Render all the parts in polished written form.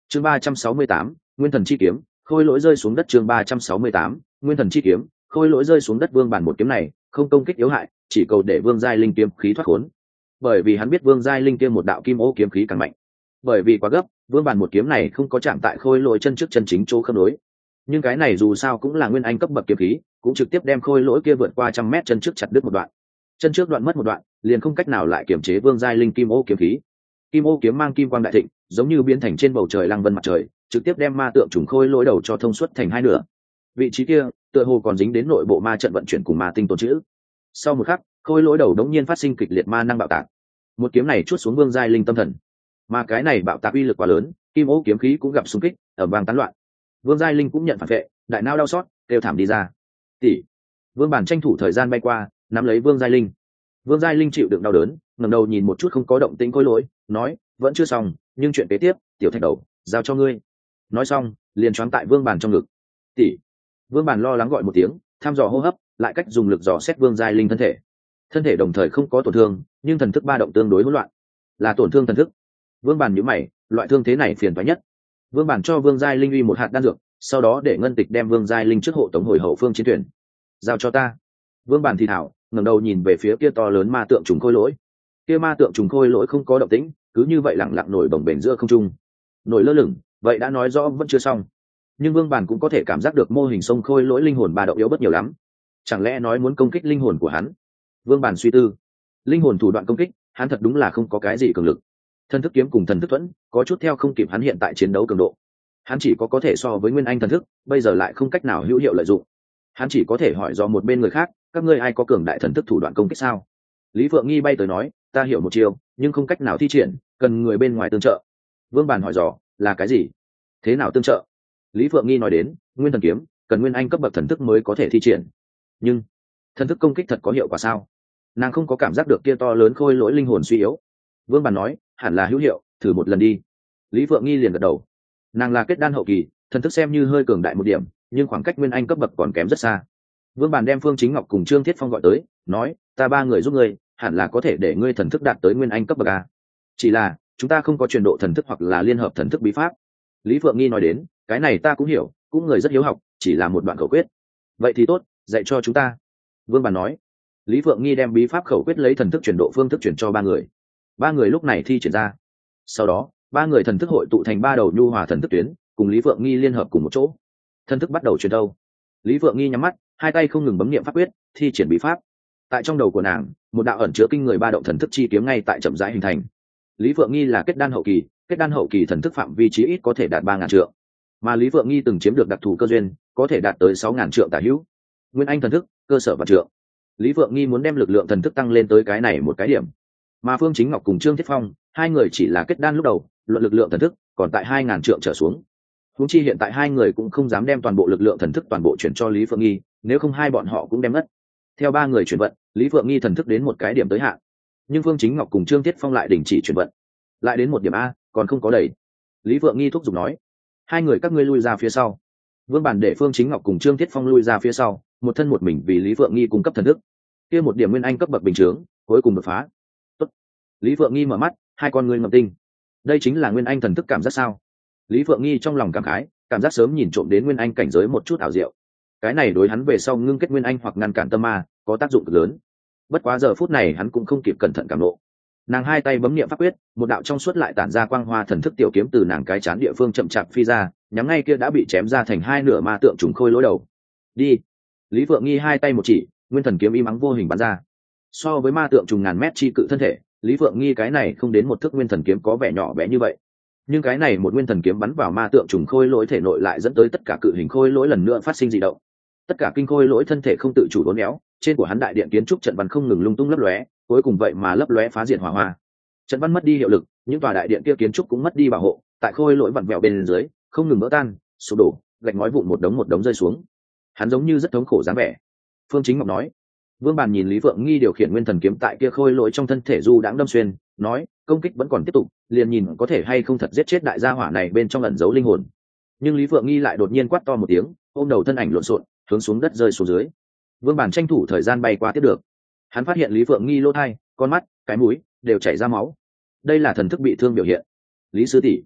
chương 368, nguyên thần chi kiếm, khôi lỗi rơi xuống đất. chương 368, nguyên thần chi kiếm, khôi lỗi rơi xuống đất. Vương Bản một kiếm này không công kích yếu hại, chỉ cầu để Vương giai linh kiếm khí thoát khốn, bởi vì hắn biết Vương giai linh kia một đạo kim ô kiếm khí càng mạnh. Bởi vì quá gấp, Vương Bản một kiếm này không có chạm tại khôi lỗi chân trước chân chính chỗ khớp nối, nhưng cái này dù sao cũng là nguyên anh cấp bậc kiếm khí, cũng trực tiếp đem khôi lỗi kia vượt qua 100 mét chân trước chặt đứt một đoạn. Chân trước đoạn mất một đoạn, liền không cách nào lại kiểm chế Vương giai linh kim ô kiếm khí. Kim ô kiếm mang kim quang đại thịnh, giống như biến thành trên bầu trời lăng vân mặt trời, trực tiếp đem ma tượng trùng khôi lỗi đầu cho thông suốt thành hai nửa. Vị trí kia tựa hồ còn dính đến nội bộ ma trận vận chuyển cùng ma tinh tồn chữ. Sau một khắc, khôi lỗi đầu đống nhiên phát sinh kịch liệt ma năng bạo tạc. Một kiếm này chuốt xuống Vương giai linh tâm thần, mà cái này bạo tạc uy lực quá lớn, kim ô kiếm khí cũng gặp xung kích, ở vang tán loạn. Vương giai linh cũng nhận phản vệ, đại não đau xót, kêu thảm đi ra. Tỷ. Vương Bản tranh thủ thời gian bay qua, nắm lấy Vương giai linh. Vương giai linh chịu đựng đau đớn, ngẩng đầu nhìn một chút không có động tĩnh khôi lỗi, nói, vẫn chưa xong, nhưng chuyện kế tiếp, tiểu thạch đầu, giao cho ngươi. Nói xong, liền choáng tại Vương Bản trong ngực. Tỷ. Vương Bản lo lắng gọi một tiếng, thăm dò hô hấp, lại cách dùng lực dò xét Vương giai linh thân thể. Thân thể đồng thời không có tổn thương, nhưng thần thức ba động tương đối hỗn loạn, là tổn thương thần thức. Vương Bản nhíu mày, loại thương thế này phiền toái nhất. Vương Bản cho Vương giai linh uy một hạt đan dược, sau đó để ngân tịch đem Vương giai linh trước hộ tống hồi hậu phương chiến thuyền. Giao cho ta. Vương Bản thì thảo, ngẩng đầu nhìn về phía kia to lớn ma tượng trùng khôi lỗi. Kia ma tượng trùng khôi lỗi không có động tĩnh, cứ như vậy lặng lặng nổi bồng bềnh giữa không trung, nổi lơ lửng, vậy đã nói rõ vẫn chưa xong. Nhưng Vương Bản cũng có thể cảm giác được mô hình sông khôi lỗi linh hồn ba động yếu bất nhiều lắm. Chẳng lẽ nói muốn công kích linh hồn của hắn? Vương Bản suy tư, linh hồn thủ đoạn công kích, hắn thật đúng là không có cái gì cường lực. Thần thức kiếm cùng thần thức thuẫn có chút theo không kịp hắn hiện tại chiến đấu cường độ. Hắn chỉ có thể so với nguyên anh thần thức, bây giờ lại không cách nào hữu hiệu lợi dụng. Hắn chỉ có thể hỏi do một bên người khác, các ngươi ai có cường đại thần thức thủ đoạn công kích sao? Lý Phượng Nghi bay tới nói, ta hiểu một chiều, nhưng không cách nào thi triển, cần người bên ngoài tương trợ. Vương Bản hỏi dò, là cái gì? Thế nào tương trợ? Lý Phượng Nghi nói đến, nguyên thần kiếm, cần nguyên anh cấp bậc thần thức mới có thể thi triển. Nhưng thần thức công kích thật có hiệu quả sao? Nàng không có cảm giác được kia to lớn khôi lỗi linh hồn suy yếu. Vương Bản nói, hẳn là hữu hiệu, thử một lần đi. Lý Phượng Nghi liền gật đầu. Nàng là kết đan hậu kỳ, thần thức xem như hơi cường đại một điểm, nhưng khoảng cách nguyên anh cấp bậc còn kém rất xa. Vương Bản đem Phương Chính Ngọc cùng Trương Thiết Phong gọi tới, nói, ta ba người giúp ngươi, hẳn là có thể để ngươi thần thức đạt tới nguyên anh cấp bậc a. Chỉ là chúng ta không có truyền độ thần thức hoặc là liên hợp thần thức bí pháp. Lý Phượng Nghi nói đến, cái này ta cũng hiểu, cũng người rất hiếu học, chỉ là một đoạn khẩu quyết. Vậy thì tốt, dạy cho chúng ta. Vương Bản nói. Lý Phượng Nghi đem bí pháp khẩu quyết lấy thần thức truyền độ phương thức truyền cho ba người. Ba người lúc này thi triển ra. Sau đó, ba người thần thức hội tụ thành ba đầu nhu hòa thần thức tuyến, cùng Lý Phượng Nghi liên hợp cùng một chỗ. Thần thức bắt đầu truyền đâu. Lý Phượng Nghi nhắm mắt, hai tay không ngừng bấm niệm pháp quyết, thi triển bí pháp. Tại trong đầu của nàng, một đạo ẩn chứa kinh người ba động thần thức chi kiếm ngay tại chậm rãi hình thành. Lý Phượng Nghi là kết đan hậu kỳ thần thức phạm vi chí ít có thể đạt 3000 trượng. Mà Lý Phượng Nghi từng chiếm được đặc thù cơ duyên, có thể đạt tới 6000 trượng tả hữu. Nguyên anh thần thức, cơ sở và trượng. Lý Phượng Nghi muốn đem lực lượng thần thức tăng lên tới cái này một cái điểm. Mà Phương Chính Ngọc cùng Trương Thiết Phong, hai người chỉ là kết đan lúc đầu, luận lực lượng thần thức, còn tại 2000 trượng trở xuống. Huống chi hiện tại hai người cũng không dám đem toàn bộ lực lượng thần thức toàn bộ chuyển cho Lý Phượng Nghi, nếu không hai bọn họ cũng đem mất. Theo ba người chuyển vận, Lý Phượng Nghi thần thức đến một cái điểm tới hạn, nhưng Phương Chính Ngọc cùng Trương Thiết Phong lại đình chỉ chuyển vận, lại đến một điểm a, còn không có đầy. Lý Phượng Nghi thúc giục nói, hai người các ngươi lui ra phía sau. Vương Bản để Phương Chính Ngọc cùng Trương Thiết Phong lui ra phía sau, một thân một mình vì Lý Phượng Nghi cung cấp thần thức. Kia một điểm nguyên anh cấp bậc bình thường, cuối cùng đột phá. Tốt. Lý Phượng Nghi mở mắt, hai con ngươi ngập tinh. Đây chính là nguyên anh thần thức cảm giác sao? Lý Phượng Nghi trong lòng cảm khái, cảm giác sớm nhìn trộm đến nguyên anh cảnh giới một chút ảo diệu. Cái này đối hắn về sau ngưng kết nguyên anh hoặc ngăn cản tâm ma có tác dụng cực lớn. Bất quá giờ phút này hắn cũng không kịp cẩn thận cảm nộ. Nàng hai tay bấm niệm pháp quyết, một đạo trong suốt lại tản ra quang hoa thần thức tiểu kiếm từ nàng cái chán địa phương chậm chạp phi ra, nhắm ngay kia đã bị chém ra thành hai nửa ma tượng trùng khôi lỗi đầu. Đi. Lý Phượng Nghi hai tay một chỉ, nguyên thần kiếm im ắng vô hình bắn ra. So với ma tượng trùng ngàn mét chi cự thân thể, Lý Phượng Nghi cái này không đến một thước nguyên thần kiếm có vẻ nhỏ bé như vậy. Nhưng cái này một nguyên thần kiếm bắn vào ma tượng trùng khôi lỗi thể nội lại dẫn tới tất cả cự hình khôi lỗi lần nữa phát sinh dị động. Tất cả kinh khôi lỗi thân thể không tự chủ uốn éo, trên của hắn đại điện kiến trúc trận văn không ngừng lung tung lấp lóe, cuối cùng vậy mà lấp lóe phá diệt hỏa hoa. Trận văn mất đi hiệu lực, những tòa đại điện kia kiến trúc cũng mất đi bảo hộ, tại khôi lỗi vặn vẹo bên dưới, không ngừng vỡ tan, sụp đổ, gạch ngói vụn một đống rơi xuống. Hắn giống như rất thống khổ dáng vẻ. Phương Chính Ngọc nói. Vương Bàn nhìn Lý Phượng Nghi điều khiển nguyên thần kiếm tại kia khôi lỗi trong thân thể du đãng đâm xuyên, nói, công kích vẫn còn tiếp tục, liền nhìn có thể hay không thật giết chết đại gia hỏa này bên trong ẩn giấu linh hồn. Nhưng Lý Phượng Nghi lại đột nhiên quát to một tiếng, ôm đầu thân ảnh lộn xộn, hướng xuống đất rơi xuống dưới. Vương Bàn tranh thủ thời gian bay qua tiếp được. Hắn phát hiện Lý Phượng Nghi lỗ tai, con mắt, cái mũi đều chảy ra máu. Đây là thần thức bị thương biểu hiện. Lý sư tỷ,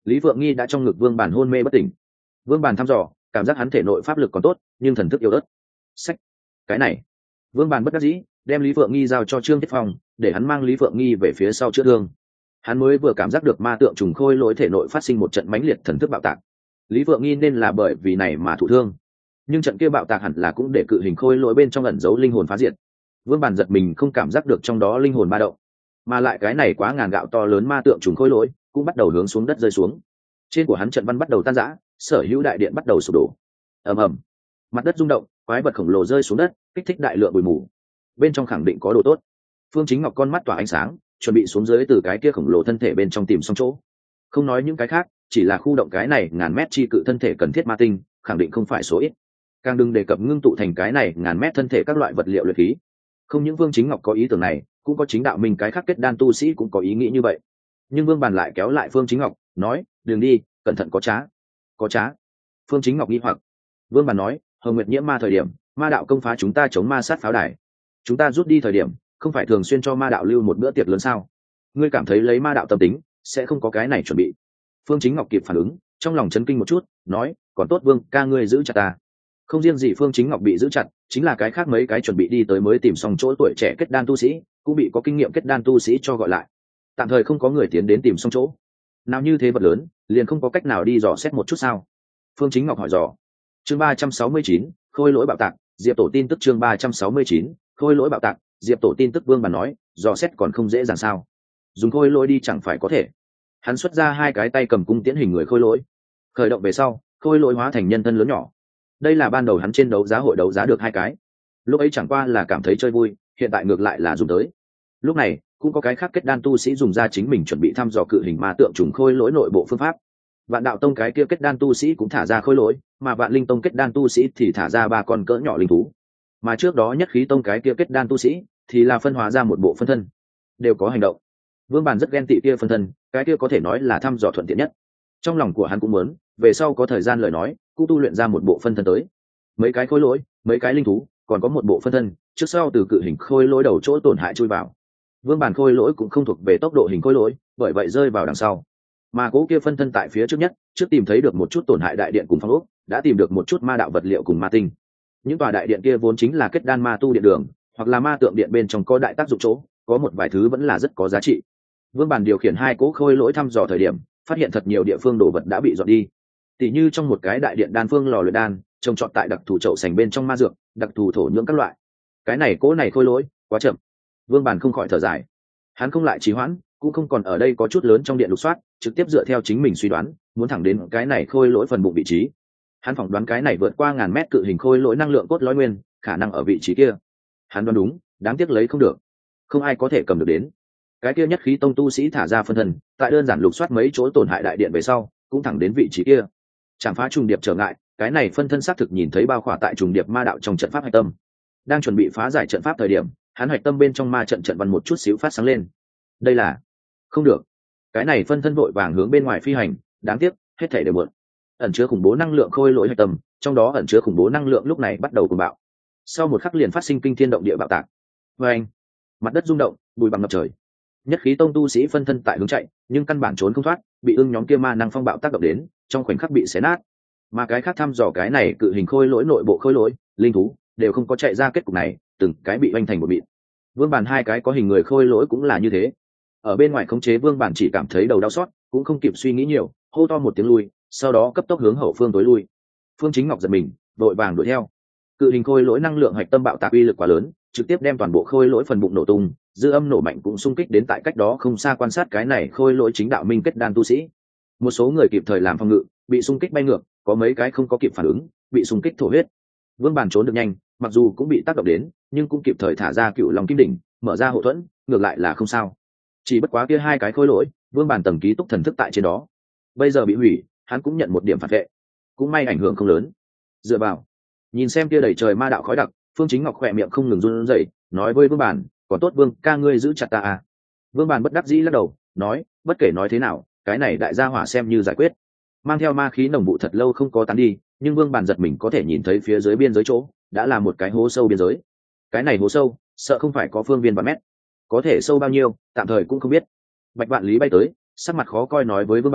Lý Phượng Nghi đã trong ngực Vương Bản hôn mê bất tỉnh. Vương Bản thăm dò, cảm giác hắn thể nội pháp lực còn tốt, nhưng thần thức yếu ớt. Sách, cái này. Vương Bản bất đắc dĩ, đem Lý Phượng Nghi giao cho Trương Thiết Phong, để hắn mang Lý Phượng Nghi về phía sau chữa thương. Hắn mới vừa cảm giác được ma tượng trùng khôi lỗi thể nội phát sinh một trận mãnh liệt thần thức bạo tạc. Lý Phượng Nghi nên là bởi vì này mà thụ thương, nhưng trận kia bạo tạc hẳn là cũng để cự hình khôi lỗi bên trong ẩn giấu linh hồn phá diệt. Vương Bản giật mình không cảm giác được trong đó linh hồn ba động, mà lại cái này quá ngàn gạo to lớn ma tượng trùng khôi lỗi cũng bắt đầu hướng xuống đất rơi xuống. Trên của hắn trận văn bắt đầu tan rã, sở hữu đại điện bắt đầu sụp đổ. Ầm ầm, mặt đất rung động, quái vật khổng lồ rơi xuống đất, kích thích đại lượng bụi mù. Bên trong khẳng định có đồ tốt. Phương Chính Ngọc con mắt tỏa ánh sáng, chuẩn bị xuống dưới từ cái kia khổng lồ thân thể bên trong tìm xong chỗ. Không nói những cái khác, chỉ là khu động cái này ngàn mét chi cự thân thể cần thiết ma tinh, khẳng định không phải số ít. Càng đừng đề cập ngưng tụ thành cái này ngàn mét thân thể các loại vật liệu luyện khí. Không những Vương Chính Ngọc có ý tưởng này, cũng có chính đạo mình cái khác kết đan tu sĩ cũng có ý nghĩ như vậy. Nhưng Vương Bàn lại kéo lại Phương Chính Ngọc, nói: "Đừng đi, cẩn thận có trá." "Có trá?" Phương Chính Ngọc nghi hoặc. Vương Bàn nói: "Hồng Nguyệt nhiễm ma thời điểm, ma đạo công phá chúng ta chống ma sát pháo đài. Chúng ta rút đi thời điểm, không phải thường xuyên cho ma đạo lưu một bữa tiệc lớn sao? Ngươi cảm thấy lấy ma đạo tâm tính, sẽ không có cái này chuẩn bị?" Phương Chính Ngọc kịp phản ứng, trong lòng chấn kinh một chút, nói: "Còn tốt Vương ca ngươi giữ chặt ta." Không riêng gì Phương Chính Ngọc bị giữ chặt, chính là cái khác mấy cái chuẩn bị đi tới mới tìm xong chỗ tuổi trẻ kết đan tu sĩ, cũng bị có kinh nghiệm kết đan tu sĩ cho gọi lại. Tạm thời không có người tiến đến tìm xong chỗ. Nào như thế vật lớn, liền không có cách nào đi dò xét một chút sao? Phương Chính Ngọc hỏi dò. Chương 369, khôi lỗi bạo tạc, Diệp Tổ tin tức chương 369, khôi lỗi bạo tạc, Diệp Tổ tin tức. Vương Bàn nói, dò xét còn không dễ dàng sao? Dùng khôi lỗi đi chẳng phải có thể. Hắn xuất ra hai cái tay cầm cung tiễn hình người khôi lỗi. Khởi động về sau, khôi lỗi hóa thành nhân thân lớn nhỏ. Đây là ban đầu hắn trên đấu giá hội đấu giá được hai cái. Lúc ấy chẳng qua là cảm thấy chơi vui, hiện tại ngược lại là dùng tới. Lúc này cũng có cái khác kết đan tu sĩ dùng ra chính mình chuẩn bị thăm dò cự hình ma tượng trùng khôi lỗi nội bộ phương pháp. Vạn đạo tông cái kia kết đan tu sĩ cũng thả ra khôi lỗi, mà vạn linh tông kết đan tu sĩ thì thả ra ba con cỡ nhỏ linh thú. Mà trước đó nhất khí tông cái kia kết đan tu sĩ thì là phân hóa ra một bộ phân thân, đều có hành động. Vương Bàn rất ghen tị kia phân thân, cái kia có thể nói là thăm dò thuận tiện nhất. Trong lòng của hắn cũng muốn về sau có thời gian lời nói, cũng tu luyện ra một bộ phân thân tới. Mấy cái khôi lỗi, mấy cái linh thú, còn có một bộ phân thân, trước sau từ cự hình khôi lỗi đầu chỗ tổn hại chui vào. Vương Bàn khôi lỗi cũng không thuộc về tốc độ hình khôi lỗi, bởi vậy rơi vào đằng sau. Mà cố kia phân thân tại phía trước nhất, trước tìm thấy được một chút tổn hại đại điện cùng phong ốc, đã tìm được một chút ma đạo vật liệu cùng ma tinh. Những tòa đại điện kia vốn chính là kết đan ma tu điện đường, hoặc là ma tượng điện bên trong có đại tác dụng chỗ, có một vài thứ vẫn là rất có giá trị. Vương Bàn điều khiển hai cố khôi lỗi thăm dò thời điểm, phát hiện thật nhiều địa phương đồ vật đã bị dọn đi. Tỉ như trong một cái đại điện đan phương lò luyện đan, trồng trọt tại đặc thù chậu sành bên trong ma dược, đặc thù thổ nhưỡng các loại. Cái này cố này khôi lỗi quá chậm. Vương Bàn không khỏi thở dài. Hắn không lại trì hoãn, cũng không còn ở đây có chút lớn trong điện lục soát, trực tiếp dựa theo chính mình suy đoán, muốn thẳng đến cái này khôi lỗi phần bụng vị trí. Hắn phỏng đoán cái này vượt qua ngàn mét cự hình khôi lỗi năng lượng cốt lõi nguyên, khả năng ở vị trí kia. Hắn đoán đúng, đáng tiếc lấy không được, không ai có thể cầm được đến. Cái kia nhất khí tông tu sĩ thả ra phân thân, tại đơn giản lục soát mấy chỗ tổn hại đại điện về sau, cũng thẳng đến vị trí kia. Chẳng phá trùng điệp trở ngại, cái này phân thân xác thực nhìn thấy bao khỏa tại trùng điệp ma đạo trong trận pháp hạch tâm. Đang chuẩn bị phá giải trận pháp thời điểm, hắn hạch tâm bên trong ma trận trận văn một chút xíu phát sáng lên. Đây là không được. Cái này phân thân vội vàng hướng bên ngoài phi hành, đáng tiếc hết thảy đều muộn. Ẩn chứa khủng bố năng lượng khôi lỗi hạch tâm, trong đó ẩn chứa khủng bố năng lượng lúc này bắt đầu cuồng bạo. Sau một khắc liền phát sinh kinh thiên động địa bạo tạc. Oeng! Mặt đất rung động, bụi bặm ngập trời. Nhất khí tông tu sĩ phân thân tại hướng chạy, nhưng căn bản trốn không thoát, bị ưng nhóm kia ma năng phong bạo tác động đến, trong khoảnh khắc bị xé nát. Mà cái khác thăm dò cái này cự hình khôi lỗi nội bộ khôi lỗi, linh thú đều không có chạy ra kết cục này, từng cái bị oanh thành một mịn. Vương Bản hai cái có hình người khôi lỗi cũng là như thế. Ở bên ngoài khống chế Vương Bản chỉ cảm thấy đầu đau xót, cũng không kịp suy nghĩ nhiều, hô to một tiếng lui, sau đó cấp tốc hướng hậu phương tối lui. Phương Chính Ngọc giật mình, vội vàng đuổi theo. Cự hình khôi lỗi năng lượng hạch tâm bạo tạc uy lực quá lớn, trực tiếp đem toàn bộ khôi lỗi phần bụng nổ tung, dư âm nổ mạnh cũng xung kích đến tại cách đó không xa quan sát cái này khôi lỗi chính đạo minh kết đan tu sĩ. Một số người kịp thời làm phòng ngự, bị xung kích bay ngược, có mấy cái không có kịp phản ứng, bị xung kích thổ huyết. Vương Bàn trốn được nhanh, mặc dù cũng bị tác động đến, nhưng cũng kịp thời thả ra Cựu Long Kim Đỉnh, mở ra hộ thuẫn, ngược lại là không sao. Chỉ bất quá kia hai cái khôi lỗi, Vương Bàn tầng ký túc thần thức tại trên đó, bây giờ bị hủy, hắn cũng nhận một điểm phản vệ, cũng may ảnh hưởng không lớn. Dựa vào, nhìn xem kia đầy trời ma đạo khói đặc, Phương Chính Ngọc khỏe miệng không ngừng run rẩy, nói với Vương Bàn, còn tốt Vương ca ngươi giữ chặt ta à. Vương Bàn bất đắc dĩ lắc đầu, nói, bất kể nói thế nào, cái này đại gia hỏa xem như giải quyết. Mang theo ma khí nồng vụ thật lâu không có tán đi, nhưng Vương Bàn giật mình có thể nhìn thấy phía dưới biên giới chỗ đã là một cái hố sâu biên giới. Cái này hố sâu, sợ không phải có phương viên vạn mét, có thể sâu bao nhiêu tạm thời cũng không biết. Bạch Vạn Lý bay tới, sắc mặt khó coi nói với Vương Bàn,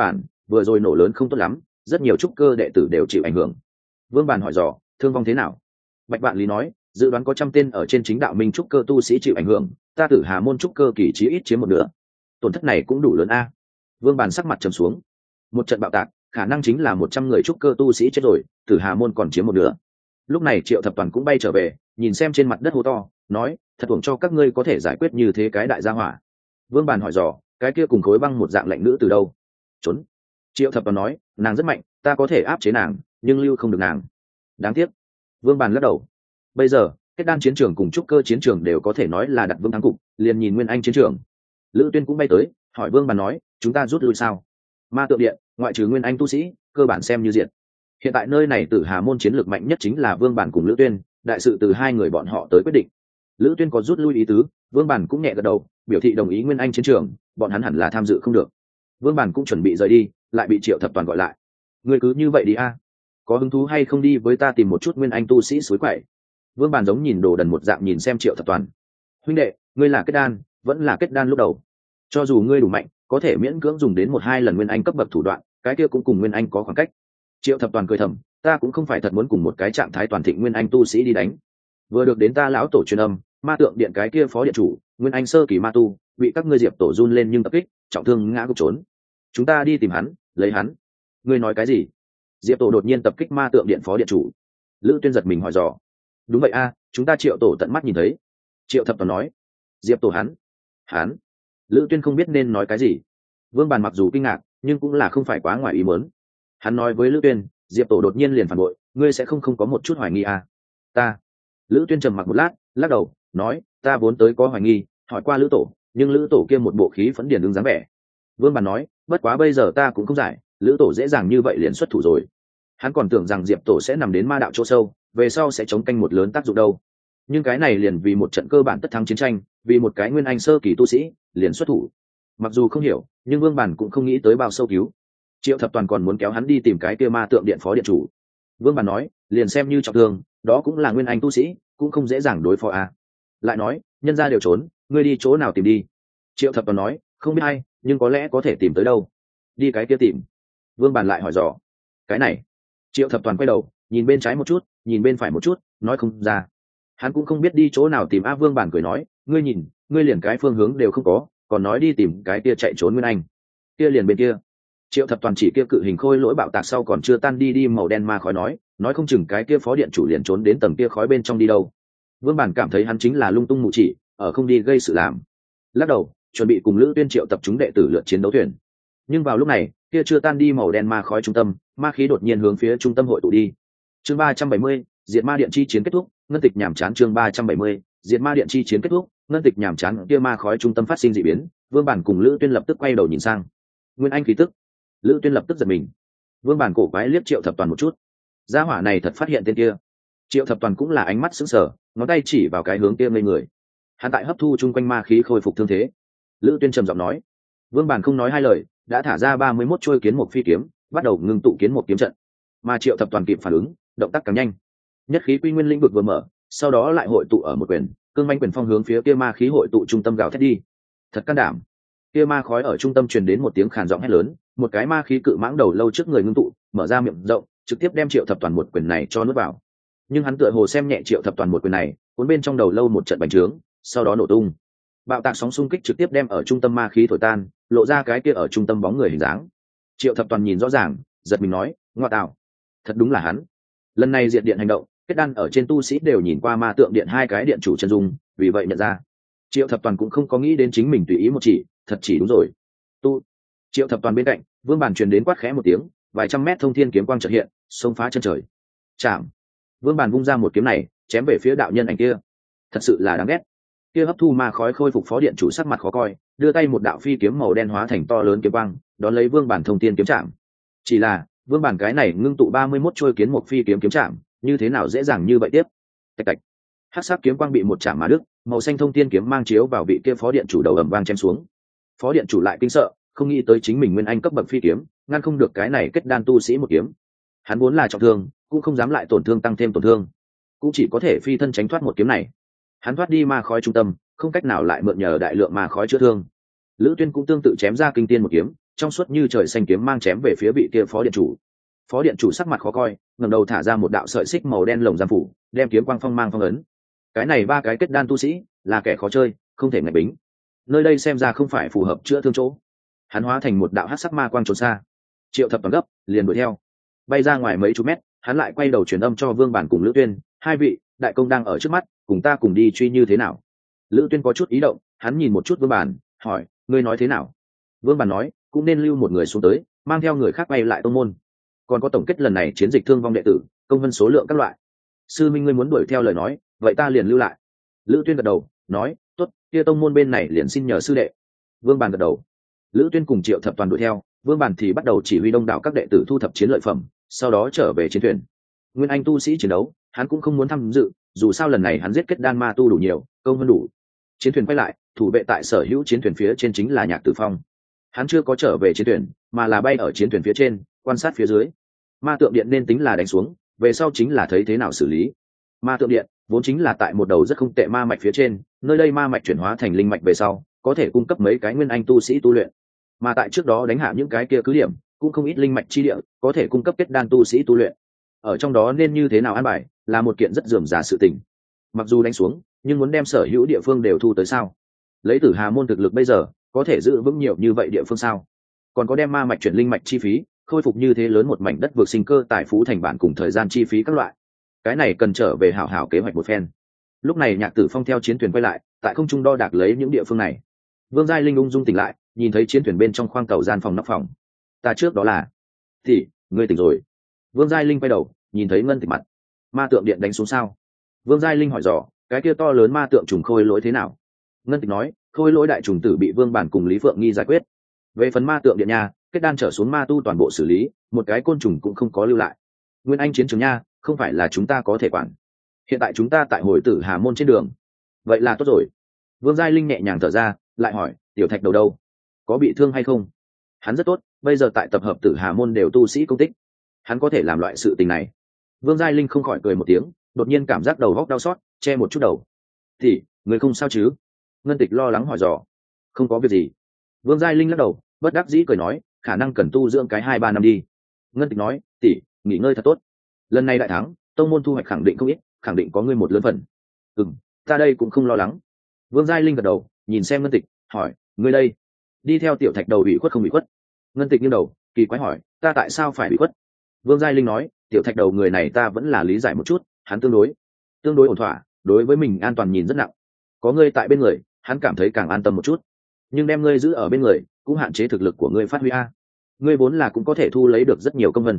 vừa rồi nổ lớn không tốt lắm, rất nhiều trúc cơ đệ tử đều chịu ảnh hưởng. Vương Bàn hỏi dò, thương vong thế nào? Bạch Vạn Lý nói, dự đoán có 100 tên ở trên chính đạo minh trúc cơ tu sĩ chịu ảnh hưởng, ta Tử Hà môn trúc cơ kỳ chí ít chiếm một nửa. Tổn thất này cũng đủ lớn a. Vương Bàn sắc mặt trầm xuống. Một trận bạo tạc, khả năng chính là 100 người trúc cơ tu sĩ chết rồi, Tử Hà môn còn chiếm một nửa. Lúc này Triệu Thập Toàn cũng bay trở về, nhìn xem trên mặt đất hô to, nói, thật uổng cho các ngươi có thể giải quyết như thế cái đại gia hỏa. Vương Bàn hỏi dò, cái kia cùng khối băng một dạng lạnh nữ từ đâu? Trốn. Triệu Thập Toàn nói, nàng rất mạnh, ta có thể áp chế nàng, nhưng lưu không được nàng. Đáng tiếc. Vương Bàn lắc đầu. Bây giờ kết đan chiến trường cùng trúc cơ chiến trường đều có thể nói là đặt vương thắng cục, liền nhìn Nguyên Anh chiến trường. Lữ Tuyên cũng bay tới, hỏi Vương Bàn nói, chúng ta rút lui sao? Ma Tượng Điện ngoại trừ Nguyên Anh tu sĩ, cơ bản xem như diệt. Hiện tại nơi này Tử Hà môn chiến lược mạnh nhất chính là Vương Bàn cùng Lữ Tuyên, đại sự từ hai người bọn họ tới quyết định. Lữ Tuyên có rút lui ý tứ, Vương Bàn cũng nhẹ gật đầu, biểu thị đồng ý Nguyên Anh chiến trường, bọn hắn hẳn là tham dự không được. Vương Bàn cũng chuẩn bị rời đi, lại bị Triệu Thập Toàn gọi lại. Ngươi cứ như vậy đi a, có hứng thú hay không đi với ta tìm một chút Nguyên Anh tu sĩ suối quậy? Vương Bàn giống nhìn đồ đần một dạng nhìn xem Triệu Thập Toàn. Huynh đệ, ngươi là kết đan, vẫn là kết đan lúc đầu. Cho dù ngươi đủ mạnh, có thể miễn cưỡng dùng đến 1-2 lần Nguyên Anh cấp bậc thủ đoạn, cái kia cũng cùng Nguyên Anh có khoảng cách. Triệu Thập Toàn cười thầm, ta cũng không phải thật muốn cùng một cái trạng thái toàn thịnh Nguyên Anh tu sĩ đi đánh. Vừa được đến ta lão tổ truyền âm, Ma Tượng Điện cái kia phó điện chủ, Nguyên Anh sơ kỳ ma tu, bị các ngươi Diệp tổ run lên nhưng tập kích, trọng thương ngã gục trốn. Chúng ta đi tìm hắn, lấy hắn. Ngươi nói cái gì? Diệp tổ đột nhiên tập kích Ma Tượng Điện phó điện chủ. Lữ Tuyên giật mình hỏi dò. Đúng vậy a, chúng ta Triệu tổ tận mắt nhìn thấy. Triệu Thập Toàn nói. Diệp tổ hắn. Lữ Tuyên không biết nên nói cái gì. Vương Bàn mặc dù kinh ngạc, nhưng cũng là không phải quá ngoài ý muốn. Hắn nói với Lữ Tuyên, Diệp tổ đột nhiên liền phản bội, ngươi sẽ không có một chút hoài nghi à? Ta. Lữ Tuyên trầm mặc một lát, lắc đầu, nói, ta vốn tới có hoài nghi, hỏi qua Lữ tổ, nhưng Lữ tổ kia một bộ khí phẫn điền đứng dáng vẻ. Vương Bàn nói, bất quá bây giờ ta cũng không giải, Lữ tổ dễ dàng như vậy liền xuất thủ rồi. Hắn còn tưởng rằng Diệp tổ sẽ nằm đến ma đạo chỗ sâu, về sau sẽ chống canh một lớn tác dụng đâu. Nhưng cái này liền vì một trận cơ bản tất thắng chiến tranh, vì một cái Nguyên Anh sơ kỳ tu sĩ, liền xuất thủ. Mặc dù không hiểu, nhưng Vương Bàn cũng không nghĩ tới bao sâu cứu. Triệu Thập Toàn còn muốn kéo hắn đi tìm cái kia Ma Tượng Điện phó điện chủ. Vương Bàn nói, liền xem như trọng thương, đó cũng là Nguyên Anh tu sĩ, cũng không dễ dàng đối phó à. Lại nói, nhân gia đều trốn, ngươi đi chỗ nào tìm đi? Triệu Thập Toàn nói, không biết hay, nhưng có lẽ có thể tìm tới đâu. Đi cái kia tìm. Vương Bàn lại hỏi dò. Cái này. Triệu Thập Toàn quay đầu, nhìn bên trái một chút, nhìn bên phải một chút, nói không ra. Hắn cũng không biết đi chỗ nào tìm. Vương Bàn cười nói, ngươi nhìn, ngươi liền cái phương hướng đều không có, còn nói đi tìm cái kia chạy trốn Nguyên Anh. Kia liền bên kia. Triệu Thập Toàn chỉ kia cự hình khôi lỗi bạo tạc sau còn chưa tan đi màu đen ma khói nói không chừng cái kia phó điện chủ liền trốn đến tầng kia khói bên trong đi đâu. Vương Bản cảm thấy hắn chính là lung tung mù chỉ, ở không đi gây sự làm. Lắc đầu, chuẩn bị cùng Lữ Tuyên triệu tập chúng đệ tử lượt chiến đấu thuyền. Nhưng vào lúc này, kia chưa tan đi màu đen ma khói trung tâm, ma khí đột nhiên hướng phía trung tâm hội tụ đi. Chương 370, Diệt Ma Điện chi chiến kết thúc, ngân tịch nhảm chán. Chương 370, Diệt Ma Điện chi chiến kết thúc, ngân tịch nhảm chán. Kia ma khói trung tâm phát sinh dị biến, Vương Bản cùng Lữ Tuyên lập tức quay đầu nhìn sang. Nguyên Anh khí tức. Lữ Tuyên lập tức giật mình. Vương Bản cổ quái liếc Triệu Thập Toàn một chút. Gia hỏa này thật phát hiện tên kia. Triệu Thập Toàn cũng là ánh mắt sững sờ, ngón tay chỉ vào cái hướng kia ngây người. Hắn tại hấp thu chung quanh ma khí khôi phục thương thế. Lữ Tuyên trầm giọng nói. Vương Bản không nói hai lời, đã thả ra 31 chuôi kiến mục phi kiếm, bắt đầu ngưng tụ kiến mục kiếm trận. Mà Triệu Thập Toàn kịp phản ứng, động tác càng nhanh. Nhất khí quy nguyên lĩnh vực vừa mở, sau đó lại hội tụ ở một quyền, cương manh quyền phong hướng phía kia ma khí hội tụ trung tâm gào thét đi. Thật can đảm. Kia ma khói ở trung tâm truyền đến một tiếng khàn giọng hét lớn, một cái ma khí cự mãng đầu lâu trước người ngưng tụ, mở ra miệng rộng, trực tiếp đem Triệu Thập Toàn một quyền này cho nuốt vào. Nhưng hắn tựa hồ xem nhẹ Triệu Thập Toàn một quyền này, cuốn bên trong đầu lâu một trận bành trướng, sau đó nổ tung. Bạo tạc sóng xung kích trực tiếp đem ở trung tâm ma khí thổi tan, lộ ra cái kia ở trung tâm bóng người hình dáng. Triệu Thập Toàn nhìn rõ ràng, giật mình nói, ngoa tạo, thật đúng là hắn. Lần này diệt điện hành động, kết đan ở trên tu sĩ đều nhìn qua Ma Tượng Điện hai cái điện chủ chân dung, vì vậy nhận ra. Triệu Thập Toàn cũng không có nghĩ đến chính mình tùy ý một chỉ, thật chỉ đúng rồi. Triệu Thập Toàn bên cạnh, Vương Bản truyền đến quát khẽ một tiếng, vài trăm mét thông thiên kiếm quang chợt hiện, xông phá chân trời. Chạm. Vương Bản vung ra một kiếm này, chém về phía đạo nhân ảnh kia. Thật sự là đáng ghét. Kia hấp thu ma khói khôi phục phó điện chủ sắc mặt khó coi, đưa tay một đạo phi kiếm màu đen hóa thành to lớn kiếm quang, đón lấy Vương Bản thông thiên kiếm chạm. Chỉ là, Vương Bản cái này ngưng tụ 31 trôi kiến một phi kiếm kiếm chạm, như thế nào dễ dàng như vậy tiếp. Tạch tạch. Hắc sắc kiếm quang bị một chạm mà đứt, màu xanh thông thiên kiếm mang chiếu vào vị kia phó điện chủ đầu ầm vang chém xuống. Phó điện chủ lại kinh sợ, không nghĩ tới chính mình nguyên anh cấp bậc phi kiếm, ngăn không được cái này kết đan tu sĩ một kiếm. Hắn vốn là trọng thương, cũng không dám lại tổn thương tăng thêm tổn thương, cũng chỉ có thể phi thân tránh thoát một kiếm này. Hắn thoát đi ma khói trung tâm, không cách nào lại mượn nhờ đại lượng ma khói chữa thương. Lữ Tuyên cũng tương tự chém ra kinh tiên một kiếm, trong suốt như trời xanh kiếm mang chém về phía vị kia phó điện chủ. Phó điện chủ sắc mặt khó coi, ngẩng đầu thả ra một đạo sợi xích màu đen lồng giam phủ, đem kiếm quang phong mang phong ấn. Cái này ba cái kết đan tu sĩ là kẻ khó chơi, không thể ngạch bính. Nơi đây xem ra không phải phù hợp chữa thương chỗ. Hắn hóa thành một đạo hắc sắc ma quang trốn xa. Triệu Thập toàn gấp liền đuổi theo, bay ra ngoài mấy chục mét, hắn lại quay đầu truyền âm cho Vương Bản cùng Lữ Tuyên, hai vị đại công đang ở trước mắt, cùng ta cùng đi truy như thế nào? Lữ Tuyên có chút ý động, hắn nhìn một chút Vương Bản, hỏi, ngươi nói thế nào? Vương Bản nói, cũng nên lưu một người xuống tới, mang theo người khác bay lại tông môn. Còn có tổng kết lần này chiến dịch thương vong đệ tử, công vân số lượng các loại. Sư minh ngươi muốn đuổi theo lời nói, vậy ta liền lưu lại. Lữ Tuyên gật đầu, nói, tốt, kia tông môn bên này liền xin nhờ sư đệ. Vương Bản gật đầu. Lữ Tuyên cùng Triệu Thập toàn đuổi theo, Vương Bản thì bắt đầu chỉ huy đông đảo các đệ tử thu thập chiến lợi phẩm, sau đó trở về chiến thuyền. Nguyên Anh tu sĩ chiến đấu, hắn cũng không muốn tham dự, dù sao lần này hắn giết kết đan ma tu đủ nhiều, công vân đủ. Chiến thuyền quay lại, thủ vệ tại sở hữu chiến thuyền phía trên chính là Nhạc Tử Phong. Hắn chưa có trở về chiến thuyền, mà là bay ở chiến thuyền phía trên, quan sát phía dưới. Ma tượng điện nên tính là đánh xuống, về sau chính là thấy thế nào xử lý. Ma tượng điện vốn chính là tại một đầu rất không tệ ma mạch phía trên, nơi đây ma mạch chuyển hóa thành linh mạch về sau, có thể cung cấp mấy cái nguyên anh tu sĩ tu luyện. Mà tại trước đó đánh hạ những cái kia cứ điểm, cũng không ít linh mạch chi địa, có thể cung cấp kết đan tu sĩ tu luyện. Ở trong đó nên như thế nào an bài, là một kiện rất rườm rà sự tình. Mặc dù đánh xuống, nhưng muốn đem sở hữu địa phương đều thu tới sao? Lấy Tử Hà môn thực lực bây giờ, có thể giữ vững nhiều như vậy địa phương sao? Còn có đem ma mạch chuyển linh mạch chi phí, khôi phục như thế lớn một mảnh đất vượt sinh cơ tài phú thành bản cùng thời gian chi phí các loại. Cái này cần trở về hảo hảo kế hoạch một phen. Lúc này Nhạc Tử Phong theo chiến thuyền quay lại, tại không trung đo đạc lấy những địa phương này. Vương Giai Linh ung dung tỉnh lại, nhìn thấy chiến thuyền bên trong khoang tàu gian phòng nóc phòng. Ta trước đó là thì ngươi tỉnh rồi. Vương Giai Linh quay đầu, nhìn thấy Ngân Tịch mặt. Ma tượng điện đánh xuống sao? Vương Giai Linh hỏi dò, cái kia to lớn ma tượng trùng khôi lỗi thế nào? Ngân Tịch nói, khôi lỗi đại trùng tử bị Vương Bản cùng Lý Phượng Nghi giải quyết. Về phần ma tượng điện nha, kết đan trở xuống ma tu toàn bộ xử lý, một cái côn trùng cũng không có lưu lại. Nguyên Anh chiến trường nha, không phải là chúng ta có thể quản. Hiện tại chúng ta tại Hồi Tử Hà môn trên đường. Vậy là tốt rồi. Vương Giai Linh nhẹ nhàng thở ra, lại hỏi, Tiểu Thạch đầu đâu? Có bị thương hay không? Hắn rất tốt, bây giờ tại tập hợp Tử Hà môn đều tu sĩ công tích, hắn có thể làm loại sự tình này. Vương Giai Linh không khỏi cười một tiếng, đột nhiên cảm giác đầu góc đau xót, che một chút đầu. Thì người không sao chứ? Ngân Tịch lo lắng hỏi dò. Không có việc gì. Vương Giai Linh lắc đầu, bất đắc dĩ cười nói, khả năng cần tu dưỡng cái 2-3 năm đi. Ngân Tịch nói, tỷ nghỉ ngơi thật tốt, lần này đại thắng, tông môn thu hoạch khẳng định không ít, khẳng định có ngươi một lớn phần. Ta đây cũng không lo lắng. Vương Giai Linh gật đầu, nhìn xem Ngân Tịch, hỏi, ngươi đây đi theo Tiểu Thạch đầu bị khuất không bị khuất? Ngân Tịch nghiêng đầu, kỳ quái hỏi, ta tại sao phải bị khuất? Vương Giai Linh nói, Tiểu Thạch đầu người này ta vẫn là lý giải một chút, hắn tương đối ổn thỏa, đối với mình an toàn nhìn rất nặng. Có ngươi tại bên người, hắn cảm thấy càng an tâm một chút. Nhưng đem ngươi giữ ở bên người, cũng hạn chế thực lực của ngươi phát huy a. Ngươi vốn là cũng có thể thu lấy được rất nhiều công vân.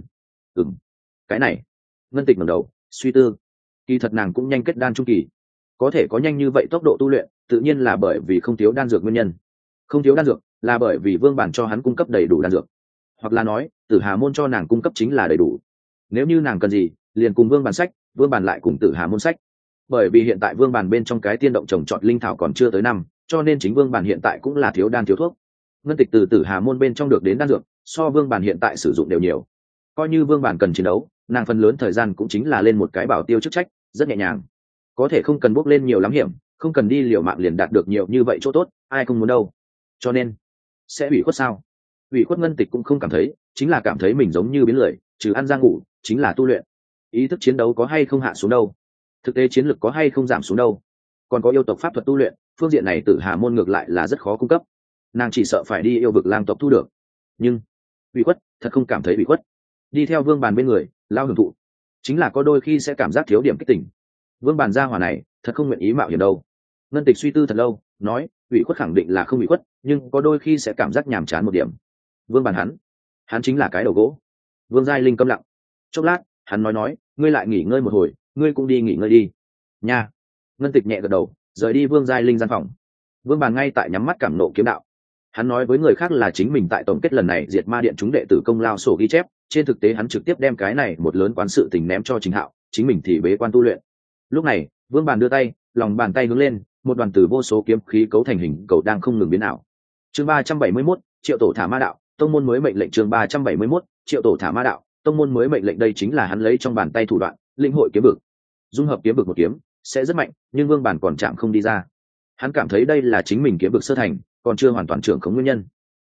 Cái này. Ngân Tịch ngẩng đầu, suy tư. Kỳ thật nàng cũng nhanh kết đan trung kỳ, có thể có nhanh như vậy tốc độ tu luyện, tự nhiên là bởi vì không thiếu đan dược nguyên nhân. Không thiếu đan dược, là bởi vì Vương Bản cho hắn cung cấp đầy đủ đan dược, hoặc là nói, Tử Hà môn cho nàng cung cấp chính là đầy đủ. Nếu như nàng cần gì, liền cùng Vương Bản sách, Vương Bản lại cùng Tử Hà môn sách. Bởi vì hiện tại Vương Bản bên trong cái tiên động trồng trọt linh thảo còn chưa tới năm, cho nên chính Vương Bản hiện tại cũng là thiếu đan thiếu thuốc. Ngân Tịch từ Tử Hà môn bên trong được đến đan dược, so Vương Bản hiện tại sử dụng đều nhiều. Coi như Vương Bản cần chiến đấu, nàng phần lớn thời gian cũng chính là lên một cái bảo tiêu chức trách, rất nhẹ nhàng, có thể không cần bước lên nhiều lắm hiểm, không cần đi liều mạng liền đạt được nhiều như vậy chỗ tốt, ai không muốn đâu. Cho nên sẽ ủy khuất sao? Ủy khuất Ngân Tịch cũng không cảm thấy, chính là cảm thấy mình giống như biến lười, trừ ăn ra ngủ chính là tu luyện. Ý thức chiến đấu có hay không hạ xuống đâu, thực tế chiến lực có hay không giảm xuống đâu, còn có yêu tộc pháp thuật tu luyện, phương diện này Tử Hà môn ngược lại là rất khó cung cấp, nàng chỉ sợ phải đi yêu vực lang tộc thu được. Nhưng ủy khuất thật không cảm thấy ủy khuất. Đi theo Vương Bàn bên người lao hưởng thụ, chính là có đôi khi sẽ cảm giác thiếu điểm kích tỉnh. Vương Bàn gia hỏa này thật không nguyện ý mạo hiểm đâu. Ngân Tịch suy tư thật lâu, nói, ủy khuất khẳng định là không ủy khuất, nhưng có đôi khi sẽ cảm giác nhàm chán một điểm. Vương Bàn hắn chính là cái đầu gỗ. Vương Giai Linh câm lặng chốc lát, hắn nói, ngươi lại nghỉ ngơi một hồi, ngươi cũng đi nghỉ ngơi đi nha. Ngân Tịch nhẹ gật đầu, rời đi Vương Giai Linh gian phòng. Vương Bàn ngay tại nhắm mắt cảm nộ kiếm đạo. Hắn nói với người khác là chính mình tại tổng kết lần này diệt ma điện chúng đệ tử công lao sổ ghi chép, trên thực tế hắn trực tiếp đem cái này một lớn quán sự tình ném cho Trình Hạo, chính mình thì bế quan tu luyện. Lúc này Vương Bàn đưa tay, lòng bàn tay hướng lên, một đoàn từ vô số kiếm khí cấu thành hình cầu đang không ngừng biến ảo. Chương 371, Triệu Tổ thả ma đạo, tông môn mới mệnh lệnh. Chương 371, Triệu Tổ thả ma đạo, tông môn mới mệnh lệnh. Đây chính là hắn lấy trong bàn tay thủ đoạn, linh hội kiếm vực. Dung hợp kiếm vực một kiếm sẽ rất mạnh, nhưng Vương Bàn còn chạm không đi ra. Hắn cảm thấy đây là chính mình kiếm vực sơ thành, còn chưa hoàn toàn trưởng khống nguyên nhân.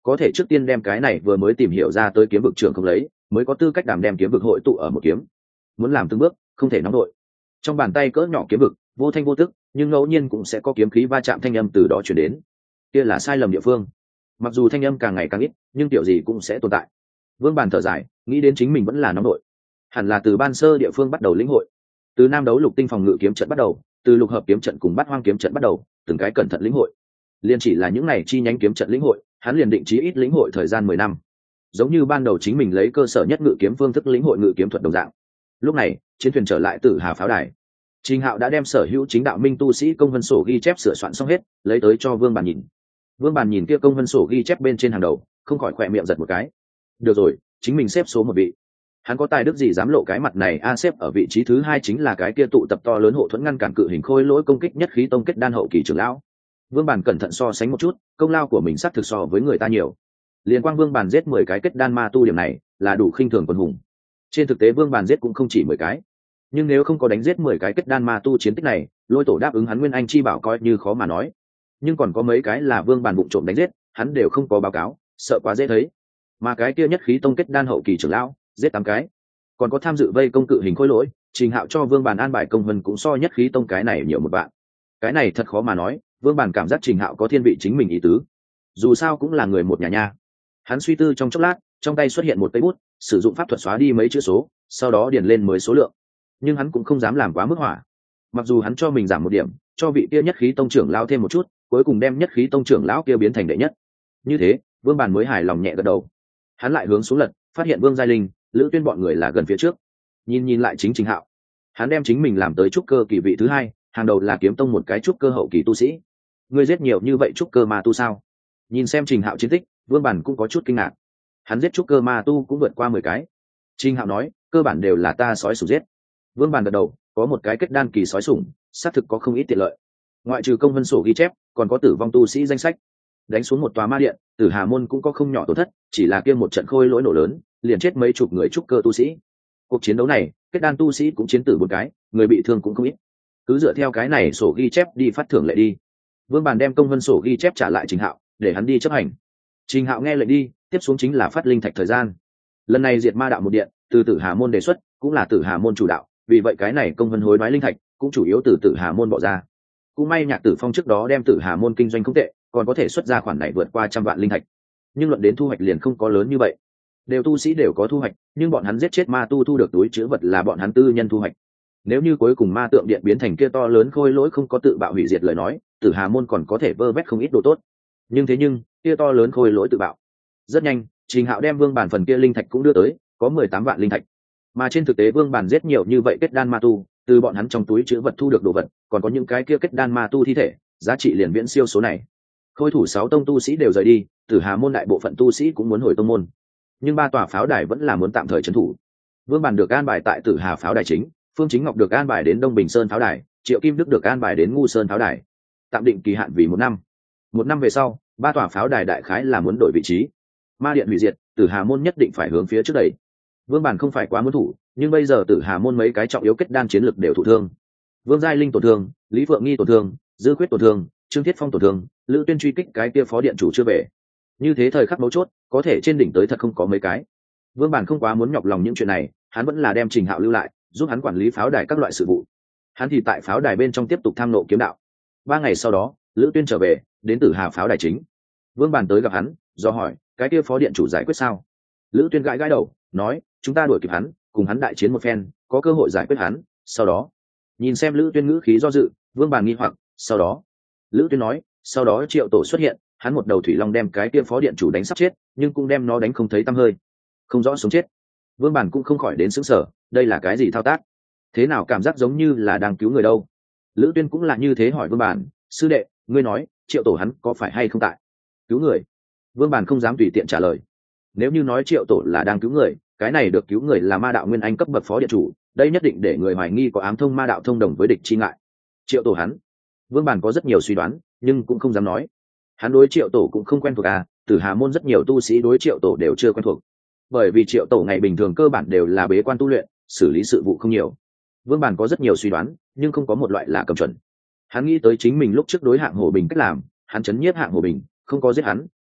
có thể trước tiên đem cái này vừa mới tìm hiểu ra tới kiếm vực trưởng không lấy, mới có tư cách đảm đem kiếm vực hội tụ ở một kiếm. Muốn làm từng bước không thể nóng đội. Trong bàn tay cỡ nhỏ kiếm vực vô thanh vô tức, nhưng ngẫu nhiên cũng sẽ có kiếm khí va chạm thanh âm từ đó chuyển đến. Kia là sai lầm địa phương. Mặc dù thanh âm càng ngày càng ít, nhưng tiểu gì cũng sẽ tồn tại. Vương Bàn thở dài, nghĩ đến chính mình vẫn là nóng đội, hẳn là từ ban sơ địa phương bắt đầu lĩnh hội, từ nam đấu lục tinh phòng ngự kiếm trận bắt đầu, từ lục hợp kiếm trận cùng bát hoang kiếm trận bắt đầu, từng cái cẩn thận lĩnh hội. Liên chỉ là những này chi nhánh kiếm trận lĩnh hội, hắn liền định chí ít lĩnh hội thời gian 10 năm. Giống như ban đầu chính mình lấy cơ sở nhất ngự kiếm phương thức lĩnh hội ngự kiếm thuật đồng dạng. Lúc này, chiến thuyền trở lại Tử Hà pháo đài. Trình Hạo đã đem sở hữu chính đạo minh tu sĩ công vân sổ ghi chép sửa soạn xong hết, lấy tới cho Vương Bàn nhìn. Vương Bàn nhìn kia công vân sổ ghi chép bên trên hàng đầu, không khỏi khỏe miệng giật một cái. Được rồi, chính mình xếp số một vị. Hắn có tài đức gì dám lộ cái mặt này? Xếp ở vị trí thứ 2 chính là cái kia tụ tập to lớn hộ thuẫn ngăn cản cự hình khôi lỗi công kích nhất khí tông kết đan hậu kỳ trưởng lão. Vương Bàn cẩn thận so sánh một chút, công lao của mình xác thực so với người ta nhiều. Liên quang Vương Bàn giết 10 cái kết đan ma tu điểm này, là đủ khinh thường quân hùng. Trên thực tế Vương Bàn giết cũng không chỉ 10 cái. Nhưng nếu không có đánh giết 10 cái kết đan ma tu chiến tích này, Lôi Tổ đáp ứng hắn Nguyên Anh chi bảo coi như khó mà nói. Nhưng còn có mấy cái là Vương Bàn vụng trộm đánh giết, hắn đều không có báo cáo, sợ quá dễ thấy. Mà cái kia nhất khí tông kết đan hậu kỳ trưởng lão, giết 8 cái. Còn có tham dự vây công cự hình khối lỗi, Trình Hạo cho Vương Bàn an bài công vân cũng so nhất khí tông cái này nhiều một bạn. Cái này thật khó mà nói, Vương Bàn cảm giác Trình Hạo có thiên vị chính mình ý tứ. Dù sao cũng là người một nhà nha. Hắn suy tư trong chốc lát, trong tay xuất hiện một cây bút, sử dụng pháp thuật xóa đi mấy chữ số, sau đó điền lên mới số lượng. Nhưng hắn cũng không dám làm quá mức hỏa. Mặc dù hắn cho mình giảm một điểm, cho vị kia nhất khí tông trưởng lão thêm một chút, cuối cùng đem nhất khí tông trưởng lão kia biến thành đệ nhất. Như thế, Vương Bàn mới hài lòng nhẹ gật đầu. Hắn lại hướng xuống lật, phát hiện Vương Giai Linh, Lữ Tuyên bọn người là gần phía trước. Nhìn lại chính Trình Hạo, hắn đem chính mình làm tới trúc cơ kỳ vị thứ 2, hàng đầu là kiếm tông một cái trúc cơ hậu kỳ tu sĩ. Ngươi giết nhiều như vậy trúc cơ ma tu sao? Nhìn xem Trình Hạo chiến tích, Vương Bàn cũng có chút kinh ngạc. Hắn giết trúc cơ ma tu cũng vượt qua 10 cái. Trình Hạo nói, cơ bản đều là ta sói sủng giết. Vương Bàn gật đầu, có một cái kết đan kỳ sói sủng, xác thực có không ít tiện lợi. Ngoại trừ công vân sổ ghi chép, còn có tử vong tu sĩ danh sách. Đánh xuống một tòa ma điện, Tử Hà môn cũng có không nhỏ tổn thất, chỉ là kia một trận khôi lỗi nổ lớn, liền chết mấy chục người trúc cơ tu sĩ. Cuộc chiến đấu này, kết đan tu sĩ cũng chiến tử 4 cái, người bị thương cũng không ít. Cứ dựa theo cái này sổ ghi chép đi phát thưởng lệ đi. Vương Bàn đem công vân sổ ghi chép trả lại Trình Hạo, để hắn đi chấp hành. Trình Hạo nghe lệnh đi, tiếp xuống chính là phát linh thạch thời gian. Lần này diệt ma đạo một điện, từ Tử Hà môn đề xuất, cũng là Tử Hà môn chủ đạo, vì vậy cái này công vân hối đoái linh thạch cũng chủ yếu từ Tử Hà môn bỏ ra. Cũng may Nhạc Tử Phong trước đó đem Tử Hà môn kinh doanh không tệ, còn có thể xuất ra khoản này vượt qua 100 vạn linh thạch. Nhưng luận đến thu hoạch liền không có lớn như vậy. Đều tu sĩ đều có thu hoạch, nhưng bọn hắn giết chết ma tu thu được túi chứa vật là bọn hắn tư nhân thu hoạch. Nếu như cuối cùng ma tượng điện biến thành kia to lớn khôi lỗi không có tự bạo hủy diệt lời nói, Tử Hà môn còn có thể vơ vét không ít đồ tốt. Nhưng kia to lớn khôi lỗi tự bạo. Rất nhanh, Trình Hạo đem Vương Bàn phần kia linh thạch cũng đưa tới, có 18 vạn linh thạch. Mà trên thực tế Vương Bàn giết nhiều như vậy kết đan ma tu, từ bọn hắn trong túi chứa vật thu được đồ vật, còn có những cái kia kết đan ma tu thi thể, giá trị liền viễn siêu số này. Khôi thủ 6 tông tu sĩ đều rời đi, Tử Hà môn đại bộ phận tu sĩ cũng muốn hồi tông môn. Nhưng 3 tòa pháo đài vẫn là muốn tạm thời trấn thủ. Vương Bàn được an bài tại Tử Hà pháo đài chính, Phương Chính Ngọc được an bài đến Đông Bình Sơn pháo đài, Triệu Kim Đức được an bài đến Ngu Sơn pháo đài. Tạm định kỳ hạn vì 1 năm. 1 năm về sau, 3 tòa pháo đài đại khái là muốn đổi vị trí. Ma điện hủy diệt, Tử Hà môn nhất định phải hướng phía trước đẩy. Vương Bàn không phải quá muốn thủ, nhưng bây giờ Tử Hà môn mấy cái trọng yếu kết đan chiến lực đều thụ thương. Vương Giai Linh tổn thương, Lý Phượng Nghi tổn thương, Dư Quyết tổn thương, Trương Thiết Phong tổn thương, Lữ Tuyên truy kích cái kia phó điện chủ chưa về. Như thế thời khắc mấu chốt, có thể trên đỉnh tới thật không có mấy cái. Vương Bàn không quá muốn nhọc lòng những chuyện này, hắn vẫn là đem Trình Hạo lưu lại, giúp hắn quản lý pháo đài các loại sự vụ. Hắn thì tại pháo đài bên trong tiếp tục tham nộ kiếm đạo. 3 ngày sau đó, Lữ Tuyên trở về, đến Tử Hà pháo đài chính. Vương Bàn tới gặp hắn, do hỏi, cái kia phó điện chủ giải quyết sao? Lữ Tuyên gãi đầu, nói, chúng ta đuổi kịp hắn, cùng hắn đại chiến một phen, có cơ hội giải quyết hắn. Sau đó, nhìn xem Lữ Tuyên ngữ khí do dự, Vương Bàn nghi hoặc, sau đó, Lữ Tuyên nói, sau đó Triệu Tổ xuất hiện, hắn một đầu thủy long đem cái kia phó điện chủ đánh sắp chết, nhưng cũng đem nó đánh không thấy tăm hơi, không rõ sống chết. Vương Bàn cũng không khỏi đến sững sờ, đây là cái gì thao tác? Thế nào cảm giác giống như là đang cứu người đâu? Lữ Tuyên cũng là như thế hỏi Vương Bàn, sư đệ, ngươi nói, Triệu Tổ hắn có phải hay không tại cứu người? Vương Bàn không dám tùy tiện trả lời. Nếu như nói Triệu Tổ là đang cứu người, cái này được cứu người là ma đạo nguyên anh cấp bậc phó điện chủ, đây nhất định để người hoài nghi có ám thông ma đạo thông đồng với địch chi ngại. Triệu Tổ hắn, Vương Bàn có rất nhiều suy đoán, nhưng cũng không dám nói. Hắn đối Triệu Tổ cũng không quen thuộc à, Tử Hà môn rất nhiều tu sĩ đối Triệu Tổ đều chưa quen thuộc. Bởi vì Triệu Tổ ngày bình thường cơ bản đều là bế quan tu luyện, xử lý sự vụ không nhiều. Vương Bàn có rất nhiều suy đoán, nhưng không có một loại là cầm chuẩn. Hắn nghĩ tới chính mình lúc trước đối Hạng Hổ Bình cách làm, hắn chấn nhiếp Hạng Hổ Bình, không có giết hắn,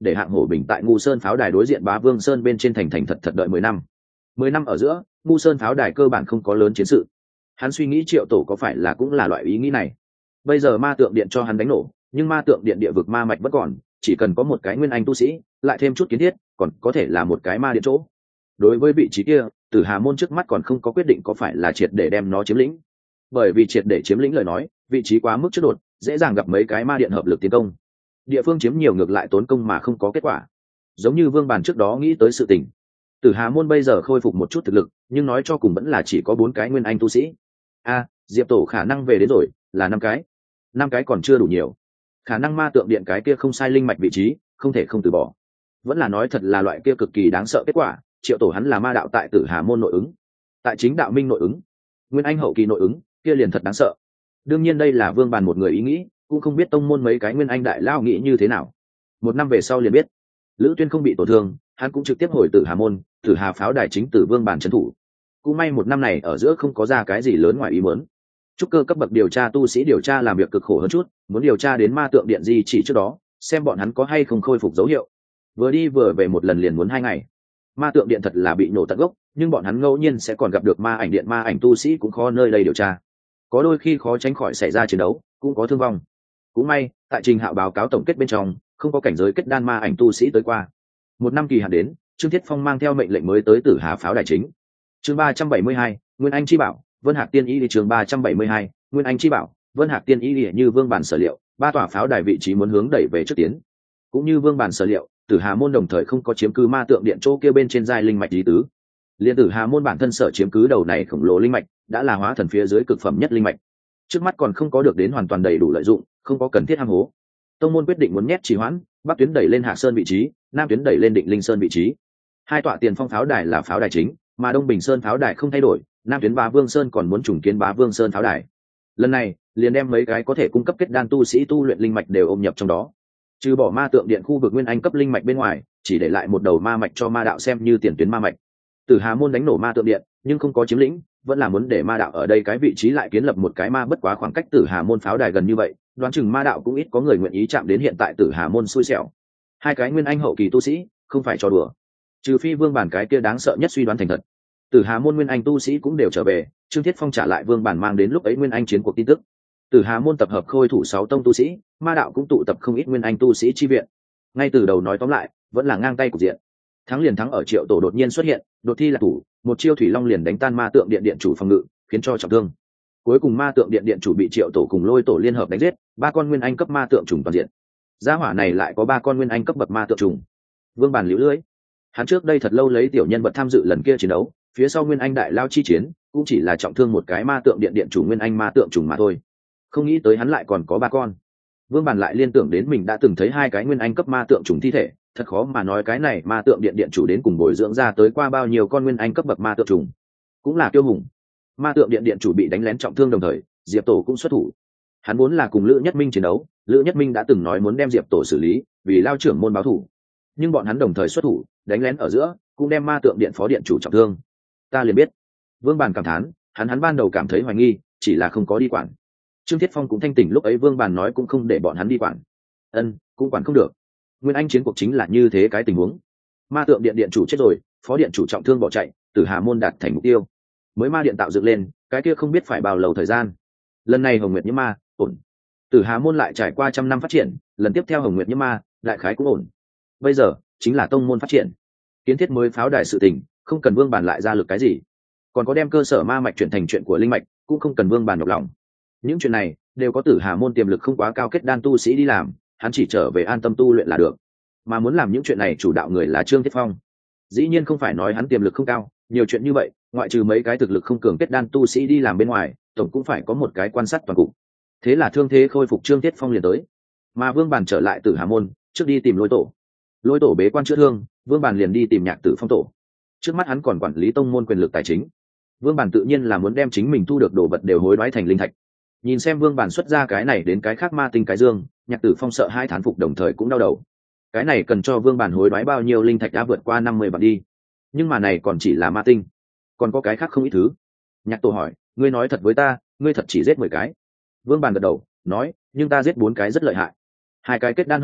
để hạng hổ bình tại ngu sơn pháo đài đối diện bá vương sơn bên trên thành thành thật thật đợi 10 năm. 10 năm ở giữa ngu sơn pháo đài cơ bản không có lớn chiến sự. Hắn suy nghĩ Triệu Tổ có phải là cũng là loại ý nghĩ này. Bây giờ ma tượng điện cho hắn đánh nổ, nhưng ma tượng điện địa vực ma mạch vẫn còn, chỉ cần có một cái nguyên anh tu sĩ lại thêm chút kiến thiết, còn có thể là một cái ma điện chỗ. Đối với vị trí kia, Tử Hà môn trước mắt còn không có quyết định có phải là triệt để đem nó chiếm lĩnh. Bởi vì triệt để chiếm lĩnh lời nói, vị trí quá mức trước đột, dễ dàng gặp mấy cái ma điện hợp lực tiến công. Địa phương chiếm nhiều ngược lại tốn công mà không có kết quả. Giống như Vương Bàn trước đó nghĩ tới sự tình. Tử Hà môn bây giờ khôi phục một chút thực lực, nhưng nói cho cùng vẫn là chỉ có 4 cái nguyên anh tu sĩ. Diệp Tổ khả năng về đến rồi, là 5 cái. 5 cái còn chưa đủ nhiều. Khả năng ma tượng điện cái kia không sai linh mạch vị trí, không thể không từ bỏ. Vẫn là nói thật là loại kia cực kỳ đáng sợ kết quả, Triệu Tổ hắn là ma đạo tại Tử Hà môn nội ứng, tại chính đạo minh nội ứng, nguyên anh hậu kỳ nội ứng, kia liền thật đáng sợ. Đương nhiên đây là Vương Bàn một người ý nghĩ, cũng không biết tông môn mấy cái nguyên anh đại lao nghĩ như thế nào. 1 năm về sau liền biết. Lữ Tuyên không bị tổn thương, hắn cũng trực tiếp hồi Tử Hà môn, Tử Hà pháo đài chính Tử Vương Bàn trấn thủ. Cũng may 1 năm này ở giữa không có ra cái gì lớn ngoài ý muốn. Trúc cơ cấp bậc điều tra tu sĩ điều tra làm việc cực khổ hơn chút, muốn điều tra đến ma tượng điện di chỉ trước đó, xem bọn hắn có hay không khôi phục dấu hiệu. Vừa đi vừa về một lần liền muốn 2 ngày. Ma tượng điện thật là bị nổ tận gốc, nhưng bọn hắn ngẫu nhiên sẽ còn gặp được ma ảnh điện ma ảnh tu sĩ cũng khó nơi đây điều tra. Có đôi khi khó tránh khỏi xảy ra chiến đấu, cũng có thương vong. Cũng may, tại Trình Hạo báo cáo tổng kết bên trong, không có cảnh giới kết đan ma ảnh tu sĩ tới qua. 1 năm kỳ hạn đến, Trương Thiết Phong mang theo mệnh lệnh mới tới Tử Hà pháo đài chính. Chương 372, Nguyên Anh chi bảo, Vân Hạc Tiên Y đi chương 372, Nguyên Anh chi bảo, Vân Hạc Tiên Y như Vương Bản sở liệu, 3 tòa pháo đài vị trí muốn hướng đẩy về trước tiến. Cũng như Vương Bản sở liệu, Tử Hà môn đồng thời không có chiếm cứ ma tượng điện chỗ kia bên trên giai linh mạch lý tứ. Liên Tử Hà môn bản thân sở chiếm cứ đầu này khổng lồ linh mạch, đã là hóa thần phía dưới cực phẩm nhất linh mạch. Trước mắt còn không có được đến hoàn toàn đầy đủ lợi dụng, không có cần thiết ham hố. Tông môn quyết định muốn nhét trì hoãn, bắc tuyến đẩy lên Hạ Sơn vị trí, nam tuyến đẩy lên Định Linh Sơn vị trí. 2 tọa tiền phong pháo đài là pháo đài chính, mà Đông Bình Sơn pháo đài không thay đổi, nam tuyến Bá Vương Sơn còn muốn trùng kiến Bá Vương Sơn pháo đài. Lần này, liền đem mấy cái có thể cung cấp kết đan tu sĩ tu luyện linh mạch đều ôm nhập trong đó. Trừ bỏ ma tượng điện khu vực nguyên anh cấp linh mạch bên ngoài, chỉ để lại một đầu ma mạch cho ma đạo xem như tiền tuyến ma mạch. Tử Hà môn đánh nổ ma tượng điện, nhưng không có chiếm lĩnh, vẫn là muốn để ma đạo ở đây cái vị trí lại kiến lập một cái ma bất quá khoảng cách Tử Hà môn pháo đài gần như vậy, đoán chừng ma đạo cũng ít có người nguyện ý chạm đến hiện tại Tử Hà môn xui xẻo. 2 cái nguyên anh hậu kỳ tu sĩ, không phải cho đùa. Trừ phi Vương Bản cái kia đáng sợ nhất suy đoán thành thật. Tử Hà môn nguyên anh tu sĩ cũng đều trở về, Trương Thiết Phong trả lại Vương Bản mang đến lúc ấy nguyên anh chiến cuộc tin tức. Tử Hà môn tập hợp khôi thủ 6 tông tu sĩ, ma đạo cũng tụ tập không ít nguyên anh tu sĩ chi viện. Ngay từ đầu nói tóm lại, vẫn là ngang tay cục diện. Thắng liền thắng ở Triệu Tổ đột nhiên xuất hiện, đột thi là thủ, một chiêu thủy long liền đánh tan ma tượng điện điện chủ phòng ngự, khiến cho trọng thương. Cuối cùng ma tượng điện điện chủ bị Triệu Tổ cùng Lôi Tổ liên hợp đánh giết, 3 con nguyên anh cấp ma tượng trùng toàn diện. Gia hỏa này lại có 3 con nguyên anh cấp bậc ma tượng trùng. Vương Bản liễu lưỡi. Hắn trước đây thật lâu lấy tiểu nhân vật tham dự lần kia chiến đấu, phía sau nguyên anh đại lao chi chiến, cũng chỉ là trọng thương một cái ma tượng điện điện chủ nguyên anh ma tượng trùng mà thôi. Không nghĩ tới hắn lại còn có 3 con. Vương Bản lại liên tưởng đến mình đã từng thấy 2 cái nguyên anh cấp ma tượng trùng thi thể, thật khó mà nói cái này ma tượng điện điện chủ đến cùng bồi dưỡng ra tới qua bao nhiêu con nguyên anh cấp bậc ma tượng trùng. Cũng là kiêu hùng. Ma tượng điện điện chủ bị đánh lén trọng thương đồng thời, Diệp Tổ cũng xuất thủ. Hắn vốn là cùng Lữ Nhất Minh chiến đấu, Lữ Nhất Minh đã từng nói muốn đem Diệp Tổ xử lý, vì lao trưởng môn báo thủ. Nhưng bọn hắn đồng thời xuất thủ, đánh lén ở giữa, cũng đem ma tượng điện phó điện chủ trọng thương. Ta liền biết. Vương Bản cảm thán, hắn ban đầu cảm thấy hoài nghi, chỉ là không có đi quản. Trương Thiết Phong cũng thanh tỉnh lúc ấy Vương Bản nói cũng không để bọn hắn đi quản. Cũng quản không được. Nguyên anh chiến cuộc chính là như thế cái tình huống. Ma tượng điện điện chủ chết rồi, phó điện chủ trọng thương bỏ chạy, Tử Hà môn đạt thành mục tiêu. Mới ma điện tạo dựng lên, cái kia không biết phải bao lâu thời gian. Lần này Hồng Nguyệt Nhiễm Ma, ổn. Tử Hà môn lại trải qua 100 năm phát triển, lần tiếp theo Hồng Nguyệt Nhiễm Ma, đại khái cũng ổn. Bây giờ chính là tông môn phát triển. Kiến thiết mới pháo đài sự tình, không cần Vương Bản lại ra lực cái gì. Còn có đem cơ sở ma mạch chuyển thành chuyện của linh mạch, cũng không cần Vương Bản nhọc lòng. Những chuyện này đều có Tử Hà môn tiềm lực không quá cao kết đan tu sĩ đi làm, hắn chỉ trở về an tâm tu luyện là được. Mà muốn làm những chuyện này chủ đạo người là Trương Thiết Phong. Dĩ nhiên không phải nói hắn tiềm lực không cao, nhiều chuyện như vậy, ngoại trừ mấy cái thực lực không cường kết đan tu sĩ đi làm bên ngoài, tổng cũng phải có một cái quan sát toàn cục. Thế là thương thế khôi phục Trương Thiết Phong liền tới. Mà Vương Bản trở lại Tử Hà môn, trước đi tìm Lôi Tổ. Lôi Tổ bế quan chữa thương, Vương Bản liền đi tìm Nhạc Tử Phong tổ. Trước mắt hắn còn quản lý tông môn quyền lực tài chính. Vương Bản tự nhiên là muốn đem chính mình thu được đồ vật đều hối đoái thành linh thạch. Nhìn xem Vương Bản xuất ra cái này đến cái khác ma tinh cái dương, Nhạc Tử Phong sợ 2 thán phục đồng thời cũng đau đầu. Cái này cần cho Vương Bản hối đoái bao nhiêu linh thạch đã vượt qua 50 vạn đi. Nhưng mà này còn chỉ là ma tinh, còn có cái khác không ít thứ. Nhạc Tổ hỏi, ngươi nói thật với ta, ngươi thật chỉ giết 10 cái? Vương Bản gật đầu, nói, nhưng ta giết 4 cái rất lợi hại. 2 cái kết đan hậu kỳ,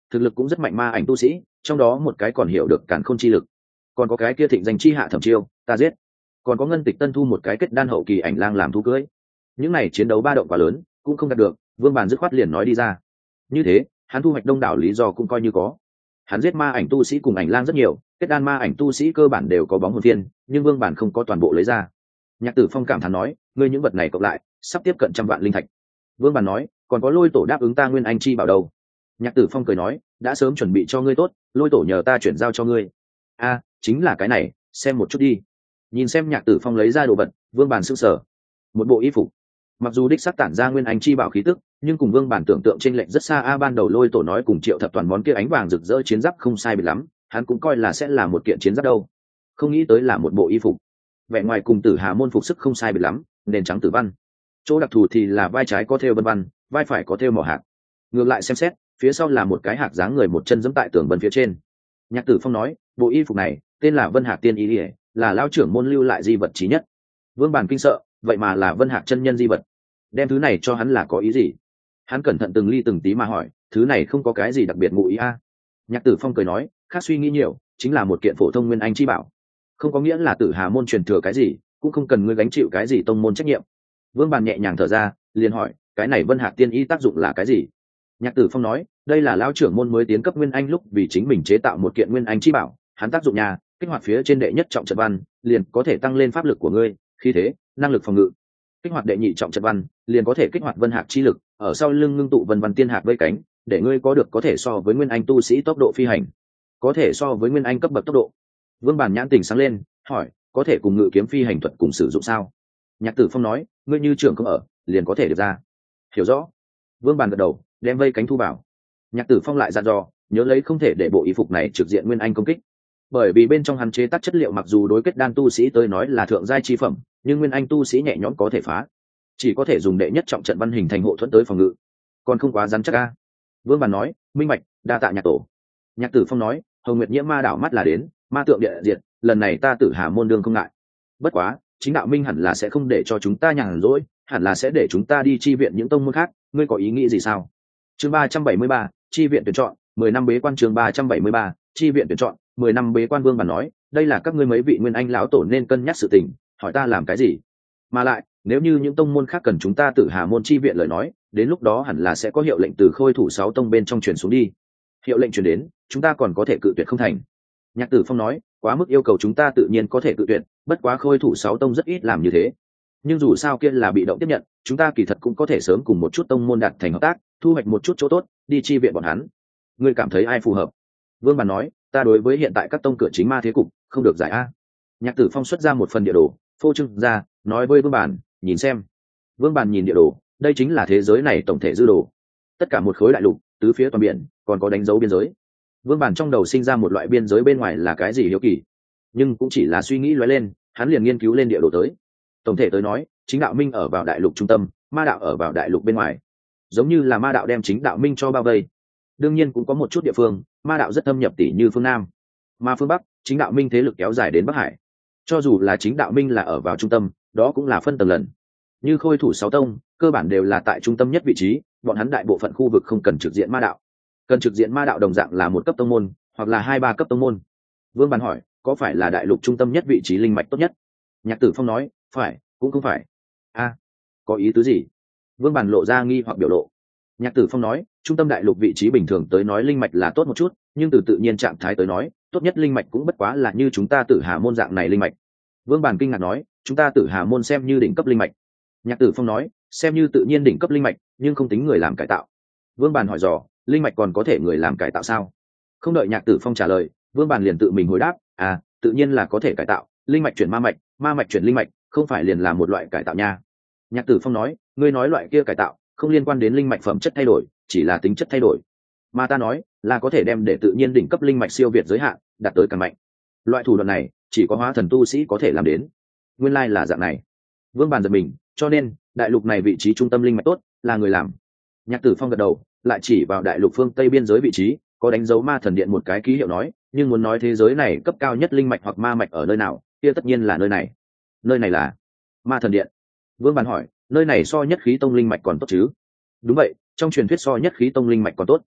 thực lực cũng rất mạnh ma ảnh tu sĩ, trong đó một cái còn hiểu được càn khôn chi lực, còn có cái kia thịnh danh chi hạ thẩm chiêu ta giết, còn có ngân tịch tân thu một cái kết đan hậu kỳ ảnh lang làm thú cưới. Những này chiến đấu ba động quá lớn cũng không đạt được, Vương Bàn dứt khoát liền nói đi ra. Như thế hắn thu hoạch đông đảo lý do cũng coi như có. Hắn giết ma ảnh tu sĩ cùng ảnh lang rất nhiều, kết đan ma ảnh tu sĩ cơ bản đều có bóng hồn phiên, nhưng Vương Bàn không có toàn bộ lấy ra. Nhạc Tử Phong cảm thán nói, ngươi những vật này cộng lại sắp tiếp cận 100 vạn linh thạch. Vương Bàn nói, còn có lôi tổ đáp ứng ta nguyên anh chi bảo đầu. Nhạc Tử Phong cười nói, đã sớm chuẩn bị cho ngươi tốt, lôi tổ nhờ ta chuyển giao cho ngươi. A, chính là cái này, xem một chút đi. Nhìn xem Nhạc Tử Phong lấy ra đồ vật, Vương Bàn sững sờ. Một bộ y phục, mặc dù đích xác tản ra nguyên anh chi bảo khí tức, nhưng cùng Vương Bàn tưởng tượng trên lệnh rất xa. Ban đầu lôi tổ nói cùng Triệu Thập Toàn món kia ánh vàng rực rỡ chiến giáp không sai biệt lắm, hắn cũng coi là sẽ là một kiện chiến giáp đâu, không nghĩ tới là một bộ y phục. Vẻ ngoài cùng Tử Hà môn phục sức không sai biệt lắm, nền trắng tử văn, chỗ đặc thù thì là vai trái có thêu vân văn, vai phải có thêu mỏ hạt. Ngược lại xem xét, phía sau là một cái hạt dáng người một chân giẫm tại tường vân phía trên. Nhạc Tử Phong nói, bộ y phục này tên là Vân Hạc Tiên Y, là lão trưởng môn lưu lại di vật chí nhất. Vương Bàn kinh sợ, vậy mà là Vân Hạc chân nhân di vật, đem thứ này cho hắn là có ý gì? Hắn cẩn thận từng ly từng tí mà hỏi, thứ này không có cái gì đặc biệt ngụ ý a? Nhạc Tử Phong cười nói, khác suy nghĩ nhiều, chính là một kiện phổ thông nguyên anh chi bảo, không có nghĩa là Tử Hà môn truyền thừa cái gì, cũng không cần ngươi gánh chịu cái gì tông môn trách nhiệm. Vương Bàn nhẹ nhàng thở ra, liền hỏi, cái này Vân Hạc Tiên Y tác dụng là cái gì? Nhạc Tử Phong nói, đây là lão trưởng môn mới tiến cấp nguyên anh lúc vì chính mình chế tạo một kiện nguyên anh chi bảo, hắn tác dụng nhà kích hoạt phía trên đệ nhất trọng trận văn, liền có thể tăng lên pháp lực của ngươi, khí thế, năng lực phòng ngự. Kích hoạt đệ nhị trọng trận văn, liền có thể kích hoạt Vân Hạc chi lực, ở sau lưng ngưng tụ vân văn tiên hạc vây cánh, để ngươi có được có thể so với nguyên anh tu sĩ tốc độ phi hành, có thể so với nguyên anh cấp bậc tốc độ. Vương Bàn nhãn tình sáng lên, hỏi, có thể cùng ngự kiếm phi hành thuật cùng sử dụng sao? Nhạc Tử Phong nói, ngươi như trưởng không ở, liền có thể được ra. Hiểu rõ. Vương Bàn gật đầu, đem vây cánh thu vào. Nhạc Tử Phong lại dặn dò, nhớ lấy không thể để bộ y phục này trực diện nguyên anh công kích, bởi vì bên trong hắn chế tác chất liệu mặc dù đối kết đan tu sĩ tới nói là thượng giai chi phẩm, nhưng nguyên anh tu sĩ nhẹ nhõm có thể phá, chỉ có thể dùng đệ nhất trọng trận văn hình thành hộ thuẫn tới phòng ngự, còn không quá rắn chắc a. Vương Bàn nói, minh bạch, đa tạ Nhạc tổ. Nhạc Tử Phong nói, Hồng Nguyệt Nhiễm ma đảo mắt là đến, ma tượng địa diệt, lần này ta Tử Hà môn đương không ngại. Bất quá, chính đạo minh hẳn là sẽ không để cho chúng ta nhàn rỗi, hẳn là sẽ để chúng ta đi chi viện những tông môn khác, ngươi có ý nghĩ gì sao? Chương 373, chi viện tuyển chọn, 10 năm bế quan. Chương 373, chi viện tuyển chọn, 10 năm bế quan. Vương Bàn nói, đây là các ngươi mấy vị nguyên anh lão tổ nên cân nhắc sự tình, hỏi ta làm cái gì? Mà lại, nếu như những tông môn khác cần chúng ta Tử Hà môn chi viện lời nói, đến lúc đó hẳn là sẽ có hiệu lệnh từ Khôi Thủ 6 tông bên trong truyền xuống đi. Hiệu lệnh truyền đến, chúng ta còn có thể cự tuyệt không thành? Nhạc Tử Phong nói, quá mức yêu cầu chúng ta tự nhiên có thể cự tuyệt, bất quá Khôi Thủ 6 tông rất ít làm như thế. Nhưng dù sao kia là bị động tiếp nhận, chúng ta kỳ thật cũng có thể sớm cùng một chút tông môn đạt thành hợp tác, thu hoạch một chút chỗ tốt, đi chi viện bọn hắn. Ngươi cảm thấy ai phù hợp? Vương Bàn nói, ta đối với hiện tại các tông cửa chính ma thế cục không được giải a. Nhạc Tử Phong xuất ra một phần địa đồ, phô trưng ra, nói với Vương Bàn, nhìn xem. Vương Bàn nhìn địa đồ, đây chính là thế giới này tổng thể dư đồ, tất cả một khối đại lục, tứ phía toàn biển, còn có đánh dấu biên giới. Vương Bàn trong đầu sinh ra một loại biên giới bên ngoài là cái gì hiếu kỳ, nhưng cũng chỉ là suy nghĩ lóe lên, hắn liền nghiên cứu lên địa đồ tới. Tổng thể tới nói, chính đạo minh ở vào đại lục trung tâm, ma đạo ở vào đại lục bên ngoài, giống như là ma đạo đem chính đạo minh cho bao vây. Đương nhiên cũng có một chút địa phương ma đạo rất thâm nhập, tỉ như phương Nam, mà phương Bắc chính đạo minh thế lực kéo dài đến Bắc Hải. Cho dù là chính đạo minh là ở vào trung tâm, đó cũng là phân tầng lần. Như Khôi Thủ 6 tông cơ bản đều là tại trung tâm nhất vị trí, bọn hắn đại bộ phận khu vực không cần trực diện ma đạo, cần trực diện ma đạo đồng dạng là một cấp tông môn hoặc là 2-3 cấp tông môn. Vương Bàn hỏi, có phải là đại lục trung tâm nhất vị trí linh mạch tốt nhất? Nhạc Tử Phong nói, phải, cũng không phải. A, có ý tứ gì? Vương Bàn lộ ra nghi hoặc biểu lộ. Nhạc Tử Phong nói, trung tâm đại lục vị trí bình thường tới nói linh mạch là tốt một chút, nhưng từ tự nhiên trạng thái tới nói, tốt nhất linh mạch cũng bất quá là như chúng ta Tử Hà môn dạng này linh mạch. Vương Bàn kinh ngạc nói, chúng ta Tử Hà môn xem như đỉnh cấp linh mạch. Nhạc Tử Phong nói, xem như tự nhiên đỉnh cấp linh mạch, nhưng không tính người làm cải tạo. Vương Bàn hỏi dò, linh mạch còn có thể người làm cải tạo sao? Không đợi Nhạc Tử Phong trả lời, Vương Bàn liền tự mình hồi đáp, tự nhiên là có thể cải tạo, linh mạch chuyển ma mạch, ma mạch chuyển linh mạch, không phải liền là một loại cải tạo nha. Nhạc Tử Phong nói, ngươi nói loại kia cải tạo không liên quan đến linh mạch phẩm chất thay đổi, chỉ là tính chất thay đổi, mà ta nói là có thể đem để tự nhiên đỉnh cấp linh mạch siêu việt giới hạn, đạt tới càng mạnh. Loại thủ đoạn này chỉ có hóa thần tu sĩ có thể làm đến. Nguyên lai là dạng này. Vương Bàn giật mình, cho nên đại lục này vị trí trung tâm linh mạch tốt là người làm. Nhạc Tử Phong gật đầu, lại chỉ vào đại lục phương tây biên giới vị trí có đánh dấu ma thần điện một cái ký hiệu, nói, nhưng muốn nói thế giới này cấp cao nhất linh mạch hoặc ma mạch ở nơi nào, kia tất nhiên là nơi này. Nơi này là ma thần điện. Vương Bàn hỏi, nơi này so nhất khí tông linh mạch còn tốt chứ? Đúng vậy, trong truyền thuyết so nhất khí tông linh mạch còn tốt.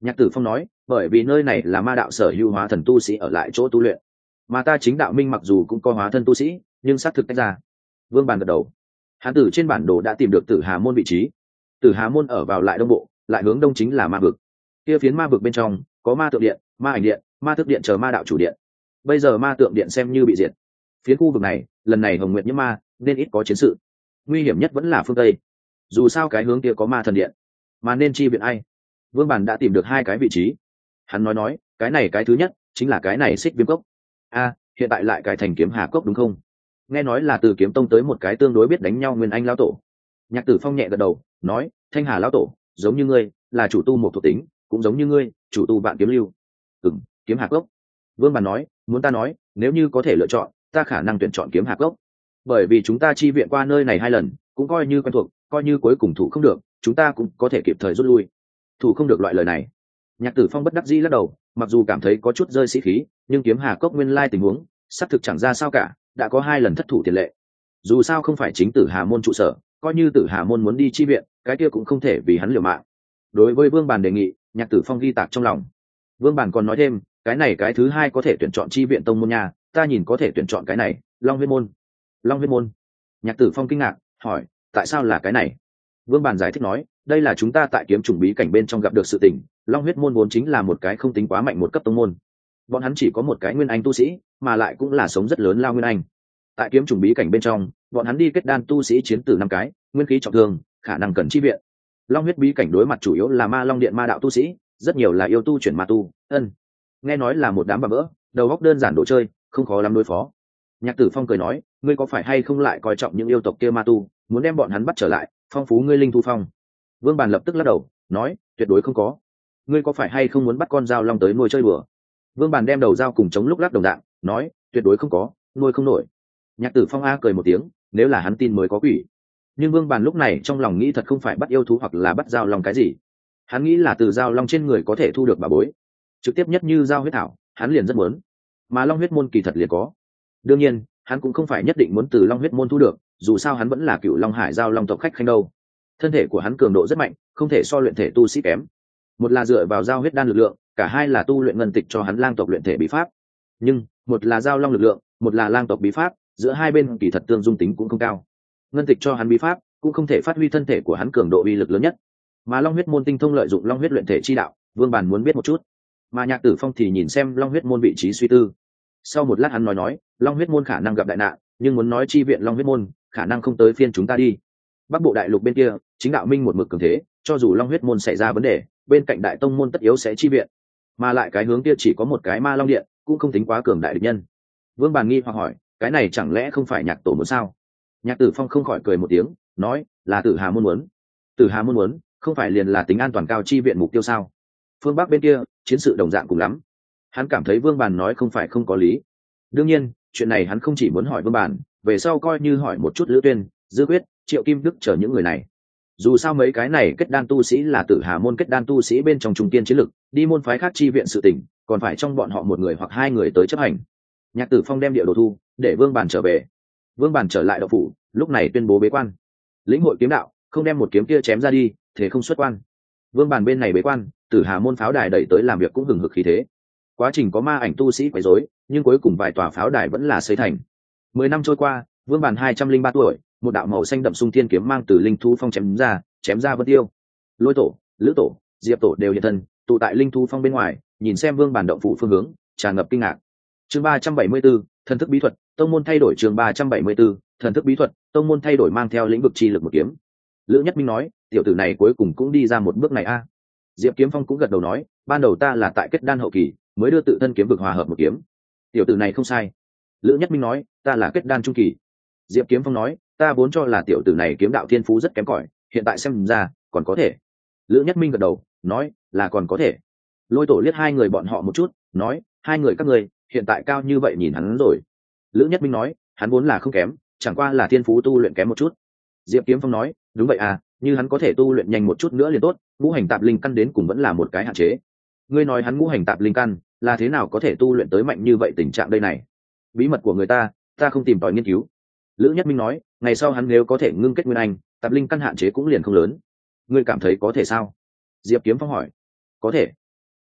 Nhạc Tử Phong nói, bởi vì nơi này là ma đạo sở hữu hóa thần tu sĩ ở lại chỗ tu luyện, mà ta chính đạo minh mặc dù cũng có hóa thân tu sĩ, nhưng xác thực tách ra. Vương Bàn gật đầu. Hán tử trên bản đồ đã tìm được Tử Hà môn vị trí. Tử Hà môn ở vào lại đông bộ, lại hướng đông chính là ma vực. Kia phiến ma vực bên trong có ma tượng điện, ma ảnh điện, ma thức điện chờ ma đạo chủ điện. Bây giờ ma tượng điện xem như bị diệt. Phiến khu vực này, lần này Hồng Nguyệt Nhiễm Ma nên ít có chiến sự. Nguy hiểm nhất vẫn là phương Tây. Dù sao cái hướng kia có ma thần điện, mà nên chi viện ai? Vương Bản đã tìm được hai cái vị trí. Hắn nói, cái này cái thứ nhất chính là cái này Xích Viêm cốc. Hiện tại lại cái thành Kiếm Hà cốc đúng không? Nghe nói là từ Kiếm Tông tới một cái tương đối biết đánh nhau Nguyên Anh lão tổ. Nhạc Tử Phong nhẹ gật đầu, nói, Thanh Hà lão tổ, giống như ngươi, là chủ tu một thuộc tính, cũng giống như ngươi, chủ tu vạn kiếm lưu. Kiếm Hà cốc. Vương Bản nói, muốn ta nói, nếu như có thể lựa chọn, ta khả năng tuyển chọn Kiếm Hà cốc. Bởi vì chúng ta chi viện qua nơi này 2 lần, cũng coi như quen thuộc, coi như cuối cùng thủ không được, chúng ta cũng có thể kịp thời rút lui. Thủ không được loại lời này. Nhạc Tử Phong bất đắc dĩ lắc đầu, mặc dù cảm thấy có chút rơi sĩ khí, nhưng Kiếm Hà cốc nguyên lai tình huống, xác thực chẳng ra sao cả, đã có 2 lần thất thủ tiền lệ. Dù sao không phải chính Tử Hà môn trụ sở, coi như Tử Hà môn muốn đi chi viện, cái kia cũng không thể vì hắn liều mạng. Đối với Vương Bàn đề nghị, Nhạc Tử Phong ghi tạc trong lòng. Vương Bàn còn nói thêm, cái này cái thứ hai có thể tuyển chọn chi viện tông môn nhà, ta nhìn có thể tuyển chọn cái này, Long Huyết môn. Long Huyết môn? Nhạc Tử Phong kinh ngạc, hỏi, tại sao là cái này? Vương Bàn giải thích nói, đây là chúng ta tại kiếm trùng bí cảnh bên trong gặp được sự tình, Long Huyết môn vốn chính là một cái không tính quá mạnh một cấp tông môn. Bọn hắn chỉ có một cái nguyên anh tu sĩ, mà lại cũng là sống rất lớn lao nguyên anh. Tại kiếm trùng bí cảnh bên trong, bọn hắn đi kết đan tu sĩ chiến tử 5 cái, nguyên khí trọng thương, khả năng cần chi viện. Long huyết bí cảnh đối mặt chủ yếu là ma long điện ma đạo tu sĩ, rất nhiều là yêu tu chuyển ma tu. Nghe nói là một đám bà vỡ, đầu óc đơn giản đồ chơi, không khó lắm đối phó. Nhạc Tử Phong cười nói, ngươi có phải hay không lại coi trọng những yêu tộc kia ma tu, muốn đem bọn hắn bắt trở lại, phong phú ngươi linh thu phong? Vương Bàn lập tức lắc đầu, nói, tuyệt đối không có. Ngươi có phải hay không muốn bắt con dao long tới nuôi chơi bừa? Vương Bàn đem đầu dao cùng chống lúc lắc đồng dạng, nói, tuyệt đối không có, nuôi không nổi. Nhạc Tử Phong cười một tiếng, nếu là hắn tin mới có quỷ. Nhưng Vương Bàn lúc này trong lòng nghĩ thật không phải bắt yêu thú hoặc là bắt dao long cái gì, hắn nghĩ là từ dao long trên người có thể thu được bảo bối, trực tiếp nhất như dao huyết thảo, hắn liền rất muốn. Mà long huyết môn kỳ thật liền có. Đương nhiên, hắn cũng không phải nhất định muốn từ long huyết môn thu được, dù sao hắn vẫn là cựu long hải giao long tộc khách khanh đâu. Thân thể của hắn cường độ rất mạnh, không thể so luyện thể tu sĩ kém. Một là dựa vào giao huyết đan lực lượng, cả hai là tu luyện ngân tịch cho hắn lang tộc luyện thể bí pháp. Nhưng một là giao long lực lượng, một là lang tộc bí pháp, giữa hai bên kỳ thật tương dung tính cũng không cao. Ngân tịch cho hắn bí pháp cũng không thể phát huy thân thể của hắn cường độ uy lực lớn nhất, mà long huyết môn tinh thông lợi dụng long huyết luyện thể chi đạo. Vương Bàn muốn biết một chút, mà Nhạc Tử Phong thì nhìn xem long huyết môn vị trí suy tư. Sau một lát hắn nói, long huyết môn khả năng gặp đại nạn, nhưng muốn nói chi viện long huyết môn, khả năng không tới phiên chúng ta đi. Bắc bộ đại lục bên kia, chính đạo minh một mực cường thế, cho dù long huyết môn xảy ra vấn đề, bên cạnh đại tông môn tất yếu sẽ chi viện, mà lại cái hướng kia chỉ có một cái ma long điện, cũng không tính quá cường đại địch nhân. Vương Bàn nghi hoặc hỏi, cái này chẳng lẽ không phải Nhạc tổ muốn sao? Nhạc Tử Phong không khỏi cười một tiếng, nói, là Tử Hà môn muốn. Tử Hà môn muốn, không phải liền là tính an toàn cao chi viện mục tiêu sao? Phương Bắc bên kia, chiến sự đồng dạng cùng lắm. Hắn cảm thấy Vương Bàn nói không phải không có lý. Đương nhiên, chuyện này hắn không chỉ muốn hỏi Vương Bàn, về sau coi như hỏi một chút Lữ Tuyên, Dư Quyết, Triệu Kim Đức chờ những người này. Dù sao mấy cái này kết đan tu sĩ là Tử Hà môn kết đan tu sĩ bên trong trung tiên chiến lực, đi môn phái khác chi viện sự tình, còn phải trong bọn họ một người hoặc 2 người tới chấp hành. Nhạc Tử Phong đem địa đồ thu, để Vương Bàn trở về. Vương Bàn trở lại đậu phủ, lúc này tuyên bố bế quan. Lĩnh hội kiếm đạo, không đem một kiếm kia chém ra đi, thế không xuất quan. Vương Bàn bên này bế quan, Tử Hà môn pháo đài đẩy tới làm việc cũng hừng hực khí thế. Quá trình có ma ảnh tu sĩ quấy rối, nhưng cuối cùng vài tòa pháo đài vẫn là xây thành. 10 năm trôi qua, Vương Bàn 203 tuổi, một đạo màu xanh đậm sung thiên kiếm mang từ linh thú phong chém ra vân tiêu. Lôi tổ, Lữ tổ, Diệp tổ đều hiện thân, tụ tại linh thú phong bên ngoài, nhìn xem Vương Bàn động phủ phương hướng, tràn ngập kinh ngạc. Chương 374, thần thức bí thuật, tông môn thay đổi. Chương 374, thần thức bí thuật, tông môn thay đổi mang theo lĩnh vực chi lực một kiếm. Lữ Nhất Minh nói, tiểu tử này cuối cùng cũng đi ra một bước này a. Diệp Kiếm Phong cũng gật đầu nói, ban đầu ta là tại kết đan hậu kỳ, mới đưa tự thân kiếm vực hòa hợp một kiếm. Tiểu tử này không sai. Lữ Nhất Minh nói, ta là kết đan trung kỳ. Diệp Kiếm Phong nói, ta vốn cho là tiểu tử này kiếm đạo thiên phú rất kém cỏi, hiện tại xem ra còn có thể. Lữ Nhất Minh gật đầu, nói, là còn có thể. Lôi tổ liếc hai người bọn họ một chút, nói, hai người các ngươi hiện tại cao như vậy nhìn hắn rồi. Lữ Nhất Minh nói, hắn vốn là không kém, chẳng qua là thiên phú tu luyện kém một chút. Diệp Kiếm Phong nói, đúng vậy à, như hắn có thể tu luyện nhanh một chút nữa liền tốt, ngũ hành tạp linh căn đến cùng vẫn là một cái hạn chế. Ngươi nói hắn ngũ hành tạp linh căn là thế nào có thể tu luyện tới mạnh như vậy tình trạng đây này? Bí mật của người ta không tìm tòi nghiên cứu. Lữ Nhất Minh nói, ngày sau hắn nếu có thể ngưng kết nguyên anh, tạp linh căn hạn chế cũng liền không lớn. Ngươi cảm thấy có thể sao? Diệp Kiếm Phong hỏi. Có thể.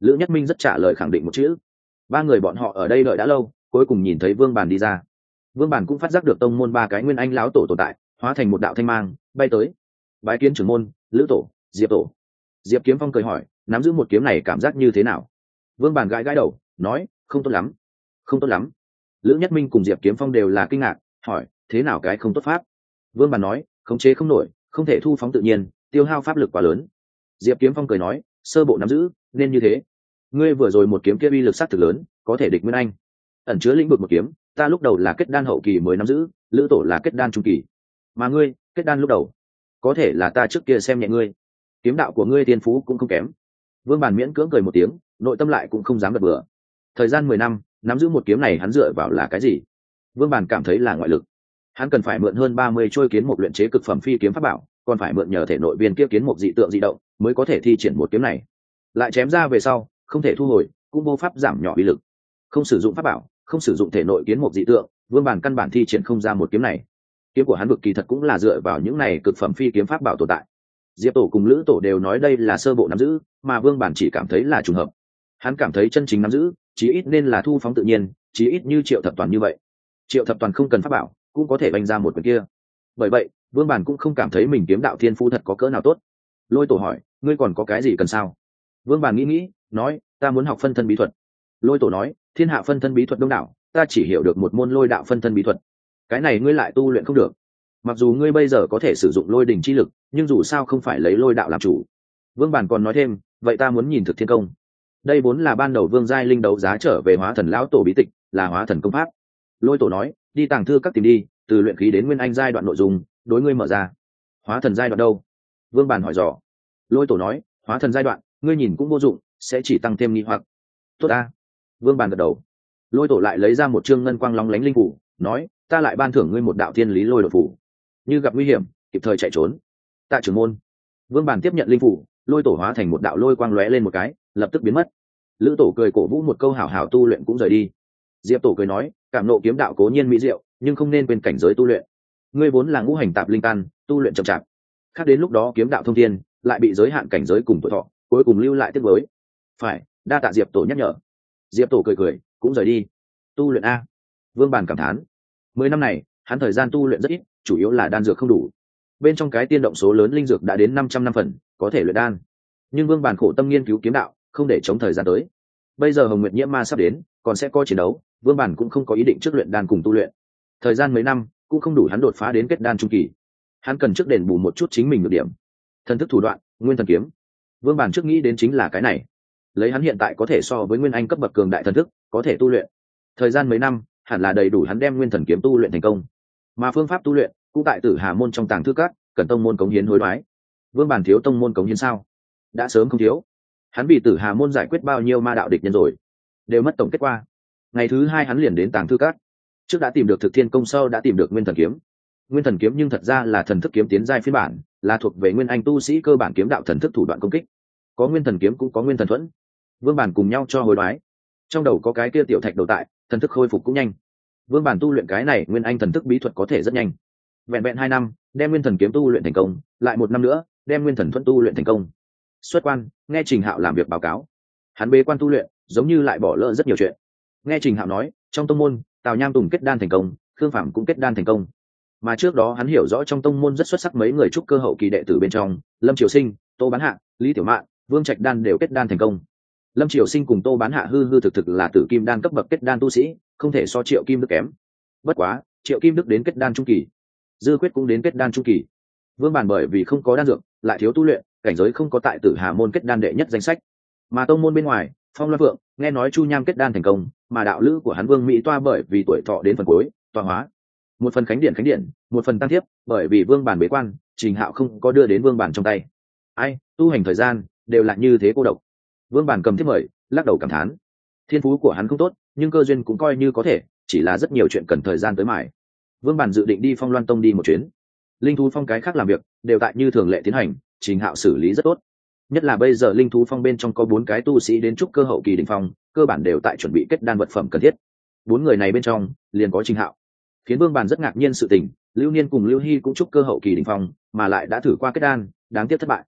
Lữ Nhất Minh rất trả lời khẳng định một chữ. Ba người bọn họ ở đây đợi đã lâu, cuối cùng nhìn thấy Vương Bàn đi ra. Vương Bàn cũng phát giác được tông môn ba cái nguyên anh lão tổ tồn tại, hóa thành một đạo thanh mang bay tới. Bái kiến trưởng môn, Lữ tổ, Diệp tổ. Diệp Kiếm Phong cười hỏi, nắm giữ một kiếm này cảm giác như thế nào? Vương Bàn gãi gãi đầu, nói, không tốt lắm. Không tốt lắm. Lữ Nhất Minh cùng Diệp Kiếm Phong đều là kinh ngạc, hỏi, thế nào cái không tốt pháp? Vương Bàn nói, khống chế không nổi, không thể thu phóng tự nhiên, tiêu hao pháp lực quá lớn. Diệp Kiếm Phong cười nói, sơ bộ nắm giữ, nên như thế. Ngươi vừa rồi một kiếm kia uy lực sát thực lớn, có thể địch nguyên anh. Ẩn chứa lĩnh vực một kiếm, ta lúc đầu là kết đan hậu kỳ mới nắm giữ, Lữ tổ là kết đan trung kỳ. Mà ngươi, kết đan lúc đầu, có thể là ta trước kia xem nhẹ ngươi. Kiếm đạo của ngươi tiên phú cũng không kém. Vương Bàn miễn cưỡng cười một tiếng, nội tâm lại cũng không dám gật bừa. Thời gian 10 năm, nắm giữ một kiếm này hắn dựa vào là cái gì? Vương Bàn cảm thấy là ngoại lực. Hắn cần phải mượn hơn 30 trôi kiến một luyện chế cực phẩm phi kiếm pháp bảo, còn phải mượn nhờ thể nội viên kia kiến một dị tượng dị động, mới có thể thi triển một kiếm này. Lại chém ra về sau, không thể thu hồi, cũng vô pháp giảm nhỏ uy lực. Không sử dụng pháp bảo, không sử dụng thể nội kiến một dị tượng, Vương Bàn căn bản thi triển không ra một kiếm này. Kiếm của hắn vực kỳ thật cũng là dựa vào những này cực phẩm phi kiếm pháp bảo tồn tại. Diệp tổ cùng Lữ tổ đều nói đây là sơ bộ nắm giữ, mà Vương Bản chỉ cảm thấy là trùng hợp. Hắn cảm thấy chân chính nắm giữ, chí ít nên là thu phóng tự nhiên, chí ít như Triệu Thập Toàn như vậy. Triệu Thập Toàn không cần pháp bảo, cũng có thể bành ra một quyền kia. Bởi vậy, Vương Bản cũng không cảm thấy mình kiếm đạo thiên phú thật có cỡ nào tốt. Lôi tổ hỏi, ngươi còn có cái gì cần sao? Vương Bản nghĩ, nói, ta muốn học phân thân bí thuật. Lôi tổ nói, thiên hạ phân thân bí thuật đông đảo, ta chỉ hiểu được một môn lôi đạo phân thân bí thuật. Cái này ngươi lại tu luyện không được. Mặc dù ngươi bây giờ có thể sử dụng lôi đỉnh chi lực, nhưng dù sao không phải lấy lôi đạo làm chủ. Vương Bản còn nói thêm, vậy ta muốn nhìn thực thiên công. Đây vốn là ban đầu Vương giai linh đấu giá trở về hóa thần lão tổ bí tịch, là hóa thần công pháp. Lôi tổ nói, đi tàng thư các tìm đi, từ luyện khí đến nguyên anh giai đoạn nội dung, đối ngươi mở ra. Hóa thần giai đoạn đâu? Vương Bản hỏi dò. Lôi tổ nói, hóa thần giai đoạn, ngươi nhìn cũng vô dụng, sẽ chỉ tăng thêm nghi hoặc. Tốt ta. Vương Bản gật đầu. Lôi tổ lại lấy ra một chương ngân quang lóng lánh linh phủ, nói, ta lại ban thưởng ngươi một đạo thiên lý lôi đột phủ. Như gặp nguy hiểm, kịp thời chạy trốn. Tạ trưởng môn. Vương Bản tiếp nhận linh phủ, lôi tổ hóa thành một đạo lôi quang lóe lên một cái, lập tức biến mất. Lữ tổ cười cổ vũ một câu hảo hảo tu luyện cũng rời đi. Diệp tổ cười nói, cảm nộ kiếm đạo cố nhiên mỹ diệu, nhưng không nên quên cảnh giới tu luyện. Ngươi vốn là ngũ hành tạp linh căn, tu luyện chậm chạp. Khác đến lúc đó kiếm đạo thông thiên, lại bị giới hạn cảnh giới cùng tuổi thọ, cuối cùng lưu lại tiếc mới. Phải, đa tạ Diệp tổ nhắc nhở. Diệp tổ cười cười, cũng rời đi. Tu luyện a. Vương Bản cảm thán. 10 năm này, hắn thời gian tu luyện rất ít, chủ yếu là đan dược không đủ. Bên trong cái tiên động số lớn linh dược đã đến 500 năm phần, có thể luyện đan. Nhưng Vương Bản khổ tâm nghiên cứu kiếm đạo, không để chống thời gian tới. Bây giờ Hồng Nguyệt Nhiễm Ma sắp đến, còn sẽ có chiến đấu, Vương Bản cũng không có ý định trước luyện đan cùng tu luyện. Thời gian mấy năm cũng không đủ hắn đột phá đến kết đan trung kỳ. Hắn cần trước đền bù một chút chính mình nhược điểm. Thần thức thủ đoạn, Nguyên Thần kiếm. Vương Bản trước nghĩ đến chính là cái này. Lấy hắn hiện tại có thể so với Nguyên Anh cấp bậc cường đại thần thức, có thể tu luyện. Thời gian mấy năm, hẳn là đầy đủ hắn đem Nguyên Thần kiếm tu luyện thành công. Mà phương pháp tu luyện cũng tại Tử Hà môn trong tàng thư các, cần tông môn cống hiến hối đoái. Vương Bản thiếu tông môn cống hiến sao? Đã sớm không thiếu. Hắn vì Tử Hà môn giải quyết bao nhiêu ma đạo địch nhân rồi, đều mất tổng kết quả. Ngày thứ 2 hắn liền đến tàng thư các. Trước đã tìm được thực thiên công, sau đã tìm được Nguyên Thần kiếm. Nguyên Thần kiếm nhưng thật ra là thần thức kiếm tiến giai phiên bản, là thuộc về Nguyên Anh tu sĩ cơ bản kiếm đạo thần thức thủ đoạn công kích. Có Nguyên Thần kiếm cũng có Nguyên Thần thuẫn. Vương Bản cùng nhau cho hối đoái. Trong đầu có cái kia tiểu thạch đầu tại, thần thức khôi phục cũng nhanh. Vương Bản tu luyện cái này Nguyên Anh thần thức bí thuật có thể rất nhanh. Vẹn 2 năm, đem Nguyên Thần kiếm tu luyện thành công, lại 1 năm nữa, đem Nguyên Thần thuẫn tu luyện thành công. Xuất quan, nghe Trình Hạo làm việc báo cáo. Hắn bế quan tu luyện, giống như lại bỏ lỡ rất nhiều chuyện. Nghe Trình Hạo nói, trong tông môn, Tào Nham Tùng kết đan thành công, Khương Phạm cũng kết đan thành công. Mà trước đó hắn hiểu rõ trong tông môn rất xuất sắc mấy người trúc cơ hậu kỳ đệ tử bên trong, Lâm Triều Sinh, Tô Bán Hạ, Lý Tiểu Mạn, Vương Trạch Đan đều kết đan thành công. Lâm Triều Sinh cùng Tô Bán Hạ hư thực là tử kim đan cấp bậc kết đan tu sĩ, không thể so Triệu Kim Đức kém. Bất quá, Triệu Kim Đức đến kết đan trung kỳ, Dư Quyết cũng đến kết đan trung kỳ. Vương Bản bởi vì không có đan dược, lại thiếu tu luyện, cảnh giới không có tại Tử Hà môn kết đan đệ nhất danh sách. Mà tông môn bên ngoài, Phong Loan Phượng nghe nói Chu Nham kết đan thành công, mà đạo lữ của hắn Vương Mỹ Toa bởi vì tuổi thọ đến phần cuối, tọa hóa. Một phần khánh điện, một phần tăng thiếp, bởi vì Vương Bản bế quan, Trình Hạo không có đưa đến Vương Bản trong tay. Ai, tu hành thời gian đều là như thế cô độc. Vương Bản cầm thiếp mời, lắc đầu cảm thán. Thiên phú của hắn không tốt, nhưng cơ duyên cũng coi như có thể, chỉ là rất nhiều chuyện cần thời gian tới mài. Vương Bản dự định đi Phong Loan Tông đi một chuyến. Linh thú phong cái khác làm việc đều tại như thường lệ tiến hành, Trình Hạo xử lý rất tốt. Nhất là bây giờ linh thú phong bên trong có 4 cái tu sĩ đến trúc cơ hậu kỳ đỉnh phong, cơ bản đều tại chuẩn bị kết đan vật phẩm cần thiết. 4 người này bên trong liền có Trình Hạo. Khiến Vương Bản rất ngạc nhiên sự tình, Lưu Niên cùng Lưu Hy cũng trúc cơ hậu kỳ đỉnh phong, mà lại đã thử qua kết đan, đáng tiếc thất bại.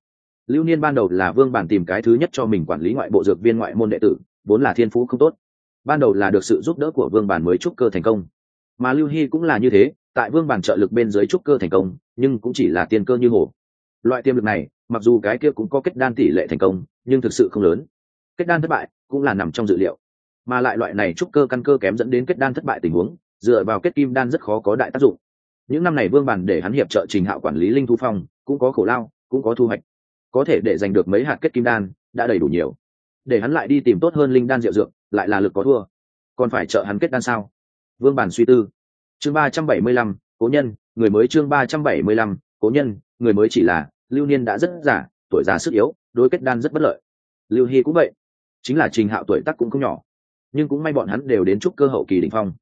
Lưu Niên ban đầu là Vương Bản tìm cái thứ nhất cho mình quản lý ngoại bộ dược viên ngoại môn đệ tử, vốn là thiên phú không tốt. Ban đầu là được sự giúp đỡ của Vương Bản mới trúc cơ thành công. Mà Lưu Hy cũng là như thế, tại Vương Bản trợ lực bên dưới trúc cơ thành công, nhưng cũng chỉ là tiên cơ như hồ. Loại tiềm lực này, mặc dù cái kia cũng có kết đan tỷ lệ thành công, nhưng thực sự không lớn. Kết đan thất bại cũng là nằm trong dự liệu. Mà lại loại này trúc cơ căn cơ kém dẫn đến kết đan thất bại tình huống, dựa vào kết kim đan rất khó có đại tác dụng. Những năm này Vương Bản để hắn hiệp trợ Trình Hạo quản lý linh thú phong, cũng có khổ lao, cũng có thu hoạch. Có thể để giành được mấy hạt kết kim đan, đã đầy đủ nhiều. Để hắn lại đi tìm tốt hơn linh đan diệu dược, lại là lực có thua. Còn phải trợ hắn kết đan sao? Vương Bản suy tư. Chương 375, cố nhân, người mới chương 375, cố nhân, người mới chỉ là, Lưu Niên đã rất già, tuổi già sức yếu, đối kết đan rất bất lợi. Lưu Hy cũng vậy, chính là Trình Hạo tuổi tác cũng không nhỏ, nhưng cũng may bọn hắn đều đến trúc cơ hậu kỳ đỉnh phong.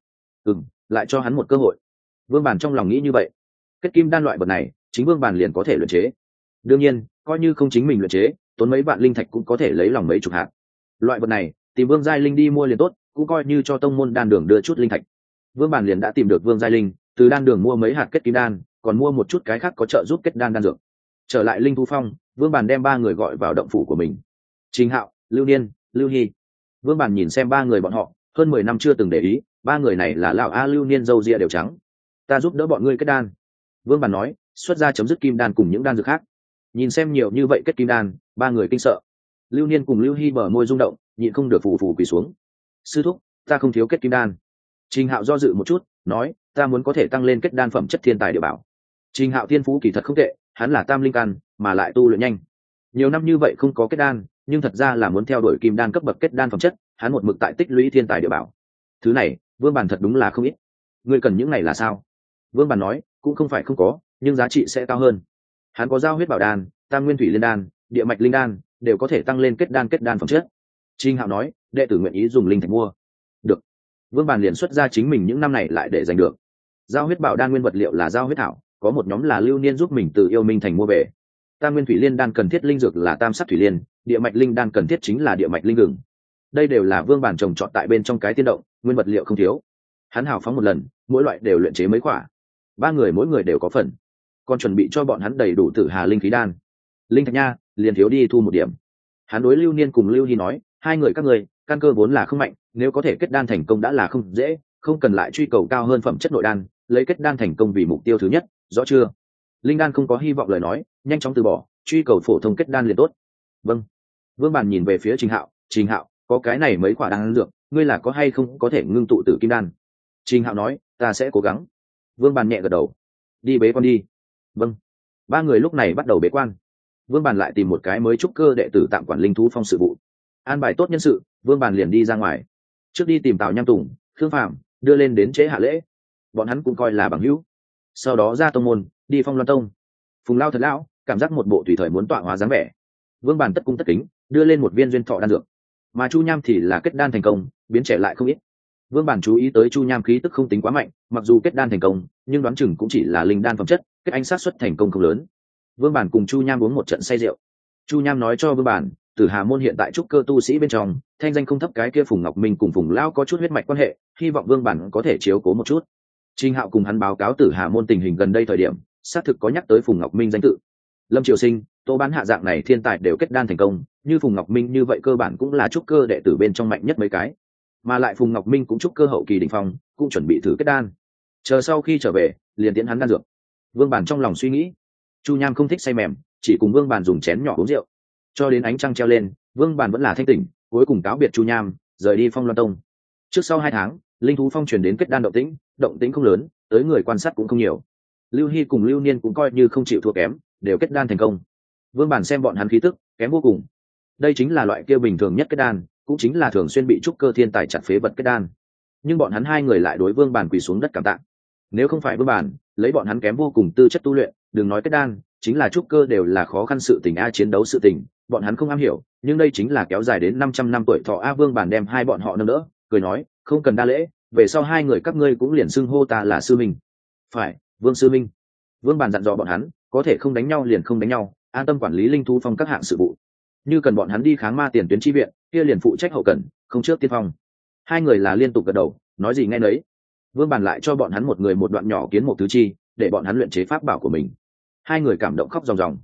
Lại cho hắn một cơ hội. Vương Bản trong lòng nghĩ như vậy. Kết kim đan loại vật này, chính Vương Bản liền có thể luyện chế. Đương nhiên, coi như không chính mình luyện chế, tốn mấy vạn linh thạch cũng có thể lấy lòng mấy chục hạt. Loại vật này, tìm Vương Giai Linh đi mua liền tốt, cũng coi như cho tông môn đan đường đưa chút linh thạch. Vương Bản liền đã tìm được Vương Giai Linh, từ đan đường mua mấy hạt kết kim đan, còn mua một chút cái khác có trợ giúp kết đan đan dược. Trở lại linh thú phong, Vương Bản đem ba người gọi vào động phủ của mình. Trình Hạo, Lưu Niên, Lưu Hy. Vương Bản nhìn xem ba người bọn họ, hơn 10 năm chưa từng để ý, ba người này là lão a Lưu Niên râu ria đều trắng. Ta giúp đỡ bọn ngươi kết đan. Vương Bản nói, xuất ra chấm dứt kim đan cùng những đan dược khác. Nhìn xem nhiều như vậy kết kim đan, ba người kinh sợ. Lưu Niên cùng Lưu Hy bờ môi rung động, nhịn không được phù phù quỳ xuống. Sư thúc, ta không thiếu kết kim đan. Trình Hạo do dự một chút, nói, ta muốn có thể tăng lên kết đan phẩm chất thiên tài địa bảo. Trình Hạo thiên phú kỳ thật không tệ, hắn là tam linh căn, mà lại tu luyện nhanh. Nhiều năm như vậy không có kết đan, nhưng thật ra là muốn theo đuổi kim đan cấp bậc kết đan phẩm chất, hắn một mực tại tích lũy thiên tài địa bảo. Thứ này, Vương Bản thật đúng là không ít. Ngươi cần những này là sao? Vương Bản nói, cũng không phải không có, nhưng giá trị sẽ cao hơn. Hắn có giao huyết bảo đan, tam nguyên thủy liên đan, địa mạch linh đan, đều có thể tăng lên kết đan phẩm chất. Trình Hạo nói, đệ tử nguyện ý dùng linh thạch mua. Được. Vương Bản liền xuất ra chính mình những năm này lại để giành được. Giao huyết bảo đan nguyên vật liệu là giao huyết thảo, có một nhóm là Lưu Niên giúp mình từ Yêu Minh thành mua về. Tam nguyên thủy liên đan cần thiết linh dược là tam sắc thủy liên, địa mạch linh đan cần thiết chính là địa mạch linh gừng. Đây đều là Vương Bản trồng trọt tại bên trong cái tiên động, nguyên vật liệu không thiếu. Hắn hào phóng một lần, mỗi loại đều luyện chế mấy quả. Ba người mỗi người đều có phần. Còn chuẩn bị cho bọn hắn đầy đủ tử hà linh khí đan. Linh thạch nha, liền thiếu đi thu một điểm. Hắn đối Lưu Niên cùng Lưu Hy nói, hai người các người, căn cơ vốn là không mạnh, nếu có thể kết đan thành công đã là không dễ, không cần lại truy cầu cao hơn phẩm chất nội đan, lấy kết đan thành công vì mục tiêu thứ nhất, rõ chưa? Linh đan không có hy vọng lời nói, nhanh chóng từ bỏ, truy cầu phổ thông kết đan liền tốt. Vâng. Vương Bản nhìn về phía Trình Hạo, có cái này mấy quả đan dược, ngươi là có hay không có thể ngưng tụ tử kim đan? Trình Hạo nói, ta sẽ cố gắng. Vương Bản nhẹ gật đầu. Đi bế quan đi. Vâng. Ba người lúc này bắt đầu bế quan. Vương Bản lại tìm một cái mới trúc cơ đệ tử tạm quản linh thú phong sự vụ. An bài tốt nhân sự, Vương Bản liền đi ra ngoài. Trước đi tìm Tào Nham Tùng, Khương Phạm, đưa lên đến chế hạ lễ. Bọn hắn cũng coi là bằng hữu. Sau đó ra tông môn, đi Phong Loan Tông. Phùng Lao thật lão, cảm giác một bộ tùy thời muốn tọa hóa dáng vẻ. Vương Bản tất cung tất kính, đưa lên một viên duyên thọ đan dược. Mà Chu Nham thì là kết đan thành công, biến trẻ lại không ít. Vương Bản chú ý tới Chu Nham khí tức không tính quá mạnh, mặc dù kết đan thành công, nhưng đoán chừng cũng chỉ là linh đan phẩm chất, kết anh sát suất thành công không lớn. Vương Bản cùng Chu Nham uống một trận say rượu. Chu Nham nói cho Vương Bản, Tử Hà môn hiện tại trúc cơ tu sĩ bên trong, thanh danh không thấp cái kia Phùng Ngọc Minh cùng Phùng Lão có chút huyết mạch quan hệ, hy vọng Vương Bản có thể chiếu cố một chút. Trình Hạo cùng hắn báo cáo Tử Hà môn tình hình gần đây thời điểm, xác thực có nhắc tới Phùng Ngọc Minh danh tự. Lâm Triều Sinh, Tô Bán Hạ dạng này thiên tài đều kết đan thành công, như Phùng Ngọc Minh như vậy cơ bản cũng là trúc cơ đệ tử bên trong mạnh nhất mấy cái. Mà lại Phùng Ngọc Minh cũng trúc cơ hậu kỳ đỉnh phong, cũng chuẩn bị thử kết đan. Chờ sau khi trở về, liền tiễn hắn đan dược. Vương Bản trong lòng suy nghĩ, Chu Nham không thích say mềm, chỉ cùng Vương Bản dùng chén nhỏ uống rượu. Cho đến ánh trăng treo lên, Vương Bản vẫn là thanh tỉnh, cuối cùng cáo biệt Chu Nham, rời đi Phong Loan Tông. Trước sau 2 tháng, linh thú phong truyền đến kết đan động tĩnh không lớn, tới người quan sát cũng không nhiều. Lưu Hy cùng Lưu Niên cũng coi như không chịu thua kém, đều kết đan thành công. Vương Bản xem bọn hắn khí tức kém vô cùng. Đây chính là loại kia bình thường nhất kết đan, cũng chính là thường xuyên bị trúc cơ thiên tài chặt phế vật kết đan. Nhưng bọn hắn hai người lại đối Vương Bản quỳ xuống đất cảm tạ. Nếu không phải Vương Bản, lấy bọn hắn kém vô cùng tư chất tu luyện, đừng nói kết đan, chính là trúc cơ đều là khó khăn sự tình chiến đấu sự tình, bọn hắn không am hiểu, nhưng đây chính là kéo dài đến 500 năm tuổi thọ Vương Bản đem hai bọn họ nâng đỡ, cười nói, không cần đa lễ, về sau hai người các ngươi cũng liền xưng hô ta là sư minh. Phải, Vương sư minh. Vương Bản dặn dò bọn hắn, có thể không đánh nhau liền không đánh nhau, an tâm quản lý linh thú phong các hạng sự vụ. Như cần bọn hắn đi kháng ma tiền tuyến chi viện, kia liền phụ trách hậu cần, không trước tiên phong. Hai người là liên tục gật đầu, nói gì nghe nấy. Vương Bản lại cho bọn hắn một người một đoạn nhỏ kiến một thứ chi, để bọn hắn luyện chế pháp bảo của mình. Hai người cảm động khóc ròng ròng.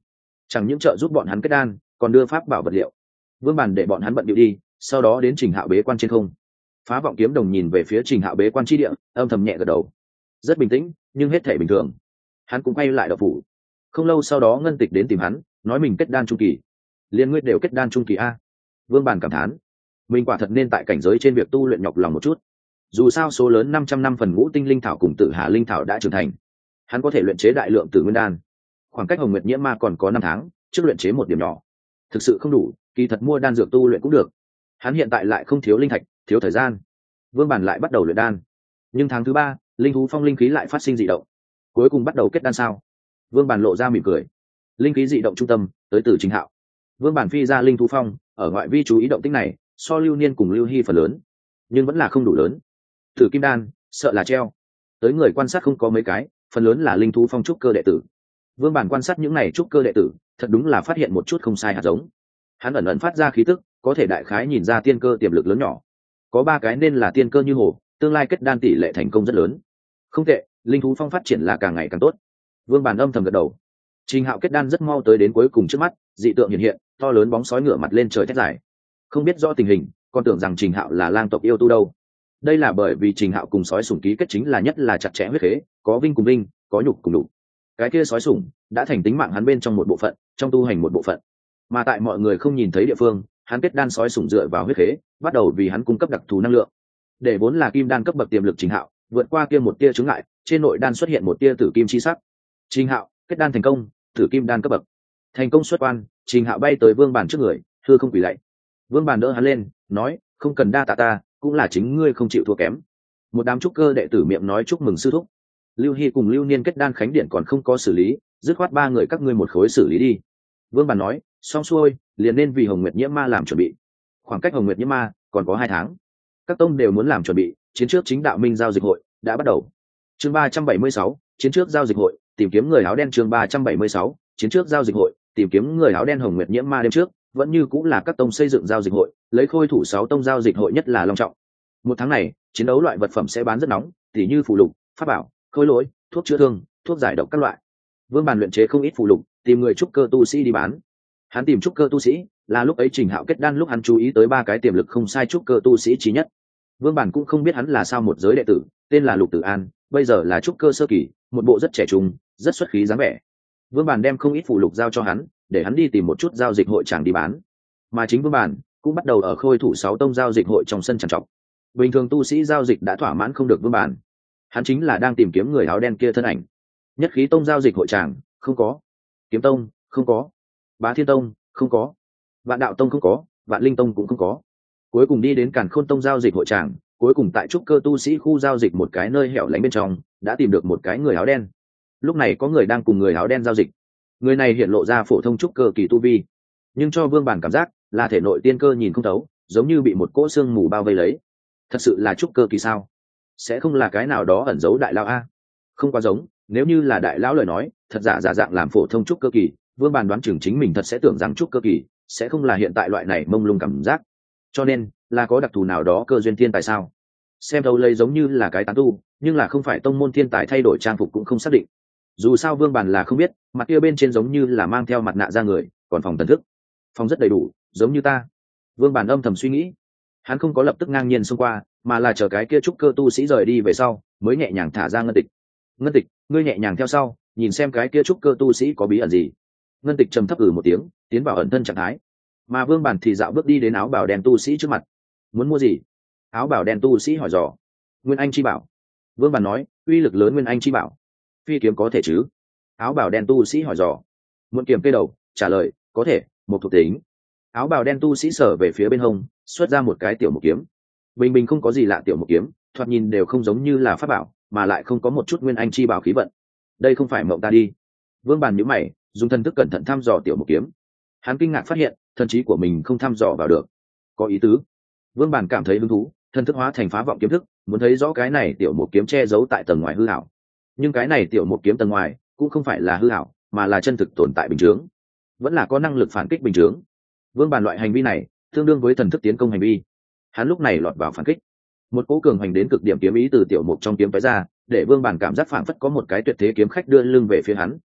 chẳng những trợ giúp bọn hắn kết đan, còn đưa pháp bảo vật liệu. Vương Bản để bọn hắn bận điệu đi, sau đó đến Trình Hạo bế quan trên không. Phá vọng kiếm đồng nhìn về phía Trình Hạo bế quan chi địa, âm thầm nhẹ gật đầu, rất bình tĩnh nhưng hết thể bình thường. Hắn cũng quay lại đạo phủ. Không lâu sau đó Ngân Tịch đến tìm hắn, nói mình kết đan trung kỳ. Liên ngươi đều kết đan trung kỳ a? Vương Bản cảm thán, mình quả thật nên tại cảnh giới trên việc tu luyện nhọc lòng một chút. Dù sao số lớn 500 năm phần ngũ tinh linh thảo cùng Tử Hà linh thảo đã trưởng thành, hắn có thể luyện chế đại lượng tử nguyên đan. Khoảng cách Hồng Nguyệt Nhiễm Ma còn có 5 tháng, trước luyện chế một điểm nhỏ thực sự không đủ, kỳ thật mua đan dược tu luyện cũng được. Hắn hiện tại lại không thiếu linh thạch, thiếu thời gian. Vương Bản lại bắt đầu luyện đan. Nhưng tháng thứ 3, linh thú phong linh khí lại phát sinh dị động, cuối cùng bắt đầu kết đan sao? Vương Bản lộ ra mỉm cười. Linh khí dị động trung tâm tới từ Trình Hạo. Vương Bản phi ra linh thú phong, ở ngoại vi chú ý động tĩnh này, so Lưu Niên cùng Lưu Hy phần lớn, nhưng vẫn là không đủ lớn. Thử kim đan, sợ là treo. Tới người quan sát không có mấy cái, phần lớn là linh thú phong trúc cơ đệ tử. Vương Bản quan sát những này trúc cơ đệ tử, thật đúng là phát hiện một chút không sai hạt giống. Hắn ẩn ẩn phát ra khí tức, có thể đại khái nhìn ra tiên cơ tiềm lực lớn nhỏ. Có 3 cái nên là tiên cơ như hồ, tương lai kết đan tỷ lệ thành công rất lớn. Không tệ, linh thú phong phát triển là càng ngày càng tốt. Vương Bản âm thầm gật đầu. Trình Hạo kết đan rất mau tới đến cuối cùng trước mắt, dị tượng hiện hiện, to lớn bóng sói ngửa mặt lên trời thét dài. Không biết rõ tình hình, còn tưởng rằng Trình Hạo là lang tộc yêu tu đâu. Đây là bởi vì Trình Hạo cùng sói sủng ký kết chính là nhất là chặt chẽ huyết khế, có vinh cùng vinh, có nhục cùng nhục. Cái kia sói sủng đã thành tính mạng hắn bên trong một bộ phận, trong tu hành một bộ phận. Mà tại mọi người không nhìn thấy địa phương, hắn kết đan sói sủng dựa vào huyết khế, bắt đầu vì hắn cung cấp đặc thù năng lượng. Để vốn là kim đan cấp bậc tiềm lực Trình Hạo, vượt qua kia một tia chướng ngại, trên nội đan xuất hiện một tia tử kim chi sắc. Trình Hạo kết đan thành công, tử kim đan cấp bậc. Thành công xuất quan, Trình Hạo bay tới Vương Bản trước người, thưa không quỳ lạy. Vương Bản đỡ hắn lên, nói, không cần đa tạ ta, cũng là chính ngươi không chịu thua kém. Một đám trúc cơ đệ tử miệng nói chúc mừng sư thúc. Lưu Hy cùng Lưu Niên kết đan khánh điện còn không có xử lý, dứt khoát 3 người các ngươi một khối xử lý đi. Vương Bản nói, xong xuôi, liền nên vì Hồng Nguyệt Nhiễm Ma làm chuẩn bị. Khoảng cách Hồng Nguyệt Nhiễm Ma còn có 2 tháng. Các tông đều muốn làm chuẩn bị, chiến trước chính đạo minh giao dịch hội đã bắt đầu. Chương 376, chiến trước giao dịch hội, tìm kiếm người áo đen. Chương 376, chiến trước giao dịch hội, tìm kiếm người áo đen. Hồng Nguyệt Nhiễm Ma đêm trước vẫn như cũng là các tông xây dựng giao dịch hội, lấy khôi thủ 6 tông giao dịch hội nhất là long trọng. Một tháng này, chiến đấu loại vật phẩm sẽ bán rất nóng, tỉ như phù lục, pháp bảo, khôi lỗi, thuốc chữa thương, thuốc giải độc các loại. Vương Bản luyện chế không ít phù lục, tìm người trúc cơ tu sĩ đi bán. Hắn tìm trúc cơ tu sĩ, là lúc ấy Trình Hạo kết đan lúc hắn chú ý tới 3 cái tiềm lực không sai trúc cơ tu sĩ chí nhất. Vương Bản cũng không biết hắn là sao một giới đệ tử, tên là Lục Tử An, bây giờ là trúc cơ sơ kỳ, một bộ rất trẻ trung, rất xuất khí dáng vẻ. Vương Bản đem không ít phù lục giao cho hắn, để hắn đi tìm một chút giao dịch hội chẳng đi bán. Mà chính Vương Bản cũng bắt đầu ở khôi thủ 6 tông giao dịch hội trong sân trằn trọc. Bình thường tu sĩ giao dịch đã thỏa mãn không được Vương Bản, hắn chính là đang tìm kiếm người áo đen kia thân ảnh. Nhất khí tông giao dịch hội tràng không có, kiếm tông không có, bá thiên tông không có, vạn đạo tông không có, vạn linh tông cũng không có. Cuối cùng đi đến Càn Khôn tông giao dịch hội tràng, cuối cùng tại trúc cơ tu sĩ khu giao dịch một cái nơi hẻo lánh bên trong đã tìm được một cái người áo đen. Lúc này có người đang cùng người áo đen giao dịch. Người này hiện lộ ra phổ thông trúc cơ kỳ tu vi, nhưng cho Vương Bản cảm giác là thể nội tiên cơ nhìn không thấu, giống như bị một cỗ xương mù bao vây lấy. Thật sự là trúc cơ kỳ sao? Sẽ không là cái nào đó ẩn giấu đại lao a? Không quá giống, nếu như là đại lão lời nói, thật giả dạng làm phổ thông trúc cơ kỳ, Vương Bản đoán chừng chính mình thật sẽ tưởng rằng trúc cơ kỳ sẽ không là hiện tại loại này mông lung cảm giác. Cho nên là có đặc thù nào đó cơ duyên thiên tài sao? Xem thấu lấy giống như là cái tán tu, nhưng là không phải tông môn thiên tài thay đổi trang phục cũng không xác định. Dù sao Vương Bản là không biết, mặt kia bên trên giống như là mang theo mặt nạ ra người, còn phòng thần thức, phòng rất đầy đủ, giống như ta. Vương Bản âm thầm suy nghĩ. Hắn không có lập tức ngang nhiên xông qua, mà là chờ cái kia trúc cơ tu sĩ rời đi về sau, mới nhẹ nhàng thả ra Ngân Tịch. Ngân Tịch, ngươi nhẹ nhàng theo sau, nhìn xem cái kia trúc cơ tu sĩ có bí ẩn gì. Ngân Tịch trầm thấp một tiếng, tiến vào ẩn thân trạng thái. Mà Vương Bản thì dạo bước đi đến áo bào đen tu sĩ trước mặt. Muốn mua gì? Áo bào đen tu sĩ hỏi dò. Nguyên Anh chi bảo. Vương Bản nói, uy lực lớn Nguyên Anh chi bảo. Phi kiếm có thể chứ? Áo bào đen tu sĩ hỏi dò. Muộn kiếm cây đầu trả lời, có thể, một thuộc tính. Áo bào đen tu sĩ sở về phía bên hông, xuất ra một cái tiểu một kiếm. Bình bình không có gì lạ tiểu một kiếm, thoạt nhìn đều không giống như là pháp bảo, mà lại không có một chút Nguyên Anh chi bảo khí vận. Đây không phải mộng ta đi. Vương Bản nhíu mày, dùng thần thức cẩn thận thăm dò tiểu một kiếm. Hắn kinh ngạc phát hiện, thần trí của mình không thăm dò vào được. Có ý tứ. Vương Bản cảm thấy hứng thú, thần thức hóa thành phá vọng kiếm thức, muốn thấy rõ cái này tiểu một kiếm che giấu tại tầng ngoài hư ảo. Nhưng cái này tiểu một kiếm tầng ngoài cũng không phải là hư ảo, mà là chân thực tồn tại bình chướng, vẫn là có năng lực phản kích bình chướng. Vương Bản loại hành vi này tương đương với thần thức tiến công hành vi. Hắn lúc này lọt vào phản kích. Một cỗ cường hành đến cực điểm kiếm ý từ tiểu mục trong kiếm phái ra, để Vương Bản cảm giác phảng phất có một cái tuyệt thế kiếm khách đưa lưng về phía hắn,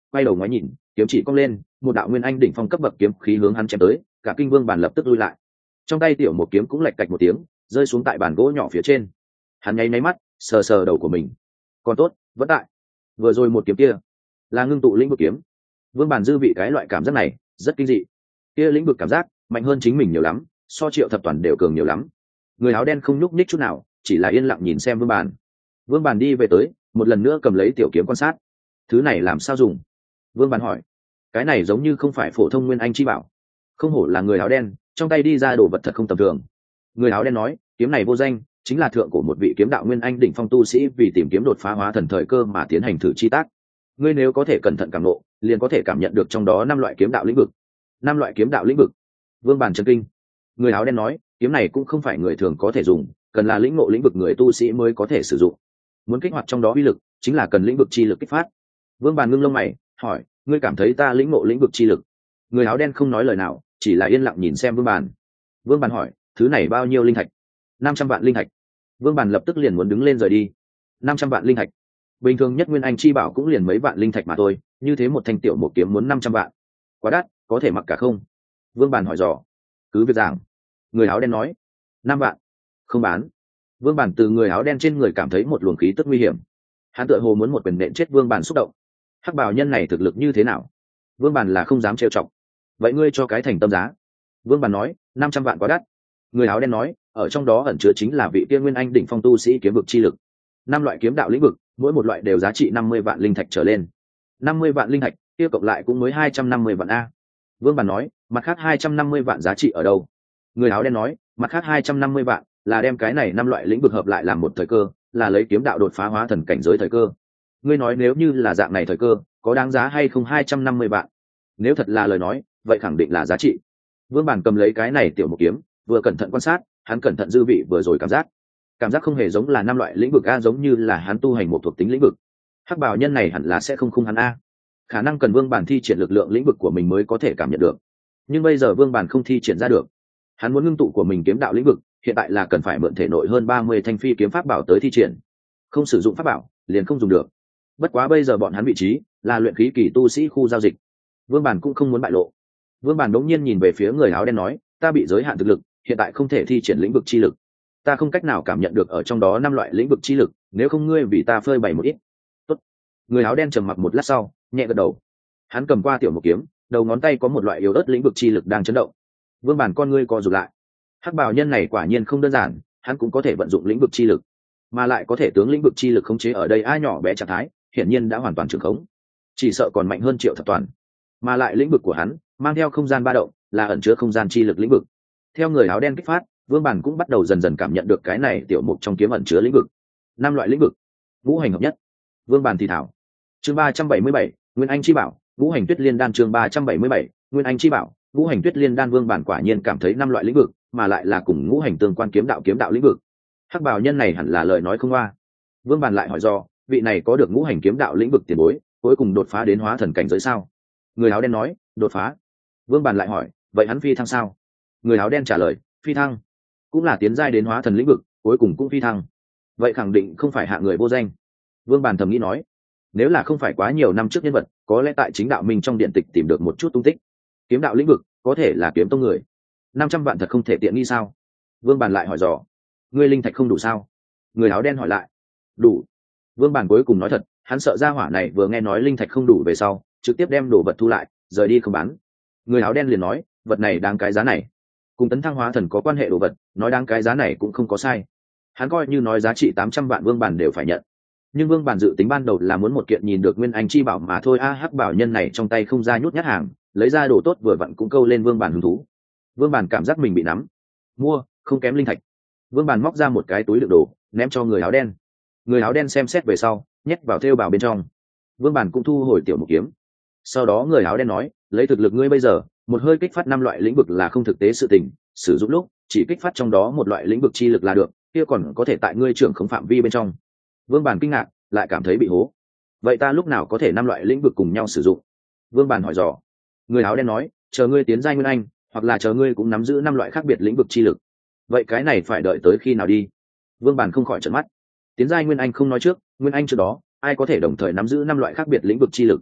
quay đầu ngoái nhìn, kiếm chỉ cong lên, một đạo nguyên anh đỉnh phong cấp bậc kiếm khí hướng hắn chém tới, cả kinh vương bản lập tức lui lại. Trong tay tiểu một kiếm cũng lạch cạch một tiếng, rơi xuống tại bàn gỗ nhỏ phía trên. Hắn nháy nháy mắt, sờ sờ đầu của mình. Còn tốt, vẫn tại. Vừa rồi một kiếm kia là ngưng tụ lĩnh vực kiếm. Vương bản dư vị cái loại cảm giác này rất kinh dị. Kia lĩnh vực cảm giác mạnh hơn chính mình nhiều lắm, so Triệu Thập Toàn đều cường nhiều lắm. Người áo đen không nhúc nhích chút nào, chỉ là yên lặng nhìn xem vương bản. Vương bản đi về tới, một lần nữa cầm lấy tiểu kiếm quan sát. Thứ này làm sao dùng? Vương bản hỏi. Cái này giống như không phải phổ thông nguyên anh chi bảo. Không hổ là người áo đen, trong tay đi ra đồ vật thật không tầm thường. Người áo đen nói, kiếm này vô danh, chính là thượng của một vị kiếm đạo nguyên anh đỉnh phong tu sĩ vì tìm kiếm đột phá hóa thần thời cơ mà tiến hành thử chi tác. Ngươi nếu có thể cẩn thận cảm ngộ, liền có thể cảm nhận được trong đó 5 loại kiếm đạo lĩnh vực. 5 loại kiếm đạo lĩnh vực. Vương bản chấn kinh. Người áo đen nói, kiếm này cũng không phải người thường có thể dùng, cần là lĩnh ngộ lĩnh vực người tu sĩ mới có thể sử dụng. Muốn kích hoạt trong đó uy lực, chính là cần lĩnh vực chi lực kích phát. Vương bản ngưng lông mày, hỏi, ngươi cảm thấy ta lĩnh ngộ lĩnh vực chi lực? Người áo đen không nói lời nào, chỉ là yên lặng nhìn xem vương bản. Vương bản hỏi, thứ này bao nhiêu linh thạch? 500 vạn linh thạch. Vương bản lập tức liền muốn đứng lên rời đi. 500 vạn linh thạch. Bình thường nhất nguyên anh chi bảo cũng liền mấy vạn linh thạch mà thôi, như thế một thanh tiểu một kiếm muốn 500 vạn. Quá đắt, có thể mặc cả không? Vương bản hỏi dò. Cứ việc giảng. Người áo đen nói. 5 vạn. Không bán. Vương bản từ người áo đen trên người cảm thấy một luồng khí tức nguy hiểm. Hắn tựa hồ muốn một quyền nện chết vương bản xúc động. Hắc bào nhân này thực lực như thế nào? Vương bản là không dám trêu chọc. Vậy ngươi cho cái thành tâm giá. Vương bản nói, 500 vạn quá đắt. Người áo đen nói, ở trong đó ẩn chứa chính là vị tiên nguyên anh đỉnh phong tu sĩ kiếm vực chi lực. 5 loại kiếm đạo lĩnh vực, mỗi một loại đều giá trị 50 vạn linh thạch trở lên. 50 vạn linh thạch, kia cộng lại cũng mới 250 vạn a. Vương bản nói, mặt khác 250 vạn giá trị ở đâu? Người áo đen nói, mặt khác 250 vạn là đem cái này 5 loại lĩnh vực hợp lại làm một thời cơ, là lấy kiếm đạo đột phá hóa thần cảnh giới thời cơ. Ngươi nói nếu như là dạng này thời cơ, có đáng giá hay không 250 vạn? Nếu thật là lời nói, vậy khẳng định là giá trị. Vương bản cầm lấy cái này tiểu một kiếm, vừa cẩn thận quan sát, hắn cẩn thận dư vị vừa rồi cảm giác không hề giống là 5 loại lĩnh vực a, giống như là hắn tu hành một thuộc tính lĩnh vực. Hắc bào nhân này hẳn là sẽ không khung hắn a, khả năng cần vương bản thi triển lực lượng lĩnh vực của mình mới có thể cảm nhận được, nhưng bây giờ vương bản không thi triển ra được. Hắn muốn ngưng tụ của mình kiếm đạo lĩnh vực, hiện tại là cần phải mượn thể nội hơn 30 thanh phi kiếm pháp bảo tới thi triển, không sử dụng pháp bảo liền không dùng được. Bất quá bây giờ bọn hắn vị trí là luyện khí kỳ tu sĩ khu giao dịch, vương bản cũng không muốn bại lộ. Vương bản đống nhiên nhìn về phía người áo đen nói, ta bị giới hạn thực lực, hiện tại không thể thi triển lĩnh vực chi lực, ta không cách nào cảm nhận được ở trong đó 5 loại lĩnh vực chi lực, nếu không ngươi vì ta phơi bày một ít. Tốt. Người áo đen trầm mặc một lát sau, nhẹ gật đầu. Hắn cầm qua tiểu một kiếm, đầu ngón tay có một loại yếu ớt lĩnh vực chi lực đang chấn động. Vương bản con ngươi co rụt lại. Hắc bào nhân này quả nhiên không đơn giản, hắn cũng có thể vận dụng lĩnh vực chi lực, mà lại có thể tướng lĩnh vực chi lực khống chế ở đây a nhỏ bé trạng thái, hiển nhiên đã hoàn toàn trường khống, chỉ sợ còn mạnh hơn Triệu Thập Toàn. Mà lại lĩnh vực của hắn mang theo không gian ba động, là ẩn chứa không gian chi lực lĩnh vực. Theo người áo đen kích phát, vương bản cũng bắt đầu dần dần cảm nhận được cái này tiểu mục trong kiếm ẩn chứa lĩnh vực. 5 loại lĩnh vực, ngũ hành hợp nhất. Vương bản thì thảo. Chương 377, Nguyên Anh chi bảo, ngũ hành tuyết liên đan. Chương 377, Nguyên Anh chi bảo, ngũ hành tuyết liên đan. Vương bản quả nhiên cảm thấy 5 loại lĩnh vực, mà lại là cùng ngũ hành tương quan kiếm đạo lĩnh vực. Hắc bào nhân này hẳn là lời nói không hoa. Vương bản lại hỏi do, vị này có được ngũ hành kiếm đạo lĩnh vực tiền bối, cuối cùng đột phá đến hóa thần cảnh giới sao? Người áo đen nói, đột phá. Vương bản lại hỏi, vậy hắn phi thăng sao? Người áo đen trả lời, phi thăng cũng là tiến giai đến hóa thần lĩnh vực, cuối cùng cũng phi thăng. Vậy khẳng định không phải hạ người vô danh. Vương bản thầm nghĩ nói, nếu là không phải quá nhiều năm trước nhân vật, có lẽ tại chính đạo mình trong điện tịch tìm được một chút tung tích. Kiếm đạo lĩnh vực có thể là kiếm tông người. 500 vạn thật không thể tiện nghi sao? Vương bản lại hỏi dò, ngươi linh thạch không đủ sao? Người áo đen hỏi lại, đủ. Vương bản cuối cùng nói thật, hắn sợ gia hỏa này vừa nghe nói linh thạch không đủ về sau, trực tiếp đem đồ vật thu lại, rời đi không bán. Người áo đen liền nói, vật này đáng cái giá này, cùng tấn thăng hóa thần có quan hệ đồ vật, nói đáng cái giá này cũng không có sai. Hắn coi như nói giá trị 800 vạn vương bản đều phải nhận. Nhưng vương bản dự tính ban đầu là muốn một kiện nhìn được nguyên anh chi bảo mà thôi a. Hắc bảo nhân này trong tay không ra nhút nhát hàng, lấy ra đồ tốt vừa vặn cũng câu lên vương bản hứng thú. Vương bản cảm giác mình bị nắm. Mua, không kém linh thạch. Vương bản móc ra một cái túi đựng đồ, ném cho người áo đen. Người áo đen xem xét về sau, nhét vào thêu bào bên trong. Vương bản cũng thu hồi tiểu một kiếm. Sau đó người áo đen nói, lấy thực lực ngươi bây giờ, một hơi kích phát 5 loại lĩnh vực là không thực tế sự tình, sử dụng lúc chỉ kích phát trong đó một loại lĩnh vực chi lực là được, kia còn có thể tại ngươi trưởng không phạm vi bên trong. Vương bản kinh ngạc, lại cảm thấy bị hố. Vậy ta lúc nào có thể 5 loại lĩnh vực cùng nhau sử dụng? Vương bản hỏi dò. Người áo đen nói, chờ ngươi tiến giai nguyên anh, hoặc là chờ ngươi cũng nắm giữ 5 loại khác biệt lĩnh vực chi lực. Vậy cái này phải đợi tới khi nào đi? Vương bản không khỏi trợn mắt. Tiến giai nguyên anh không nói trước, nguyên anh trước đó ai có thể đồng thời nắm giữ 5 loại khác biệt lĩnh vực chi lực?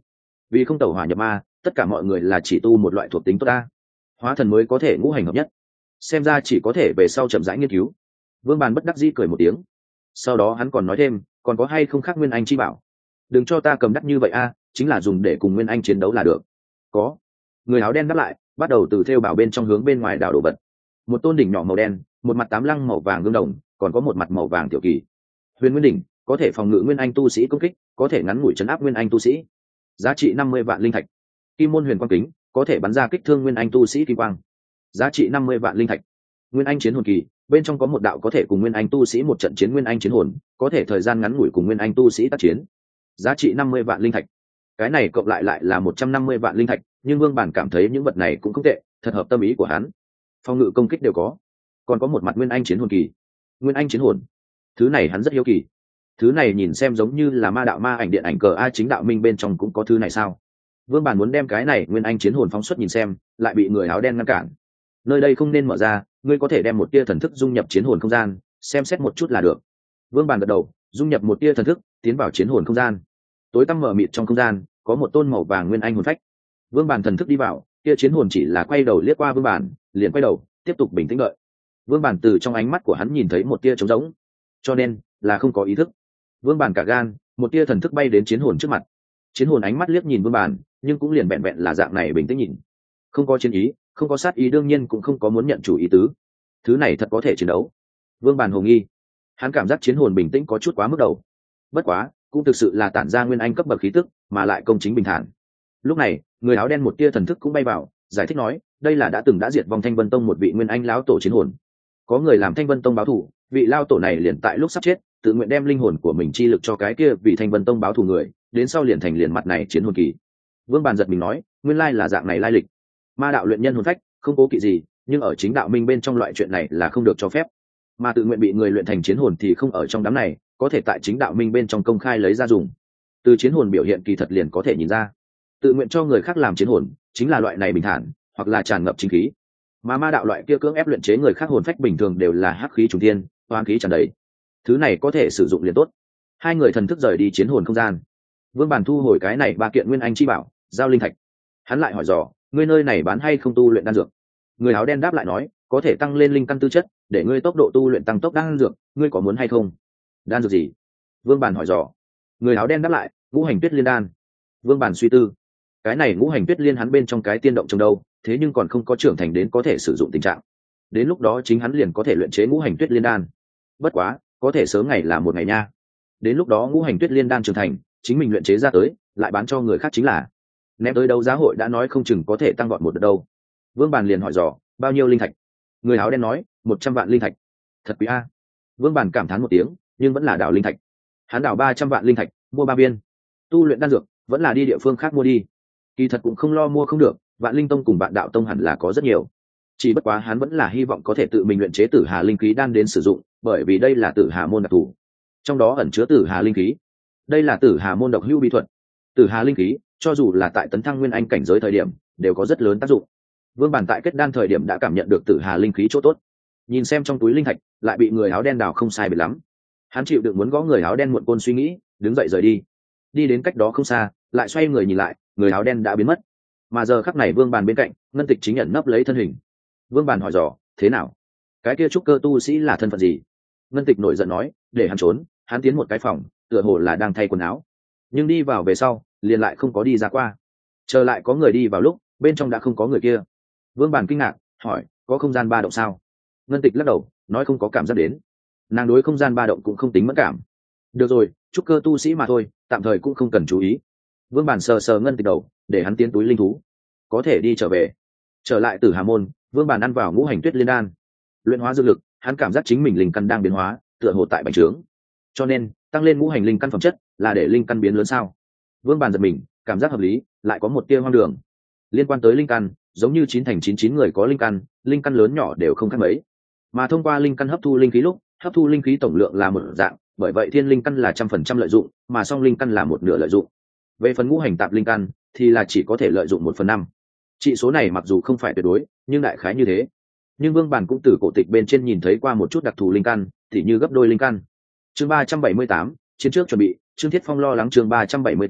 vì không tẩu hỏa nhập ma, tất cả mọi người là chỉ tu một loại thuộc tính tốt ta, hóa thần mới có thể ngũ hành hợp nhất. Xem ra chỉ có thể về sau chậm rãi nghiên cứu. Vương Bàn bất đắc dĩ cười một tiếng. Sau đó hắn còn nói thêm, còn có hay không khác nguyên anh chi bảo? Đừng cho ta cầm đắt như vậy a, chính là dùng để cùng nguyên anh chiến đấu là được. Có. Người áo đen đáp lại, bắt đầu từ thêu bảo bên trong hướng bên ngoài đảo đồ vật. Một tôn đỉnh nhỏ màu đen, một mặt tám lăng màu vàng gương đồng, còn có một mặt màu vàng tiểu kỳ. Huyền Nguyên đỉnh có thể phòng ngự nguyên anh tu sĩ công kích, có thể ngắn ngủi trấn áp nguyên anh tu sĩ. Giá trị 50 vạn linh thạch. Kim môn huyền quang kính có thể bắn ra kích thương nguyên anh tu sĩ kim quang. Giá trị 50 vạn linh thạch. Nguyên anh chiến hồn kỳ bên trong có một đạo có thể cùng nguyên anh tu sĩ một trận chiến nguyên anh chiến hồn, có thể thời gian ngắn ngủi cùng nguyên anh tu sĩ tác chiến. Giá trị 50 vạn linh thạch. Cái này cộng lại là 150 vạn linh thạch, nhưng Vương Bản cảm thấy những vật này cũng không tệ, thật hợp tâm ý của hắn. Phòng ngự công kích đều có, còn có một mặt nguyên anh chiến hồn kỳ. Nguyên anh chiến hồn, thứ này hắn rất hiếu kỳ. Thứ này nhìn xem giống như là ma đạo ma ảnh điện ảnh cờ a, chính đạo minh bên trong cũng có thứ này sao? Vương Bản muốn đem cái này nguyên anh chiến hồn phóng xuất nhìn xem, lại bị người áo đen ngăn cản. Nơi đây không nên mở ra, ngươi có thể đem một tia thần thức dung nhập chiến hồn không gian, xem xét một chút là được. Vương Bản gật đầu, dung nhập một tia thần thức tiến vào chiến hồn không gian. Tối tăm mờ mịt trong không gian có một tôn màu vàng nguyên anh hồn phách. Vương Bản thần thức đi vào, tia chiến hồn chỉ là quay đầu liếc qua Vương Bản, liền quay đầu tiếp tục bình tĩnh đợi. Vương Bản từ trong ánh mắt của hắn nhìn thấy một tia trống rỗng, cho nên là không có ý thức. Vương Bản cả gan, một tia thần thức bay đến chiến hồn trước mặt. Chiến hồn ánh mắt liếc nhìn Vương Bản, nhưng cũng liền vẹn vẹn là dạng này bình tĩnh nhìn, không có chiến ý, không có sát ý, đương nhiên cũng không có muốn nhận chủ ý tứ. Thứ này thật có thể chiến đấu. Vương Bản hồ nghi, hắn cảm giác chiến hồn bình tĩnh có chút quá mức đầu. Bất quá cũng thực sự là tản ra nguyên anh cấp bậc khí tức, mà lại công chính bình thản. Lúc này người áo đen một tia thần thức cũng bay vào, giải thích nói, đây là đã từng đã diệt vong Thanh Vân Tông một vị nguyên anh lão tổ chiến hồn. Có người làm Thanh Vân Tông báo thù, vị lao tổ này liền tại lúc sắp chết tự nguyện đem linh hồn của mình chi lực cho cái kia vì Thanh Vân Tông báo thù người, đến sau liền thành liền mặt này chiến hồn kỳ. Vương Bàn giật mình nói, nguyên lai là dạng này lai lịch. Ma đạo luyện nhân hồn phách không cố kỵ gì, nhưng ở chính đạo minh bên trong loại chuyện này là không được cho phép. Mà tự nguyện bị người luyện thành chiến hồn thì không ở trong đám này, có thể tại chính đạo minh bên trong công khai lấy ra dùng. Từ chiến hồn biểu hiện kỳ thật liền có thể nhìn ra, tự nguyện cho người khác làm chiến hồn chính là loại này bình thản hoặc là tràn ngập chính khí, mà ma đạo loại kia cưỡng ép luyện chế người khác hồn phách bình thường đều là hắc khí trùng thiên, oan khí tràn đầy. Thứ này có thể sử dụng liền tốt. Hai người thần thức rời đi chiến hồn không gian. Vương Bàn thu hồi cái này ba kiện nguyên anh chi bảo, giao linh thạch. Hắn lại hỏi dò, ngươi nơi này bán hay không tu luyện đan dược? Người áo đen đáp lại nói, có thể tăng lên linh căn tư chất, để ngươi tốc độ tu luyện tăng tốc đan dược, ngươi có muốn hay không? Đan dược gì? Vương Bàn hỏi dò. Người áo đen đáp lại, ngũ hành tuyết liên đan. Vương Bàn suy tư, cái này ngũ hành tuyết liên hắn bên trong cái tiên động trong đâu, thế nhưng còn không có trưởng thành đến có thể sử dụng tình trạng. Đến lúc đó chính hắn liền có thể luyện chế ngũ hành tuyết liên đan. Bất quá, có thể sớm ngày là một ngày nha. Đến lúc đó ngũ hành tuyết liên đan trưởng thành, chính mình luyện chế ra tới, lại bán cho người khác chính là. Ném tới đấu giá hội đã nói không chừng có thể tăng gọn một đợt đâu. Vương Bàn liền hỏi dò, bao nhiêu linh thạch? Người áo đen nói, 100 vạn linh thạch. Thật quý a. Vương Bàn cảm thán một tiếng, nhưng vẫn là đảo linh thạch. Hắn đảo 300 vạn linh thạch, mua 3 viên. Tu luyện đan dược, vẫn là đi địa phương khác mua đi. Kỳ thật cũng không lo mua không được, Vạn Linh Tông cùng Vạn Đạo Tông hẳn là có rất nhiều. Chỉ bất quá hắn vẫn là hy vọng có thể tự mình luyện chế Tử Hà linh khí đan đến sử dụng, bởi vì đây là Tử Hà môn đặc thù, trong đó ẩn chứa Tử Hà linh khí. Đây là Tử Hà môn độc hữu bí thuật. Tử Hà linh khí, cho dù là tại tấn thăng nguyên anh cảnh giới thời điểm, đều có rất lớn tác dụng. Vương Bàn tại kết đan thời điểm đã cảm nhận được Tử Hà linh khí chỗ tốt. Nhìn xem trong túi linh thạch, lại bị người áo đen đào không sai biệt lắm. Hắn chịu đựng muốn gõ người áo đen muộn côn suy nghĩ, đứng dậy rời đi. Đi đến cách đó không xa, lại xoay người nhìn lại, người áo đen đã biến mất. Mà giờ khắc này Vương Bàn bên cạnh, Ngân Tịch chính nhận nấp lấy thân hình. Vương Bàn hỏi dò, thế nào? Cái kia trúc cơ tu sĩ là thân phận gì? Ngân Tịch nổi giận nói, để hắn trốn. Hắn tiến một cái phòng, tựa hồ là đang thay quần áo, nhưng đi vào về sau, liền lại không có đi ra qua. Chờ lại có người đi vào lúc, bên trong đã không có người kia. Vương Bàn kinh ngạc, hỏi, có không gian ba động sao? Ngân Tịch lắc đầu, nói không có cảm giác đến. Nàng đối không gian ba động cũng không tính mẫn cảm. Được rồi, trúc cơ tu sĩ mà thôi, tạm thời cũng không cần chú ý. Vương Bàn sờ sờ Ngân Tịch đầu, để hắn tiến túi linh thú, có thể đi trở về. Trở lại Tử Hà môn, Vương Bàn ăn vào ngũ hành tuyết liên đan, luyện hóa dược lực, hắn cảm giác chính mình linh căn đang biến hóa, tựa hồ tại bành trướng. Cho nên tăng lên ngũ hành linh căn phẩm chất là để linh căn biến lớn sao? Vương Bàn giật mình, cảm giác hợp lý, lại có một tia hoang đường. Liên quan tới linh căn, giống như 9/99 người có linh căn lớn nhỏ đều không khác mấy. Mà thông qua linh căn hấp thu linh khí lúc, hấp thu linh khí tổng lượng là một dạng, bởi vậy thiên linh căn là 100% lợi dụng, mà song linh căn là một nửa lợi dụng. Về phần ngũ hành tạp linh căn thì là chỉ có thể lợi dụng 1/5. Trị số này mặc dù không phải tuyệt đối, nhưng đại khái như thế. Nhưng Vương Bàn cũng từ cổ tịch bên trên nhìn thấy qua một chút đặc thù linh căn, tỉ như gấp đôi linh căn. Chương 378, chiến trước chuẩn bị, Trương Thiết Phong lo lắng chương 378,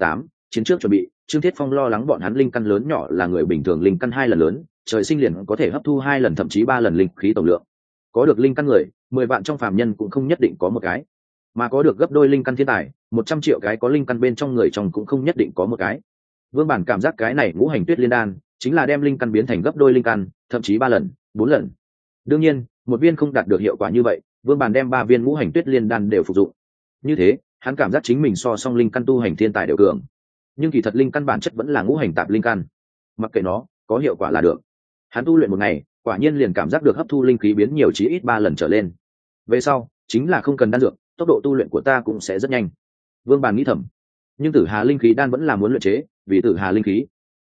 chiến trước chuẩn bị, Trương Thiết Phong lo lắng bọn hắn linh căn lớn nhỏ là người bình thường linh căn 2 lần lớn, trời sinh liền có thể hấp thu 2 lần thậm chí 3 lần linh khí tổng lượng. Có được linh căn người, 10 vạn trong phàm nhân cũng không nhất định có một cái, mà có được gấp đôi linh căn thiên tài, 100 triệu cái có linh căn bên trong người trong cũng không nhất định có một cái. Vương Bản cảm giác cái này ngũ hành tuyết liên đan chính là đem linh căn biến thành gấp đôi linh căn, thậm chí 3 lần, 4 lần. Đương nhiên, một viên không đạt được hiệu quả như vậy, Vương Bản đem 3 viên ngũ hành tuyết liên đan đều phục dụng. Như thế, hắn cảm giác chính mình so song linh căn tu hành thiên tài đều cường. Nhưng kỳ thật linh căn bản chất vẫn là ngũ hành tạp linh căn. Mặc kệ nó, có hiệu quả là được. Hắn tu luyện một ngày, quả nhiên liền cảm giác được hấp thu linh khí biến nhiều chí ít 3 lần trở lên. Về sau, chính là không cần đan dược, tốc độ tu luyện của ta cũng sẽ rất nhanh. Vương Bàn nghĩ thầm. Nhưng Tử Hà linh khí đan vẫn là muốn luyện chế, vì Tử Hà linh khí.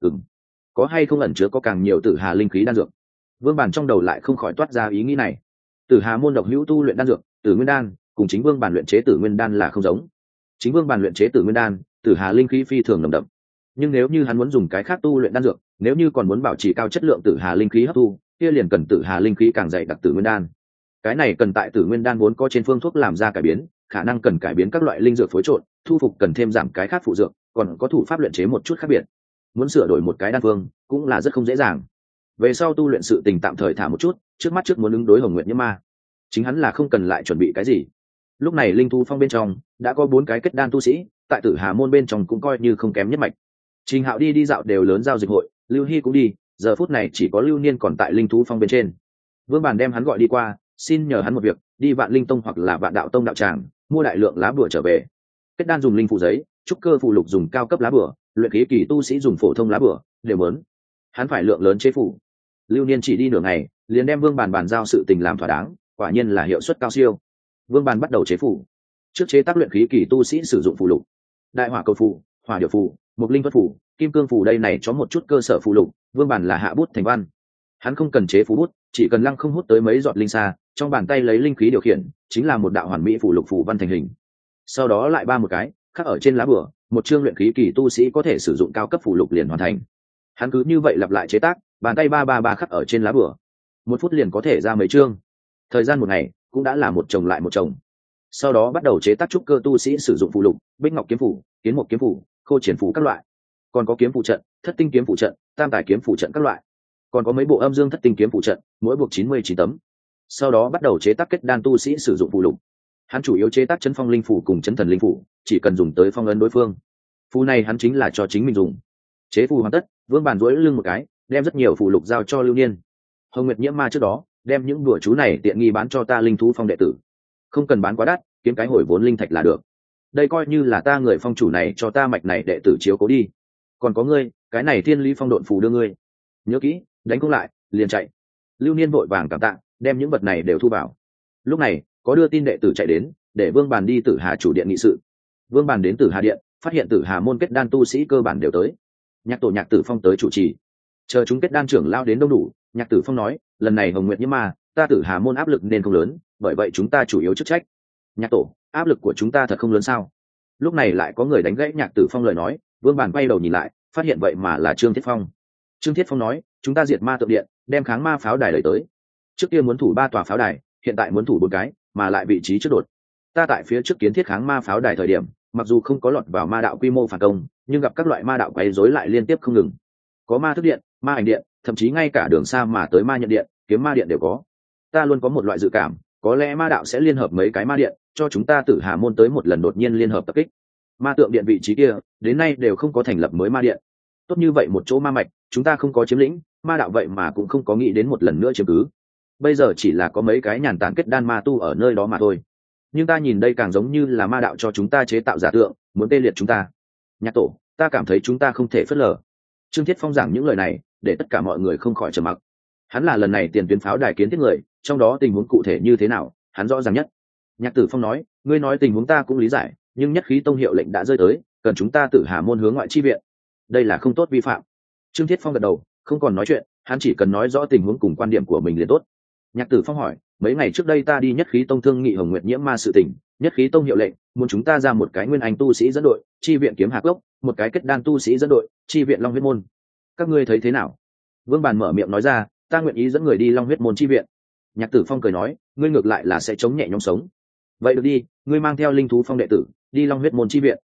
Có hay không ẩn chứa có càng nhiều Tử Hà linh khí đan dược? Vương Bàn trong đầu lại không khỏi toát ra ý nghĩ này. Tử Hà môn độc hữu tu luyện đan dược, Tử Nguyên đan, cùng chính Vương Bàn luyện chế Tử Nguyên đan là không giống. Chính Vương Bàn luyện chế Tử Nguyên đan, Tử Hà linh khí phi thường nồng đậm. Nhưng nếu như hắn muốn dùng cái khác tu luyện đan dược, nếu như còn muốn bảo trì cao chất lượng Tử Hà linh khí hấp thu, kia liền cần Tử Hà linh khí càng dày đặc Tử Nguyên đan. Cái này cần tại Tử Nguyên đan vốn có trên phương thuốc làm ra cải biến, khả năng cần cải biến các loại linh dược phối trộn, thu phục cần thêm giảm cái khác phụ dược, còn có thủ pháp luyện chế một chút khác biệt. Muốn sửa đổi một cái đan phương cũng là rất không dễ dàng. Về sau tu luyện sự tình tạm thời thả một chút, trước mắt muốn ứng đối Hồng Nguyệt Nhiễm Ma, chính hắn là không cần lại chuẩn bị cái gì. Lúc này linh thú phong bên trong đã có 4 cái kết đan tu sĩ, tại Tử Hà môn bên trong cũng coi như không kém nhất mạch. Trình Hạo đi dạo đều lớn giao dịch hội, Lưu Hy cũng đi, giờ phút này chỉ có Lưu Niên còn tại linh thú phong bên trên. Vương Bàn đem hắn gọi đi qua, xin nhờ hắn một việc, đi Vạn Linh Tông hoặc là Vạn Đạo Tông đạo tràng, mua đại lượng lá bùa trở về. Kết đan dùng linh phù giấy, trúc cơ phù lục dùng cao cấp lá bùa, luyện khí kỳ tu sĩ dùng phổ thông lá bùa, đều muốn. Hắn phải lượng lớn chế phù. Lưu Niên chỉ đi nửa ngày, liền đem Vương Bàn bàn giao sự tình làm thỏa đáng, quả nhiên là hiệu suất cao siêu. Vương Bàn bắt đầu chế phù. Trước chế tác luyện khí kỳ tu sĩ sử dụng phù lục. Đại hỏa cầu phù, hỏa điệu phù, mục linh vật phù, kim cương phù đây này có một chút cơ sở phù lục, Vương Bàn là hạ bút thành văn. Hắn không cần chế phù bút, chỉ cần lăng không hút tới mấy giọt linh xa, trong bàn tay lấy linh khí điều khiển, chính là một đạo hoàn mỹ phù lục phù văn thành hình. Sau đó lại ba một cái, khắc ở trên lá bùa, một chương luyện khí kỳ tu sĩ có thể sử dụng cao cấp phù lục liền hoàn thành. Hắn cứ như vậy lặp lại chế tác, bàn tay ba khắc ở trên lá bùa, 1 phút liền có thể ra mấy chương. Thời gian một ngày cũng đã là một chồng lại một chồng. Sau đó bắt đầu chế tác trúc cơ tu sĩ sử dụng phù lục, bích ngọc kiếm phù, kiến mộc kiếm phù, khô triển phù các loại, còn có kiếm phù trận, thất tinh kiếm phù trận, tam tài kiếm phù trận các loại, còn có mấy bộ âm dương thất tinh kiếm phù trận, mỗi buộc 99 tấm. Sau đó bắt đầu chế tác kết đan tu sĩ sử dụng phù lục. Hắn chủ yếu chế tác chấn phong linh phù cùng chấn thần linh phù, chỉ cần dùng tới phong ấn đối phương. Phù này hắn chính là cho chính mình dùng. Chế phù hoàn tất, Vương Bàn duỗi lưng một cái, đem rất nhiều phù lục giao cho Lưu Niên. Hồng Nguyệt Nhiễm Ma trước đó đem những đùa chú này tiện nghi bán cho ta linh thú phong đệ tử, không cần bán quá đắt, kiếm cái hồi vốn linh thạch là được. Đây coi như là ta người phong chủ này cho ta mạch này đệ tử chiếu cố đi. Còn có ngươi, cái này thiên lý phong độn phù đưa ngươi, nhớ kỹ, đánh không lại liền chạy. Lưu Niên vội vàng cảm tạ, đem những vật này đều thu vào. Lúc này có đưa tin đệ tử chạy đến, để Vương Bàn đi Tử Hà chủ điện nghị sự. Vương Bàn đến Tử Hà điện, phát hiện Tử Hà môn kết đan tu sĩ cơ bản đều tới. Nhạc tổ Nhạc Tử Phong tới chủ trì. Chờ chúng kết đan trưởng lao đến đông đủ, Nhạc Tử Phong nói, lần này Hồng Nguyệt Nhiễm Ma, ta Tử Hà môn áp lực nên không lớn, bởi vậy chúng ta chủ yếu chức trách. Nhạc tổ, áp lực của chúng ta thật không lớn sao? Lúc này lại có người đánh gãy Nhạc Tử Phong lời nói. Vương Bàn quay đầu nhìn lại, phát hiện vậy mà là Trương Thiết Phong. Trương Thiết Phong nói, chúng ta diệt ma tượng điện, đem kháng ma pháo đài đẩy tới. Trước kia muốn thủ 3 tòa pháo đài, hiện tại muốn thủ 4 cái, mà lại vị trí trước đột. Ta tại phía trước kiến thiết kháng ma pháo đài thời điểm, mặc dù không có lọt vào ma đạo quy mô phản công, nhưng gặp các loại ma đạo quấy rối lại liên tiếp không ngừng. Có ma thức điện, ma ảnh điện, thậm chí ngay cả đường xa mà tới ma nhận điện, kiếm ma điện đều có. Ta luôn có một loại dự cảm, có lẽ ma đạo sẽ liên hợp mấy cái ma điện, cho chúng ta Tử Hà môn tới một lần đột nhiên liên hợp tập kích. Ma tượng điện vị trí kia, đến nay đều không có thành lập mới ma điện. Tốt như vậy một chỗ ma mạch, chúng ta không có chiếm lĩnh, ma đạo vậy mà cũng không có nghĩ đến một lần nữa chiếm cứ. Bây giờ chỉ là có mấy cái nhàn tản kết đan ma tu ở nơi đó mà thôi. Nhưng ta nhìn đây càng giống như là ma đạo cho chúng ta chế tạo giả tượng, muốn tê liệt chúng ta. Nhạc tổ, ta cảm thấy chúng ta không thể phớt lờ. Trương Thiết Phong giảng những lời này, để tất cả mọi người không khỏi trầm mặc. Hắn là lần này tiền tuyến pháo đài kiến thiết người, trong đó tình huống cụ thể như thế nào, hắn rõ ràng nhất. Nhạc Tử Phong nói, ngươi nói tình huống ta cũng lý giải, nhưng nhất khí tông hiệu lệnh đã rơi tới, cần chúng ta Tử Hà môn hướng ngoại chi viện. Đây là không tốt vi phạm. Trương Thiết Phong gật đầu, không còn nói chuyện, hắn chỉ cần nói rõ tình huống cùng quan điểm của mình liền tốt. Nhạc Tử Phong hỏi, mấy ngày trước đây ta đi nhất khí tông thương nghị Hồng Nguyệt Nhiễm Ma sự tình, nhất khí tông hiệu lệnh muốn chúng ta ra một cái nguyên anh tu sĩ dẫn đội chi viện kiếm hạc gốc, một cái kết đan tu sĩ dẫn đội chi viện long huyết môn. Các ngươi thấy thế nào? Vương Bàn mở miệng nói ra, ta nguyện ý dẫn người đi long huyết môn chi viện. Nhạc Tử Phong cười nói, ngươi ngược lại là sẽ chống nhẹ nhõm sống. Vậy được đi, ngươi mang theo linh thú phong đệ tử đi long huyết môn chi viện.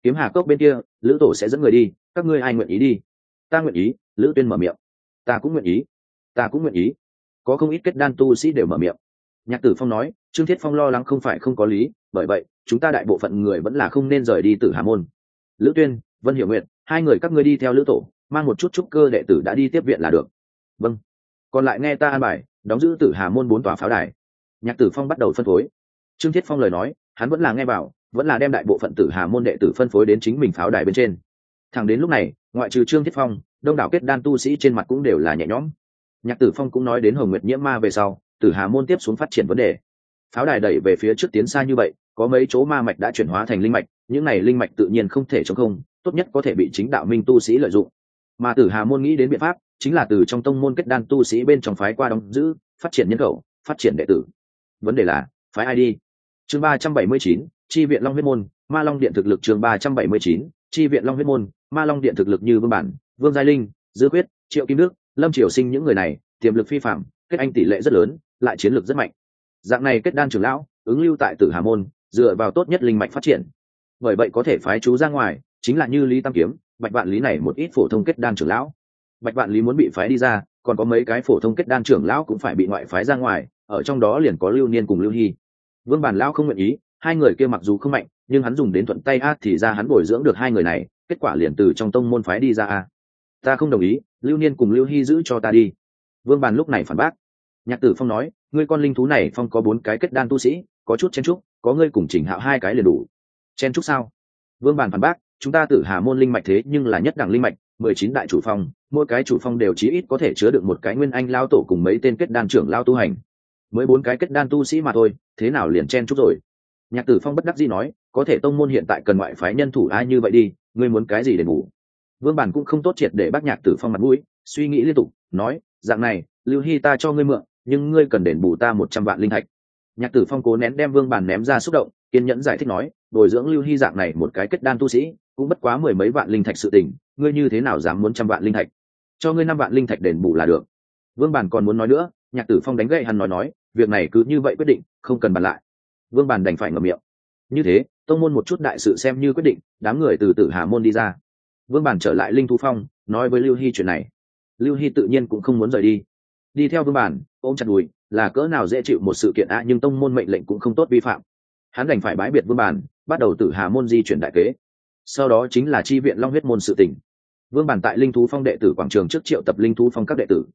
Kiếm Hà Cốc bên kia lữ tổ sẽ dẫn người đi, các ngươi ai nguyện ý đi? Ta nguyện ý. Lữ Tuyên mở miệng. Ta cũng nguyện ý. Ta cũng nguyện ý. Có không ít kết đan tu sĩ đều mở miệng. Nhạc Tử Phong nói, Trương Thiết Phong lo lắng không phải không có lý, bởi vậy chúng ta đại bộ phận người vẫn là không nên rời đi Tử Hà môn. Lữ Tuyên, Vân Hiểu Nguyệt, hai người các ngươi đi theo lữ tổ, mang một chút trúc cơ đệ tử đã đi tiếp viện là được. Vâng. Còn lại nghe ta an bài, đóng giữ Tử Hà môn 4 tòa pháo đài. Nhạc Tử Phong bắt đầu phân phối. Trương Thiết Phong lời nói, hắn vẫn là nghe vào, vẫn là đem đại bộ phận Tử Hà môn đệ tử phân phối đến chính mình pháo đài bên trên. Thẳng đến lúc này, ngoại trừ Trương Thiết Phong, đông đảo kết đan tu sĩ trên mặt cũng đều là nhẹ nhõm. Nhạc Tử Phong cũng nói đến Hồng Nguyệt Nhiễm Ma về sau, Tử Hà môn tiếp xuống phát triển vấn đề. Pháo đài đẩy về phía trước tiến xa như vậy, có mấy chỗ ma mạch đã chuyển hóa thành linh mạch, những này linh mạch tự nhiên không thể trống không, tốt nhất có thể bị chính đạo minh tu sĩ lợi dụng. Mà Tử Hà môn nghĩ đến biện pháp, chính là từ trong tông môn kết đan tu sĩ bên trong phái qua đóng giữ, phát triển nhân khẩu, phát triển đệ tử. Vấn đề là, phái ai đi? Chương 379, chi viện Long Huyết môn, Ma Long điện thực lực. Chương 379, chi viện Long Huyết môn, Ma Long điện thực lực như Vương Bản, Vương Giai Linh, Dư Quyết, Triệu Kim Đức, Lâm Triều Sinh những người này, tiềm lực phi phàm, kết anh tỷ lệ rất lớn, lại chiến lược rất mạnh. Dạng này kết đan trưởng lão, ứng lưu tại Tử Hà môn, dựa vào tốt nhất linh mạch phát triển. Bởi vậy có thể phái chú ra ngoài, chính là như Lý Tam Kiếm, Bạch Vạn Lý này một ít phổ thông kết đan trưởng lão. Bạch Vạn Lý muốn bị phái đi ra, còn có mấy cái phổ thông kết đan trưởng lão cũng phải bị ngoại phái ra ngoài, ở trong đó liền có Lưu Niên cùng Lưu Hy. Vương Bản lão không nguyện ý, hai người kia mặc dù không mạnh, nhưng hắn dùng đến thuận tay thì ra hắn bồi dưỡng được hai người này, kết quả liền từ trong tông môn phái đi ra Ta không đồng ý, Lưu Niên cùng Lưu Hy giữ cho ta đi. Vương Bản lúc này phản bác. Nhạc Tử Phong nói, ngươi con linh thú này phong có 4 cái kết đan tu sĩ, có chút chen trúc, có ngươi cùng Trình Hạo 2 cái liền đủ. Chen trúc sao? Vương Bản phản bác, chúng ta Tử Hà môn linh mạch thế nhưng là nhất đẳng linh mạch, 19 đại chủ phong, mỗi cái chủ phong đều chí ít có thể chứa được một cái nguyên anh lao tổ cùng mấy tên kết đan trưởng lao tu hành. Mới 4 cái kết đan tu sĩ mà thôi, thế nào liền chen chúc rồi? Nhạc Tử Phong bất đắc dĩ nói, có thể tông môn hiện tại cần ngoại phái nhân thủ ai như vậy đi, ngươi muốn cái gì để bù? Vương Bản cũng không tốt triệt để bác Nhạc Tử Phong mặt mũi, suy nghĩ liên tục, nói, dạng này, Lưu Hy ta cho ngươi mượn, nhưng ngươi cần đền bù ta 100 vạn linh thạch. Nhạc Tử Phong cố nén đem Vương Bản ném ra xúc động, kiên nhẫn giải thích nói, bồi dưỡng Lưu Hy dạng này một cái kết đan tu sĩ, cũng bất quá 10 mấy vạn linh thạch sự tình, ngươi như thế nào dám muốn 100 vạn linh thạch? Cho ngươi 5 vạn linh thạch đền bù là được. Vương Bản còn muốn nói nữa, Nhạc Tử Phong đánh gậy hắn nói, việc này cứ như vậy quyết định, không cần bàn lại. Vương Bản đành phải ngậm miệng. Như thế, tông môn một chút đại sự xem như quyết định, đám người từ Tử Hà môn đi ra. Vương Bản trở lại Linh Thú Phong, nói với Lưu Hy chuyện này. Lưu Hy tự nhiên cũng không muốn rời đi. Đi theo Vương Bản, ôm chặt đùi, là cỡ nào dễ chịu một sự kiện nhưng tông môn mệnh lệnh cũng không tốt vi phạm. Hắn đành phải bái biệt Vương Bản, bắt đầu Tử Hà môn di chuyển đại kế. Sau đó chính là chi viện Long Huyết môn sự tình. Vương Bản tại Linh Thú Phong đệ tử quảng trường trước triệu tập Linh Thú Phong các đệ tử.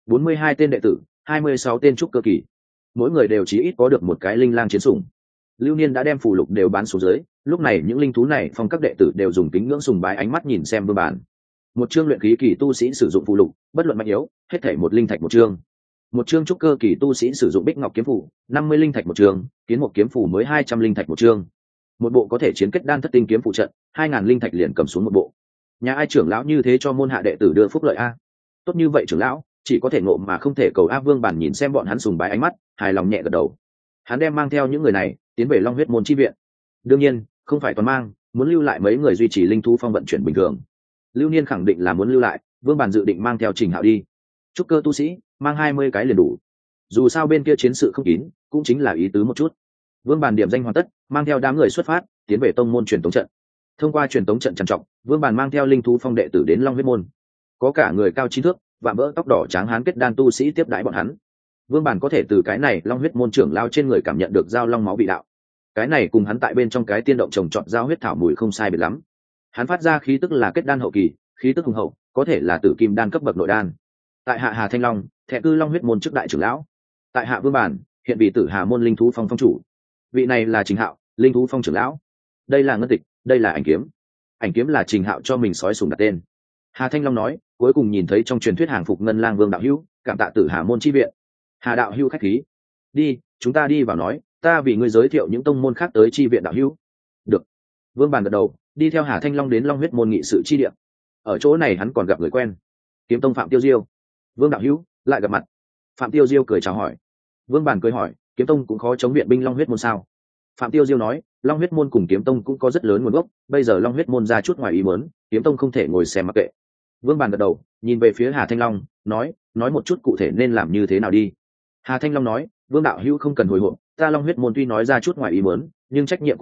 42 tên đệ tử, 26 tên trúc cơ kỳ. Mỗi người đều chỉ ít có được một cái linh lang chiến sủng. Lưu Niên đã đem phù lục đều bán xuống dưới, lúc này những linh thú này phong các đệ tử đều dùng kính ngưỡng sùng bái ánh mắt nhìn xem Vương Bản. Một chương luyện khí kỳ tu sĩ sử dụng phù lục, bất luận mạnh yếu, hết thảy một linh thạch một chương. Một chương trúc cơ kỳ tu sĩ sử dụng Bích Ngọc kiếm phù, 50 linh thạch một chương, kiến một kiếm phù mới 200 linh thạch một chương. Một bộ có thể chiến kết đan thất tinh kiếm phụ trận, 2000 linh thạch liền cầm xuống một bộ. Nhà ai trưởng lão như thế cho môn hạ đệ tử đưa phúc lợi Tốt như vậy trưởng lão, chỉ có thể ngộ mà không thể cầu Vương Bản nhìn xem bọn hắn sùng bái ánh mắt, hài lòng nhẹ gật đầu. Hắn đem mang theo những người này tiến về Long Huyết môn chi viện. Đương nhiên, không phải toàn mang, muốn lưu lại mấy người duy trì Linh Thú Phong vận chuyển bình thường. Lưu Niên khẳng định là muốn lưu lại, Vương Bản dự định mang theo Trình Hạo đi. Trúc cơ tu sĩ, mang 20 cái liền đủ. Dù sao bên kia chiến sự không kín, cũng chính là ý tứ một chút. Vương Bản điểm danh hoàn tất, mang theo đám người xuất phát, tiến về tông môn truyền tống trận. Thông qua truyền tống trận trằn trọc, Vương Bản mang theo Linh Thú Phong đệ tử đến Long Huyết môn. Có cả người cao 9 thước, vạm vỡ tóc đỏ tráng hán kết đan tu sĩ tiếp đãi bọn hắn. Vương Bản có thể từ cái này Long Huyết môn trưởng lao trên người cảm nhận được giao long máu vị đạo. Cái này cùng hắn tại bên trong cái tiên động trồng trọt giao huyết thảo mùi không sai biệt lắm. Hắn phát ra khí tức là kết đan hậu kỳ, khí tức hùng hậu, có thể là tử kim đan cấp bậc nội đan. Tại hạ Hà Thanh Long, thệ cư Long Huyết môn trước đại trưởng lão. Tại hạ Vương Bản, hiện vì Tử Hà môn Linh Thú Phong phong chủ. Vị này là Trình Hạo, Linh Thú Phong trưởng lão. Đây là Ngân Tịch, đây là Ảnh Kiếm. Ảnh Kiếm là Trình Hạo cho mình sói sùng đặt tên. Hà Thanh Long nói, cuối cùng nhìn thấy trong truyền thuyết hàng phục Ngân Lang Vương đạo hữu, cảm tạ Tử Hà môn chi viện. Hà đạo hữu khách khí. Đi, chúng ta đi vào nói, ta vì ngươi giới thiệu những tông môn khác tới chi viện đạo hữu. Được. Vương Bản gật đầu, đi theo Hà Thanh Long đến Long Huyết môn nghị sự chi địa. Ở chỗ này hắn còn gặp người quen, Kiếm tông Phạm Tiêu Diêu. Vương đạo hữu, lại gặp mặt. Phạm Tiêu Diêu cười chào hỏi. Vương Bản cười hỏi, Kiếm tông cũng khó chống viện binh Long Huyết môn sao? Phạm Tiêu Diêu nói, Long Huyết môn cùng Kiếm tông cũng có rất lớn nguồn gốc, bây giờ Long Huyết môn ra chút ngoài ý muốn, Kiếm tông không thể ngồi xem mặc kệ. Vương Bản gật đầu, nhìn về phía Hà Thanh Long, nói một chút cụ thể nên làm như thế nào đi. Hà Thanh Long nói, Vương đạo hữu không cần hồi hộp, ta Long Huyết môn tuy nói ra chút ngoài ý muốn, nhưng trách nhiệm cũng nhỏ,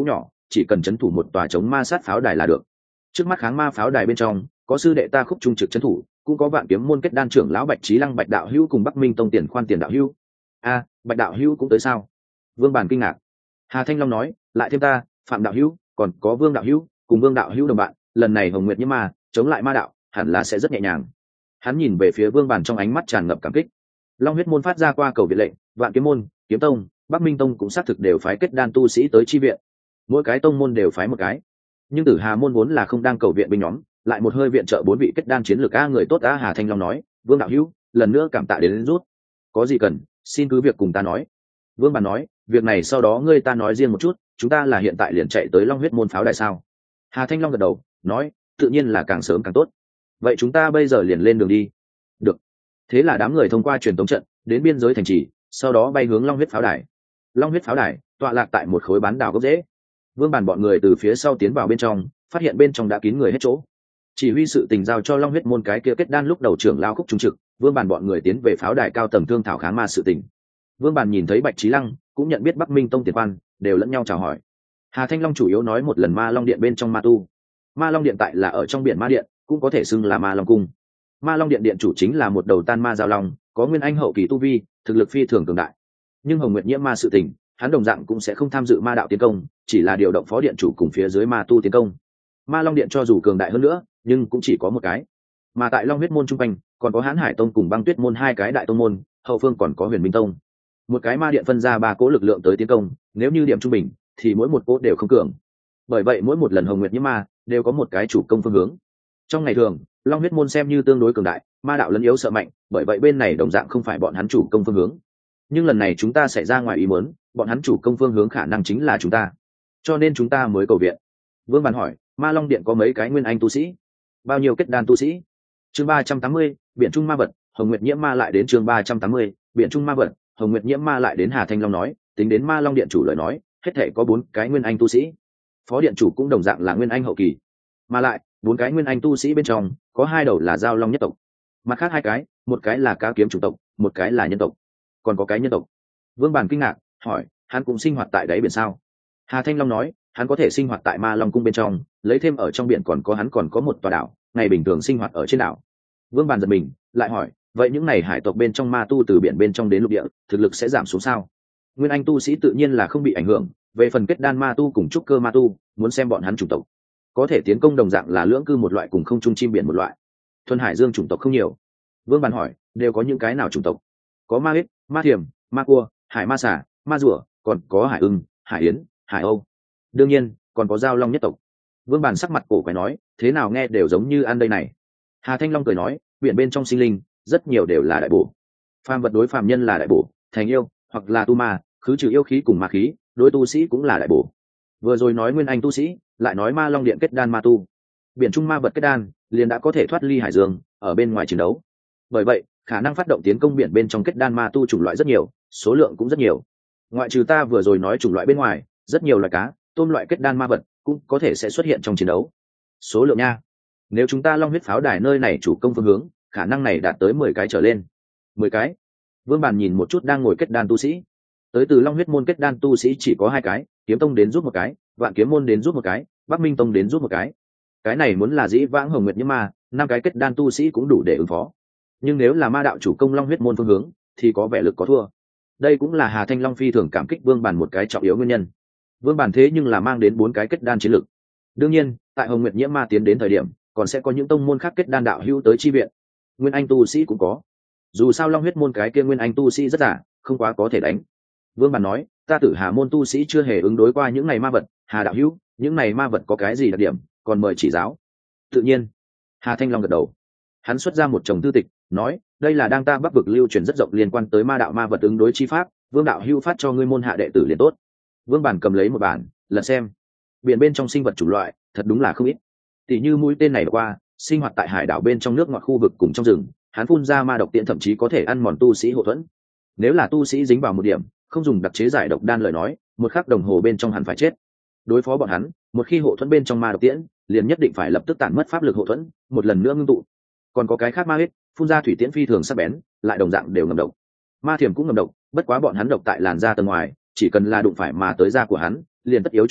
chỉ cần trấn thủ một tòa chống ma sát pháo đài là được. Trước mắt kháng ma pháo đài bên trong có sư đệ ta Khúc Trung trực trấn thủ, cũng có Vạn Kiếm môn kết đan trưởng lão Bạch Chí Lăng Bạch đạo hữu cùng Bắc Minh tông Tiền Khoan Tiền đạo hữu. A, Bạch đạo hữu cũng tới sao? Vương Bàn kinh ngạc. Hà Thanh Long nói, lại thêm ta, Phạm đạo hữu, còn có Vương đạo hữu, cùng Vương đạo hữu đồng bạn, lần này Hồng Nguyệt Nhiễm Ma chống lại ma đạo, hẳn là sẽ rất nhẹ nhàng. Hắn nhìn về phía Vương Bàn trong ánh mắt tràn ngập cảm kích. Long huyết môn phát ra qua cầu viện lệnh, Vạn Kiếm môn, Kiếm tông, Bắc Minh tông cũng xác thực đều phái kết đan tu sĩ tới chi viện. Mỗi cái tông môn đều phái một cái. Nhưng Tử Hà môn vốn là không đang cầu viện binh nhóm, lại một hơi viện trợ 4 vị kết đan chiến lược a người tốt a. Hà Thanh Long nói, Vương đạo hữu, lần nữa cảm tạ đến rút. Có gì cần, xin cứ việc cùng ta nói. Vương Bàn nói, việc này sau đó ngươi ta nói riêng một chút, chúng ta là hiện tại liền chạy tới Long huyết môn pháo đài sao? Hà Thanh Long gật đầu, nói, tự nhiên là càng sớm càng tốt. Vậy chúng ta bây giờ liền lên đường đi. Được. Thế là đám người thông qua truyền tống trận đến biên giới thành trì, sau đó bay hướng Long huyết pháo đài. Long huyết pháo đài tọa lạc tại một khối bán đảo gốc rễ. Vương Bàn bọn người từ phía sau tiến vào bên trong, phát hiện bên trong đã kín người hết chỗ. Chỉ huy sự tình giao cho Long huyết môn cái kia kết đan lúc đầu trưởng lao Khúc Trung trực, Vương Bàn bọn người tiến về pháo đài cao tầng thương thảo kháng ma sự tình. Vương Bàn nhìn thấy Bạch Chí Lăng, cũng nhận biết Bắc Minh tông Tiền Quan, đều lẫn nhau chào hỏi. Hà Thanh Long chủ yếu nói một lần Ma Long điện bên trong ma tu. Ma Long điện tại là ở trong biển ma điện, cũng có thể xưng là Ma Long cung. Ma Long điện điện chủ chính là một đầu tan ma giao long, có nguyên anh hậu kỳ tu vi, thực lực phi thường cường đại. Nhưng Hồng Nguyệt Nhiễm Ma sự tình, hắn đồng dạng cũng sẽ không tham dự ma đạo tiến công, chỉ là điều động phó điện chủ cùng phía dưới ma tu tiến công. Ma Long điện cho dù cường đại hơn nữa, nhưng cũng chỉ có một cái. Mà tại Long huyết môn trung quanh, còn có Hán Hải tông cùng Băng Tuyết môn 2 cái đại tông môn, hậu phương còn có Huyền Minh tông. Một cái ma điện phân ra 3 cỗ lực lượng tới tiến công, nếu như điểm trung bình thì mỗi một cỗ đều không cường. Bởi vậy mỗi một lần Hồng Nguyệt Nhiễm Ma đều có một cái chủ công phương hướng. Trong ngày thường, Long huyết môn xem như tương đối cường đại, ma đạo lẫn yếu sợ mạnh, bởi vậy bên này đồng dạng không phải bọn hắn chủ công phương hướng. Nhưng lần này chúng ta xảy ra ngoài ý muốn, bọn hắn chủ công phương hướng khả năng chính là chúng ta, cho nên chúng ta mới cầu viện. Vương Bàn hỏi, Ma Long điện có mấy cái nguyên anh tu sĩ, bao nhiêu kết đan tu sĩ? Chương 380, biển trung ma vật, Hồng Nguyệt Nhiễm Ma lại đến. Chương 380, biển trung ma vật, Hồng Nguyệt Nhiễm Ma lại đến. Hà Thanh Long nói, tính đến Ma Long điện chủ lời nói, hết thể có 4 cái nguyên anh tu sĩ, phó điện chủ cũng đồng dạng là nguyên anh hậu kỳ, mà lại 4 cái nguyên anh tu sĩ bên trong có 2 đầu là giao long nhất tộc, mặt khác 2 cái, một cái là cá kiếm chủng tộc, một cái là nhân tộc, còn có cái nhân tộc. Vương Bàn kinh ngạc hỏi, hắn cũng sinh hoạt tại đáy biển sao? Hà Thanh Long nói, hắn có thể sinh hoạt tại Ma Long cung bên trong, lấy thêm ở trong biển còn có một tòa đảo, ngày bình thường sinh hoạt ở trên đảo. Vương Bàn giật mình, lại hỏi, vậy những này hải tộc bên trong ma tu từ biển bên trong đến lục địa, thực lực sẽ giảm xuống sao? Nguyên anh tu sĩ tự nhiên là không bị ảnh hưởng, về phần kết đan ma tu cùng trúc cơ ma tu, muốn xem bọn hắn chủng tộc. Có thể tiến công đồng dạng là lưỡng cư một loại cùng không trung chim biển một loại. Thuần hải dương chủng tộc không nhiều. Vương Bàn hỏi, đều có những cái nào chủng tộc? Có ma ếch, ma thiềm, ma cua, hải ma xà, ma rùa, còn có hải ưng, hải yến, hải âu. Đương nhiên còn có giao long nhất tộc. Vương Bàn sắc mặt cổ quái nói, thế nào nghe đều giống như ăn đây này. Hà Thanh Long cười nói, biển bên trong sinh linh rất nhiều đều là đại bổ. Phàm vật đối phàm nhân là đại bổ, thành yêu hoặc là tu ma, khứ trừ yêu khí cùng ma khí, đối tu sĩ cũng là đại bổ. Vừa rồi nói nguyên anh tu sĩ, lại nói Ma Long điện kết đan ma tu. Biển trung ma vật kết đan liền đã có thể thoát ly hải dương, ở bên ngoài chiến đấu. Bởi vậy khả năng phát động tiến công biển bên trong kết đan ma tu chủng loại rất nhiều, số lượng cũng rất nhiều. Ngoại trừ ta vừa rồi nói chủng loại bên ngoài, rất nhiều loại cá, tôm loại kết đan ma vật cũng có thể sẽ xuất hiện trong chiến đấu. Số lượng nha, nếu chúng ta Long huyết pháo đài nơi này chủ công phương hướng, khả năng này đạt tới 10 cái trở lên. 10 cái? Vương Bàn nhìn một chút đang ngồi kết đan tu sĩ. Tới từ Long huyết môn kết đan tu sĩ chỉ có 2 cái, Kiếm tông đến giúp 1 cái, Vạn Kiếm môn đến giúp 1 cái, Bắc Minh tông đến giúp 1 cái. Cái này muốn là dĩ vãng Hồng Nguyệt Nhiễm Ma, 5 cái kết đan tu sĩ cũng đủ để ứng phó. Nhưng nếu là ma đạo chủ công Long huyết môn phương hướng, thì có vẻ lực có thua. Đây cũng là Hà Thanh Long phi thường cảm kích Vương Bàn một cái trọng yếu nguyên nhân. Vương Bàn thế nhưng là mang đến 4 cái kết đan chiến lực. Đương nhiên, tại Hồng Nguyệt Nhiễm Ma tiến đến thời điểm, còn sẽ có những tông môn khác kết đan đạo hữu tới chi viện. Nguyên anh tu sĩ cũng có. Dù sao Long huyết môn cái kia nguyên anh tu sĩ rất giả, không quá có thể đánh. Vương Bàn nói, ta Tử Hà môn tu sĩ chưa hề ứng đối qua những này ma vật, Hà đạo hữu, những này ma vật có cái gì đặc điểm, còn mời chỉ giáo. Tự nhiên. Hà Thanh Long gật đầu. Hắn xuất ra một chồng thư tịch, nói, đây là đang ta Bắc vực lưu truyền rất rộng liên quan tới ma đạo ma vật ứng đối chi pháp, Vương đạo hữu phát cho ngươi môn hạ đệ tử liền tốt. Vương Bàn cầm lấy một bản, lật xem. Biển bên trong sinh vật chủng loại, thật đúng là không ít. Tỷ như mũi tên này qua, sinh hoạt tại hải đảo bên trong nước ngọt khu vực cùng trong rừng, hắn phun ra ma độc tiễn thậm chí có thể ăn mòn tu sĩ hộ thuẫn. Nếu là tu sĩ dính vào một điểm, không dùng đặc chế giải độc đan lời nói, một khắc đồng hồ bên trong hẳn phải chết. Đối phó bọn hắn, một khi hộ thuẫn bên trong ma độc tiễn, liền nhất định phải lập tức tản mất pháp lực hộ thuẫn, một lần nữa ngưng tụ. Còn có cái khác ma huyết, phun ra thủy tiễn phi thường sắc bén, lại đồng dạng đều ngầm độc. Ma thiềm cũng ngầm độc, bất quá bọn hắn độc tại làn da tầng ngoài, chỉ cần là đụng phải mà tới da của hắn, liền tất yếu trúng độc,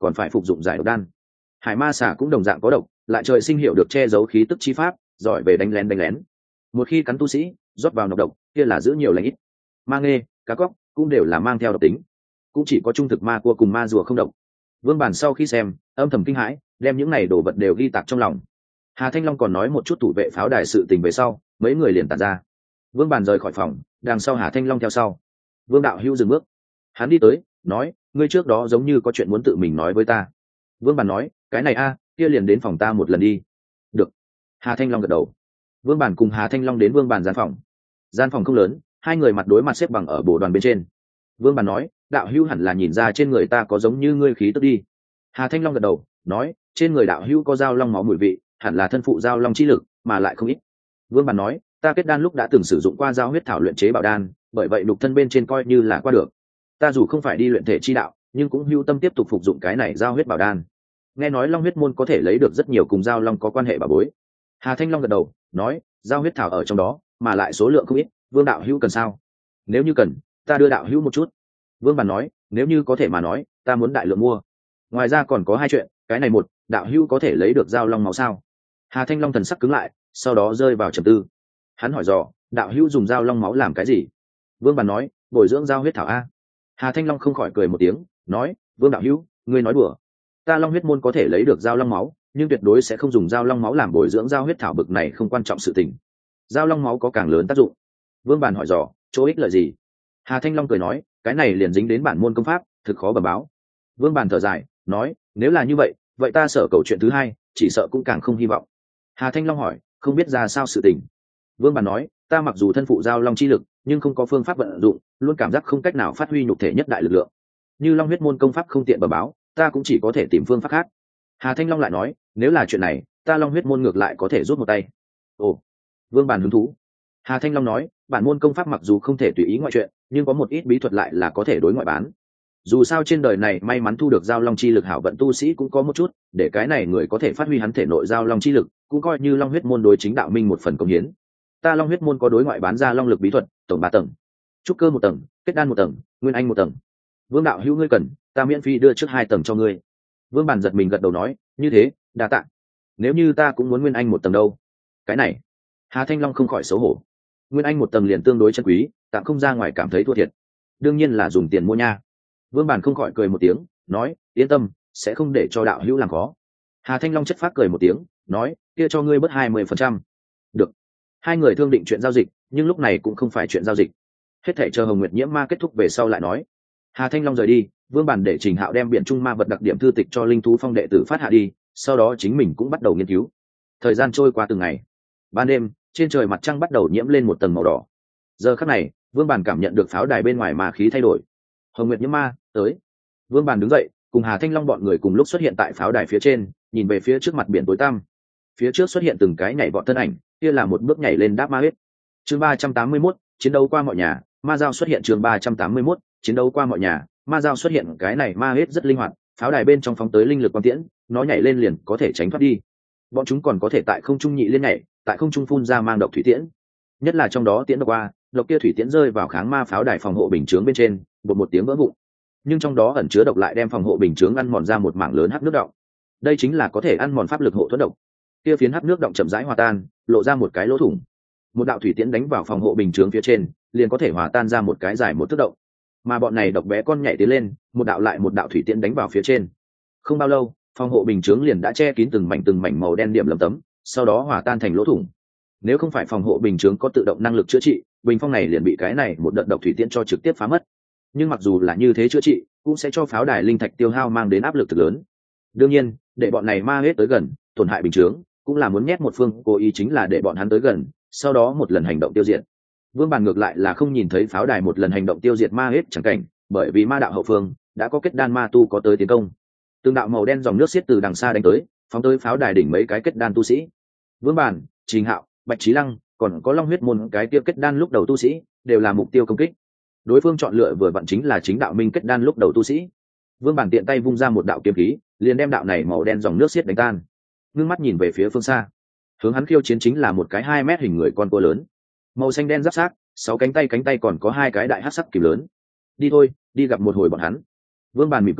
còn phải phục dụng giải độc đan. Hải ma xà cũng đồng dạng có độc, lại trời sinh hiểu được che giấu khí tức chi pháp, giỏi về đánh lén. Một khi cắn tu sĩ, rót vào nọc độc, kia là giữ nhiều lành ít. Ma nghê, cá cóc cũng đều là mang theo độc tính, cũng chỉ có trung thực ma cua cùng ma rùa không độc. Vương Bản sau khi xem, âm thầm kinh hãi, đem những này đồ vật đều ghi tạc trong lòng. Hà Thanh Long còn nói một chút thủ vệ pháo đài sự tình về sau, mấy người liền tản ra. Vương Bản rời khỏi phòng, đằng sau Hà Thanh Long theo sau. Vương đạo hữu dừng bước, hắn đi tới, nói, ngươi trước đó giống như có chuyện muốn tự mình nói với ta. Vương Bản nói, cái này a, kia liền đến phòng ta một lần đi. Được. Hà Thanh Long gật đầu. Vương Bản cùng Hà Thanh Long đến Vương Bản gian phòng. Gian phòng không lớn, hai người mặt đối mặt xếp bằng ở bồ đoàn bên trên. Vương Bản nói, đạo hữu hẳn là nhìn ra trên người ta có giống như ngươi khí tức đi. Hà Thanh Long gật đầu, nói, trên người đạo hữu có dao long máu mùi vị, hẳn là thân phụ dao long chi lực, mà lại không ít. Vương Bản nói, ta kết đan lúc đã từng sử dụng qua dao huyết thảo luyện chế bảo đan, bởi vậy đục thân bên trên coi như là qua được. Ta dù không phải đi luyện thể chi đạo, nhưng cũng hưu tâm tiếp tục phục dụng cái này dao huyết bảo đan. Nghe nói long huyết môn có thể lấy được rất nhiều cùng dao long có quan hệ bảo bối. Hà Thanh Long gật đầu, nói, dao huyết thảo ở trong đó, mà lại số lượng không ít, Vương đạo hữu cần sao? Nếu như cần, ta đưa đạo hữu một chút. Vương Bản nói, nếu như có thể mà nói, ta muốn đại lượng mua. Ngoài ra còn có hai chuyện, cái này một, đạo hữu có thể lấy được dao long máu sao? Hà Thanh Long thần sắc cứng lại, sau đó rơi vào trầm tư. Hắn hỏi dò, đạo hữu dùng dao long máu làm cái gì? Vương Bản nói, bồi dưỡng dao huyết thảo a. Hà Thanh Long không khỏi cười một tiếng, nói, Vương đạo hữu, ngươi nói đùa. Ta long huyết môn có thể lấy được dao long máu, nhưng tuyệt đối sẽ không dùng dao long máu làm bồi dưỡng dao huyết thảo bực này không quan trọng sự tình. Dao long máu có càng lớn tác dụng. Vương Bản hỏi dò, chỗ ích lợi gì? Hà Thanh Long cười nói, cái này liền dính đến bản môn công pháp, thực khó bẩm báo. Vương Bản thở dài, nói, nếu là như vậy, vậy ta sợ cầu chuyện thứ hai, chỉ sợ cũng càng không hy vọng. Hà Thanh Long hỏi, không biết ra sao sự tình. Vương Bản nói, ta mặc dù thân phụ giao long chi lực, nhưng không có phương pháp vận dụng, luôn cảm giác không cách nào phát huy nhục thể nhất đại lực lượng. Như long huyết môn công pháp không tiện bẩm báo, ta cũng chỉ có thể tìm phương pháp khác. Hà Thanh Long lại nói, nếu là chuyện này, ta long huyết môn ngược lại có thể rút một tay. Ồ. Vương Bản hứng thú. Hà Thanh Long nói, bản môn công pháp mặc dù không thể tùy ý ngoại chuyện, nhưng có một ít bí thuật lại là có thể đối ngoại bán. Dù sao trên đời này may mắn thu được giao long chi lực hảo vận tu sĩ cũng có một chút, để cái này người có thể phát huy hắn thể nội giao long chi lực, cũng coi như long huyết môn đối chính đạo minh một phần công hiến. Ta long huyết môn có đối ngoại bán ra long lực bí thuật, tổng 3 tầng, trúc cơ 1 tầng, kết đan 1 tầng, nguyên anh 1 tầng. Vương đạo hữu ngươi cần, ta miễn phí đưa trước 2 tầng cho ngươi. Vương Bản giật mình gật đầu nói, như thế, đa tạ. Nếu như ta cũng muốn nguyên anh 1 tầng đâu? Cái này, Hà Thanh Long không khỏi xấu hổ. Nguyên anh 1 tầng liền tương đối chân quý, tạm không ra ngoài cảm thấy thua thiệt. Đương nhiên là dùng tiền mua nha. Vương Bản không khỏi cười một tiếng, nói, yên tâm, sẽ không để cho đạo hữu làm khó. Hà Thanh Long chất phác cười một tiếng, nói, kia cho ngươi bớt 20%. Được. Hai người thương định chuyện giao dịch, nhưng lúc này cũng không phải chuyện giao dịch. Hết thảy chờ Hồng Nguyệt Nhiễm Ma kết thúc về sau lại nói. Hà Thanh Long rời đi, Vương Bản để Trình Hạo đem biển trung ma vật đặc điểm thư tịch cho linh thú phong đệ tử phát hạ đi, sau đó chính mình cũng bắt đầu nghiên cứu. Thời gian trôi qua từng ngày. Ban đêm, trên trời mặt trăng bắt đầu nhiễm lên một tầng màu đỏ. Giờ khắc này, Vương Bản cảm nhận được pháo đài bên ngoài ma khí thay đổi. Hồng Nguyệt Nhiễm Ma tới. Vương Bản đứng dậy, cùng Hà Thanh Long bọn người cùng lúc xuất hiện tại pháo đài phía trên, nhìn về phía trước mặt biển tối tăm. Phía trước xuất hiện từng cái nhảy vọt thân ảnh, kia là một bước nhảy lên đáp ma huyết. Chương 381, chiến đấu qua mọi nhà, ma giao xuất hiện. Chương 381, chiến đấu qua mọi nhà, ma giao xuất hiện. Cái này ma huyết rất linh hoạt, pháo đài bên trong phóng tới linh lực quang tiễn, nó nhảy lên liền có thể tránh thoát đi. Bọn chúng còn có thể tại không trung nhị liên nhảy, tại không trung phun ra mang độc thủy tiễn. Nhất là trong đó tiễn độc qua, độc kia thủy tiễn rơi vào kháng ma pháo đài phòng hộ bình chướng bên trên, một tiếng vỡ vụn. Nhưng trong đó ẩn chứa độc lại đem phòng hộ bình chướng ăn mòn ra một mảng lớn hắc nước động. Đây chính là có thể ăn mòn pháp lực hộ thuẫn độc. Kia phiến hắc nước động chậm rãi hòa tan, lộ ra một cái lỗ thủng. Một đạo thủy tiễn đánh vào phòng hộ bình chướng phía trên, liền có thể hòa tan ra một cái dài 1 thước động. Mà bọn này độc bé con nhảy tiến lên, một đạo lại một đạo thủy tiễn đánh vào phía trên. Không bao lâu, phòng hộ bình chướng liền đã che kín từng mảnh màu đen điểm lấm tấm, sau đó hòa tan thành lỗ thủng. Nếu không phải phòng hộ bình chướng có tự động năng lực chữa trị, bình phong này liền bị cái này một đợt độc thủy tiễn cho trực tiếp phá mất. Nhưng mặc dù là như thế chữa trị, cũng sẽ cho pháo đài linh thạch tiêu hao mang đến áp lực thực lớn. Đương nhiên, để bọn này ma hết tới gần, tổn hại bình chướng, cũng là muốn nhét một phương cố ý chính là để bọn hắn tới gần, sau đó một lần hành động tiêu diệt. Vương Bàn ngược lại là không nhìn thấy pháo đài một lần hành động tiêu diệt ma hết chẳng cảnh, bởi vì ma đạo hậu phương đã có kết đan ma tu có tới tiến công. Từng đạo màu đen dòng nước xiết từ đằng xa đánh tới, phóng tới pháo đài đỉnh mấy cái kết đan tu sĩ. Vương Bàn, Trình Hạo, Bạch Trí Lăng, còn có Long Huyết môn cái kia kết đan lúc đầu tu sĩ, đều là mục tiêu công kích. Đối phương chọn lựa vừa vặn chính là chính đạo minh kết đan lúc đầu tu sĩ. Vương Bàn tiện tay vung ra một đạo kiếm khí, liền đem đạo này màu đen dòng nước xiết đánh tan. Ngưng mắt nhìn về phía phương xa, hướng hắn khiêu chiến chính là một cái 2 mét hình người con cua lớn, màu xanh đen giáp xác, 6 cánh tay còn có 2 cái đại hắc sắc kìm lớn. Đi thôi, đi gặp một hồi bọn hắn. Vương Bàn mỉm cười,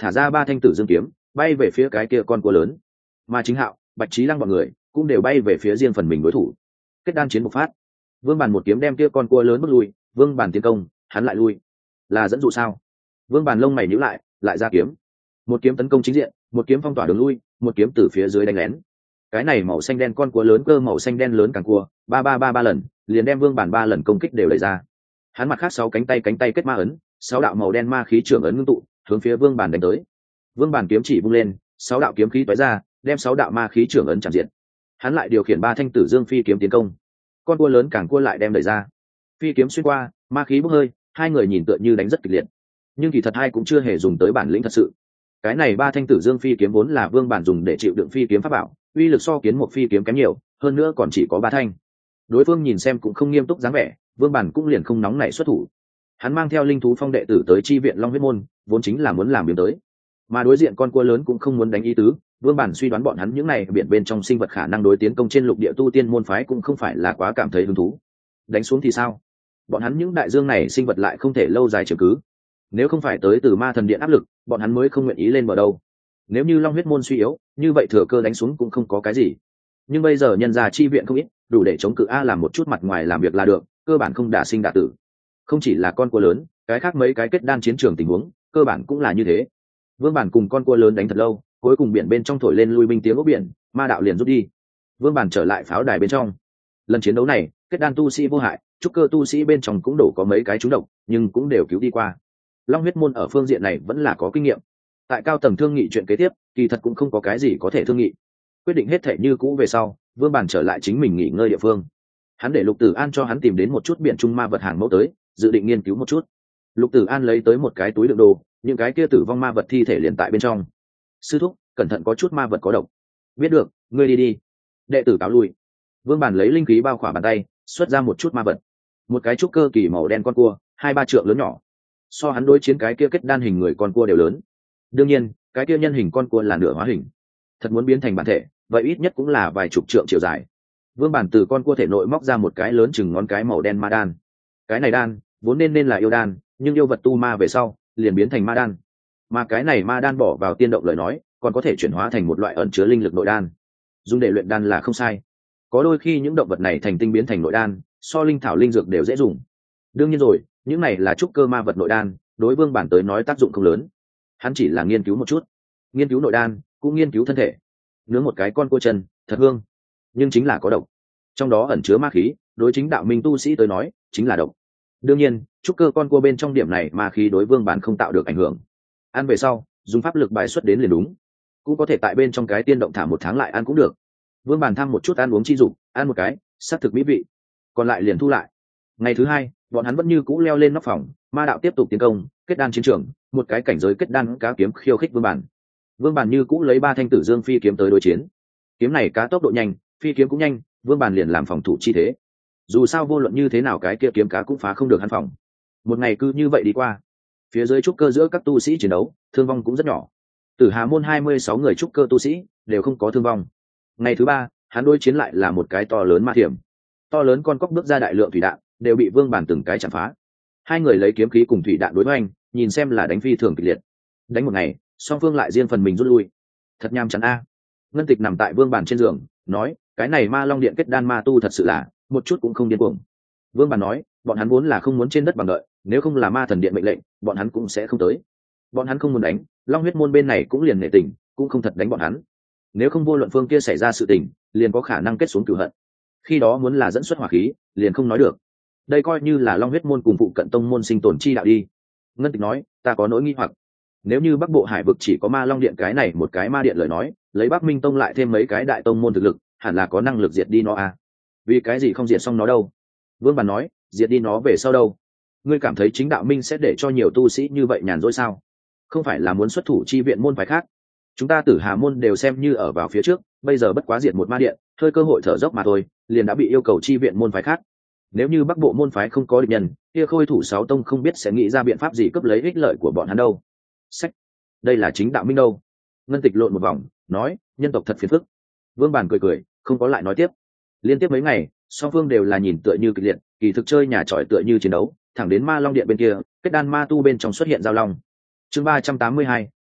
thả ra ba thanh tử dương kiếm bay về phía cái kia con cua lớn, mà chính Hạo, Bạch Trí Lăng bọn người cũng đều bay về phía riêng phần mình đối thủ. Kết đan chiến bộc phát, Vương Bàn một kiếm đem kia con cua lớn bước lui. Vương Bàn tiến công, hắn lại lui, là dẫn dụ sao? Vương Bàn lông mày nhíu lại ra kiếm, một kiếm tấn công chính diện, một kiếm phong tỏa đường lui, một kiếm từ phía dưới đánh lén. Cái này màu xanh đen con cua lớn cơ màu xanh đen lớn càng cua ba lần liền đem Vương Bàn 3 lần công kích đều đẩy ra. Hắn mặt khác 6 cánh tay kết ma ấn, 6 đạo màu đen ma khí trưởng ấn ngưng tụ, hướng phía Vương Bàn đánh tới. Vương Bàn kiếm chỉ vung lên, 6 đạo kiếm khí tóe ra, đem 6 đạo ma khí trưởng ấn chạm diện. Hắn lại điều khiển 3 thanh tử dương phi kiếm tiến công, con cua lớn càng cua lại đem đẩy ra, phi kiếm xuyên qua, ma khí bốc hơi, hai người nhìn tựa như đánh rất kịch liệt, nhưng kỳ thật hai cũng chưa hề dùng tới bản lĩnh thật sự. Cái này 3 thanh tử dương phi kiếm vốn là Vương Bản dùng để chịu đựng phi kiếm pháp bảo, uy lực so kiến một phi kiếm kém nhiều, hơn nữa còn chỉ có 3 thanh. Đối phương nhìn xem cũng không nghiêm túc dáng vẻ, Vương Bản cũng liền không nóng nảy xuất thủ. Hắn mang theo linh thú phong đệ tử tới chi viện Long Huyết môn, vốn chính là muốn làm biếng tới, mà đối diện con cua lớn cũng không muốn đánh ý tứ. Vương Bản suy đoán bọn hắn những này biển bên trong sinh vật khả năng đối tiến công trên lục địa tu tiên môn phái cũng không phải là quá cảm thấy hứng thú. Đánh xuống thì sao? Bọn hắn những đại dương này sinh vật lại không thể lâu dài chiếm cứ. Nếu không phải tới từ ma thần điện áp lực, bọn hắn mới không nguyện ý lên bờ đâu. Nếu như Long Huyết môn suy yếu, như vậy thừa cơ đánh xuống cũng không có cái gì. Nhưng bây giờ nhân gia chi viện không ít, đủ để chống cự a, làm một chút mặt ngoài làm việc là được, cơ bản không đả sinh đả tử. Không chỉ là con cua lớn, cái khác mấy cái kết đan chiến trường tình huống, cơ bản cũng là như thế. Vương Bản cùng con cua lớn đánh thật lâu, cuối cùng biển bên trong thổi lên lui binh tiếng ốc biển, ma đạo liền rút đi. Vương Bản trở lại pháo đài bên trong. Lần chiến đấu này, kết đan tu sĩ vô hại, trúc cơ tu sĩ bên trong cũng đổ có mấy cái trúng độc, nhưng cũng đều cứu đi qua. Long Huyết môn ở phương diện này vẫn là có kinh nghiệm. Tại cao tầng thương nghị chuyện kế tiếp, kỳ thật cũng không có cái gì có thể thương nghị. Quyết định hết thảy như cũ về sau, Vương Bản trở lại chính mình nghỉ ngơi địa phương. Hắn để Lục Tử An cho hắn tìm đến một chút biển trung ma vật hàng mẫu tới, dự định nghiên cứu một chút. Lục Tử An lấy tới một cái túi đựng đồ, những cái kia tử vong ma vật thi thể liền tại bên trong. Sư thúc, cẩn thận có chút ma vật có độc. Biết được, ngươi đi đi. Đệ tử cáo lui. Vương Bản lấy linh khí bao khỏa bàn tay, xuất ra một chút ma vật. Một cái trúc cơ kỳ màu đen con cua, 2-3 trượng lớn nhỏ. So hắn đối chiến cái kia kết đan hình người con cua đều lớn. Đương nhiên, cái kia nhân hình con cua là nửa hóa hình. Thật muốn biến thành bản thể, vậy ít nhất cũng là vài chục trượng chiều dài. Vương Bản từ con cua thể nội móc ra một cái lớn chừng ngón cái màu đen ma đan. Cái này đan, vốn nên là yêu đan, nhưng yêu vật tu ma về sau, liền biến thành ma đan. Mà cái này ma đan bỏ vào tiên động lời nói, còn có thể chuyển hóa thành một loại ẩn chứa linh lực nội đan. Dùng để luyện đan là không sai. Có đôi khi những động vật này thành tinh biến thành nội đan, so linh thảo linh dược đều dễ dùng. Đương nhiên rồi, những này là trúc cơ ma vật nội đan, đối Vương Bản tới nói tác dụng không lớn. Hắn chỉ là nghiên cứu một chút, nghiên cứu nội đan, cũng nghiên cứu thân thể. Nướng một cái con cua chân, thật hương, nhưng chính là có độc. Trong đó ẩn chứa ma khí, đối chính đạo minh tu sĩ tới nói, chính là độc. Đương nhiên, trúc cơ con cua bên trong điểm này ma khí đối Vương Bản không tạo được ảnh hưởng. Ăn về sau, dùng pháp lực bài xuất đến liền đúng. Cũng có thể tại bên trong cái tiên động thả 1 tháng lại ăn cũng được. Vương Bản tham một chút ăn uống chi dụng, ăn một cái, sát thực mỹ vị. Còn lại liền thu lại. Ngày thứ 2, bọn hắn vẫn như cũ leo lên nóc phòng, ma đạo tiếp tục tiến công, kết đan chiến trường, một cái cảnh giới kết đan cá kiếm khiêu khích Vương Bản. Vương Bản như cũ lấy 3 thanh tử dương phi kiếm tới đối chiến. Kiếm này cá tốc độ nhanh, phi kiếm cũng nhanh, Vương Bản liền làm phòng thủ chi thế. Dù sao vô luận như thế nào cái kia kiếm cá cũng phá không được hắn phòng. Một ngày cứ như vậy đi qua. Phía dưới trúc cơ giữa các tu sĩ chiến đấu, thương vong cũng rất nhỏ. Tử Hà môn 26 người trúc cơ tu sĩ đều không có thương vong. Ngày thứ 3, hắn đối chiến lại là một cái to lớn ma thiểm. To lớn con cóc bước ra đại lượng thủy đạn, đều bị Vương Bản từng cái chạm phá. Hai người lấy kiếm khí cùng thủy đạn đối hoành, nhìn xem là đánh phi thường kịch liệt. Đánh một ngày, song phương lại riêng phần mình rút lui. Thật nham chán a. Ngân Tịch nằm tại Vương Bản trên giường, nói, cái này Ma Long Điện kết đan ma tu thật sự là một chút cũng không điên cuồng. Vương Bản nói, bọn hắn vốn là không muốn trên đất bằng đợi, nếu không là ma thần điện mệnh lệnh, bọn hắn cũng sẽ không tới. Bọn hắn không muốn đánh, Long Huyết môn bên này cũng liền nể tình, cũng không thật đánh bọn hắn. Nếu không vô luận phương kia xảy ra sự tình, liền có khả năng kết xuống cửu hận. Khi đó muốn là dẫn xuất hỏa khí, liền không nói được. Đây coi như là Long Huyết môn cùng phụ cận tông môn sinh tồn chi đạo đi. Ngân Tịch nói, ta có nỗi nghi hoặc. Nếu như Bắc Bộ Hải vực chỉ có Ma Long Điện cái này một cái ma điện lời nói, lấy Bắc Minh tông lại thêm mấy cái đại tông môn thực lực, hẳn là có năng lực diệt đi nó à? Vì cái gì không diệt xong nó đâu? Vương Bản nói, diệt đi nó về sau đâu? Ngươi cảm thấy chính đạo minh sẽ để cho nhiều tu sĩ như vậy nhàn rỗi sao? Không phải là muốn xuất thủ chi viện môn phái khác? Chúng ta Tử Hà môn đều xem như ở vào phía trước, bây giờ bất quá diệt một ma điện, thôi cơ hội thở dốc mà thôi, liền đã bị yêu cầu chi viện môn phái khác. Nếu như Bắc Bộ môn phái không có địch nhân, kia Khôi thủ 6 tông không biết sẽ nghĩ ra biện pháp gì cướp lấy ích lợi của bọn hắn đâu. Sách, đây là chính đạo minh đâu? Ngân Tịch lộn một vòng, nói, nhân tộc thật phiền phức. Vương Bản cười, không có lại nói tiếp. Liên tiếp mấy ngày, song phương đều là nhìn tựa như kịch liệt, kỳ thực chơi nhà tròi tựa như chiến đấu, thẳng đến Ma Long Điện bên kia, kết đan ma tu bên trong xuất hiện giao long. Chương 382,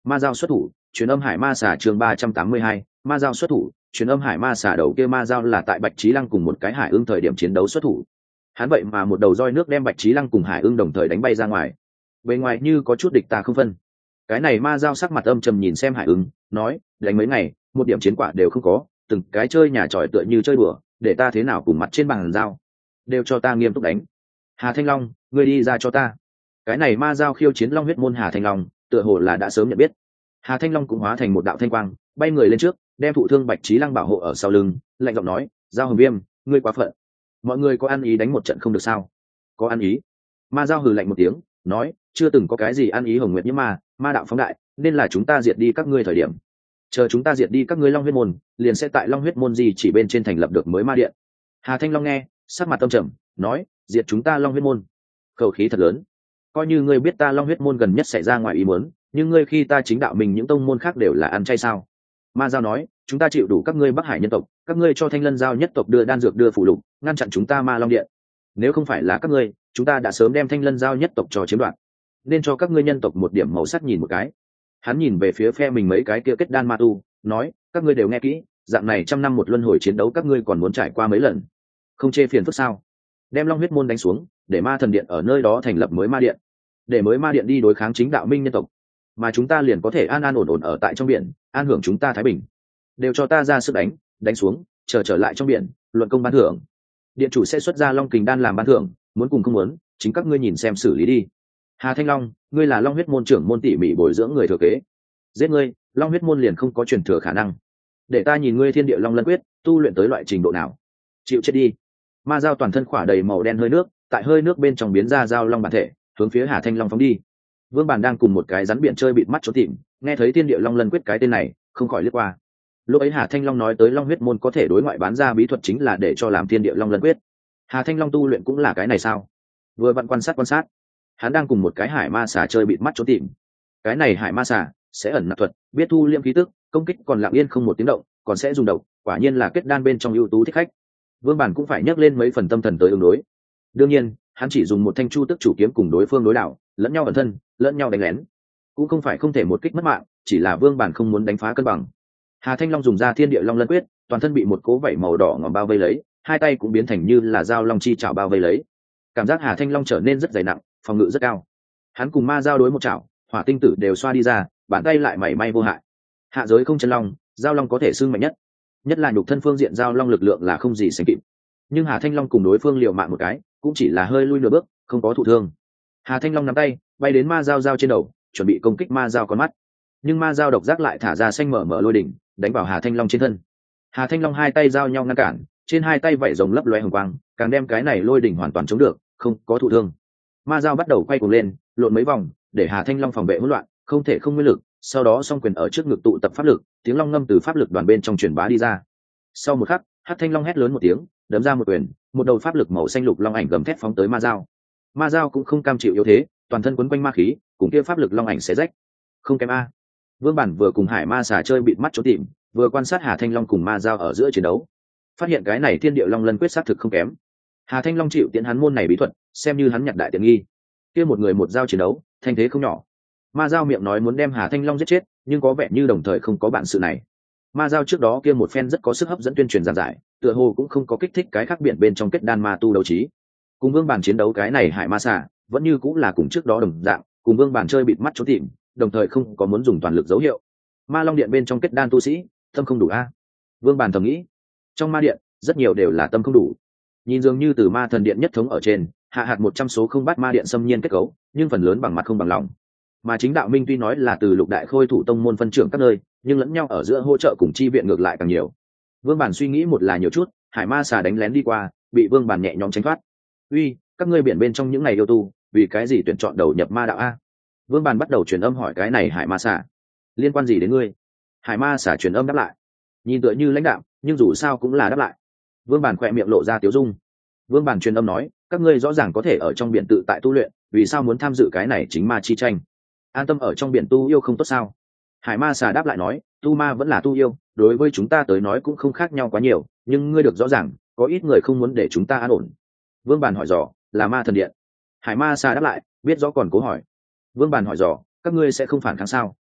Ma giao xuất thủ, truyền âm hải ma xà chương 382, ma giao xuất thủ, truyền âm hải ma xà. Đầu kia ma giao là tại Bạch Chí Lăng cùng một cái hải ưng thời điểm chiến đấu xuất thủ. Hắn vậy mà một đầu roi nước đem Bạch Chí Lăng cùng hải ưng đồng thời đánh bay ra ngoài. Bên ngoài như có chút địch ta không phân. Cái này ma giao sắc mặt âm trầm nhìn xem hải ưng, nói, đánh mấy ngày, một điểm chiến quả đều không có, từng cái chơi nhà tròi tựa như chơi đùa, để ta thế nào cùng mặt trên bàn giao, đều cho ta nghiêm túc đánh. Hà Thanh Long, ngươi đi ra cho ta. Cái này ma giao khiêu chiến Long huyết môn Hà Thanh Long, tựa hồ là đã sớm nhận biết. Hà Thanh Long cũng hóa thành một đạo thanh quang, bay người lên trước, đem thụ thương Bạch Chí Lăng bảo hộ ở sau lưng, lạnh giọng nói, giao hồng viêm, ngươi quá phận. Mọi người có ăn ý đánh một trận không được sao? Có ăn ý. Ma giao hừ lạnh một tiếng, nói, chưa từng có cái gì ăn ý hồng nguyệt nhưng mà, ma đạo phóng đại, nên là chúng ta diệt đi các ngươi thời điểm. Chờ chúng ta diệt đi các ngươi Long huyết môn, liền sẽ tại Long huyết môn gì chỉ bên trên thành lập được mới ma điện. Hà Thanh Long nghe, sắc mặt tâm trầm, nói, diệt chúng ta Long huyết môn. Khẩu khí thật lớn. Coi như ngươi biết ta Long huyết môn gần nhất xảy ra ngoài ý muốn, nhưng ngươi khi ta chính đạo mình những tông môn khác đều là ăn chay sao? Ma giao nói, chúng ta chịu đủ các ngươi Bắc Hải nhân tộc, các ngươi cho Thanh Lân giao nhất tộc đưa đan dược đưa phụ lục, ngăn chặn chúng ta Ma Long điện. Nếu không phải là các ngươi, chúng ta đã sớm đem Thanh Lân giao nhất tộc cho chiếm đoạt. Nên cho các ngươi nhân tộc một điểm màu sắc nhìn một cái. Hắn nhìn về phía phe mình mấy cái kia kết đan ma tu, nói, các ngươi đều nghe kỹ, dạng này trăm năm một luân hồi chiến đấu các ngươi còn muốn trải qua mấy lần, không chê phiền phức sao? Đem Long huyết môn đánh xuống, để Ma thần điện ở nơi đó thành lập mới ma điện, để mới ma điện đi đối kháng chính đạo minh nhân tộc, mà chúng ta liền có thể an an ổn ổn ở tại trong biển, an hưởng chúng ta thái bình. Đều cho ta ra sức đánh, đánh xuống, trở lại trong biển, luận công ban thưởng. Điện chủ sẽ xuất ra Long kình đan làm ban thưởng, muốn cùng không muốn, chính các ngươi nhìn xem xử lý đi. Hà Thanh Long, ngươi là Long huyết môn trưởng môn tỉ mỉ bồi dưỡng người thừa kế, giết ngươi, Long huyết môn liền không có truyền thừa khả năng. Để ta nhìn ngươi Thiên Địa Long Lân Quyết tu luyện tới loại trình độ nào. Chịu chết đi. Ma giao toàn thân khỏa đầy màu đen hơi nước, tại hơi nước bên trong biến ra giao long bản thể, hướng phía Hà Thanh Long phóng đi. Vương Bản đang cùng một cái rắn biển chơi bịt mắt trốn tìm, nghe thấy Thiên Địa Long Lân Quyết cái tên này, không khỏi liếc qua. Lúc ấy Hà Thanh Long nói tới Long huyết môn có thể đối ngoại bán ra bí thuật chính là để cho làm Thiên Địa Long Lân Quyết. Hà Thanh Long tu luyện cũng là cái này sao? Vừa vặn quan sát, hắn đang cùng một cái hải ma xà chơi bịt mắt trốn tìm. Cái này hải ma xà sẽ ẩn nặc thuật, biết thu liễm khí tức, công kích còn lặng yên không một tiếng động, còn sẽ dùng độc, quả nhiên là kết đan bên trong ưu tú thích khách. Vương Bản cũng phải nhấc lên mấy phần tâm thần tới ứng đối. Đương nhiên, hắn chỉ dùng một thanh chu tức chủ kiếm cùng đối phương đối đảo, lẫn nhau ẩn thân, lẫn nhau đánh lén, cũng không phải không thể một kích mất mạng, chỉ là Vương Bản không muốn đánh phá cân bằng. Hà Thanh Long dùng ra Thiên Địa Long Lân Quyết, toàn thân bị một cố vảy màu đỏ ngòm bao vây lấy, hai tay cũng biến thành như là dao long chi chảo bao vây lấy. Cảm giác Hà Thanh Long trở nên rất dày nặng, phòng ngự rất cao. Hắn cùng ma giao đối một chảo, hỏa tinh tử đều xoa đi ra, bàn tay lại mảy may vô hại. Hạ giới không chân long, giao long có thể xưng mạnh nhất là nhục thân phương diện giao long lực lượng là không gì sánh kịp. Nhưng Hà Thanh Long cùng đối phương liều mạng một cái, cũng chỉ là hơi lui nửa bước, không có thụ thương. Hà Thanh Long nắm tay bay đến ma giao trên đầu, chuẩn bị công kích ma giao con mắt, nhưng ma giao độc giác lại thả ra xanh mở lôi đỉnh, đánh vào Hà Thanh Long trên thân. Hà Thanh Long hai tay giao nhau ngăn cản, trên hai tay vảy rồng lấp loé hồng quang, càng đem cái này lôi đỉnh hoàn toàn chống được, không có thụ thương. Ma giao bắt đầu quay cuồng lên, lộn mấy vòng, để Hà Thanh Long phòng vệ hỗn loạn, không thể không nguyên lực. Sau đó song quyền ở trước ngực tụ tập pháp lực, tiếng long ngâm từ pháp lực đoàn bên trong truyền bá đi ra. Sau một khắc, Hắc Thanh Long hét lớn một tiếng, đấm ra một quyền, một đầu pháp lực màu xanh lục long ảnh gầm thét phóng tới ma giao. Ma giao cũng không cam chịu yếu thế, toàn thân quấn quanh ma khí, cùng kia pháp lực long ảnh xé rách. Không kém a. Vương Bản vừa cùng hải ma xà chơi bịt mắt trốn tìm, vừa quan sát Hà Thanh Long cùng ma giao ở giữa chiến đấu, phát hiện cái này Thiên Địa Long Lân Quyết sát thực không kém. Hà Thanh Long chịu tiến hắn môn này bí thuật, xem như hắn nhặt đại tiện nghi. Kia một người một giao chiến đấu, thanh thế không nhỏ. Ma giao miệng nói muốn đem Hà Thanh Long giết chết, nhưng có vẻ như đồng thời không có bản sự này. Ma giao trước đó kia một phen rất có sức hấp dẫn tuyên truyền giảng giải, tựa hồ cũng không có kích thích cái khác biệt bên trong kết đan ma tu đấu trí. Cùng Vương Bản chiến đấu cái này hải ma xà, vẫn như cũng là cùng trước đó đồng dạng, cùng Vương Bản chơi bịt mắt trốn tìm, đồng thời không có muốn dùng toàn lực dấu hiệu. Ma Long điện bên trong kết đan tu sĩ, tâm không đủ a. Vương Bản thầm nghĩ, trong ma điện rất nhiều đều là tâm không đủ. Nhìn dường như từ ma thần điện nhất thống ở trên, hạ hạt 100 số không bắt ma điện xâm nhiên kết cấu, nhưng phần lớn bằng mặt không bằng lòng. Mà chính đạo minh tuy nói là từ lục đại khôi thủ tông môn phân trưởng các nơi, nhưng lẫn nhau ở giữa hỗ trợ cùng chi viện ngược lại càng nhiều. Vương Bản suy nghĩ một là nhiều chút, hải ma xà đánh lén đi qua, bị Vương Bản nhẹ nhõm tránh thoát. Uy, các ngươi biển bên trong những ngày yêu tu, vì cái gì tuyển chọn đầu nhập ma đạo a? Vương Bản bắt đầu truyền âm hỏi cái này hải ma xà, liên quan gì đến ngươi? Hải ma xà truyền âm đáp lại, nhìn tựa như lãnh đạo, nhưng dù sao cũng là đáp lại. Vương Bản khỏe miệng lộ ra tiếu dung. Vương Bản truyền âm nói, các ngươi rõ ràng có thể ở trong biển tự tại tu luyện, vì sao muốn tham dự cái này chính ma chi tranh? An tâm ở trong biển tu yêu không tốt sao? Hải ma xà đáp lại nói, tu ma vẫn là tu yêu, đối với chúng ta tới nói cũng không khác nhau quá nhiều, nhưng ngươi được rõ ràng, có ít người không muốn để chúng ta an ổn. Vương Bản hỏi dò, là ma thần điện? Hải ma xà đáp lại, biết rõ còn cố hỏi. Vương Bản hỏi dò, các ngươi sẽ không phản kháng sao?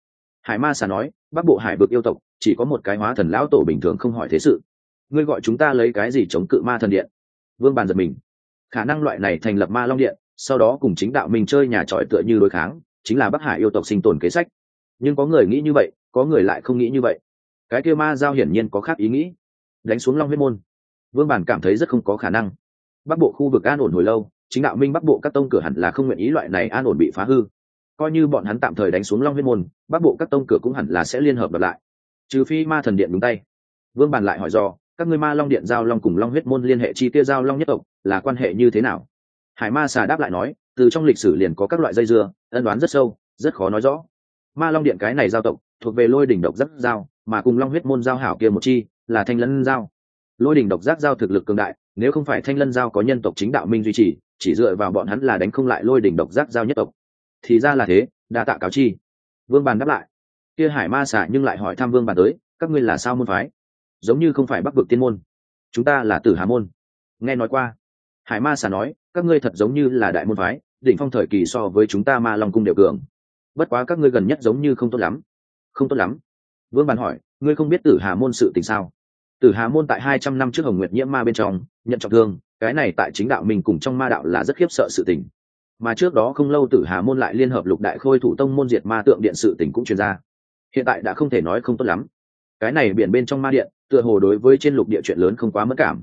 Hải ma xà nói, bắc bộ hải vực yêu tộc chỉ có một cái hóa thần lão tổ bình thường không hỏi thế sự, ngươi gọi chúng ta lấy cái gì chống cự ma thần điện? Vương Bàn giật mình. Khả năng loại này thành lập ma long điện, sau đó cùng chính đạo mình chơi nhà tròi tựa như đối kháng, chính là bắc hải yêu tộc sinh tồn kế sách. Nhưng có người nghĩ như vậy, có người lại không nghĩ như vậy. Cái kia ma giao hiển nhiên có khác ý nghĩ. Đánh xuống long huyết môn, Vương Bàn cảm thấy rất không có khả năng. Bắc bộ khu vực an ổn hồi lâu, chính đạo minh bắc bộ các tông cửa hẳn là không nguyện ý loại này an ổn bị phá hư. Coi như bọn hắn tạm thời đánh xuống long huyết môn, bắc bộ các tông cửa cũng hẳn là sẽ liên hợp đợt lại, trừ phi ma thần điện đúng tay. Vương Bàn lại hỏi do, các ngươi ma long điện giao long cùng long huyết môn liên hệ chi tiêu giao long nhất tộc là quan hệ như thế nào? Hải ma xà đáp lại nói, từ trong lịch sử liền có các loại dây dưa, ân đoán rất sâu, rất khó nói rõ. Ma long điện cái này giao tộc thuộc về lôi đỉnh độc giác giao, mà cùng long huyết môn giao hảo kia một chi là thanh lân giao. Lôi đỉnh độc giác giao thực lực cường đại, nếu không phải thanh lân giao có nhân tộc chính đạo minh duy trì, chỉ dựa vào bọn hắn là đánh không lại lôi đỉnh độc giác giao nhất tộc. Thì ra là thế, đa tạ cáo chi. Vương Bàn đáp lại. Kia hải ma xà nhưng lại hỏi thăm Vương Bàn tới, các ngươi là sao môn phái? Giống như không phải bắc vực tiên môn, chúng ta là tử hà môn. Nghe nói qua. Hải ma xà nói, các ngươi thật giống như là đại môn phái, đỉnh phong thời kỳ so với chúng ta ma long cung đều cường. Bất quá các ngươi gần nhất giống như không tốt lắm. Không tốt lắm? Vương Bàn hỏi, ngươi không biết tử hà môn sự tình sao? Tử hà môn tại 200 năm trước Hồng Nguyệt nhiễm ma bên trong nhận trọng thương, cái này tại chính đạo mình cùng trong ma đạo là rất khiếp sợ sự tình. Mà trước đó không lâu tử hà môn lại liên hợp lục đại khôi thủ tông môn diệt ma tượng điện sự tình cũng truyền ra. Hiện tại đã không thể nói không tốt lắm. Cái này biển bên trong ma điện tựa hồ đối với trên lục địa chuyện lớn không quá mất cảm.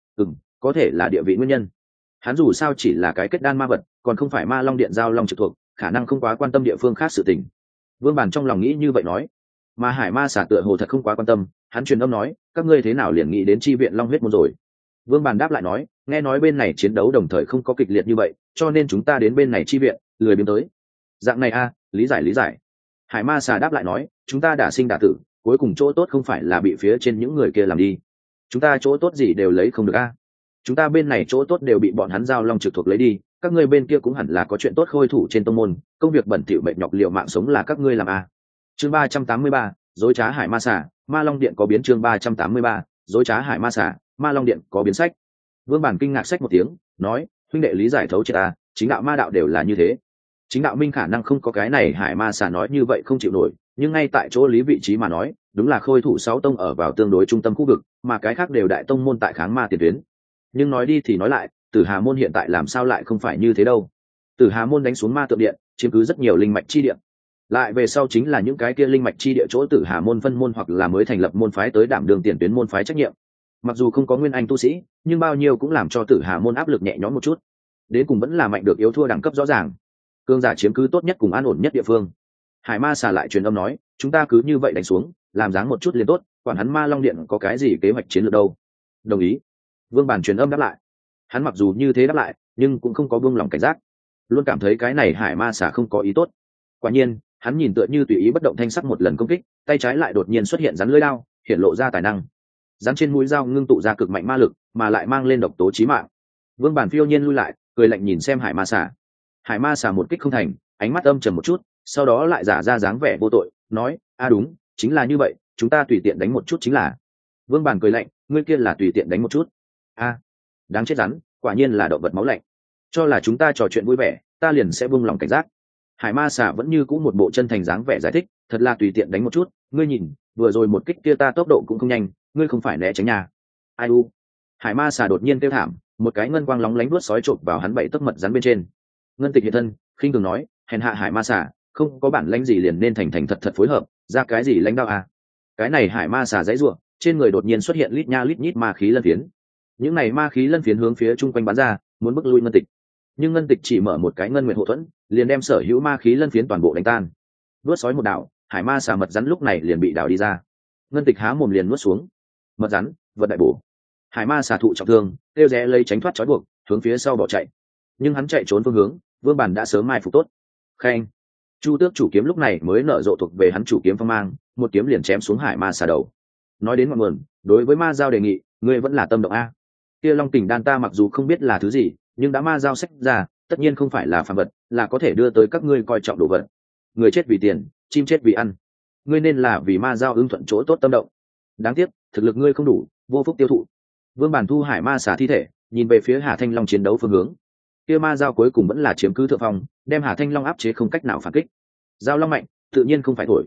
Có thể là địa vị nguyên nhân. Hắn dù sao chỉ là cái kết đan ma vật, còn không phải ma long điện giao long trực thuộc, khả năng không quá quan tâm địa phương khác sự tình. Vương Bàn trong lòng nghĩ như vậy nói. Mà hải ma xả tựa hồ thật không quá quan tâm, hắn truyền âm nói, các ngươi thế nào liền nghĩ đến chi viện long huyết môn rồi? Vương Bàn đáp lại nói, nghe nói bên này chiến đấu đồng thời không có kịch liệt như vậy, cho nên chúng ta đến bên này chi viện, lười biếng tới. Dạng này a, lý giải lý giải. Hải ma xà đáp lại nói, chúng ta đã sinh đã tử, cuối cùng chỗ tốt không phải là bị phía trên những người kia làm đi. Chúng ta chỗ tốt gì đều lấy không được a. Chúng ta bên này chỗ tốt đều bị bọn hắn giao long trực thuộc lấy đi, các ngươi bên kia cũng hẳn là có chuyện tốt khôi thủ trên tông môn, công việc bẩn thỉu mệt nhọc liệu mạng sống là các ngươi làm a. Chương 383, dối trá hải ma xà, ma long điện có biến. Chương 383, dối trá hải ma xà, ma long điện có biến sách. Vương Bản kinh ngạc sách một tiếng, nói, huynh đệ lý giải thấu triệt ta, chính đạo ma đạo đều là như thế. Chính đạo minh khả năng không có cái này hải ma xà nói như vậy không chịu nổi, nhưng ngay tại chỗ lý vị trí mà nói, đúng là khôi thủ 6 tông ở vào tương đối trung tâm khu vực, mà cái khác đều đại tông môn tại kháng ma tiền tuyến. Nhưng nói đi thì nói lại, Tử Hà môn hiện tại làm sao lại không phải như thế đâu? Tử Hà môn đánh xuống ma tượng điện, chiếm cứ rất nhiều linh mạch chi địa. Lại về sau chính là những cái kia linh mạch chi địa chỗ Tử Hà môn phân môn hoặc là mới thành lập môn phái tới đảm đường tiền tuyến môn phái trách nhiệm. Mặc dù không có nguyên anh tu sĩ, nhưng bao nhiêu cũng làm cho Tử Hà môn áp lực nhẹ nhõm một chút. Đến cùng vẫn là mạnh được yếu thua đẳng cấp rõ ràng. Cương giả chiếm cứ tốt nhất cùng an ổn nhất địa phương. Hải ma xà lại truyền âm nói, chúng ta cứ như vậy đánh xuống, làm dáng một chút liền tốt, quản hắn ma long điện có cái gì kế hoạch chiến lược đâu. Đồng ý. Vương Bản truyền âm đáp lại. Hắn mặc dù như thế đáp lại, nhưng cũng không có buông lòng cảnh giác, luôn cảm thấy cái này hải ma xà không có ý tốt. Quả nhiên, hắn nhìn tựa như tùy ý bất động thanh sắc một lần công kích, tay trái lại đột nhiên xuất hiện rắn lưỡi đao, hiện lộ ra tài năng. Rắn trên mũi dao ngưng tụ ra cực mạnh ma lực, mà lại mang lên độc tố chí mạng. Vương Bản phiêu nhiên lui lại, cười lạnh nhìn xem hải ma xà. Hải ma xà một kích không thành, ánh mắt âm trầm một chút, sau đó lại giả ra dáng vẻ vô tội, nói, a đúng, chính là như vậy, chúng ta tùy tiện đánh một chút chính là. Vương Bản cười lạnh, ngươi kia là tùy tiện đánh một chút. A, đáng chết rắn, quả nhiên là động vật máu lạnh. Cho là chúng ta trò chuyện vui vẻ, ta liền sẽ buông lòng cảnh giác. Hải ma xà vẫn như cũ một bộ chân thành dáng vẻ giải thích, thật là tùy tiện đánh một chút, ngươi nhìn, vừa rồi một kích kia ta tốc độ cũng không nhanh, ngươi không phải né tránh nhà. Ai u. Hải ma xà đột nhiên kêu thảm, một cái ngân quang lóng lánh vuốt sói chộp vào hắn 7 tấc mật rắn bên trên. Ngân Tịch hiện thân, khinh thường nói, hèn hạ hải ma xà, không có bản lãnh gì liền nên thành thành thật thật phối hợp, ra cái gì lãnh đạo à? Cái này hải ma xà dãy rủa, trên người đột nhiên xuất hiện lít nha lít nhít ma khí lân phiến. Những này ma khí lân phiến hướng phía chung quanh bắn ra, muốn bức lui Ngân Tịch. Nhưng Ngân Tịch chỉ mở một cái ngân nguyệt hộ thuẫn, liền đem sở hữu ma khí lân phiến toàn bộ đánh tan. Nuốt sói một đạo, hải ma xà mật rắn lúc này liền bị đảo đi ra. Ngân Tịch há mồm liền nuốt xuống. Mật rắn, vật đại bổ. Hải ma xà thụ trọng thương, kêu rẽ lấy tránh thoát trói buộc, hướng phía sau bỏ chạy. Nhưng hắn chạy trốn phương hướng, Vương Bản đã sớm mai phục tốt. Khen. Chu Tước chủ kiếm lúc này mới nở rộ thuộc về hắn chủ kiếm phong mang, một kiếm liền chém xuống hải ma xà đầu. Nói đến ngọn nguồn, đối với ma giao đề nghị, ngươi vẫn là tâm động a. Kia Long Kình đan ta mặc dù không biết là thứ gì, nhưng đã ma giao sách ra, tất nhiên không phải là phàm vật, là có thể đưa tới các ngươi coi trọng đồ vật. Người chết vì tiền, chim chết vì ăn. Ngươi nên là vì ma giao ưng thuận chỗ tốt tâm động. Đáng tiếc, thực lực ngươi không đủ, vô phúc tiêu thụ. Vương Bản thu hải ma xà thi thể, nhìn về phía Hà Thanh Long chiến đấu phương hướng. Kia ma giao cuối cùng vẫn là chiếm cứ thượng phong, đem Hà Thanh Long áp chế không cách nào phản kích. Giao long mạnh, tự nhiên không phải thổi.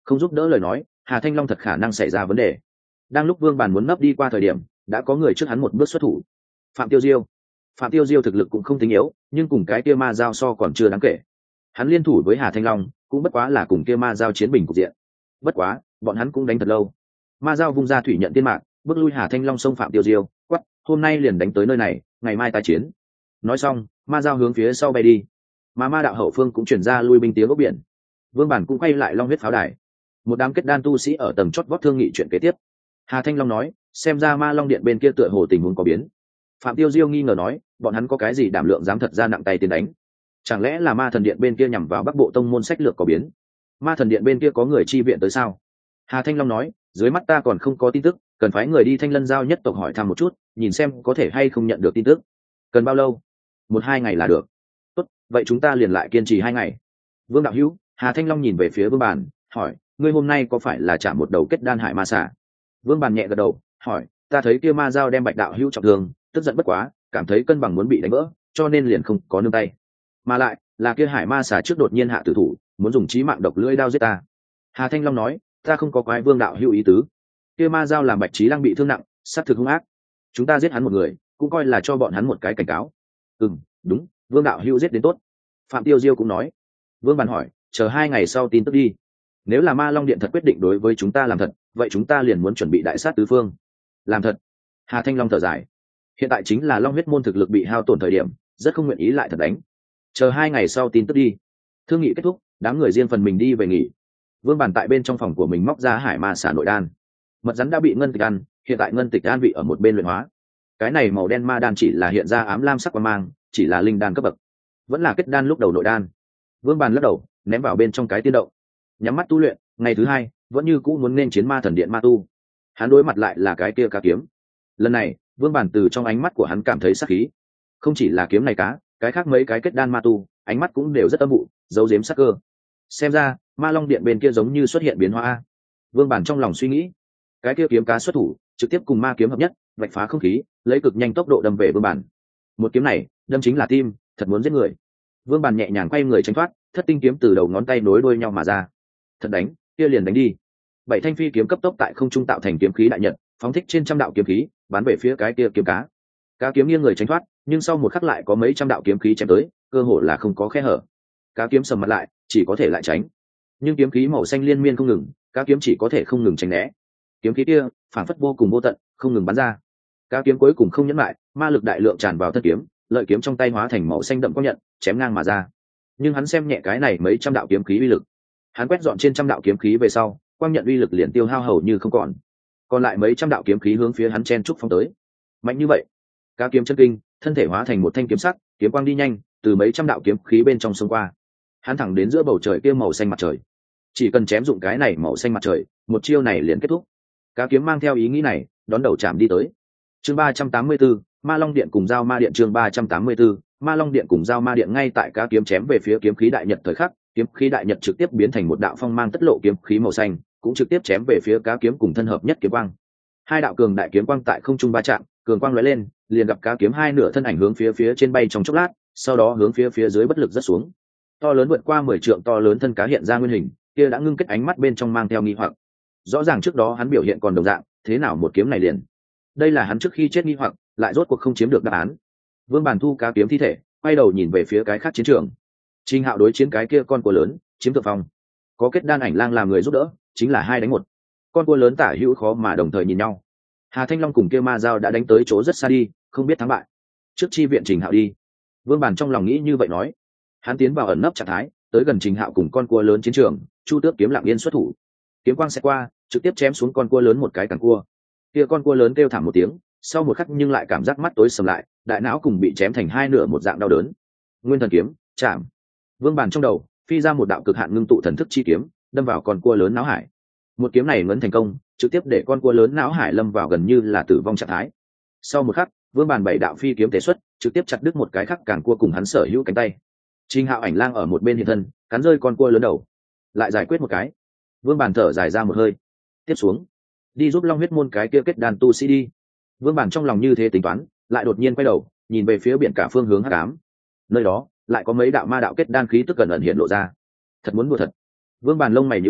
không giúp đỡ lời nói Hà Thanh Long thật khả năng xảy ra vấn đề. Đang lúc Vương Bàn muốn nấp đi qua thời điểm, đã có người trước hắn một bước xuất thủ. Phạm Tiêu Diêu thực lực cũng không tính yếu, nhưng cùng cái kia ma giao so còn chưa đáng kể. Hắn liên thủ với Hà Thanh Long cũng bất quá là cùng kia ma giao chiến bình cục diện. Bất quá bọn hắn cũng đánh thật lâu. Ma giao vung ra thủy nhận tiên mạng, bước lui Hà Thanh Long xông Phạm Tiêu Diêu, quát, hôm nay liền đánh tới nơi này, ngày mai tái chiến. Nói xong ma giao hướng phía sau bay đi, mà ma đạo hậu phương cũng chuyển ra lui binh tiếng ốc biển. Vương Bản cũng quay lại Long huyết pháo đài, một đám kết đan tu sĩ ở tầng chót vót thương nghị chuyện kế tiếp. Hà Thanh Long nói, xem ra ma long điện bên kia tựa hồ tình huống có biến. Phạm Tiêu Diêu nghi ngờ nói, bọn hắn có cái gì đảm lượng dám thật ra nặng tay tiến đánh? Chẳng lẽ là ma thần điện bên kia nhằm vào Bắc Bộ tông môn sách lược có biến? Ma thần điện bên kia có người chi viện tới sao? Hà Thanh Long nói, dưới mắt ta còn không có tin tức, cần phái người đi Thanh Lân giao nhất tộc hỏi thăm một chút, nhìn xem có thể hay không nhận được tin tức. Cần bao lâu? 1-2 ngày là được. Tốt, vậy chúng ta liền lại kiên trì 2 ngày. Vương đạo hữu, Hà Thanh Long nhìn về phía Vương Bản, hỏi, ngươi hôm nay có phải là chạm một đầu kết đan hải ma xà? Vương Bản nhẹ gật đầu, hỏi, ta thấy kia ma giao đem Bạch đạo hữu trọng thương, tức giận bất quá, cảm thấy cân bằng muốn bị đánh vỡ, cho nên liền không có nương tay. Mà lại là kia hải ma xà trước đột nhiên hạ tử thủ, muốn dùng chí mạng độc lưỡi đao giết ta. Hà Thanh Long nói, ta không có quái Vương đạo hữu ý tứ. Kia ma giao làm Bạch Chí Lăng bị thương nặng, sát thực hung ác. Chúng ta giết hắn một người, cũng coi là cho bọn hắn một cái cảnh cáo. Đúng, Vương đạo hữu giết đến tốt. Phạm Tiêu Diêu cũng nói. Vương Bàn hỏi, chờ 2 ngày sau tin tức đi. Nếu là ma long điện thật quyết định đối với chúng ta làm thật, vậy chúng ta liền muốn chuẩn bị đại sát tứ phương. Làm thật? Hà Thanh Long thở dài. Hiện tại chính là long huyết môn thực lực bị hao tổn thời điểm, rất không nguyện ý lại thật đánh. Chờ 2 ngày sau tin tức đi. Thương nghị kết thúc, đám người riêng phần mình đi về nghỉ. Vương Bàn tại bên trong phòng của mình móc ra hải ma xả nội đan. Mật rắn đã bị ngân tịch ăn, hiện tại ngân tịch an vị ở một bên luyện hóa. Cái này màu đen ma đan chỉ là hiện ra ám lam sắc quang mang, chỉ là linh đan cấp bậc, vẫn là kết đan lúc đầu nội đan. Vương Bàn lắc đầu, ném vào bên trong cái tiên động, nhắm mắt tu luyện. Ngày thứ 2, vẫn như cũ muốn nên chiến ma thần điện ma tu. Hắn đối mặt lại là cái kia cá kiếm. Lần này Vương Bàn từ trong ánh mắt của hắn cảm thấy sát khí. Không chỉ là kiếm này cá, cái khác mấy cái kết đan ma tu ánh mắt cũng đều rất âm u, giấu giếm sắc cơ. Xem ra ma long điện bên kia giống như xuất hiện biến hóa. Vương Bàn trong lòng suy nghĩ, cái kia kiếm cá xuất thủ trực tiếp cùng ma kiếm hợp nhất, vạch phá không khí, lấy cực nhanh tốc độ đâm về Vương Bàn. Một kiếm này đâm chính là tim, thật muốn giết người. Vương Bàn nhẹ nhàng quay người tránh thoát, thất tinh kiếm từ đầu ngón tay nối đuôi nhau mà ra. Thật đánh, kia liền đánh đi. 7 thanh phi kiếm cấp tốc tại không trung tạo thành kiếm khí đại nhật, phóng thích trên trăm đạo kiếm khí, bắn về phía cái kia kiếm cá. Cá kiếm nghiêng người tránh thoát, nhưng sau một khắc lại có mấy trăm đạo kiếm khí chém tới, cơ hồ là không có khe hở. Cá kiếm sầm mặt lại, chỉ có thể lại tránh. Nhưng kiếm khí màu xanh liên miên không ngừng, cá kiếm chỉ có thể không ngừng tránh né. Kiếm khí kia phản phất vô cùng vô tận, không ngừng bắn ra. Cá kiếm cuối cùng không nhẫn lại, ma lực đại lượng tràn vào thân kiếm, lợi kiếm trong tay hóa thành màu xanh đậm quang nhận, chém ngang mà ra. Nhưng hắn xem nhẹ cái này mấy trăm đạo kiếm khí uy lực. Hắn quét dọn trên trăm đạo kiếm khí về sau, quang nhận uy lực liền tiêu hao hầu như không còn lại mấy trăm đạo kiếm khí hướng phía hắn chen trúc phóng tới. Mạnh như vậy, cá kiếm chân kinh, thân thể hóa thành một thanh kiếm sắc, kiếm quang đi nhanh, từ mấy trăm đạo kiếm khí bên trong xông qua. Hắn thẳng đến giữa bầu trời kia màu xanh mặt trời. Chỉ cần chém dụng cái này màu xanh mặt trời, một chiêu này liền kết thúc. Cá kiếm mang theo ý nghĩ này, đón đầu chạm đi tới. Chương 384, Ma Long Điện cùng Giao Ma Điện. Chương 384, Ma Long Điện cùng Giao Ma Điện. Ngay tại cá kiếm chém về phía kiếm khí đại nhật thời khắc, kiếm khí đại nhật trực tiếp biến thành một đạo phong mang tất lộ kiếm khí màu xanh, cũng trực tiếp chém về phía cá kiếm cùng thân hợp nhất kiếm quang. Hai đạo cường đại kiếm quang tại không trung va chạm, cường quang lóe lên, liền gặp cá kiếm hai nửa thân ảnh hướng phía trên bay trong chốc lát, sau đó hướng phía dưới bất lực rất xuống. To lớn vượt qua 10 trượng to lớn thân cá hiện ra nguyên hình, kia đã ngưng kết ánh mắt bên trong mang theo nghi hoặc. Rõ ràng trước đó hắn biểu hiện còn đồng dạng, thế nào một kiếm này liền? Đây là hắn trước khi chết nghi hoặc, lại rốt cuộc không chiếm được đáp án. Vương Bàn thu cá kiếm thi thể, quay đầu nhìn về phía cái khác chiến trường. Trình Hạo đối chiến cái kia con cua lớn, chiếm thượng phong. Có kết đan ảnh lang làm người giúp đỡ, chính là 2 đánh 1. Con cua lớn tả hữu khó mà đồng thời nhìn nhau. Hà Thanh Long cùng kia ma giao đã đánh tới chỗ rất xa đi, không biết thắng bại. Trước chi viện Trình Hạo đi. Vương Bàn trong lòng nghĩ như vậy nói. Hắn tiến vào ẩn nấp trạng thái, tới gần Trình Hạo cùng con cua lớn chiến trường, Chu Tước kiếm lặng yên xuất thủ. Kiếm quang sẽ qua, trực tiếp chém xuống con cua lớn một cái cẳng cua. Kia con cua lớn kêu thảm một tiếng, sau một khắc nhưng lại cảm giác mắt tối sầm lại, đại não cùng bị chém thành 2 nửa một dạng đau đớn. Nguyên thần kiếm, chạm. Vương Bàn trong đầu phi ra một đạo cực hạn ngưng tụ thần thức chi kiếm, đâm vào con cua lớn não hải. Một kiếm này ngấn thành công, trực tiếp để con cua lớn não hải lâm vào gần như là tử vong trạng thái. Sau một khắc, Vương Bàn 7 đạo phi kiếm tế xuất, trực tiếp chặt đứt một cái khắc càng cua cùng hắn sở hữu cánh tay. Trình Hạo ảnh lang ở một bên hiện thân, cắn rơi con cua lớn đầu, lại giải quyết một cái. Vương Bàn thở dài ra một hơi, tiếp xuống đi giúp Long huyết môn cái kia kết đàn tu sĩ đi. Vương Bàn trong lòng như thế tính toán, lại đột nhiên quay đầu nhìn về phía biển cả phương hướng hắc ám. Nơi đó lại có mấy đạo ma đạo kết đan khí tức gần ẩn hiện lộ ra. Thật muốn đùa thật. Vương Bàn lông mày nhíu lại,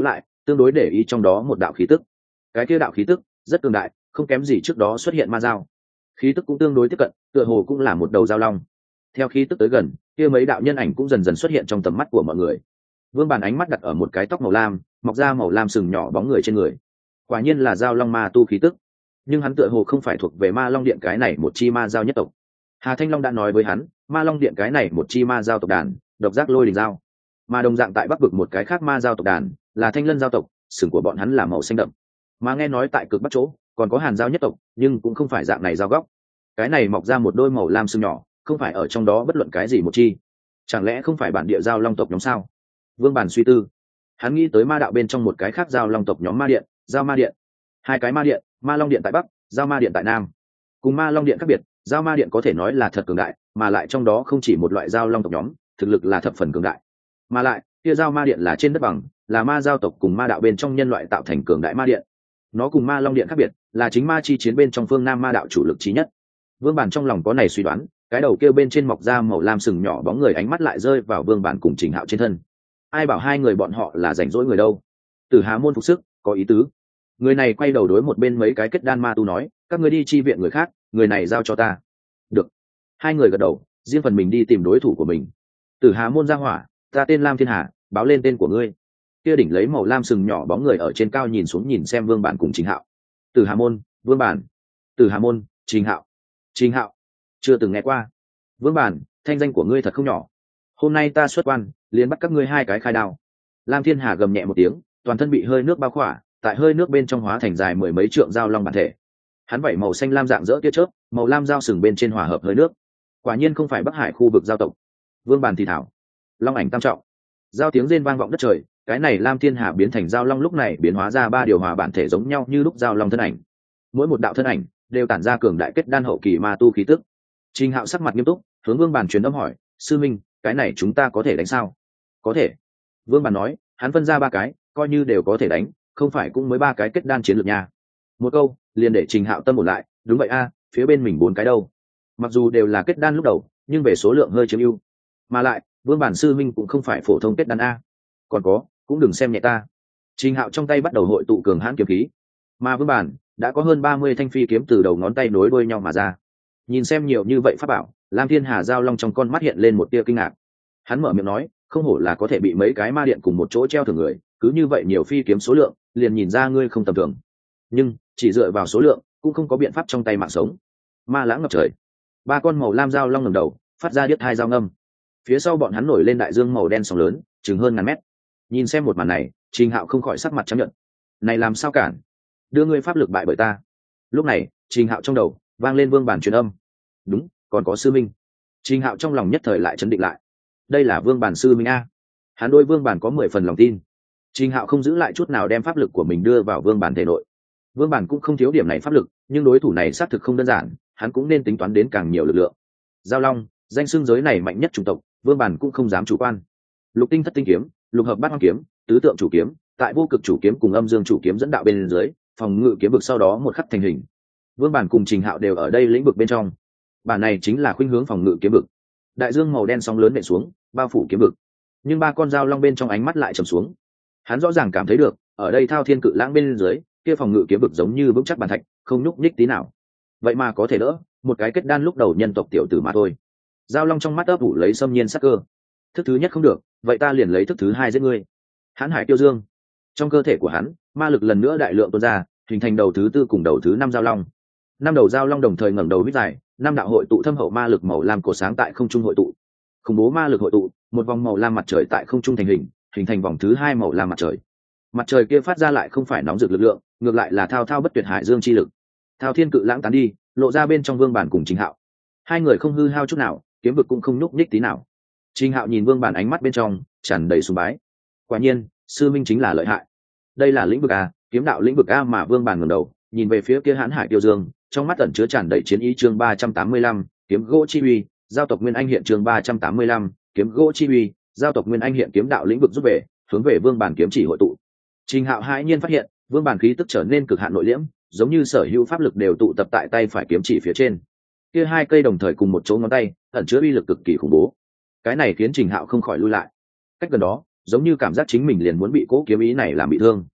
tương đối để ý trong đó một đạo khí tức. Cái kia đạo khí tức rất cường đại, không kém gì trước đó xuất hiện ma dao. Khí tức cũng tương đối tiếp cận, tựa hồ cũng là một đầu dao long. Theo khí tức tới gần, kia mấy đạo nhân ảnh cũng dần dần xuất hiện trong tầm mắt của mọi người. Vương Bàn ánh mắt đặt ở một cái tóc màu lam, mọc ra màu lam sừng nhỏ bóng người trên người. Quả nhiên là dao long ma tu khí tức, nhưng hắn tựa hồ không phải thuộc về Ma Long Điện cái này một chi ma giao nhất tộc. Hà Thanh Long đã nói với hắn, Ma Long Điện cái này một chi ma giao tộc đàn, độc giác lôi đình giao. Mà đồng dạng tại Bắc vực một cái khác ma giao tộc đàn, là Thanh Lân giao tộc, sừng của bọn hắn là màu xanh đậm. Mà nghe nói tại cực bắc chỗ, còn có Hàn giao nhất tộc, nhưng cũng không phải dạng này giao góc. Cái này mọc ra một đôi màu lam sừng nhỏ, không phải ở trong đó bất luận cái gì một chi. Chẳng lẽ không phải bản địa giao long tộc nhóm sao? Vương Bàn suy tư. Hắn nghĩ tới ma đạo bên trong một cái khác giao long tộc nhóm ma điện, giao ma điện. Hai cái ma điện, Ma Long Điện tại Bắc, giao ma điện tại Nam. Cùng Ma Long Điện khác biệt, giao ma điện có thể nói là thật cường đại, mà lại trong đó không chỉ một loại giao long tộc nhóm, thực lực là thập phần cường đại. Mà lại, kia giao ma điện là trên đất bằng, là ma giao tộc cùng ma đạo bên trong nhân loại tạo thành cường đại ma điện. Nó cùng Ma Long Điện khác biệt, là chính ma chi chiến bên trong phương Nam ma đạo chủ lực chí nhất. Vương Bản trong lòng có này suy đoán, cái đầu kêu bên trên mọc ra màu lam sừng nhỏ bóng người ánh mắt lại rơi vào Vương Bản cùng Trình Hạo trên thân. Ai bảo hai người bọn họ là rảnh rỗi người đâu? Tử Hà môn phục sức, có ý tứ. Người này quay đầu đối một bên mấy cái kết đan ma tu nói, các người đi chi viện người khác, người này giao cho ta. Được. Hai người gật đầu, riêng phần mình đi tìm đối thủ của mình. Tử Hà môn ra hỏa, ta tên Lam Thiên Hà, báo lên tên của ngươi. Kia đỉnh lấy màu lam sừng nhỏ bóng người ở trên cao nhìn xuống nhìn xem Vương Bản cùng Trình Hạo. Tử Hà môn, Vương Bản. Tử Hà môn, Trình Hạo. Trình Hạo, chưa từng nghe qua. Vương Bản, thanh danh của ngươi thật không nhỏ. Hôm nay ta xuất quan, liền bắt các ngươi hai cái khai đao. Lam Thiên Hà gầm nhẹ một tiếng, toàn thân bị hơi nước bao khỏa, tại hơi nước bên trong hóa thành dài mười mấy trượng dao long bản thể. Hắn vảy màu xanh lam dạng dỡ tia chớp, màu lam dao sừng bên trên hòa hợp hơi nước. Quả nhiên không phải Bắc Hải khu vực giao tộc. Vương Bàn thì thảo. Long ảnh tam trọng. Giao tiếng rên vang vọng đất trời, cái này Lam Thiên Hà biến thành dao long lúc này biến hóa ra ba điều hòa bản thể giống nhau như lúc dao long thân ảnh. Mỗi một đạo thân ảnh đều tản ra cường đại kết đan hậu kỳ ma tu khí tức. Trình Hạo sắc mặt nghiêm túc, hướng Vương Bàn truyền âm hỏi, sư minh, cái này chúng ta có thể đánh sao? Có thể. Vương Bàn nói, hắn phân ra ba cái, coi như đều có thể đánh, không phải cũng mới ba cái kết đan chiến lược nha. Một câu liền để Trình Hạo tâm ổn lại, đúng vậy a, phía bên mình bốn cái đâu. Mặc dù đều là kết đan lúc đầu, nhưng về số lượng hơi chiếm ưu. Mà lại, Vương Bản sư minh cũng không phải phổ thông kết đan a. Còn có, cũng đừng xem nhẹ ta. Trình Hạo trong tay bắt đầu hội tụ cường hãn kiếm khí. Mà Vương Bản đã có hơn 30 thanh phi kiếm từ đầu ngón tay nối đuôi nhau mà ra. Nhìn xem nhiều như vậy pháp bảo, Lam Thiên Hà giao long trong con mắt hiện lên một tia kinh ngạc. Hắn mở miệng nói, không hổ là có thể bị mấy cái ma điện cùng một chỗ treo thưởng người, cứ như vậy nhiều phi kiếm số lượng, liền nhìn ra ngươi không tầm thường. Nhưng chỉ dựa vào số lượng cũng không có biện pháp trong tay mạng sống. Ma lãng ngập trời, ba con màu lam dao long ngẩng đầu, phát ra điếc hai dao ngâm. Phía sau bọn hắn nổi lên đại dương màu đen sóng lớn, chừng hơn ngàn mét. Nhìn xem một màn này, Trình Hạo không khỏi sắc mặt chấp nhận. Này làm sao cản? Đưa ngươi pháp lực bại bởi ta. Lúc này, Trình Hạo trong đầu vang lên Vương Bản truyền âm. Đúng, còn có sư minh. Trình Hạo trong lòng nhất thời lại chấn định lại. Đây là Vương Bản sư minh a. Hắn đối Vương Bản có 10 phần lòng tin. Trình Hạo không giữ lại chút nào đem pháp lực của mình đưa vào Vương Bản thể nội. Vương Bản cũng không thiếu điểm này pháp lực, nhưng đối thủ này xác thực không đơn giản, hắn cũng nên tính toán đến càng nhiều lực lượng. Giao Long, danh xưng giới này mạnh nhất chủng tộc, Vương Bản cũng không dám chủ quan. Lục tinh thất tinh kiếm, lục hợp bát hoang kiếm, tứ tượng chủ kiếm, tại vô cực chủ kiếm cùng âm dương chủ kiếm dẫn đạo bên dưới, phòng ngự kiếm vực sau đó một khắc thành hình. Vương Bản cùng Trình Hạo đều ở đây lĩnh vực bên trong. Bản này chính là khuynh hướng phòng ngự kiếm vực. Đại dương màu đen sóng lớn nện xuống, bao phủ kiếm vực. Nhưng ba con dao long bên trong ánh mắt lại trầm xuống. Hắn rõ ràng cảm thấy được, ở đây thao thiên cự lãng bên dưới, kia phòng ngự kiếm vực giống như vững chắc bàn thạch, không nhúc nhích tí nào. Vậy mà có thể đỡ, một cái kết đan lúc đầu nhân tộc tiểu tử mà thôi. Dao long trong mắt ấp ủ lấy xâm nhiên sắc cơ. Thức thứ nhất không được, vậy ta liền lấy thức thứ hai giết ngươi. Hán hải tiêu dương. Trong cơ thể của hắn, ma lực lần nữa đại lượng tuôn ra, hình thành đầu thứ tư cùng đầu thứ năm dao long. Năm đầu dao long đồng thời ngẩng đầu vít dài, năm đạo hội tụ thâm hậu ma lực màu lam cổ sáng tại không trung hội tụ. Khủng bố ma lực hội tụ, một vòng màu lam mặt trời tại không trung thành hình, hình thành vòng thứ hai màu lam mặt trời. Mặt trời kia phát ra lại không phải nóng rực lực lượng, ngược lại là thao thao bất tuyệt hải dương chi lực. Thao thiên cự lãng tán đi, lộ ra bên trong Vương Bản cùng Trình Hạo. Hai người không hư hao chút nào, kiếm vực cũng không nhúc nhích tí nào. Trình Hạo nhìn Vương Bản ánh mắt bên trong tràn đầy sùng bái. Quả nhiên, sư minh chính là lợi hại. Đây là lĩnh vực a, kiếm đạo lĩnh vực a. Mà Vương Bản ngẩng đầu, nhìn về phía kia Hán Hải Tiêu Dương, trong mắt ẩn chứa tràn đầy chiến ý. Chương 385, kiếm gỗ chi uy, giao tộc Nguyên Anh hiện. Chương 385, kiếm gỗ chi uy, giao tộc Nguyên Anh hiện. Kiếm đạo lĩnh vực rút về, hướng về Vương Bản kiếm chỉ hội tụ. Trình Hạo hãi nhiên phát hiện, Vương Bản khí tức trở nên cực hạn nội liễm, giống như sở hữu pháp lực đều tụ tập tại tay phải kiếm chỉ phía trên. Kia hai cây đồng thời cùng một chỗ ngón tay, ẩn chứa uy lực cực kỳ khủng bố. Cái này khiến Trình Hạo không khỏi lui lại. Cách gần đó, giống như cảm giác chính mình liền muốn bị cố kiếm ý này làm bị thương.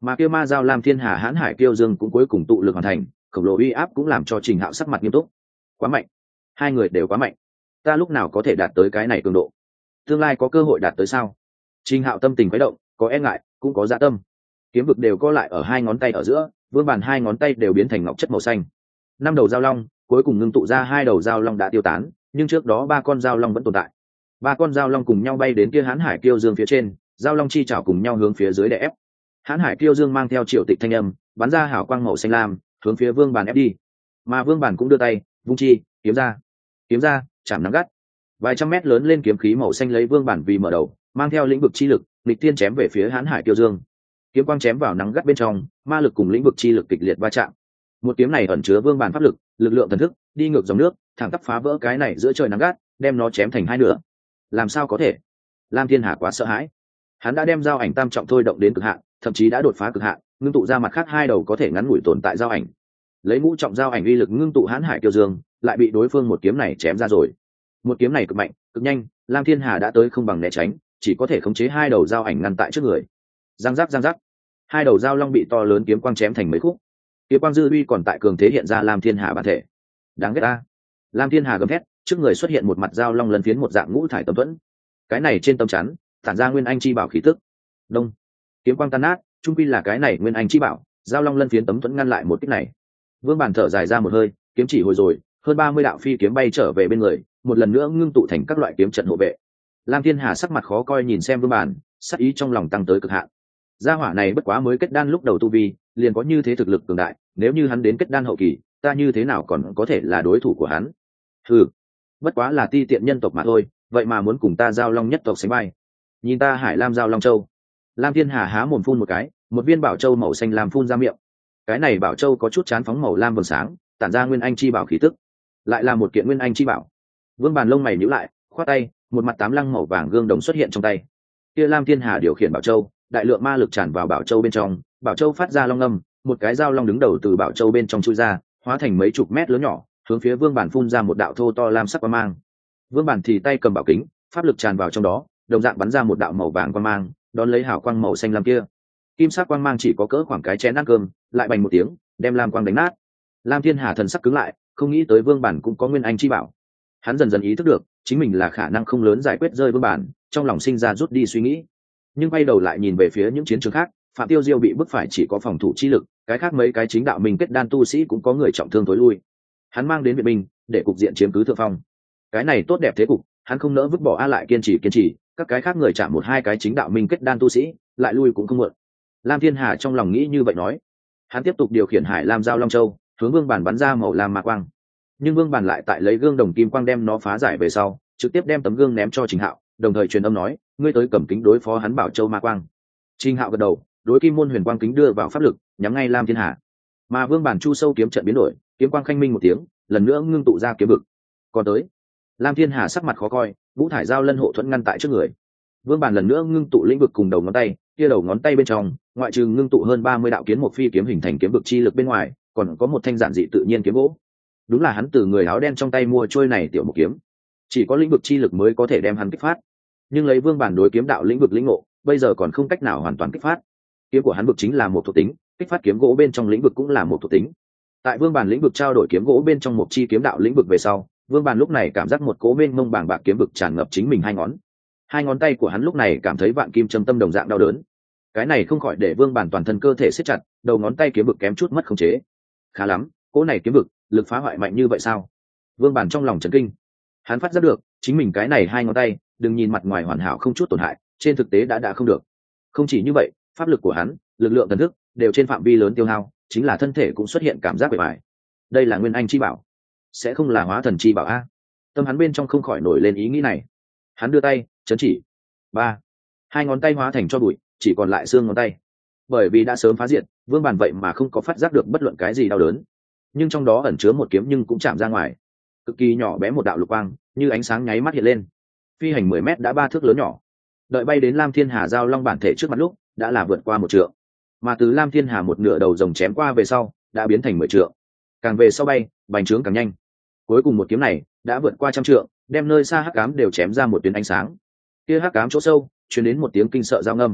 mà kia ma giao lam thiên hà hãn hải kiêu dương cũng cuối cùng tụ lực hoàn thành, khổng lồ uy áp cũng làm cho Trình Hạo sắc mặt nghiêm túc. Quá mạnh, hai người đều quá mạnh, ta lúc nào có thể đạt tới cái này cường độ? Tương lai có cơ hội đạt tới sao? Trình Hạo tâm tình khuấy động, có e ngại cũng có dạ tâm. Kiếm vực đều co lại ở hai ngón tay ở giữa, Vương Bản hai ngón tay đều biến thành ngọc chất màu xanh. Năm đầu giao long cuối cùng ngưng tụ ra hai đầu giao long đã tiêu tán, nhưng trước đó ba con giao long vẫn tồn tại. Ba con giao long cùng nhau bay đến kia hãn hải kiêu dương phía trên, giao long chi chảo cùng nhau hướng phía dưới đè ép. Hãn hải kiêu dương mang theo triệu tịch thanh âm, bắn ra hào quang màu xanh lam, hướng phía Vương Bản ép đi. Mà Vương Bản cũng đưa tay vung chi, kiếm ra chạm nắm gắt. Vài trăm mét lớn lên kiếm khí màu xanh lấy Vương Bản vì mở đầu, mang theo lĩnh vực chi lực, nghịch thiên chém về phía hãn hải kiêu dương. Kiếm quang chém vào nắng gắt bên trong, ma lực cùng lĩnh vực chi lực kịch liệt va chạm. Một kiếm này ẩn chứa Vương Bản pháp lực, lực lượng thần thức, đi ngược dòng nước, thẳng tắp phá vỡ cái này giữa trời nắng gắt, đem nó chém thành hai nửa. Làm sao có thể? Lam Thiên Hà quá sợ hãi. Hắn đã đem giao ảnh tam trọng thôi động đến cực hạn, thậm chí đã đột phá cực hạn, ngưng tụ ra mặt khác hai đầu có thể ngắn ngủi tồn tại giao ảnh. Lấy ngũ trọng giao ảnh uy lực ngưng tụ hãn hải kiêu dương, lại bị đối phương một kiếm này chém ra rồi. Một kiếm này cực mạnh, cực nhanh, Lam Thiên Hà đã tới không bằng né tránh, chỉ có thể khống chế hai đầu giao ảnh ngăn tại trước người. Giang giác, hai đầu giao long bị to lớn kiếm quang chém thành mấy khúc. Kiếm quang dư uy còn tại cường thế hiện ra Lam Thiên Hà bản thể. Đáng ghét ta! Lam Thiên Hà gầm thét, trước người xuất hiện một mặt giao long lần phiến một dạng ngũ thải tấm thuẫn. Cái này trên tấm chắn tản ra nguyên anh chi bảo khí tức. Đông, kiếm quang tan nát, trung quy là cái này nguyên anh chi bảo, giao long lân phiến tấm thuẫn ngăn lại một kích này. Vương Bản thở dài ra một hơi, kiếm chỉ hồi rồi, hơn 30 đạo phi kiếm bay trở về bên người, một lần nữa ngưng tụ thành các loại kiếm trận hộ vệ. Lam Thiên Hà sắc mặt khó coi nhìn xem Vương Bản, sát ý trong lòng tăng tới cực hạn. Gia hỏa này bất quá mới kết đan lúc đầu tu vi, liền có như thế thực lực cường đại, nếu như hắn đến kết đan hậu kỳ, ta như thế nào còn có thể là đối thủ của hắn? Hừ, bất quá là ti tiện nhân tộc mà thôi, vậy mà muốn cùng ta giao long nhất tộc sánh vai. Nhìn ta Hải Lam giao long châu. Lam Thiên Hà há mồm phun một cái, một viên bảo châu màu xanh lam phun ra miệng. Cái này bảo châu có chút chán phóng màu lam vầng sáng, tản ra nguyên anh chi bảo khí tức. Lại là một kiện nguyên anh chi bảo. Vương Bản lông mày nhíu lại, khoát tay, một mặt tám lăng màu vàng gương đồng xuất hiện trong tay. Kia Lam Thiên Hà điều khiển bảo châu, đại lượng ma lực tràn vào bảo châu bên trong, bảo châu phát ra long âm, một cái dao long đứng đầu từ bảo châu bên trong chui ra, hóa thành mấy chục mét lớn nhỏ, hướng phía Vương Bản phun ra một đạo thô to lam sắc quang mang. Vương Bản thì tay cầm bảo kính, pháp lực tràn vào trong đó, đồng dạng bắn ra một đạo màu vàng quang mang, đón lấy hào quang màu xanh lam kia. Kim sắc quang mang chỉ có cỡ khoảng cái chén ăn cơm, lại bành một tiếng, đem lam quang đánh nát. Lam Thiên Hà thần sắc cứng lại, không nghĩ tới Vương Bản cũng có nguyên anh chi bảo. Hắn dần dần ý thức được, chính mình là khả năng không lớn giải quyết rơi Vương Bản, trong lòng sinh ra rút đi suy nghĩ. Nhưng quay đầu lại nhìn về phía những chiến trường khác, Phạm Tiêu Diêu bị bức phải chỉ có phòng thủ chi lực, cái khác mấy cái chính đạo mình kết đan tu sĩ cũng có người trọng thương tối lui. Hắn mang đến viện binh, để cục diện chiếm cứ thượng phong. Cái này tốt đẹp thế cục, hắn không nỡ vứt bỏ a lại kiên trì, các cái khác người chạm một hai cái chính đạo mình kết đan tu sĩ, lại lui cũng không muộn. Lam Thiên Hà trong lòng nghĩ như vậy nói. Hắn tiếp tục điều khiển Hải Lam giao long châu, hướng Vương Bản bắn ra màu lam ma quang. Nhưng Vương Bản lại tại lấy gương đồng kim quang đem nó phá giải về sau, trực tiếp đem tấm gương ném cho Trình Hạo, đồng thời truyền âm nói, ngươi tới cầm kính đối phó hắn bảo châu ma quang. Trình Hạo gật đầu, đối kim môn huyền quang kính đưa vào pháp lực, nhắm ngay Lam Thiên Hà. Mà Vương Bản chu sâu kiếm trận biến đổi, kiếm quang khanh minh một tiếng, lần nữa ngưng tụ ra kiếm vực. Còn tới, Lam Thiên Hà sắc mặt khó coi, vũ thải giao lân hộ thuẫn ngăn tại trước người. Vương Bản lần nữa ngưng tụ lĩnh vực cùng đầu ngón tay, kia đầu ngón tay bên trong, ngoại trừ ngưng tụ hơn 30 đạo kiến một phi kiếm hình thành kiếm vực chi lực bên ngoài, còn có một thanh giản dị tự nhiên kiếm gỗ. Đúng là hắn từ người áo đen trong tay mua trôi này tiểu một kiếm, chỉ có lĩnh vực chi lực mới có thể đem hắn kích phát. Nhưng lấy Vương Bản đối kiếm đạo lĩnh vực lĩnh ngộ, bây giờ còn không cách nào hoàn toàn kích phát. Kiếm của hắn vực chính là một thuộc tính, kích phát kiếm gỗ bên trong lĩnh vực cũng là một thuộc tính. Tại Vương Bản lĩnh vực trao đổi kiếm gỗ bên trong một chi kiếm đạo lĩnh vực về sau, Vương Bản lúc này cảm giác một cỗ mênh mông bàng bạc kiếm vực tràn ngập chính mình hai ngón tay của hắn lúc này cảm thấy vạn kim châm tâm đồng dạng đau đớn. Cái này không khỏi để Vương Bản toàn thân cơ thể siết chặt, đầu ngón tay kiếm vực kém chút mất khống chế. Khá lắm, cỗ này kiếm vực lực phá hoại mạnh như vậy sao? Vương Bản trong lòng chấn kinh. Hắn phát giác được chính mình cái này hai ngón tay, đừng nhìn mặt ngoài hoàn hảo không chút tổn hại, trên thực tế đã không được. Không chỉ như vậy, pháp lực của hắn, lực lượng thần thức đều trên phạm vi lớn tiêu hao, chính là thân thể cũng xuất hiện cảm giác bề bài. Đây là nguyên anh chi bảo, sẽ không là hóa thần chi bảo a? Tâm hắn bên trong không khỏi nổi lên ý nghĩ này. Hắn đưa tay chấn chỉ, hai ngón tay hóa thành cho bụi, chỉ còn lại xương ngón tay. Bởi vì đã sớm phá diệt, Vương Bản vậy mà không có phát giác được bất luận cái gì đau đớn, nhưng trong đó ẩn chứa một kiếm nhưng cũng chạm ra ngoài, cực kỳ nhỏ bé một đạo lục quang như ánh sáng nháy mắt hiện lên, phi hành 10 mét đã 3 thước lớn nhỏ. Đợi bay đến Lam Thiên Hà giao long bản thể trước mặt lúc đã là vượt qua 1 trượng, mà từ Lam Thiên Hà một nửa đầu rồng chém qua về sau đã biến thành 10 trượng, càng về sau bay bành trướng càng nhanh. Cuối cùng một kiếm này đã vượt qua 100 trượng, đem nơi xa hắc ám đều chém ra một tuyến ánh sáng. Kia hắc ám chỗ sâu truyền đến một tiếng kinh sợ giao ngâm.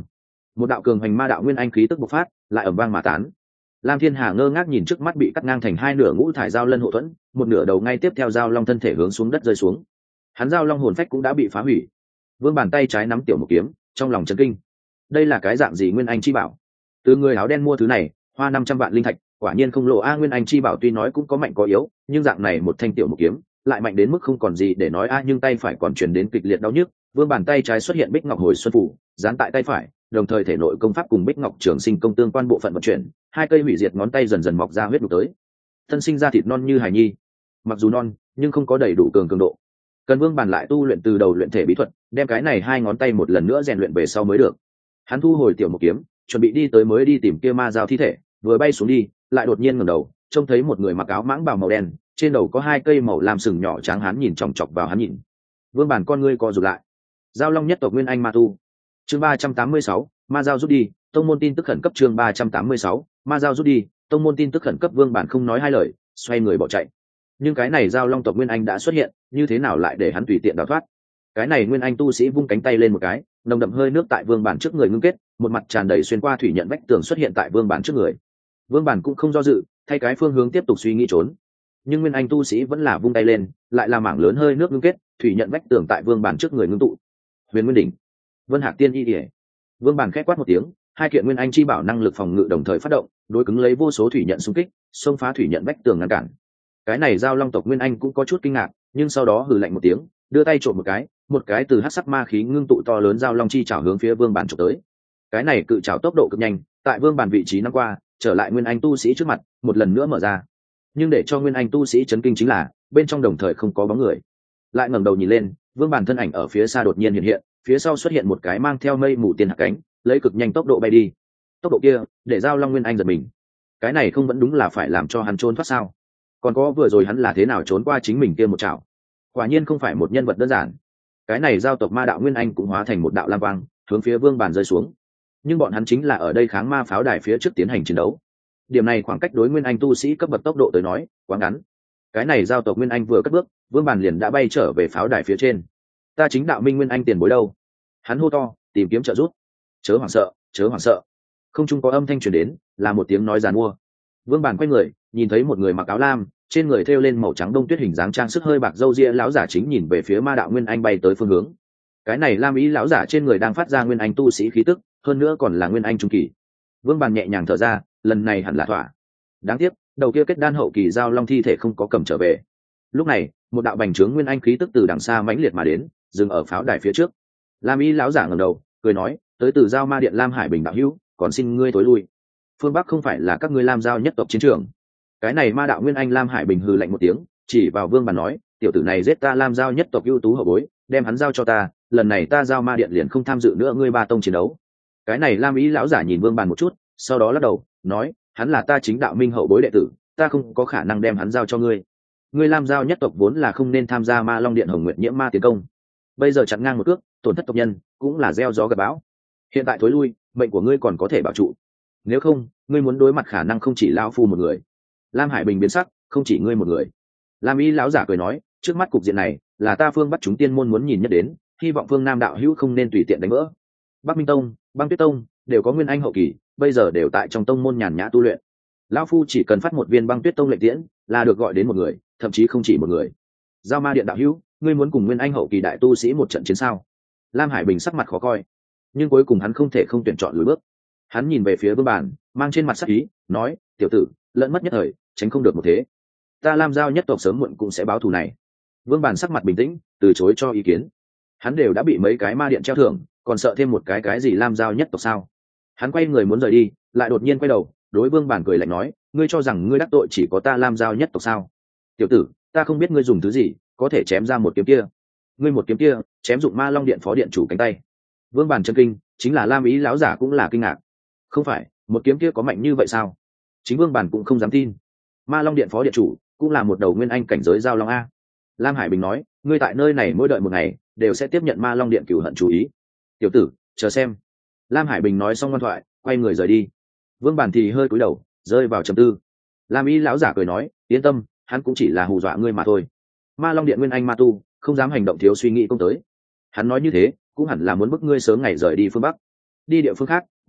một đạo cường hoành ma đạo nguyên anh khí tức bộc phát, lại ầm vang mà tán. Lam Thiên Hà ngơ ngác nhìn trước mắt bị cắt ngang thành hai nửa ngũ thải giao lân hộ thuẫn, một nửa đầu ngay tiếp theo giao long thân thể hướng xuống đất rơi xuống. Hắn giao long hồn phách cũng đã bị phá hủy. Vương bàn tay trái nắm tiểu một kiếm, trong lòng chấn kinh. Đây là cái dạng gì nguyên anh chi bảo? Từ người áo đen mua thứ này, hoa 500 vạn linh thạch, quả nhiên không lộ a. Nguyên anh chi bảo tuy nói cũng có mạnh có yếu, nhưng dạng này một thanh tiểu một kiếm, lại mạnh đến mức không còn gì để nói a. Nhưng tay phải còn truyền đến kịch liệt đau nhức. Vương bàn tay trái xuất hiện Bích Ngọc Hồi Xuân phủ, dán tại tay phải, đồng thời thể nội công pháp cùng Bích Ngọc Trường Sinh công tương quan bộ phận vận chuyển, hai cây hủy diệt ngón tay dần dần mọc ra huyết đục tới. Thân sinh ra thịt non như hài nhi, mặc dù non, nhưng không có đầy đủ cường độ. Cần Vương bàn lại tu luyện từ đầu luyện thể bí thuật, đem cái này hai ngón tay một lần nữa rèn luyện về sau mới được. Hắn thu hồi tiểu một kiếm, chuẩn bị đi tới mới đi tìm kia ma giao thi thể, vừa bay xuống đi, lại đột nhiên ngẩng đầu, trông thấy một người mặc áo mãng bào màu đen, trên đầu có hai cây màu lam sừng nhỏ trắng, hắn nhìn chòng chọc vào hắn nhìn. Vương bàn con ngươi co rụt lại. Giao Long nhất tộc Nguyên Anh Ma Tu. Chương 386, ma giao rút đi, tông môn tin tức khẩn cấp. Chương 386, ma giao rút đi, tông môn tin tức khẩn cấp. Vương bản không nói hai lời, xoay người bỏ chạy. Nhưng cái này Giao Long tộc Nguyên Anh đã xuất hiện, như thế nào lại để hắn tùy tiện đào thoát? Cái này Nguyên Anh tu sĩ vung cánh tay lên một cái, nồng đậm hơi nước tại Vương bản trước người ngưng kết, một mặt tràn đầy xuyên qua thủy nhận vách tường xuất hiện tại Vương bản trước người. Vương bản cũng không do dự, thay cái phương hướng tiếp tục suy nghĩ trốn. Nhưng Nguyên Anh tu sĩ vẫn là vung tay lên, lại là mảng lớn hơi nước ngưng kết, thủy nhận vách tường tại Vương bản trước người ngưng tụ. Huyền Nguyên đỉnh, Vân Hạc Tiên Y Điệp. Vương bản khét quát một tiếng, hai kiện Nguyên Anh chi bảo năng lực phòng ngự đồng thời phát động, đối cứng lấy vô số thủy nhận xung kích, xông phá thủy nhận vách tường ngăn cản. Cái này Giao Long tộc Nguyên Anh cũng có chút kinh ngạc, nhưng sau đó hừ lạnh một tiếng, đưa tay trộm một cái từ hắc sắc ma khí ngưng tụ to lớn Giao Long chi chảo hướng phía Vương bản chụp tới. Cái này cự chảo tốc độ cực nhanh, tại Vương bản vị trí năm qua, trở lại Nguyên Anh tu sĩ trước mặt, một lần nữa mở ra. Nhưng để cho Nguyên Anh tu sĩ chấn kinh chính là, bên trong đồng thời không có bóng người. Lại ngẩng đầu nhìn lên, Vương bản thân ảnh ở phía xa đột nhiên hiện, phía sau xuất hiện một cái mang theo mây mù tiền hạt cánh, lấy cực nhanh tốc độ bay đi. Tốc độ kia, để Giao Long Nguyên Anh giật mình. Cái này không vẫn đúng là phải làm cho hắn trốn thoát sao? Còn có vừa rồi hắn là thế nào trốn qua chính mình kia một chảo? Quả nhiên không phải một nhân vật đơn giản. Cái này giao tộc ma đạo Nguyên Anh cũng hóa thành một đạo lam quang, hướng phía Vương bản rơi xuống. Nhưng bọn hắn chính là ở đây kháng ma pháo đài phía trước tiến hành chiến đấu. Điểm này khoảng cách đối Nguyên Anh tu sĩ cấp bậc tốc độ tới nói, quá ngắn. Cái này giao tộc Nguyên Anh vừa cất bước, Vương bản liền đã bay trở về pháo đài phía trên. Ta chính đạo minh Nguyên Anh tiền bối đâu? Hắn hô to, tìm kiếm trợ giúp. Chớ hoảng sợ, chớ hoảng sợ. Không trung có âm thanh truyền đến, là một tiếng nói giàn mua. Vương bản quay người, nhìn thấy một người mặc áo lam, trên người thêu lên màu trắng đông tuyết hình dáng trang sức hơi bạc râu ria lão giả chính nhìn về phía ma đạo Nguyên Anh bay tới phương hướng. Cái này lam ý lão giả trên người đang phát ra Nguyên Anh tu sĩ khí tức, hơn nữa còn là Nguyên Anh trung kỳ. Vương bản nhẹ nhàng thở ra, lần này hẳn là thỏa. Đáng tiếc, đầu kia kết đan hậu kỳ Giao Long thi thể không có cầm trở về. Lúc này, một đạo bành trướng Nguyên Anh khí tức từ đằng xa mãnh liệt mà đến, dừng ở pháo đài phía trước. Lam y lão giả ngẩng đầu, cười nói, tới từ Giao Ma điện Lam Hải Bình đạo hữu, còn xin ngươi tối lui. Phương Bắc không phải là các ngươi Lam Giao nhất tộc chiến trường. Cái này ma đạo Nguyên Anh Lam Hải Bình hừ lạnh một tiếng, chỉ vào Vương bản nói, tiểu tử này giết ta Lam Giao nhất tộc ưu tú hậu bối, đem hắn giao cho ta, lần này ta Giao Ma điện liền không tham dự nữa ngươi ba tông chiến đấu. Cái này Lam y lão giả nhìn Vương bản một chút, sau đó lắc đầu, nói, hắn là ta chính đạo minh hậu bối đệ tử, ta không có khả năng đem hắn giao cho ngươi. Ngươi Lam Giao nhất tộc vốn là không nên tham gia Ma Long điện Hồng Nguyệt nhiễm ma tiến công, bây giờ chặn ngang một cước, tổn thất tộc nhân, cũng là gieo gió gặp bão. Hiện tại thối lui, mệnh của ngươi còn có thể bảo trụ. Nếu không, ngươi muốn đối mặt khả năng không chỉ lão phu một người. Lam Hải Bình biến sắc, không chỉ ngươi một người. Lam y lão giả cười nói, trước mắt cục diện này, là ta Phương Bắc chúng tiên môn muốn nhìn nhất đến, hy vọng Phương Nam đạo hữu không nên tùy tiện đánh vỡ. Bắc Minh tông, Băng Tuyết tông đều có Nguyên Anh hậu kỳ, bây giờ đều tại trong tông môn nhàn nhã tu luyện. Lão phu chỉ cần phát một viên Băng Tuyết tông lệnh tiễn, là được gọi đến một người, thậm chí không chỉ một người. Giao Ma điện đạo hữu, ngươi muốn cùng Nguyên Anh hậu kỳ đại tu sĩ một trận chiến sao? Lam Hải Bình sắc mặt khó coi, nhưng cuối cùng hắn không thể không tuyển chọn lùi bước. Hắn nhìn về phía Vương bản, mang trên mặt sắc ý, nói, tiểu tử, lẫn mất nhất thời, tránh không được một thế. Ta Lam Giao nhất tộc sớm muộn cũng sẽ báo thù này. Vương bản sắc mặt bình tĩnh, từ chối cho ý kiến. Hắn đều đã bị mấy cái ma điện treo thưởng, còn sợ thêm một cái gì Lam Giao nhất tộc sao? Hắn quay người muốn rời đi, lại đột nhiên quay đầu, đối Vương bản cười lạnh nói, ngươi cho rằng ngươi đắc tội chỉ có ta Lam Giao nhất tộc sao? Tiểu tử, ta không biết ngươi dùng thứ gì, có thể chém ra một kiếm kia. Ngươi một kiếm kia, chém dụng Ma Long điện phó điện chủ cánh tay. Vương bản chân kinh, chính là Lam ý lão giả cũng là kinh ngạc. Không phải, một kiếm kia có mạnh như vậy sao? Chính Vương bản cũng không dám tin. Ma Long điện phó điện chủ cũng là một đầu Nguyên Anh cảnh giới Giao Long a. Lam Hải Bình nói, ngươi tại nơi này mỗi đợi một ngày, đều sẽ tiếp nhận Ma Long điện cửu hận chú ý. Tiểu tử, chờ xem. Lam Hải Bình nói xong ngoan thoại, quay người rời đi. Vương bản thì hơi cúi đầu, rơi vào trầm tư. Lam y lão giả cười nói, yên tâm, hắn cũng chỉ là hù dọa ngươi mà thôi. Ma Long điện Nguyên Anh ma tu, không dám hành động thiếu suy nghĩ công tới. Hắn nói như thế, cũng hẳn là muốn bức ngươi sớm ngày rời đi phương Bắc. Đi địa phương khác,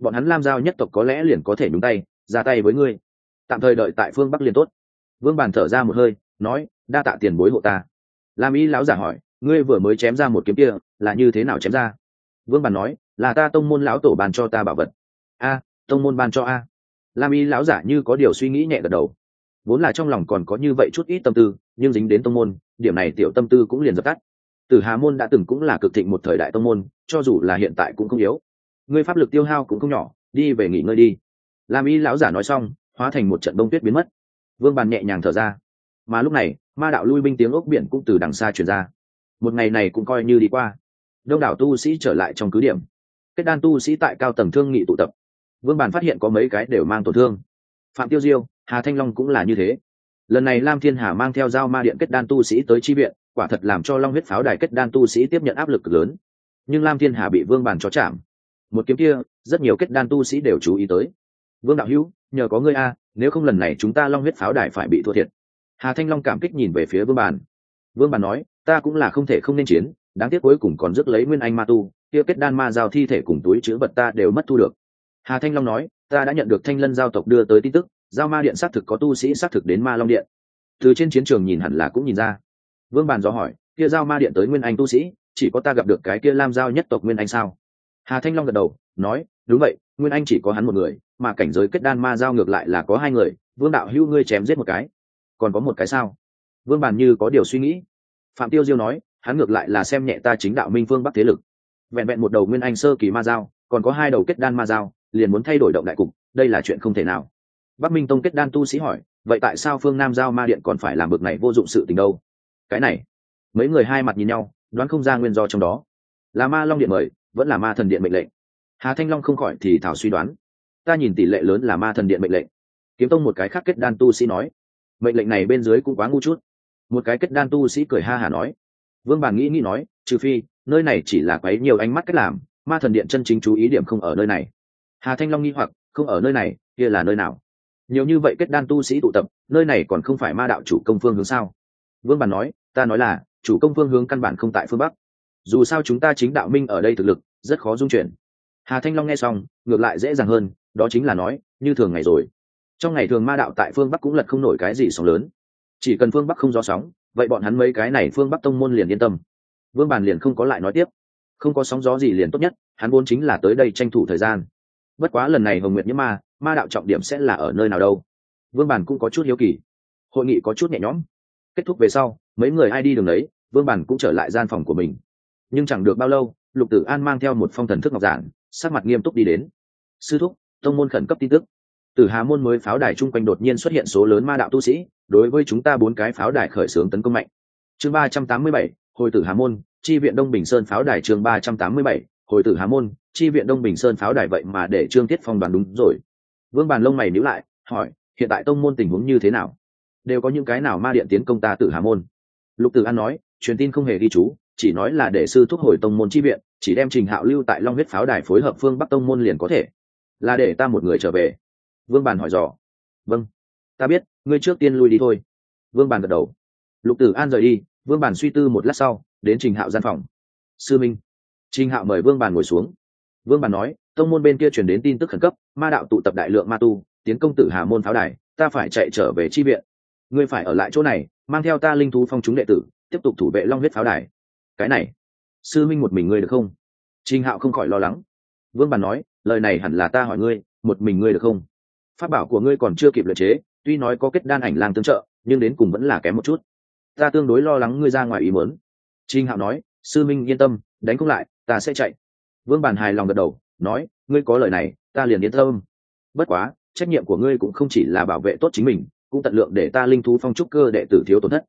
bọn hắn lam giao nhất tộc có lẽ liền có thể nhúng tay ra tay với ngươi, tạm thời đợi tại phương bắc liền tốt. Vương Bàn thở ra một hơi nói, đa tạ tiền bối hộ ta. Lam y lão giả hỏi, ngươi vừa mới chém ra một kiếm kia là như thế nào chém ra? Vương Bàn nói, là ta tông môn lão tổ bàn cho ta bảo vật. A, tông môn ban cho a. Lam y lão giả như có điều suy nghĩ nhẹ gật đầu. Vốn là trong lòng còn có như vậy chút ít tâm tư, nhưng dính đến tông môn, điểm này tiểu tâm tư cũng liền dập tắt. Tử Hà môn đã từng cũng là cực thịnh một thời đại tông môn, cho dù là hiện tại cũng không yếu. Ngươi pháp lực tiêu hao cũng không nhỏ, đi về nghỉ ngơi đi. Lam y lão giả nói xong, hóa thành một trận bông tuyết biến mất. Vương Bàn nhẹ nhàng thở ra. Mà lúc này, ma đạo lui binh tiếng ốc biển cũng từ đằng xa truyền ra. Một ngày này cũng coi như đi qua. Đông đảo tu sĩ trở lại trong cứ điểm. Kết đan tu sĩ tại cao tầng thương nghị tụ tập. Vương Bàn phát hiện có mấy cái đều mang tổn thương. Phạm Tiêu Diêu, Hà Thanh Long cũng là như thế. Lần này Lam Thiên Hà mang theo Giao Ma Điện kết đan tu sĩ tới chi viện, quả thật làm cho Long Huyết Pháo Đài kết đan tu sĩ tiếp nhận áp lực cực lớn. Nhưng Lam Thiên Hà bị Vương Bàn chó chạm. Một kiếm kia, rất nhiều kết đan tu sĩ đều chú ý tới. Vương đạo hữu, nhờ có ngươi a, nếu không lần này chúng ta Long Huyết Pháo Đài phải bị thua thiệt. Hà Thanh Long cảm kích nhìn về phía Vương Bàn. Vương Bàn nói, ta cũng là không thể không nên chiến, đáng tiếc cuối cùng còn rước lấy Nguyên Anh ma tu, kia kết đan ma giao thi thể cùng túi chứa vật ta đều mất thu được. Hà Thanh Long nói, ta đã nhận được Thanh Lân giao tộc đưa tới tin tức, Giao Ma Điện xác thực có tu sĩ xác thực đến Ma Long Điện. Từ trên chiến trường nhìn hẳn là cũng nhìn ra. Vương Bàn dò hỏi, kia Giao Ma Điện tới Nguyên Anh tu sĩ, chỉ có ta gặp được cái kia Lam Giao nhất tộc Nguyên Anh sao? Hà Thanh Long gật đầu, nói, đúng vậy, Nguyên Anh chỉ có hắn một người, mà cảnh giới kết đan ma giao ngược lại là có hai người. Vương đạo hữu ngươi chém giết một cái, còn có một cái sao? Vương Bàn như có điều suy nghĩ. Phạm Tiêu Diêu nói, hắn ngược lại là xem nhẹ ta chính đạo Minh Phương Bắc thế lực. Vẹn vẹn một đầu Nguyên Anh sơ kỳ ma giao, còn có hai đầu kết đan ma giao, liền muốn thay đổi động đại cục, đây là chuyện không thể nào. Bắc Minh Tông kết đan tu sĩ hỏi, vậy tại sao phương Nam Giao Ma Điện còn phải làm bực này vô dụng sự tình đâu? Cái này, mấy người hai mặt nhìn nhau, đoán không ra nguyên do trong đó. Là Ma Long Điện mời, vẫn là Ma Thần Điện mệnh lệnh? Hà Thanh Long không khỏi thì thảo suy đoán. Ta nhìn tỷ lệ lớn là Ma Thần Điện mệnh lệnh. Kiếm Tông một cái khác kết đan tu sĩ nói, mệnh lệnh này bên dưới cũng quá ngu chút. Một cái kết đan tu sĩ cười ha hả nói. Vương Bàn nghĩ nói, trừ phi nơi này chỉ là quấy nhiều ánh mắt cách làm, Ma Thần Điện chân chính chú ý điểm không ở nơi này. Hà Thanh Long nghi hoặc, không ở nơi này, kia là nơi nào? Nhiều như vậy kết đan tu sĩ tụ tập, nơi này còn không phải ma đạo chủ công phương hướng sao? Vương Bàn nói, ta nói là chủ công phương hướng căn bản không tại phương Bắc. Dù sao chúng ta chính đạo minh ở đây thực lực rất khó dung chuyển. Hà Thanh Long nghe xong, ngược lại dễ dàng hơn, đó chính là nói, như thường ngày rồi. Trong ngày thường ma đạo tại phương Bắc cũng lật không nổi cái gì sóng lớn. Chỉ cần phương Bắc không gió sóng, vậy bọn hắn mấy cái này phương Bắc tông môn liền yên tâm. Vương Bàn liền không có lại nói tiếp. Không có sóng gió gì liền tốt nhất, hắn vốn chính là tới đây tranh thủ thời gian. Bất quá lần này Hồng Nguyệt Nhiễm ma đạo trọng điểm sẽ là ở nơi nào đâu? Vương Bàn cũng có chút hiếu kỳ. Hội nghị có chút nhẹ nhõm. Kết thúc về sau, mấy người ai đi đường đấy, Vương Bàn cũng trở lại gian phòng của mình. Nhưng chẳng được bao lâu, Lục Tử An mang theo một phong thần thức ngọc giản, sắc mặt nghiêm túc đi đến. Sư thúc, tông môn khẩn cấp tin tức. Tử Hà môn mới pháo đài chung quanh đột nhiên xuất hiện số lớn ma đạo tu sĩ, đối với chúng ta 4 cái pháo đài khởi xướng tấn công mạnh. Chương 387, hồi Tử Hà môn, chi viện Đông Bình Sơn pháo đài. Chương 387, hồi Tử Hà môn, chi viện Đông Bình Sơn pháo đài. Vậy mà để Trương Tiết Phong đoán đúng rồi. Vương Bàn lông mày nhíu lại, hỏi, hiện tại tông môn tình huống như thế nào? Đều có những cái nào ma điện tiến công ta Tử Hà môn? Lục Tử An nói, truyền tin không hề ghi chú, chỉ nói là để sư thúc hồi tông môn chi viện, chỉ đem Trình Hạo lưu tại Long Huyết pháo đài phối hợp phương Bắc tông môn liền có thể. Là để ta một người trở về? Vương Bàn hỏi dò. Vâng, ta biết, ngươi trước tiên lui đi thôi. Vương Bàn gật đầu. Lục Tử An rời đi, Vương Bàn suy tư một lát sau, đến Trình Hạo gian phòng. Sư minh. Trình Hạo mời Vương Bàn ngồi xuống. Vương Bàn nói, tông môn bên kia truyền đến tin tức khẩn cấp, ma đạo tụ tập đại lượng ma tu, tiến công Tử Hà môn pháo đài, ta phải chạy trở về chi viện. Ngươi phải ở lại chỗ này, mang theo ta linh thú phong chúng đệ tử, tiếp tục thủ vệ Long Huyết pháo đài. Cái này, sư minh một mình ngươi được không? Trình Hạo không khỏi lo lắng. Vương Bàn nói, lời này hẳn là ta hỏi ngươi, một mình ngươi được không? Pháp bảo của ngươi còn chưa kịp luyện chế, tuy nói có kết đan ảnh lang tương trợ, nhưng đến cùng vẫn là kém một chút. Ta tương đối lo lắng ngươi ra ngoài ý muốn. Trình Hạo nói, sư minh yên tâm, đánh không lại, ta sẽ chạy. Vương Bàn hài lòng gật đầu, nói, ngươi có lời này, ta liền yên tâm. Bất quá, trách nhiệm của ngươi cũng không chỉ là bảo vệ tốt chính mình, cũng tận lượng để ta linh thú phong trúc cơ đệ tử thiếu tổn thất.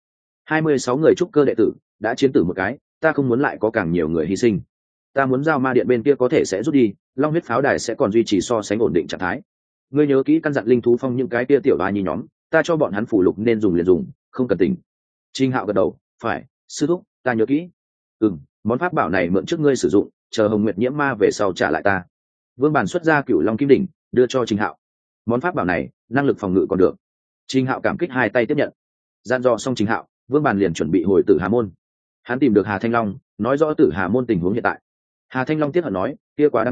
26 người trúc cơ đệ tử đã chiến tử một cái, ta không muốn lại có càng nhiều người hy sinh. Ta muốn Giao Ma Điện bên kia có thể sẽ rút đi, Long Huyết pháo đài sẽ còn duy trì so sánh ổn định trạng thái. Ngươi nhớ kỹ căn dặn linh thú phong những cái kia tiểu ba nhi nhóm, ta cho bọn hắn phủ lục nên dùng liền dùng, không cần tỉnh. Trình Hạo gật đầu, phải, sư thúc, ta nhớ kỹ. Món pháp bảo này mượn trước ngươi sử dụng, chờ Hồng Nguyệt Nhiễm ma về sau trả lại ta. Vương Bàn xuất ra Cửu Long Kim Đỉnh, đưa cho Trình Hạo. Món pháp bảo này, năng lực phòng ngự còn được. Trình Hạo cảm kích hai tay tiếp nhận. Gian dò xong Trình Hạo, Vương Bàn liền chuẩn bị hồi Tử Hà môn. Hắn tìm được Hà Thanh Long, nói rõ Tử Hà môn tình huống hiện tại. Hà Thanh Long tiếc hận nói, kia quá đáng tiếc,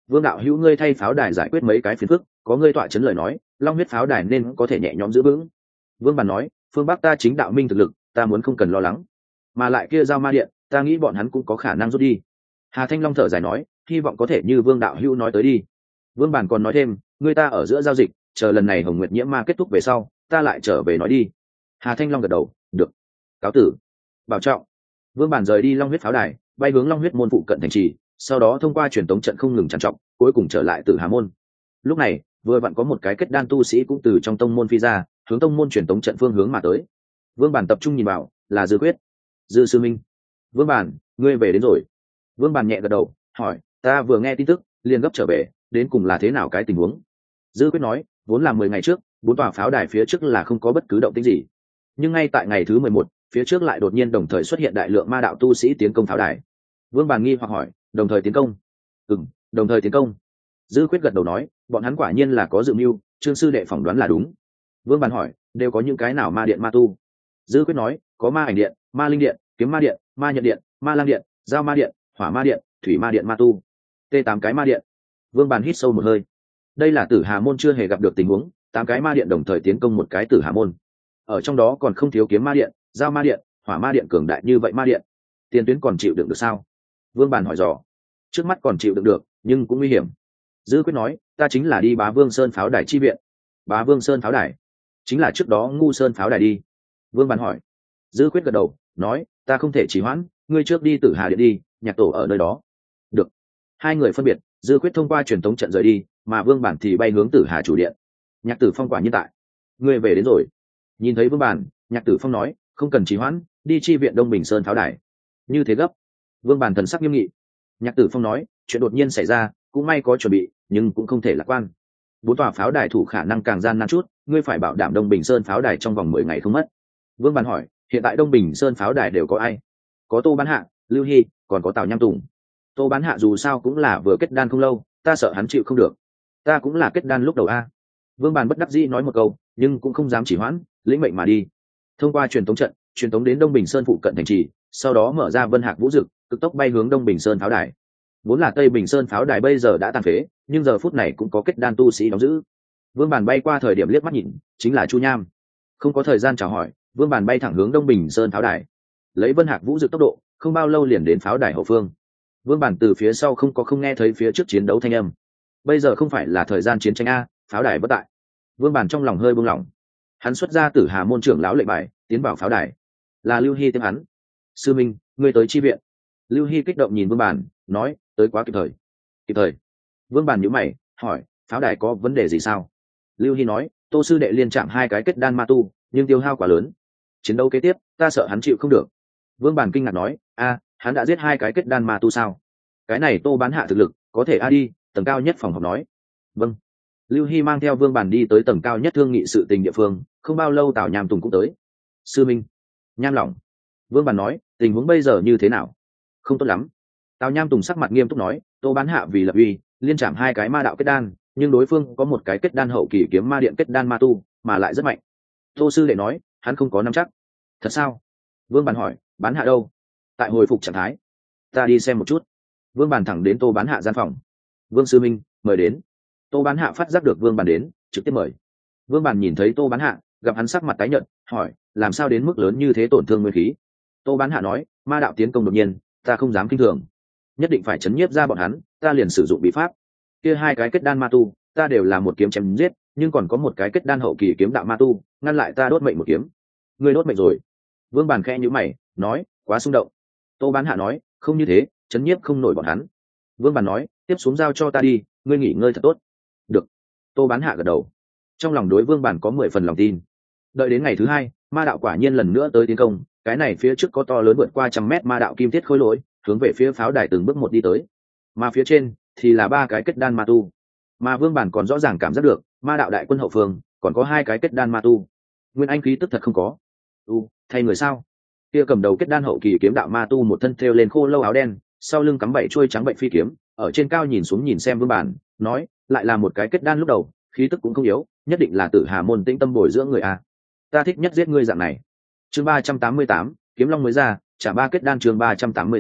Vương đạo hữu ngươi thay pháo đài giải quyết mấy cái phiền phức, có ngươi tọa chấn lời nói, long huyết pháo đài nên có thể nhẹ nhõm giữ vững. Vương Bàn nói, phương Bắc ta chính đạo minh thực lực, ta muốn không cần lo lắng, mà lại kia giao ma điện, ta nghĩ bọn hắn cũng có khả năng rút đi. Hà Thanh Long thở dài nói, hy vọng có thể như Vương đạo hữu nói tới đi. Vương Bàn còn nói thêm, ngươi ta ở giữa giao dịch, chờ lần này Hồng Nguyệt nhiễm ma kết thúc về sau, ta lại trở về nói đi. Hà Thanh Long gật đầu, được. Cáo tử. Bảo trọng. Vương Bàn rời đi long huyết pháo đài, bay hướng long huyết môn phụ cận thành trì, sau đó thông qua truyền tống trận không ngừng trằn trọc, cuối cùng trở lại Tử Hà môn. Lúc này, vừa vặn có một cái kết đan tu sĩ cũng từ trong tông môn phi ra, hướng tông môn truyền tống trận phương hướng mà tới. Vương Bàn tập trung nhìn vào, là Dư Quyết. Dư sư minh. Vương Bàn, ngươi về đến rồi. Vương Bàn nhẹ gật đầu, hỏi, ta vừa nghe tin tức, liền gấp trở về, đến cùng là thế nào cái tình huống? Dư Quyết nói, vốn là 10 ngày trước, 4 tòa pháo đài phía trước là không có bất cứ động tĩnh gì, nhưng ngay tại ngày thứ 11, phía trước lại đột nhiên đồng thời xuất hiện đại lượng ma đạo tu sĩ tiến công pháo đài. Vương Bàn nghi hoặc hỏi, đồng thời tiến công? Đồng thời tiến công. Dư Quyết gật đầu nói, bọn hắn quả nhiên là có dự mưu, Trương sư đệ phỏng đoán là đúng. Vương Bàn hỏi, đều có những cái nào ma điện ma tu? Dư Quyết nói, có ma ảnh điện, ma linh điện, kiếm ma điện, ma nhật điện, ma lang điện, giao ma điện, hỏa ma điện, thủy ma điện ma tu, T8 cái ma điện. Vương Bàn hít sâu một hơi. Đây là Tử Hà môn chưa hề gặp được tình huống, 8 cái ma điện đồng thời tiến công một cái Tử Hà môn. Ở trong đó còn không thiếu kiếm ma điện, giao ma điện, hỏa ma điện cường đại như vậy ma điện, tiền tuyến còn chịu đựng được sao? Vương Bàn hỏi dò. Trước mắt còn chịu đựng được, nhưng cũng nguy hiểm. Dư Quyết nói, ta chính là đi Bá Vương Sơn pháo đài chi viện. Bá Vương Sơn pháo đài chính là trước đó Ngu Sơn pháo đài đi. Vương Bàn hỏi. Dư Quyết gật đầu, nói, ta không thể trì hoãn, ngươi trước đi Tử Hà điện đi, nhạc tổ ở nơi đó. Được. Hai người phân biệt, Dư Quyết thông qua truyền tống trận rời đi, mà Vương Bàn thì bay hướng Tử Hà chủ điện. Nhạc Tử Phong quả nhiên tại. Ngươi về đến rồi. Nhìn thấy Vương Bàn, Nhạc Tử Phong nói, không cần trì hoãn, đi chi viện Đông Bình Sơn pháo đài. Như thế gấp? Vương Bàn thần sắc nghiêm nghị. Nhạc Tử Phong nói, chuyện đột nhiên xảy ra, cũng may có chuẩn bị, nhưng cũng không thể lạc quan. 4 tòa pháo đài thủ khả năng càng gian nan chút, ngươi phải bảo đảm Đông Bình Sơn pháo đài trong vòng 10 ngày không mất. Vương Bàn hỏi, hiện tại Đông Bình Sơn pháo đài đều có ai? Có Tô Bán Hạ, Lưu Hy, còn có Tào Nham Tùng. Tô Bán Hạ dù sao cũng là vừa kết đan không lâu, ta sợ hắn chịu không được. Ta cũng là kết đan lúc đầu a. Vương Bàn bất đắc dĩ nói một câu, nhưng cũng không dám chỉ hoãn, lĩnh mệnh mà đi. Thông qua truyền tống trận, truyền tống đến Đông Bình Sơn phụ cận thành trì, sau đó mở ra Vân Hạc Vũ Dực, cực tốc bay hướng Đông Bình Sơn pháo đài. Vốn là Tây Bình Sơn pháo đài bây giờ đã tàn phế, nhưng giờ phút này cũng có kết đan tu sĩ đóng giữ. Vương Bàn bay qua thời điểm liếc mắt nhìn, chính là Chu Nham. Không có thời gian chào hỏi, Vương Bàn bay thẳng hướng Đông Bình Sơn pháo đài. Lấy Vân Hạc Vũ Dực tốc độ, không bao lâu liền đến pháo đài hậu phương. Vương Bàn từ phía sau không nghe thấy phía trước chiến đấu thanh âm. Bây giờ không phải là thời gian chiến tranh a, pháo đài bất tại. Vương Bàn trong lòng hơi buông lỏng. Hắn xuất ra Tử Hà môn trưởng lão lệnh bài, tiến vào pháo đài. Là Lưu Hy tiếp hắn. Sư minh, ngươi tới chi viện. Lưu Hy kích động nhìn Vương Bàn, nói, tới quá kịp thời. Kịp thời. Vương Bàn nhíu mày, hỏi, pháo đài có vấn đề gì sao? Lưu Hy nói, Tô sư đệ liên chạm 2 cái kết đan ma tu, nhưng tiêu hao quá lớn. Chiến đấu kế tiếp, ta sợ hắn chịu không được. Vương Bàn kinh ngạc nói, hắn đã giết 2 cái kết đan ma tu sao? Cái này Tô Bán Hạ thực lực, có thể đi, tầng cao nhất phòng họp nói. Vâng. Lưu Hy mang theo Vương Bàn đi tới tầng cao nhất thương nghị sự tình địa phương, không bao lâu Tào Nham Tùng cũng tới. Sư minh. Nham lỏng. Vương Bàn nói, tình huống bây giờ như thế nào? Không tốt lắm. Tào Nham Tùng sắc mặt nghiêm túc nói, Tô Bán Hạ vì lập uy, liên chạm 2 cái ma đạo kết đan, nhưng đối phương có một cái kết đan hậu kỳ kiếm ma điện kết đan ma tu, mà lại rất mạnh. Tô sư đệ nói, hắn không có nắm chắc. Thật sao? Vương Bàn hỏi, Bán Hạ đâu? Tại hồi phục trạng thái. Ta đi xem một chút. Vương Bàn thẳng đến Tô Bán Hạ gian phòng. Vương sư minh, mời đến. Tô Bán Hạ phát giác được Vương Bàn đến, trực tiếp mời. Vương Bàn nhìn thấy Tô Bán Hạ, gặp hắn sắc mặt tái nhợt, hỏi, làm sao đến mức lớn như thế tổn thương nguyên khí? Tô Bán Hạ nói, ma đạo tiến công đột nhiên, ta không dám kinh thường, nhất định phải chấn nhiếp ra bọn hắn, ta liền sử dụng bí pháp. Kia 2 cái kết đan ma tu, ta đều là một kiếm chém giết, nhưng còn có một cái kết đan hậu kỳ kiếm đạo ma tu, ngăn lại ta đốt mệnh một kiếm. Ngươi đốt mệnh rồi? Vương Bàn khẽ nhíu mày, nói, quá xung động. Tô Bán Hạ nói, không như thế, chấn nhiếp không nổi bọn hắn. Vương Bàn nói, tiếp xuống giao cho ta đi, ngươi nghỉ ngơi thật tốt. Được. Tô Bán Hạ gật đầu. Trong lòng đối Vương Bàn có 10 phần lòng tin. Đợi đến ngày thứ 2, ma đạo quả nhiên lần nữa tới tiến công, cái này phía trước có to lớn vượt qua 100 mét ma đạo kim thiết khối lỗi, hướng về phía pháo đài từng bước một đi tới. Mà phía trên thì là 3 cái kết đan ma tu. Mà Vương Bàn còn rõ ràng cảm giác được, ma đạo đại quân hậu phương còn có 2 cái kết đan ma tu. Nguyên anh khí tức thật không có. Thay người sao? Kia cầm đầu kết đan hậu kỳ kiếm đạo ma tu một thân thêu lên khô lâu áo đen, sau lưng cắm 7 chuôi trắng bệnh phi kiếm, ở trên cao nhìn xuống nhìn xem Vương Bàn, nói, lại là một cái kết đan lúc đầu, khí tức cũng không yếu, nhất định là Tử Hà môn tĩnh tâm bồi dưỡng người a. Ta thích nhất giết ngươi dạng này. Chương 388, kiếm long mới ra, trả 3 kết đan chương 388,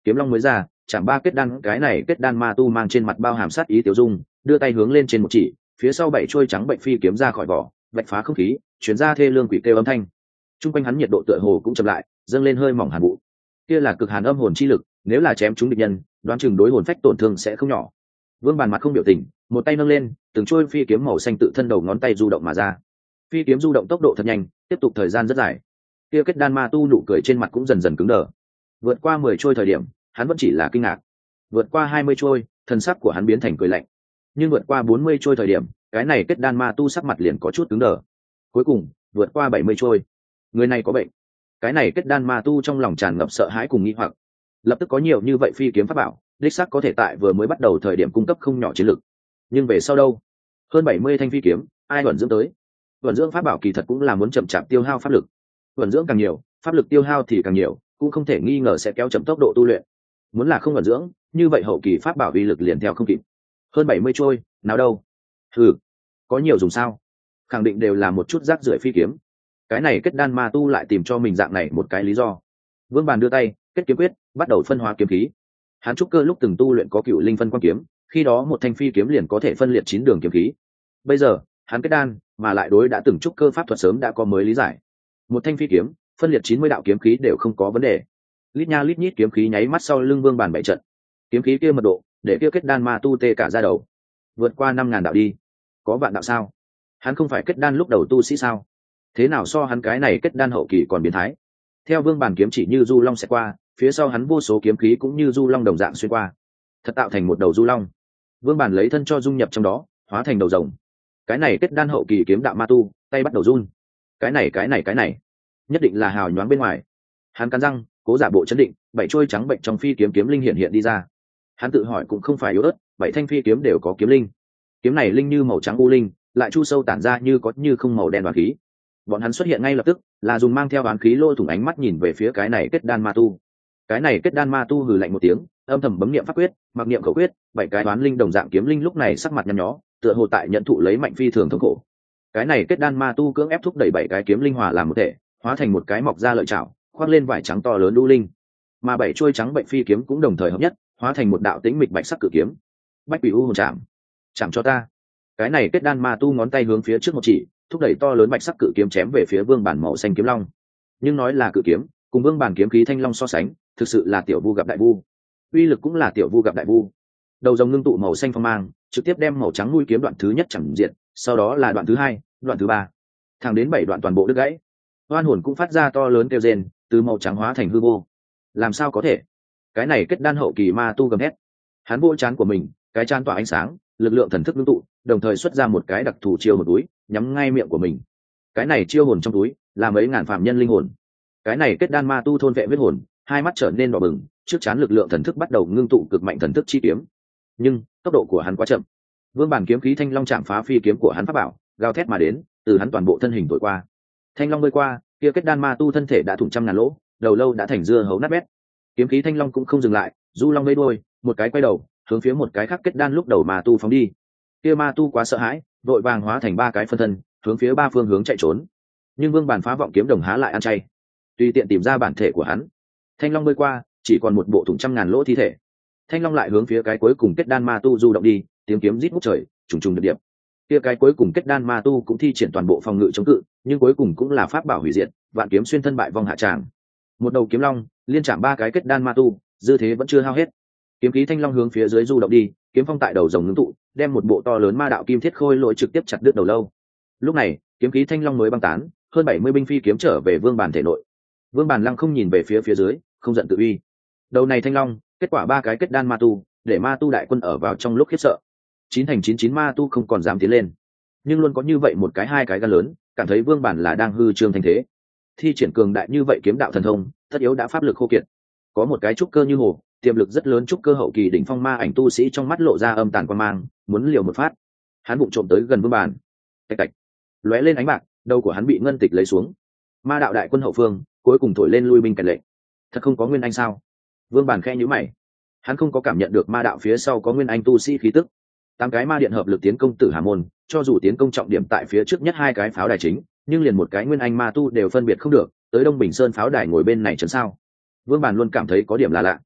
kiếm long mới ra chạm ba kết đan. Cái này kết đan ma tu mang trên mặt bao hàm sát ý tiêu dung, đưa tay hướng lên trên một chỉ, phía sau 7 trôi trắng bệnh phi kiếm ra khỏi vỏ, vạch phá không khí, chuyển ra thê lương quỷ kêu âm thanh. Trung quanh hắn nhiệt độ tựa hồ cũng chậm lại, dâng lên hơi mỏng hàn vụ. Kia là cực hàn âm hồn chi lực, nếu là chém trúng địch nhân, đoán chừng đối hồn phách tổn thương sẽ không nhỏ. Vương Bàn mặt không biểu tình, một tay nâng lên, từng trôi phi kiếm màu xanh tự thân đầu ngón tay du động mà ra. Phi kiếm du động tốc độ thật nhanh, tiếp tục thời gian rất dài. Kia kết đan ma tu nụ cười trên mặt cũng dần dần cứng đờ. Vượt qua 10 trôi thời điểm, hắn vẫn chỉ là kinh ngạc. Vượt qua 20 trôi, thần sắc của hắn biến thành cười lạnh. Nhưng vượt qua 40 trôi thời điểm, cái này kết đan ma tu sắc mặt liền có chút cứng đờ. Cuối cùng, vượt qua 70 trôi, người này có bệnh. Cái này kết đan ma tu trong lòng tràn ngập sợ hãi cùng nghi hoặc. Lập tức có nhiều như vậy phi kiếm pháp bảo, đích xác có thể tại vừa mới bắt đầu thời điểm cung cấp không nhỏ chiến lực. Nhưng về sau đâu? Hơn 70 thanh phi kiếm, ai vận dưỡng tới? Vận dưỡng pháp bảo kỳ thật cũng là muốn chậm chạp tiêu hao pháp lực. Vận dưỡng càng nhiều, pháp lực tiêu hao thì càng nhiều, cũng không thể nghi ngờ sẽ kéo chậm tốc độ tu luyện. Muốn là không vận dưỡng, như vậy hậu kỳ pháp bảo uy lực liền theo không kịp. Hơn 70 trôi, nào đâu? Có nhiều dùng sao? Khẳng định đều là một chút rác rưởi phi kiếm. Cái này kết đan ma tu lại tìm cho mình dạng này một cái lý do. Vương Bàn đưa tay, kết kiếm quyết, bắt đầu phân hóa kiếm khí. Hắn trúc cơ lúc từng tu luyện có cựu linh phân quang kiếm, khi đó một thanh phi kiếm liền có thể phân liệt 9 đường kiếm khí. Bây giờ, hắn kết đan, mà lại đối đã từng trúc cơ pháp thuật sớm đã có mới lý giải. Một thanh phi kiếm, phân liệt 90 đạo kiếm khí đều không có vấn đề. Lít nha lít nhít kiếm khí nháy mắt sau lưng Vương Bàn bảy trận. Kiếm khí kia mật độ, để kia kết đan ma tu tê cả da đầu. Vượt qua 5000 đạo đi. Có vạn đạo sao? Hắn không phải kết đan lúc đầu tu sĩ sao? Thế nào so hắn cái này kết đan hậu kỳ còn biến thái? Theo Vương Bàn kiếm chỉ như du long sẽ qua, phía sau hắn vô số kiếm khí cũng như du long đồng dạng xuyên qua, thật tạo thành một đầu du long. Vương Bàn lấy thân cho dung nhập trong đó, hóa thành đầu rồng. Cái này kết đan hậu kỳ kiếm đạo ma tu, tay bắt đầu run. Cái này, nhất định là hào nhoáng bên ngoài. Hắn cắn răng, cố giả bộ chấn định, 7 trôi trắng bệnh trong phi kiếm kiếm linh hiện đi ra. Hắn tự hỏi cũng không phải yếu ớt, 7 thanh phi kiếm đều có kiếm linh. Kiếm này linh như màu trắng u linh, lại chu sâu tản ra như có như không màu đen đoán khí. Bọn hắn xuất hiện ngay lập tức, là dùng mang theo đoán khí lôi thủng ánh mắt nhìn về phía cái này kết đan ma tu. Cái này kết đan ma tu hừ lạnh một tiếng, âm thầm bấm niệm pháp quyết, mặc niệm khẩu quyết, 7 cái đoán linh đồng dạng kiếm linh lúc này sắc mặt nhăn nhó, tựa hồ tại nhận thụ lấy mạnh phi thường thống khổ. Cái này kết đan ma tu cưỡng ép thúc đẩy 7 cái kiếm linh hòa làm một thể, hóa thành một cái mọc ra lợi chảo, khoác lên vải trắng to lớn đu linh. Mà 7 chuôi trắng bệnh phi kiếm cũng đồng thời hợp nhất, hóa thành một đạo tĩnh mịch bạch sắc cự kiếm. Bách quỷ u hồn chạm, chạm cho ta. Cái này kết đan ma tu ngón tay hướng phía trước một chỉ, thúc đẩy to lớn bạch sắc cự kiếm chém về phía Vương Bản màu xanh kiếm long. Nhưng nói là cự kiếm, cùng Vương Bản kiếm khí thanh long so sánh, thực sự là tiểu vu gặp đại vu. Uy lực cũng là tiểu vu gặp đại vu. Đầu rồng ngưng tụ màu xanh phong mang, trực tiếp đem màu trắng nuôi kiếm đoạn thứ nhất chẳng diện, sau đó là đoạn thứ hai, đoạn thứ ba, thẳng đến 7 đoạn toàn bộ đứt gãy. Oan hồn cũng phát ra to lớn kêu rên, từ màu trắng hóa thành hư vô. Làm sao có thể? Cái này kết đan hậu kỳ ma tu gầm hét. Hắn vỗ trán của mình, cái trán tỏa ánh sáng, lực lượng thần thức ngưng tụ, đồng thời xuất ra một cái đặc thù chiêu hồn túi, nhắm ngay miệng của mình. Cái này chiêu hồn trong túi là mấy ngàn phạm nhân linh hồn. Cái này kết đan ma tu thôn vệ huyết hồn, hai mắt trở nên đỏ bừng, trước chán lực lượng thần thức bắt đầu ngưng tụ cực mạnh thần thức chi kiếm. Nhưng tốc độ của hắn quá chậm. Vương Bản kiếm khí thanh long chạm phá phi kiếm của hắn pháp bảo, gào thét mà đến, từ hắn toàn bộ thân hình thổi qua. Thanh long bơi qua, kia kết đan ma tu thân thể đã thủng trăm ngàn lỗ, đầu lâu đã thành dưa hấu nát bét. Kiếm khí thanh long cũng không dừng lại, du long vây đuôi, một cái quay đầu, hướng phía một cái khác kết đan lúc đầu ma tu phóng đi. Kia ma tu quá sợ hãi, vội vàng hóa thành 3 cái phân thân, hướng phía 3 phương hướng chạy trốn. Nhưng Vương Bản phá vọng kiếm đồng há lại ăn chay, tùy tiện tìm ra bản thể của hắn. Thanh long bơi qua, chỉ còn một bộ thủng trăm ngàn lỗ thi thể. Thanh long lại hướng phía cái cuối cùng kết đan ma tu du động đi, tiếng kiếm rít ngút trời, trùng trùng điệp điệp. Kia cái cuối cùng kết đan ma tu cũng thi triển toàn bộ phòng ngự chống cự, nhưng cuối cùng cũng là pháp bảo hủy diệt, vạn kiếm xuyên thân bại vong hạ tràng. Một đầu kiếm long liên chạm 3 cái kết đan ma tu, dư thế vẫn chưa hao hết. Kiếm khí thanh long hướng phía dưới du động đi, kiếm phong tại đầu rồng ngưng tụ, đem một bộ to lớn ma đạo kim thiết khôi lỗi trực tiếp chặt đứt đầu lâu. Lúc này, kiếm khí thanh long mới băng tán, hơn 70 binh phi kiếm trở về Vương Bản thể nội. Vương Bản lăng không nhìn về phía dưới, không giận tự uy. Đầu này thanh long, kết quả 3 cái kết đan ma tu, để ma tu đại quân ở vào trong lúc khiếp sợ. 9 thành 99 ma tu không còn dám tiến lên. Nhưng luôn có như vậy một cái 2 cái gan lớn, cảm thấy Vương Bản là đang hư trương thành thế. Thi triển cường đại như vậy kiếm đạo thần thông, tất yếu đã pháp lực khô kiệt. Có một cái trúc cơ như hồ, tiềm lực rất lớn trúc cơ hậu kỳ đỉnh phong ma ảnh tu sĩ trong mắt lộ ra âm tàn quan mang, muốn liều một phát. Hắn vụng trộm tới gần Vương Bản. Tạch tạch. Lóe lên ánh bạc, đầu của hắn bị ngân tịch lấy xuống. Ma đạo đại quân hậu phương, cuối cùng thổi lên lui binh kèn lệnh. Thật không có nguyên anh sao? Vương Bản khẽ nhíu mày. Hắn không có cảm nhận được ma đạo phía sau có nguyên anh tu sĩ khí tức. 8 cái ma điện hợp lực tiến công Tử Hà môn, cho dù tiến công trọng điểm tại phía trước nhất 2 cái pháo đài chính, nhưng liền một cái nguyên anh ma tu đều phân biệt không được, tới Đông Bình Sơn pháo đài ngồi bên này chấn sao? Vương Bản luôn cảm thấy có điểm là lạ.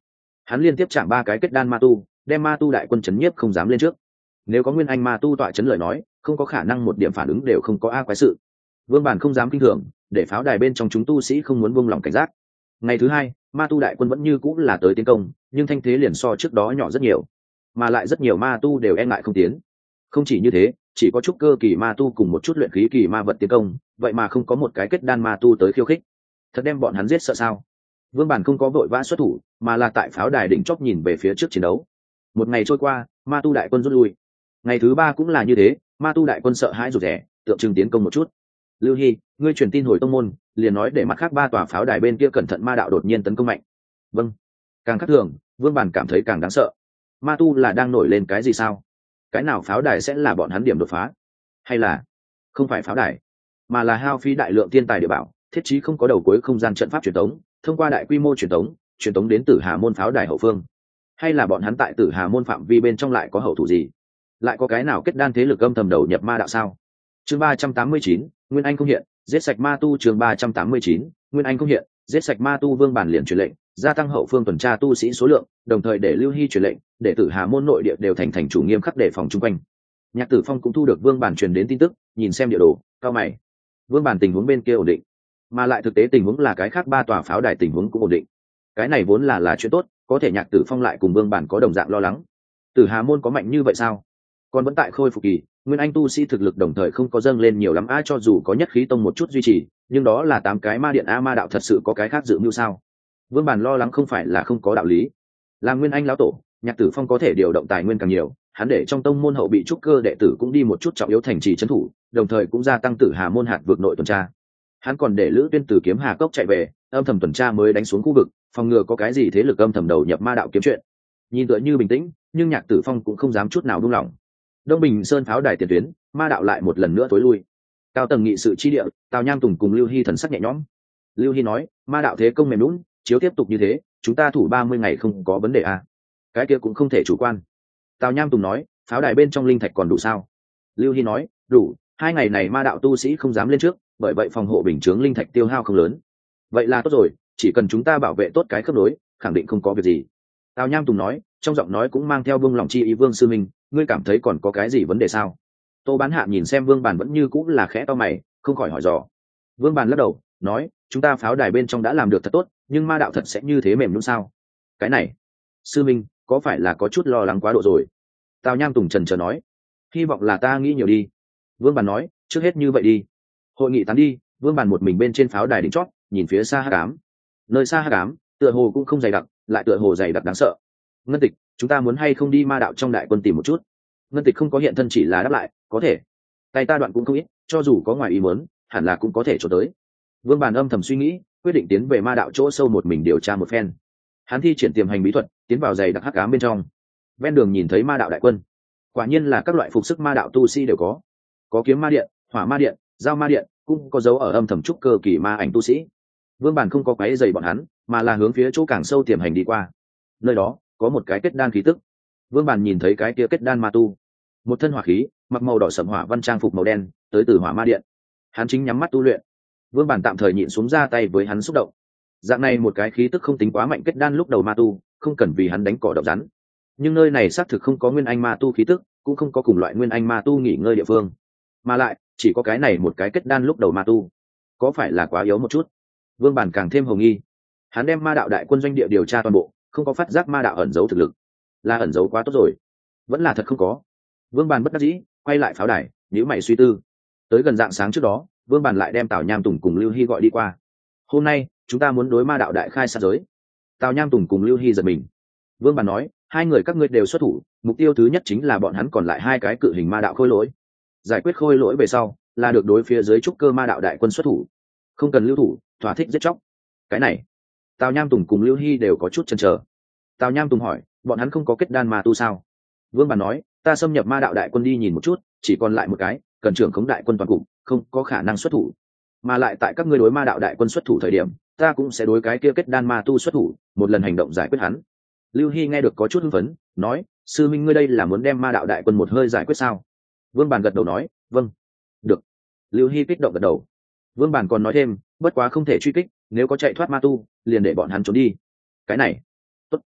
Hắn liên tiếp chạm 3 cái kết đan ma tu, đem ma tu đại quân chấn nhiếp không dám lên trước. Nếu có nguyên anh ma tu tọa chấn lời nói, không có khả năng một điểm phản ứng đều không có a quái sự. Vương Bản không dám kinh thường, để pháo đài bên trong chúng tu sĩ không muốn buông lỏng cảnh giác. Ngày thứ hai, ma tu đại quân vẫn như cũng là tới tiến công, nhưng thanh thế liền so trước đó nhỏ rất nhiều, mà lại rất nhiều ma tu đều e ngại không tiến. Không chỉ như thế, chỉ có chút cơ kỳ ma tu cùng một chút luyện khí kỳ ma vật tiến công, vậy mà không có một cái kết đan ma tu tới khiêu khích. Thật đem bọn hắn giết sợ sao? Vương Bản không có vội vã xuất thủ, mà là tại pháo đài đỉnh chóp nhìn về phía trước chiến đấu. Một ngày trôi qua, ma tu đại quân rút lui. Ngày thứ ba cũng là như thế, ma tu đại quân sợ hãi rụt rè, tượng trưng tiến công một chút. Lưu Hy, ngươi truyền tin hồi tông môn, liền nói để mặt khác 3 tòa pháo đài bên kia cẩn thận ma đạo đột nhiên tấn công mạnh. Vâng. Càng khác thường, Vương Bản cảm thấy càng đáng sợ. Ma tu là đang nổi lên cái gì sao? Cái nào pháo đài sẽ là bọn hắn điểm đột phá? Hay là không phải pháo đài, mà là hao phí đại lượng tiên tài địa bảo, thiết trí không có đầu cuối không gian trận pháp truyền tống, thông qua đại quy mô truyền tống đến Tử Hà môn pháo đài hậu phương? Hay là bọn hắn tại Tử Hà môn phạm vi bên trong lại có hậu thủ gì? Lại có cái nào kết đan thế lực âm thầm đầu nhập ma đạo sao? Chương 389, Nguyên Anh không hiện, giết sạch ma tu. Chương 389, Nguyên Anh không hiện, giết sạch ma tu. Vương Bản liền truyền lệnh gia tăng hậu phương tuần tra tu sĩ số lượng, đồng thời để Lưu Hy truyền lệnh để Tử Hà môn nội địa đều thành chủ nghiêm khắc đề phòng chung quanh. Nhạc Tử Phong cũng thu được Vương Bản truyền đến tin tức, nhìn xem địa đồ, cao mày. Vương Bản tình huống bên kia ổn định, mà lại thực tế tình huống là cái khác 3 tòa pháo đài tình huống cũng ổn định. Cái này vốn là chuyện tốt, có thể Nhạc Tử Phong lại cùng Vương Bản có đồng dạng lo lắng. Tử Hà môn có mạnh như vậy sao? Còn vẫn tại khôi phục kỳ, Nguyên Anh tu sĩ thực lực đồng thời không có dâng lên nhiều lắm cho dù có nhất khí tông một chút duy trì, nhưng đó là 8 cái ma điện ma đạo thật sự có cái khác dự mưu sao? Vương Bản lo lắng không phải là không có đạo lý. Làm Nguyên Anh lão tổ, Nhạc Tử Phong có thể điều động tài nguyên càng nhiều, hắn để trong tông môn hậu bị trúc cơ đệ tử cũng đi một chút trọng yếu thành trì trấn thủ, đồng thời cũng gia tăng Tử Hà môn hạt vực nội tuần tra. Hắn còn để Lữ Tuyên từ Kiếm Hà cốc chạy về, âm thầm tuần tra mới đánh xuống khu vực, phòng ngừa có cái gì thế lực âm thầm đầu nhập ma đạo kiếm chuyện. Nhìn tựa như bình tĩnh, nhưng Nhạc Tử Phong cũng không dám chút nào buông lỏng. Đông Bình Sơn pháo đài tiền tuyến, ma đạo lại một lần nữa tối lui. Cao tầng nghị sự chi địa, Tào Nham Tùng cùng Lưu Hy thần sắc nhẹ nhõm. Lưu Hy nói, ma đạo thế công mềm lún, chiếu tiếp tục như thế, chúng ta thủ 30 ngày không có vấn đề à? Cái kia cũng không thể chủ quan. Tào Nham Tùng nói, pháo đài bên trong linh thạch còn đủ sao? Lưu Hy nói, đủ, 2 ngày này ma đạo tu sĩ không dám lên trước, bởi vậy phòng hộ bình chướng linh thạch tiêu hao không lớn. Vậy là tốt rồi, chỉ cần chúng ta bảo vệ tốt cái khớp nối, khẳng định không có việc gì. Tào Nham Tùng nói, trong giọng nói cũng mang theo vương lòng chi ý. Vương sư minh, ngươi cảm thấy còn có cái gì vấn đề sao? Tô Bán Hạ nhìn xem Vương Bàn vẫn như cũng là khẽ to mày, không khỏi hỏi dò. Vương Bàn lắc đầu, nói, chúng ta pháo đài bên trong đã làm được thật tốt, nhưng ma đạo thật sẽ như thế mềm nhũn sao? Cái này, sư minh, có phải là có chút lo lắng quá độ rồi? Tào Nham Tùng trần trờ nói, hy vọng là ta nghĩ nhiều đi. Vương Bàn nói, trước hết như vậy đi. Hội nghị tán đi, Vương Bàn một mình bên trên pháo đài đỉnh chót, nhìn phía xa hắc ám. Nơi xa hắc ám, tựa hồ cũng không dày đặc, lại tựa hồ dày đặc đáng sợ. Ngân Tịch, chúng ta muốn hay không đi ma đạo trong đại quân tìm một chút? Ngân Tịch không có hiện thân chỉ là đáp lại, có thể. Tay ta đoạn cũng không ít, cho dù có ngoài ý muốn, hẳn là cũng có thể trốn tới. Vương Bàn âm thầm suy nghĩ, quyết định tiến về ma đạo chỗ sâu một mình điều tra một phen. Hắn thi triển tiềm hành bí thuật, tiến vào dày đặc hắc ám bên trong. Ven đường nhìn thấy ma đạo đại quân, quả nhiên là các loại phục sức ma đạo tu sĩ đều có kiếm ma điện, hỏa ma điện, dao ma điện, cũng có dấu ở âm thầm trúc cơ kỳ ma ảnh tu sĩ. Vương Bàn không có quấy rầy bọn hắn, mà là hướng phía chỗ càng sâu tiềm hành đi qua. Nơi đó có một cái kết đan khí tức. Vương Bàn nhìn thấy cái kia kết đan ma tu, một thân hỏa khí, mặc màu đỏ sẫm hỏa văn trang phục màu đen, tới từ hỏa ma điện. Hắn chính nhắm mắt tu luyện. Vương Bàn tạm thời nhịn xuống ra tay với hắn xúc động. Dạng này một cái khí tức không tính quá mạnh kết đan lúc đầu ma tu, không cần vì hắn đánh cỏ độc rắn. Nhưng nơi này xác thực không có nguyên anh ma tu khí tức, cũng không có cùng loại nguyên anh ma tu nghỉ ngơi địa phương, mà lại chỉ có cái này một cái kết đan lúc đầu ma tu, có phải là quá yếu một chút? Vương Bản càng thêm hồng nghi. Hắn đem ma đạo đại quân doanh địa điều tra toàn bộ, không có phát giác ma đạo ẩn giấu thực lực. Là ẩn giấu quá tốt rồi, vẫn là thật không có. Vương Bản bất đắc dĩ, quay lại pháo đài, nhíu mày suy tư. Tới gần rạng sáng trước đó, Vương Bản lại đem Tào Nham Tùng cùng Lưu Hy gọi đi qua. Hôm nay chúng ta muốn đối ma đạo đại khai sát giới. Tào Nham Tùng cùng Lưu Hy giật mình. Vương Bản nói, hai người các ngươi đều xuất thủ, mục tiêu thứ nhất chính là bọn hắn còn lại hai cái cự hình ma đạo khôi lỗi. Giải quyết khôi lỗi về sau, là được đối phía dưới trúc cơ ma đạo đại quân xuất thủ. Không cần lưu thủ, thỏa thích giết chóc. Cái này, Tào Nham Tùng cùng Lưu Hy đều có chút chần chờ. Tào Nham Tùng hỏi, bọn hắn không có kết đan ma tu sao? Vương Bản nói, ta xâm nhập ma đạo đại quân đi nhìn một chút, chỉ còn lại một cái, cần trưởng khống đại quân toàn cục, không có khả năng xuất thủ. Mà lại tại các ngươi đối ma đạo đại quân xuất thủ thời điểm, ta cũng sẽ đối cái kia kết đan ma tu xuất thủ, một lần hành động giải quyết hắn. Lưu Hy nghe được có chút hưng phấn, nói, sư minh ngươi đây là muốn đem ma đạo đại quân một hơi giải quyết sao? Vương Bản gật đầu nói, vâng, được. Lưu Hy kích động gật đầu. Vương Bản còn nói thêm, bất quá không thể truy kích, nếu có chạy thoát ma tu, liền để bọn hắn trốn đi. Cái này, tốt.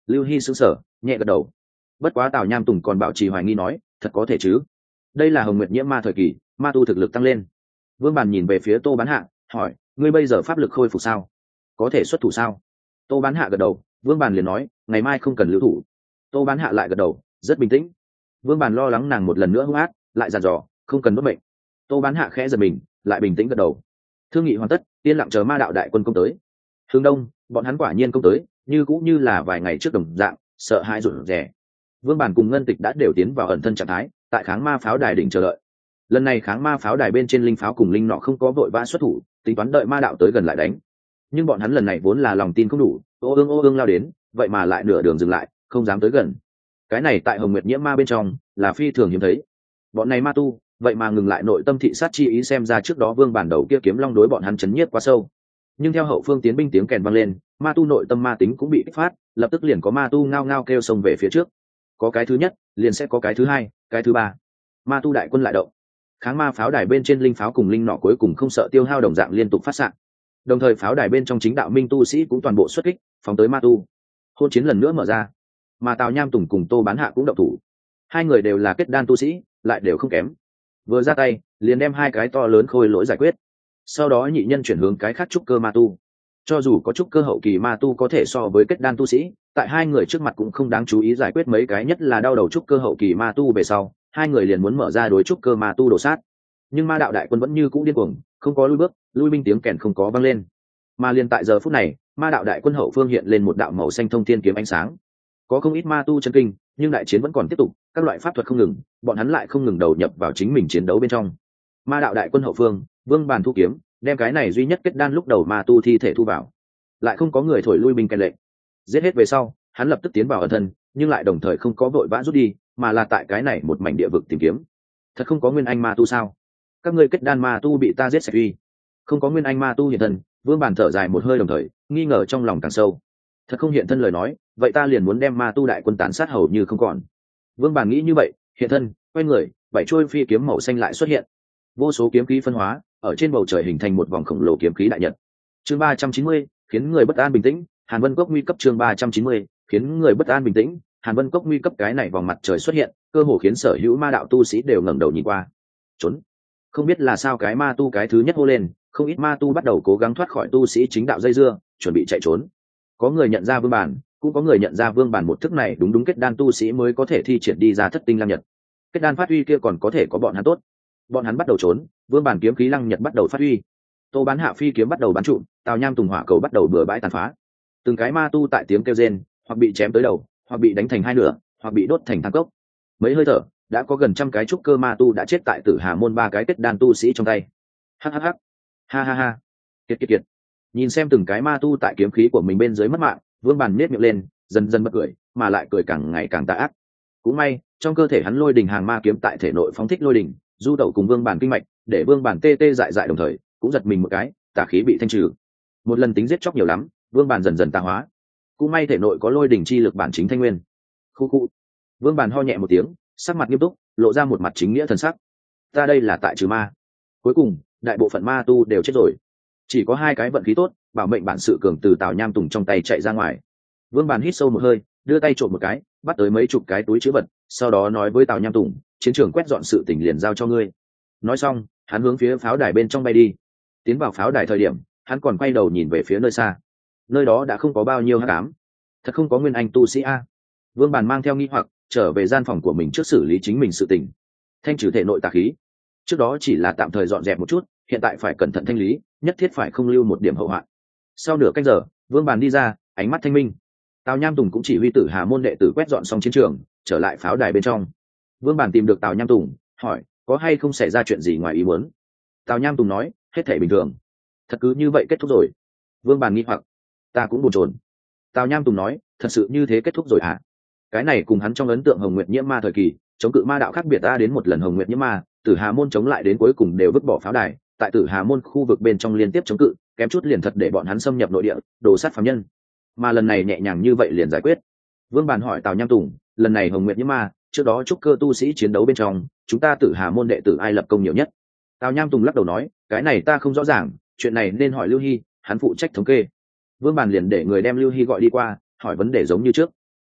Lưu Hy sững sờ nhẹ gật đầu. Bất quá Tào Nham Tùng còn bảo trì hoài nghi nói, thật có thể chứ? Đây là Hồng Nguyệt nhiễm ma thời kỳ, ma tu thực lực tăng lên. Vương Bàn nhìn về phía Tô Bán Hạ, hỏi, ngươi bây giờ pháp lực khôi phục sao? Có thể xuất thủ sao? Tô Bán Hạ gật đầu. Vương Bàn liền nói, ngày mai không cần lưu thủ. Tô Bán Hạ lại gật đầu, rất bình tĩnh. Vương Bàn lo lắng nàng một lần nữa hung ác, lại dặn dò, không cần đốt mệnh. Tô Bán Hạ khẽ giật mình, lại bình tĩnh gật đầu. Thương nghị hoàn tất, yên lặng chờ ma đạo đại quân công tới. Hướng đông, bọn hắn quả nhiên công tới, như cũng như là vài ngày trước đồng dạng, sợ hãi rụt rè. Vương Bản cùng Ngân Tịch đã đều tiến vào ẩn thân trạng thái, tại kháng ma pháo đài đỉnh chờ đợi. Lần này kháng ma pháo đài bên trên linh pháo cùng linh nọ không có vội vã xuất thủ, tính toán đợi ma đạo tới gần lại đánh. Nhưng bọn hắn lần này vốn là lòng tin không đủ, ô ương lao đến, vậy mà lại nửa đường dừng lại, không dám tới gần. Cái này tại Hồng Nguyệt nhiễm ma bên trong là phi thường hiếm thấy. Bọn này ma tu, vậy mà ngừng lại nội tâm thị sát chi ý, xem ra trước đó Vương Bản đầu kia kiếm long đối bọn hắn chấn nhiếp quá sâu. Nhưng theo hậu phương tiến binh tiếng kèn vang lên, ma tu nội tâm ma tính cũng bị kích phát, lập tức liền có ma tu ngao ngao kêu xông về phía trước. Có cái thứ nhất, liền sẽ có cái thứ hai, cái thứ ba. Ma tu đại quân lại động. Kháng ma pháo đài bên trên linh pháo cùng linh nọ cuối cùng không sợ tiêu hao đồng dạng liên tục phát xạ. Đồng thời pháo đài bên trong chính đạo minh tu sĩ cũng toàn bộ xuất kích, phóng tới ma tu. Hôn chiến lần nữa mở ra. Mà Tào Nham Tùng cùng Tô Bán Hạ cũng động thủ. Hai người đều là kết đan tu sĩ, lại đều không kém. Vừa ra tay, liền đem hai cái to lớn khôi lỗi giải quyết. Sau đó nhị nhân chuyển hướng cái khác trúc cơ ma tu. Cho dù có trúc cơ hậu kỳ ma tu có thể so với kết đan tu sĩ, tại hai người trước mặt cũng không đáng chú ý, giải quyết mấy cái nhất là đau đầu trúc cơ hậu kỳ ma tu về sau, hai người liền muốn mở ra đối trúc cơ ma tu đổ sát. Nhưng ma đạo đại quân vẫn như cũ điên cuồng, không có lui bước, lui binh tiếng kèn không có vang lên. Mà liền tại giờ phút này, ma đạo đại quân hậu phương hiện lên một đạo màu xanh thông thiên kiếm ánh sáng. Có không ít ma tu chân kinh, nhưng đại chiến vẫn còn tiếp tục, các loại pháp thuật không ngừng, bọn hắn lại không ngừng đầu nhập vào chính mình chiến đấu bên trong. Ma đạo đại quân hậu phương, Vương Bàn thu kiếm, đem cái này duy nhất kết đan lúc đầu ma tu thi thể thu vào. Lại không có người thổi lui binh kèn lệnh. Giết hết về sau, hắn lập tức tiến vào ẩn thân, nhưng lại đồng thời không có vội vã rút đi, mà là tại cái này một mảnh địa vực tìm kiếm. Thật không có nguyên anh ma tu sao? Các ngươi kết đan ma tu bị ta giết sạch uy. Không có nguyên anh ma tu hiện thân, Vương Bàn thở dài một hơi, đồng thời nghi ngờ trong lòng càng sâu. Thật không hiện thân lời nói, vậy ta liền muốn đem ma tu đại quân tàn sát hầu như không còn. Vương Bàn nghĩ như vậy, hiện thân, quay người, bảy chuôi phi kiếm màu xanh lại xuất hiện. Vô số kiếm khí phân hóa, ở trên bầu trời hình thành một vòng khổng lồ kiếm khí đại nhật. Chương 390, khiến người bất an bình tĩnh, Hàn Vân Cốc nguy cấp. Chương 390, khiến người bất an bình tĩnh, Hàn Vân Cốc nguy cấp. Cái này vòng mặt trời xuất hiện, cơ hồ khiến sở hữu ma đạo tu sĩ đều ngẩng đầu nhìn qua. Trốn. Không biết là sao cái ma tu cái thứ nhất hô lên, không ít ma tu bắt đầu cố gắng thoát khỏi tu sĩ chính đạo dây dưa, chuẩn bị chạy trốn. Có người nhận ra Vương Bản, cũng có người nhận ra Vương Bản một thức này đúng kết đan tu sĩ mới có thể thi triển đi ra thất tinh lam nhật. Kết đan phát huy kia còn có thể có bọn hắn tốt. Bọn hắn bắt đầu trốn, Vương Bản kiếm khí lăng nhật bắt đầu phát huy. Tô Bán Hạ phi kiếm bắt đầu bắn trụm, Tào Nham Tùng hỏa cầu bắt đầu bừa bãi tàn phá. Từng cái ma tu tại tiếng kêu rên, hoặc bị chém tới đầu, hoặc bị đánh thành hai nửa, hoặc bị đốt thành than cốc. Mấy hơi thở, đã có gần trăm cái trúc cơ ma tu đã chết tại Tử Hà môn ba cái kết đan tu sĩ trong tay. Hắc hắc hắc, ha ha ha, kiệt kiệt kiệt. Nhìn xem từng cái ma tu tại kiếm khí của mình bên dưới mất mạng, Vương Bàn nhếch miệng lên, dần dần bật cười, mà lại cười càng ngày càng tà ác. Cũng may, trong cơ thể hắn lôi đình hàng ma kiếm tại thể nội phóng thích lôi đình, du tẩu cùng Vương Bàn kinh mạch, để Vương Bàn tê tê dại dại, đồng thời cũng giật mình một cái, tà khí bị thanh trừ. Một lần tính giết chóc nhiều lắm, Vương Bàn dần dần tà hóa. Cũng may thể nội có lôi đình chi lực bản chính thanh nguyên. Khu khu. Vương Bàn ho nhẹ một tiếng, sắc mặt nghiêm túc, lộ ra một mặt chính nghĩa thần sắc. Ta đây là tại trừ ma. Cuối cùng, đại bộ phận ma tu đều chết rồi, chỉ có hai cái vận khí tốt, bảo mệnh bản sự cường từ Tào Nham Tùng trong tay chạy ra ngoài. Vương Bàn hít sâu một hơi, đưa tay trộm một cái, bắt tới mấy chục cái túi chứa vật, sau đó nói với Tào Nham Tùng, chiến trường quét dọn sự tình liền giao cho ngươi. Nói xong, hắn hướng phía pháo đài bên trong bay đi. Tiến vào pháo đài thời điểm, hắn còn quay đầu nhìn về phía nơi xa. Nơi đó đã không có bao nhiêu hắc ám, thật không có nguyên anh tu sĩ a. Vương Bàn mang theo nghi hoặc, trở về gian phòng của mình trước xử lý chính mình sự tình, thanh trừ thể nội tà khí. Trước đó chỉ là tạm thời dọn dẹp một chút, hiện tại phải cẩn thận thanh lý, nhất thiết phải không lưu một điểm hậu hoạn. Sau nửa canh giờ, Vương Bàn đi ra, ánh mắt thanh minh. Tào Nham Tùng cũng chỉ huy Tử Hà môn đệ tử quét dọn xong chiến trường, trở lại pháo đài bên trong. Vương Bàn tìm được Tào Nham Tùng, hỏi có hay không xảy ra chuyện gì ngoài ý muốn. Tào Nham Tùng nói hết thảy bình thường. Thật cứ như vậy kết thúc rồi? Vương Bàn nghi hoặc. Ta cũng buồn chồn. Tào Nham Tùng nói thật sự như thế kết thúc rồi hả? Cái này cùng hắn trong ấn tượng Hồng Nguyệt nhiễm ma thời kỳ chống cự ma đạo khác biệt, ta đến một lần Hồng Nguyệt nhiễm ma, Tử Hà môn chống lại đến cuối cùng đều vứt bỏ pháo đài, tại Tử Hà môn khu vực bên trong liên tiếp chống cự, kém chút liền thật để bọn hắn xâm nhập nội địa, đổ sát phàm nhân. Mà lần này nhẹ nhàng như vậy liền giải quyết. Vương Bàn hỏi Tào Nham Tùng, lần này Hồng Nguyệt nhiễm ma, trước đó trúc cơ tu sĩ chiến đấu bên trong, chúng ta Tử Hà môn đệ tử ai lập công nhiều nhất? Tào Nham Tùng lắc đầu nói, cái này ta không rõ ràng, chuyện này nên hỏi Lưu Hy, hắn phụ trách thống kê. Vương Bàn liền để người đem Lưu Hy gọi đi qua, hỏi vấn đề giống như trước.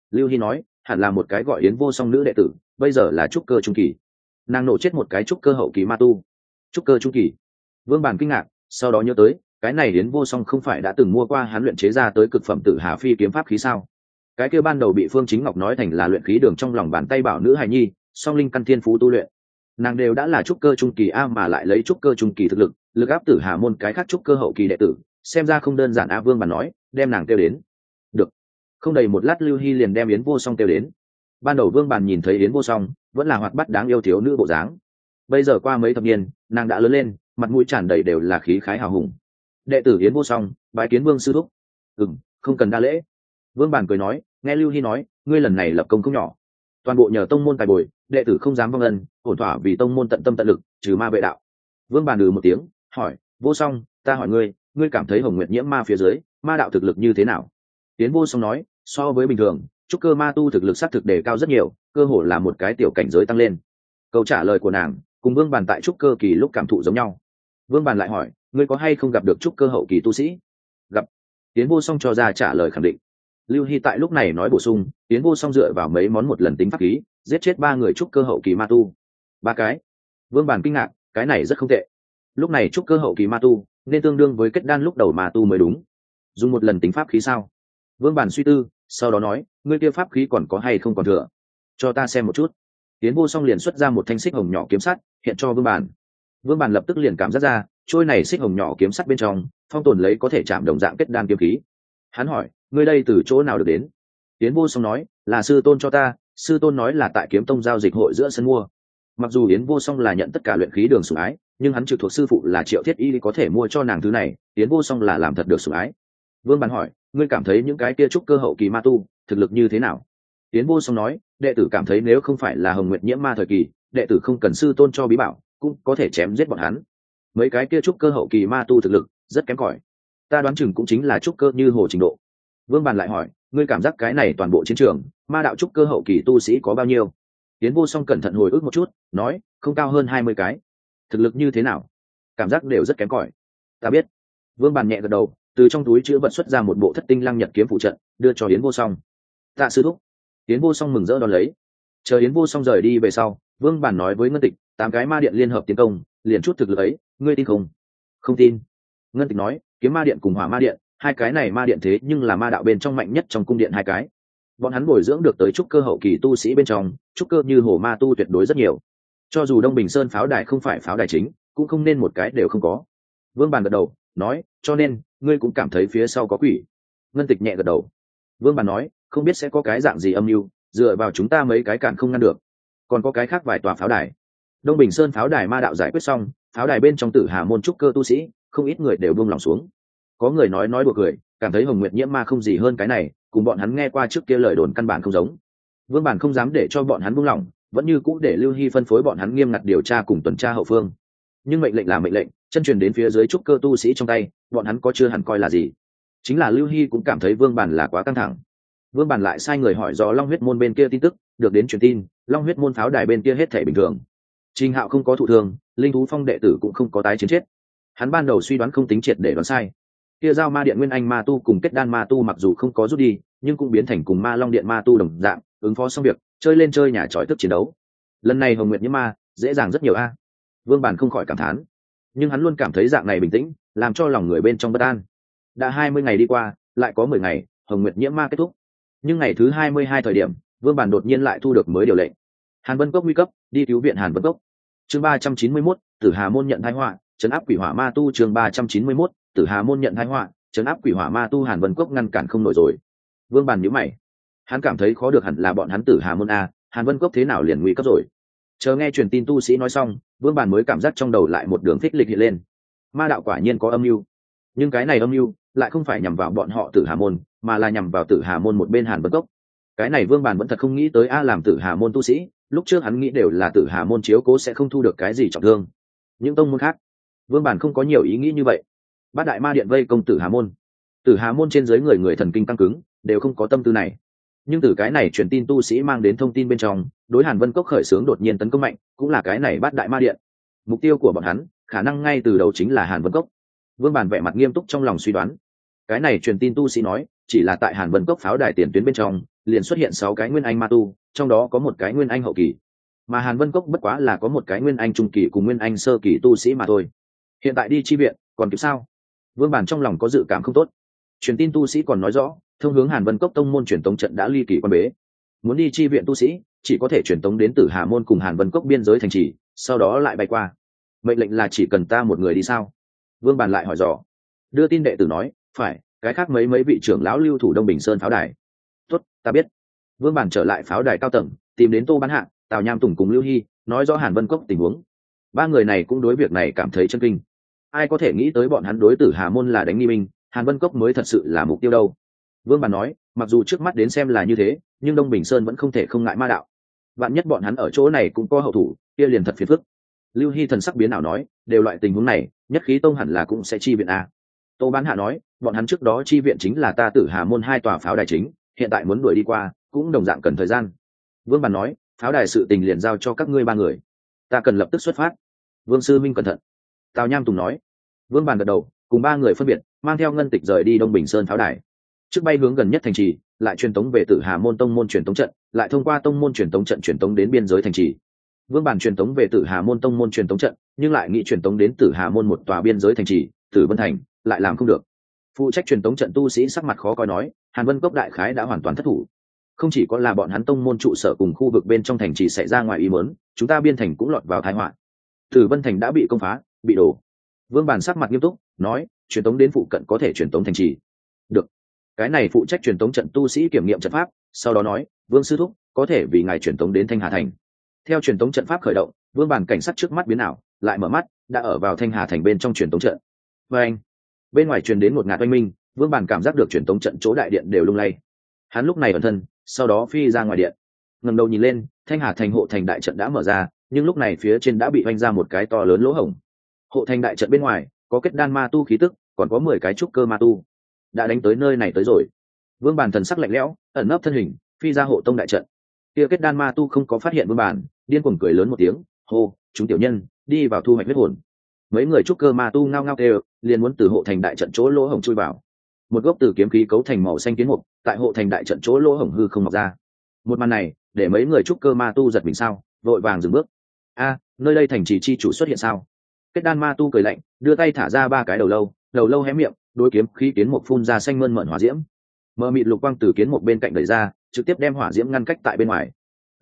Lưu Hy nói, hẳn là một cái gọi Yến Vô Song nữ đệ tử, bây giờ là trúc cơ trung kỳ. Nàng nổ chết một cái trúc cơ hậu kỳ ma tu. Trúc cơ trung kỳ. Vương Bản kinh ngạc, sau đó nhớ tới, cái này Yến Vô Song không phải đã từng mua qua hắn luyện chế ra tới cực phẩm Tử Hà Phi kiếm pháp khí sao? Cái kia ban đầu bị Phương Chính Ngọc nói thành là luyện khí đường trong lòng bàn tay bảo nữ hài nhi, song linh căn thiên phú tu luyện. Nàng đều đã là trúc cơ trung kỳ a mà lại lấy trúc cơ trung kỳ thực lực, lực áp Tử Hà môn cái khác trúc cơ hậu kỳ đệ tử, xem ra không đơn giản a. Vương Bản nói, đem nàng kêu đến. Được. Không đầy một lát Lưu Hy liền đem Yến Vô Song kêu đến. Ban đầu Vương Bản nhìn thấy Yến Vô Song, vẫn là hoạt bát đáng yêu thiếu nữ bộ dáng. Bây giờ qua mấy thập niên, nàng đã lớn lên, mặt mũi tràn đầy đều là khí khái hào hùng. Đệ tử Yến Vô Song, bái kiến Vương sư thúc. Không cần đa lễ. Vương Bản cười nói, nghe Lưu Hy nói, ngươi lần này lập công không nhỏ, toàn bộ nhờ tông môn tài bồi, đệ tử không dám vâng ân, ổn thỏa vì tông môn tận tâm tận lực, trừ ma vệ đạo. Vương Bản một tiếng, hỏi, Vô Song, ta hỏi ngươi cảm thấy Hồng Nguyệt nhiễm ma phía dưới, ma đạo thực lực như thế nào? Yến Vô Song nói, so với bình thường, trúc cơ ma tu thực lực sát thực đề cao rất nhiều, cơ hồ là một cái tiểu cảnh giới tăng lên. Câu trả lời của nàng cùng Vương Bản tại trúc cơ kỳ lúc cảm thụ giống nhau. Vương Bản lại hỏi, ngươi có hay không gặp được trúc cơ hậu kỳ tu sĩ? Gặp. Yến Vô Song cho ra trả lời khẳng định. Lưu Hy tại lúc này nói bổ sung, Yến Vô Song dựa vào mấy món một lần tính pháp khí, giết chết 3 người trúc cơ hậu kỳ ma tu. 3 cái. Vương Bản kinh ngạc, cái này rất không tệ. Lúc này trúc cơ hậu kỳ ma tu nên tương đương với kết đan lúc đầu ma tu mới đúng. Dùng một lần tính pháp khí sao? Vương Bản suy tư, sau đó nói, ngươi kia pháp khí còn có hay không còn thừa? Cho ta xem một chút. Yến Vô Song liền xuất ra một thanh xích hồng nhỏ kiếm sắt, hiện cho Vương Bản. Vương Bản lập tức liền cảm giác ra, trôi này xích hồng nhỏ kiếm sắt bên trong, phong tồn lấy có thể chạm đồng dạng kết đan kiếm khí. Hắn hỏi, ngươi đây từ chỗ nào được đến? Yến Vô Song nói, là sư tôn cho ta, sư tôn nói là tại Kiếm Tông giao dịch hội giữa sân mua. Mặc dù Yến Vô Song là nhận tất cả luyện khí đường sủng ái, nhưng hắn trực thuộc sư phụ là Triệu Thiết Y có thể mua cho nàng thứ này, Yến Vô Song là làm thật được sủng ái. Vương Bản hỏi, ngươi cảm thấy những cái kia trúc cơ hậu kỳ ma tu thực lực như thế nào? Yến Vô Song nói, đệ tử cảm thấy nếu không phải là Hồng Nguyệt nhiễm ma thời kỳ, đệ tử không cần sư tôn cho bí bảo, cũng có thể chém giết bọn hắn. Mấy cái kia trúc cơ hậu kỳ ma tu thực lực rất kém cỏi, ta đoán chừng cũng chính là trúc cơ như hồ trình độ. Vương Bản lại hỏi, ngươi cảm giác cái này toàn bộ chiến trường, ma đạo trúc cơ hậu kỳ tu sĩ có bao nhiêu? Yến Vô Song cẩn thận hồi ức một chút, nói, không cao hơn 20 cái. Thực lực như thế nào? Cảm giác đều rất kém cỏi. Ta biết. Vương Bản nhẹ gật đầu, từ trong túi chứa vật xuất ra một bộ Thất Tinh Lăng Nhật kiếm phụ trận, đưa cho Yến Vô Song. Tạ sư thúc. Yến Vô Song mừng rỡ đón lấy. Chờ Yến Vô Song rời đi về sau, Vương Bản nói với Ngân Tịch, 8 cái ma điện liên hợp tiến công, liền chút thực lực ấy, ngươi tin không? Không tin. Ngân Tịch nói, Kiếm Ma điện cùng Hỏa Ma điện, 2 cái này ma điện thế nhưng là ma đạo bên trong mạnh nhất trong cung điện 2 cái. Bọn hắn bồi dưỡng được tới trúc cơ hậu kỳ tu sĩ bên trong, trúc cơ như hồ ma tu tuyệt đối rất nhiều. Cho dù Đông Bình Sơn pháo đài không phải pháo đài chính, cũng không nên một cái đều không có. Vương Bản gật đầu, nói, cho nên ngươi cũng cảm thấy phía sau có quỷ. Ngân Tịch nhẹ gật đầu. Vương Bản nói, không biết sẽ có cái dạng gì âm mưu, dựa vào chúng ta mấy cái cản không ngăn được. Còn có cái khác vài tòa pháo đài. Đông Bình Sơn pháo đài ma đạo giải quyết xong, pháo đài bên trong Tử Hà môn trúc cơ tu sĩ, không ít người đều buông lòng xuống. Có người nói đùa cười, cảm thấy Hồng Nguyệt nhiễm ma không gì hơn cái này, cùng bọn hắn nghe qua trước kia lời đồn căn bản không giống. Vương Bản không dám để cho bọn hắn buông lỏng, vẫn như cũ để Lưu Hy phân phối bọn hắn nghiêm ngặt điều tra cùng tuần tra hậu phương. Nhưng mệnh lệnh là mệnh lệnh, chân truyền đến phía dưới trúc cơ tu sĩ trong tay, bọn hắn có chưa hẳn coi là gì. Chính là Lưu Hy cũng cảm thấy Vương Bản là quá căng thẳng. Vương Bản lại sai người hỏi do Long Huyết môn bên kia tin tức, được đến truyền tin, Long Huyết môn pháo đài bên kia hết thảy bình thường. Trình Hạo không có thụ thương, Linh Thú Phong đệ tử cũng không có tái chiến chết. Hắn ban đầu suy đoán không tính triệt để đoán sai. Kia Giao Ma điện Nguyên Anh ma tu cùng kết đan ma tu mặc dù không có rút đi, nhưng cũng biến thành cùng Ma Long điện ma tu đồng dạng, ứng phó xong việc, chơi lên chơi nhà tròi tức chiến đấu. Lần này Hồng Nguyệt nhiễm ma, dễ dàng rất nhiều a. Vương Bản không khỏi cảm thán, nhưng hắn luôn cảm thấy dạng này bình tĩnh, làm cho lòng người bên trong bất an. Đã 20 ngày đi qua, lại có 10 ngày, Hồng Nguyệt nhiễm ma kết thúc. Nhưng ngày thứ 22 thời điểm, Vương Bản đột nhiên lại thu được mới điều lệnh. Hàn Vân Cốc nguy cấp, đi cứu viện Hàn Vân Cốc. Chương 391, Tử Hà môn nhận tai họa, trấn áp quỷ hỏa ma tu. Chương 391, Tử Hà môn nhận tai họa, trấn áp quỷ hỏa ma tu. Hàn Vân Cốc ngăn cản không nổi rồi. Vương Bản nhíu mày, hắn cảm thấy khó được hẳn là bọn hắn Tử Hà môn a, Hàn Vân Cốc thế nào liền nguy cấp rồi? Chờ nghe truyền tin tu sĩ nói xong, Vương Bản mới cảm giác trong đầu lại một đường thích lịch hiện lên. Ma đạo quả nhiên có âm mưu, nhưng cái này âm mưu lại không phải nhằm vào bọn họ Tử Hà môn, mà là nhằm vào Tử Hà môn một bên Hàn Vân Cốc. Cái này Vương Bản vẫn thật không nghĩ tới a, làm Tử Hà môn tu sĩ, lúc trước hắn nghĩ đều là Tử Hà môn chiếu cố sẽ không thu được cái gì trọng thương. Những tông môn khác, Vương Bản không có nhiều ý nghĩ như vậy. Bát đại ma điện vây công Tử Hà môn, Tử Hà môn trên dưới người thần kinh căng cứng, đều không có tâm tư này. Nhưng từ cái này truyền tin tu sĩ mang đến thông tin bên trong, đối Hàn Vân Cốc khởi xướng đột nhiên tấn công mạnh, cũng là cái này bát đại ma điện. Mục tiêu của bọn hắn, khả năng ngay từ đầu chính là Hàn Vân Cốc. Vương Bản vẻ mặt nghiêm túc trong lòng suy đoán. Cái này truyền tin tu sĩ nói, chỉ là tại Hàn Vân Cốc pháo đài tiền tuyến bên trong, liền xuất hiện 6 cái nguyên anh ma tu, trong đó có một cái nguyên anh hậu kỳ, mà Hàn Vân Cốc bất quá là có một cái nguyên anh trung kỳ cùng nguyên anh sơ kỳ tu sĩ mà thôi. Hiện tại đi chi viện còn kịp sao? Vương Bản trong lòng có dự cảm không tốt. Truyền tin tu sĩ còn nói rõ, thông hướng Hàn Vân Cốc tông môn truyền tống trận đã ly kỳ quan bế, muốn đi chi viện tu sĩ chỉ có thể truyền tống đến Tử Hà môn cùng Hàn Vân Cốc biên giới thành trì, sau đó lại bay qua. Mệnh lệnh là chỉ cần ta một người đi sao? Vương Bản lại hỏi dò. Đưa tin đệ tử nói, phải, cái khác mấy vị trưởng lão lưu thủ Đông Bình Sơn pháo đài. Tốt, ta biết. Vương Bản trở lại pháo đài cao tầng, tìm đến Tô Bán Hạ, Tào Nham Tùng cùng Lưu Hy, nói rõ Hàn Vân Cốc tình huống. Ba người này cũng đối việc này cảm thấy chân kinh. Ai có thể nghĩ tới bọn hắn đối Tử Hà môn là đánh nghi binh, Hàn Vân Cốc mới thật sự là mục tiêu đâu. Vương Bản nói, mặc dù trước mắt đến xem là như thế, nhưng Đông Bình Sơn vẫn không thể không ngại ma đạo. Vạn nhất bọn hắn ở chỗ này cũng có hậu thủ, kia liền thật phiền phức. Lưu Hy thần sắc biến ảo nói, đều loại tình huống này, nhất khí tông hẳn là cũng sẽ chi viện a. Tô Bán Hạ nói, bọn hắn trước đó chi viện chính là ta Tử Hà môn 2 tòa pháo đài chính, hiện tại muốn đuổi đi qua, cũng đồng dạng cần thời gian. Vương Bản nói, pháo đài sự tình liền giao cho các ngươi 3 người, ta cần lập tức xuất phát. Vương sư minh cẩn thận. Tào Nham Tùng nói. Vương Bản gật đầu, cùng 3 người phân biệt, mang theo ngân tịch rời đi Đông Bình Sơn pháo đài. Trước bay hướng gần nhất thành trì, lại truyền tống về Tử Hà môn tông môn truyền tống trận, lại thông qua tông môn truyền tống trận truyền tống đến biên giới thành trì. Vương Bản truyền tống về Tử Hà môn tông môn truyền tống trận, nhưng lại nghĩ truyền tống đến Tử Hà môn một tòa biên giới thành trì, Tử Vân thành, lại làm không được. Phụ trách truyền tống trận tu sĩ sắc mặt khó coi nói, Hàn Vân Cốc đại khái đã hoàn toàn thất thủ. Không chỉ có là bọn hắn tông môn trụ sở cùng khu vực bên trong thành trì xảy ra ngoài ý muốn, chúng ta biên thành cũng lọt vào tai họa. Tử Vân thành đã bị công phá, bị đổ. Vương Bản sắc mặt nghiêm túc, nói, truyền tống đến phụ cận có thể truyền tống thành trì. Được. Cái này phụ trách truyền tống trận tu sĩ kiểm nghiệm trận pháp, sau đó nói, Vương sư thúc, có thể vì ngài truyền tống đến Thanh Hà thành. Theo truyền tống trận pháp khởi động, Vương Bản cảnh sát trước mắt biến ảo, lại mở mắt, đã ở vào Thanh Hà thành bên trong truyền tống trận. Và anh, bên ngoài truyền đến một ngạt oanh minh, Vương Bản cảm giác được truyền tống trận chỗ đại điện đều lung lay. Hắn lúc này ẩn thân, sau đó phi ra ngoài điện. Ngẩng đầu nhìn lên, Thanh Hà thành hộ thành đại trận đã mở ra, nhưng lúc này phía trên đã bị oanh ra một cái to lớn lỗ hổng. Hộ thành đại trận bên ngoài có kết đan ma tu khí tức, còn có 10 cái trúc cơ ma tu đã đánh tới nơi này tới rồi. Vương Bản thần sắc lạnh lẽo, ẩn nấp thân hình, phi ra hộ tông đại trận. Kia kết đan ma tu không có phát hiện Vương Bản, điên cuồng cười lớn một tiếng, hô, chúng tiểu nhân, đi vào thu hoạch huyết hồn. Mấy người trúc cơ ma tu ngao ngao kêu, liền muốn từ hộ thành đại trận chỗ lỗ hổng chui vào. Một gốc từ kiếm khí cấu thành màu xanh kiến mục, tại hộ thành đại trận chỗ lỗ hổng hư không mọc ra. Một màn này, để mấy người trúc cơ ma tu giật mình sao, vội vàng dừng bước. A, nơi đây thành trì chi chủ xuất hiện sao? Kết đan ma tu cười lạnh, đưa tay thả ra 3 cái đầu lâu hé miệng, đối kiếm khí kiến mục phun ra xanh mơn mởn hỏa diễm. Mờ mịt lục quang từ kiến mục bên cạnh đẩy ra, trực tiếp đem hỏa diễm ngăn cách tại bên ngoài.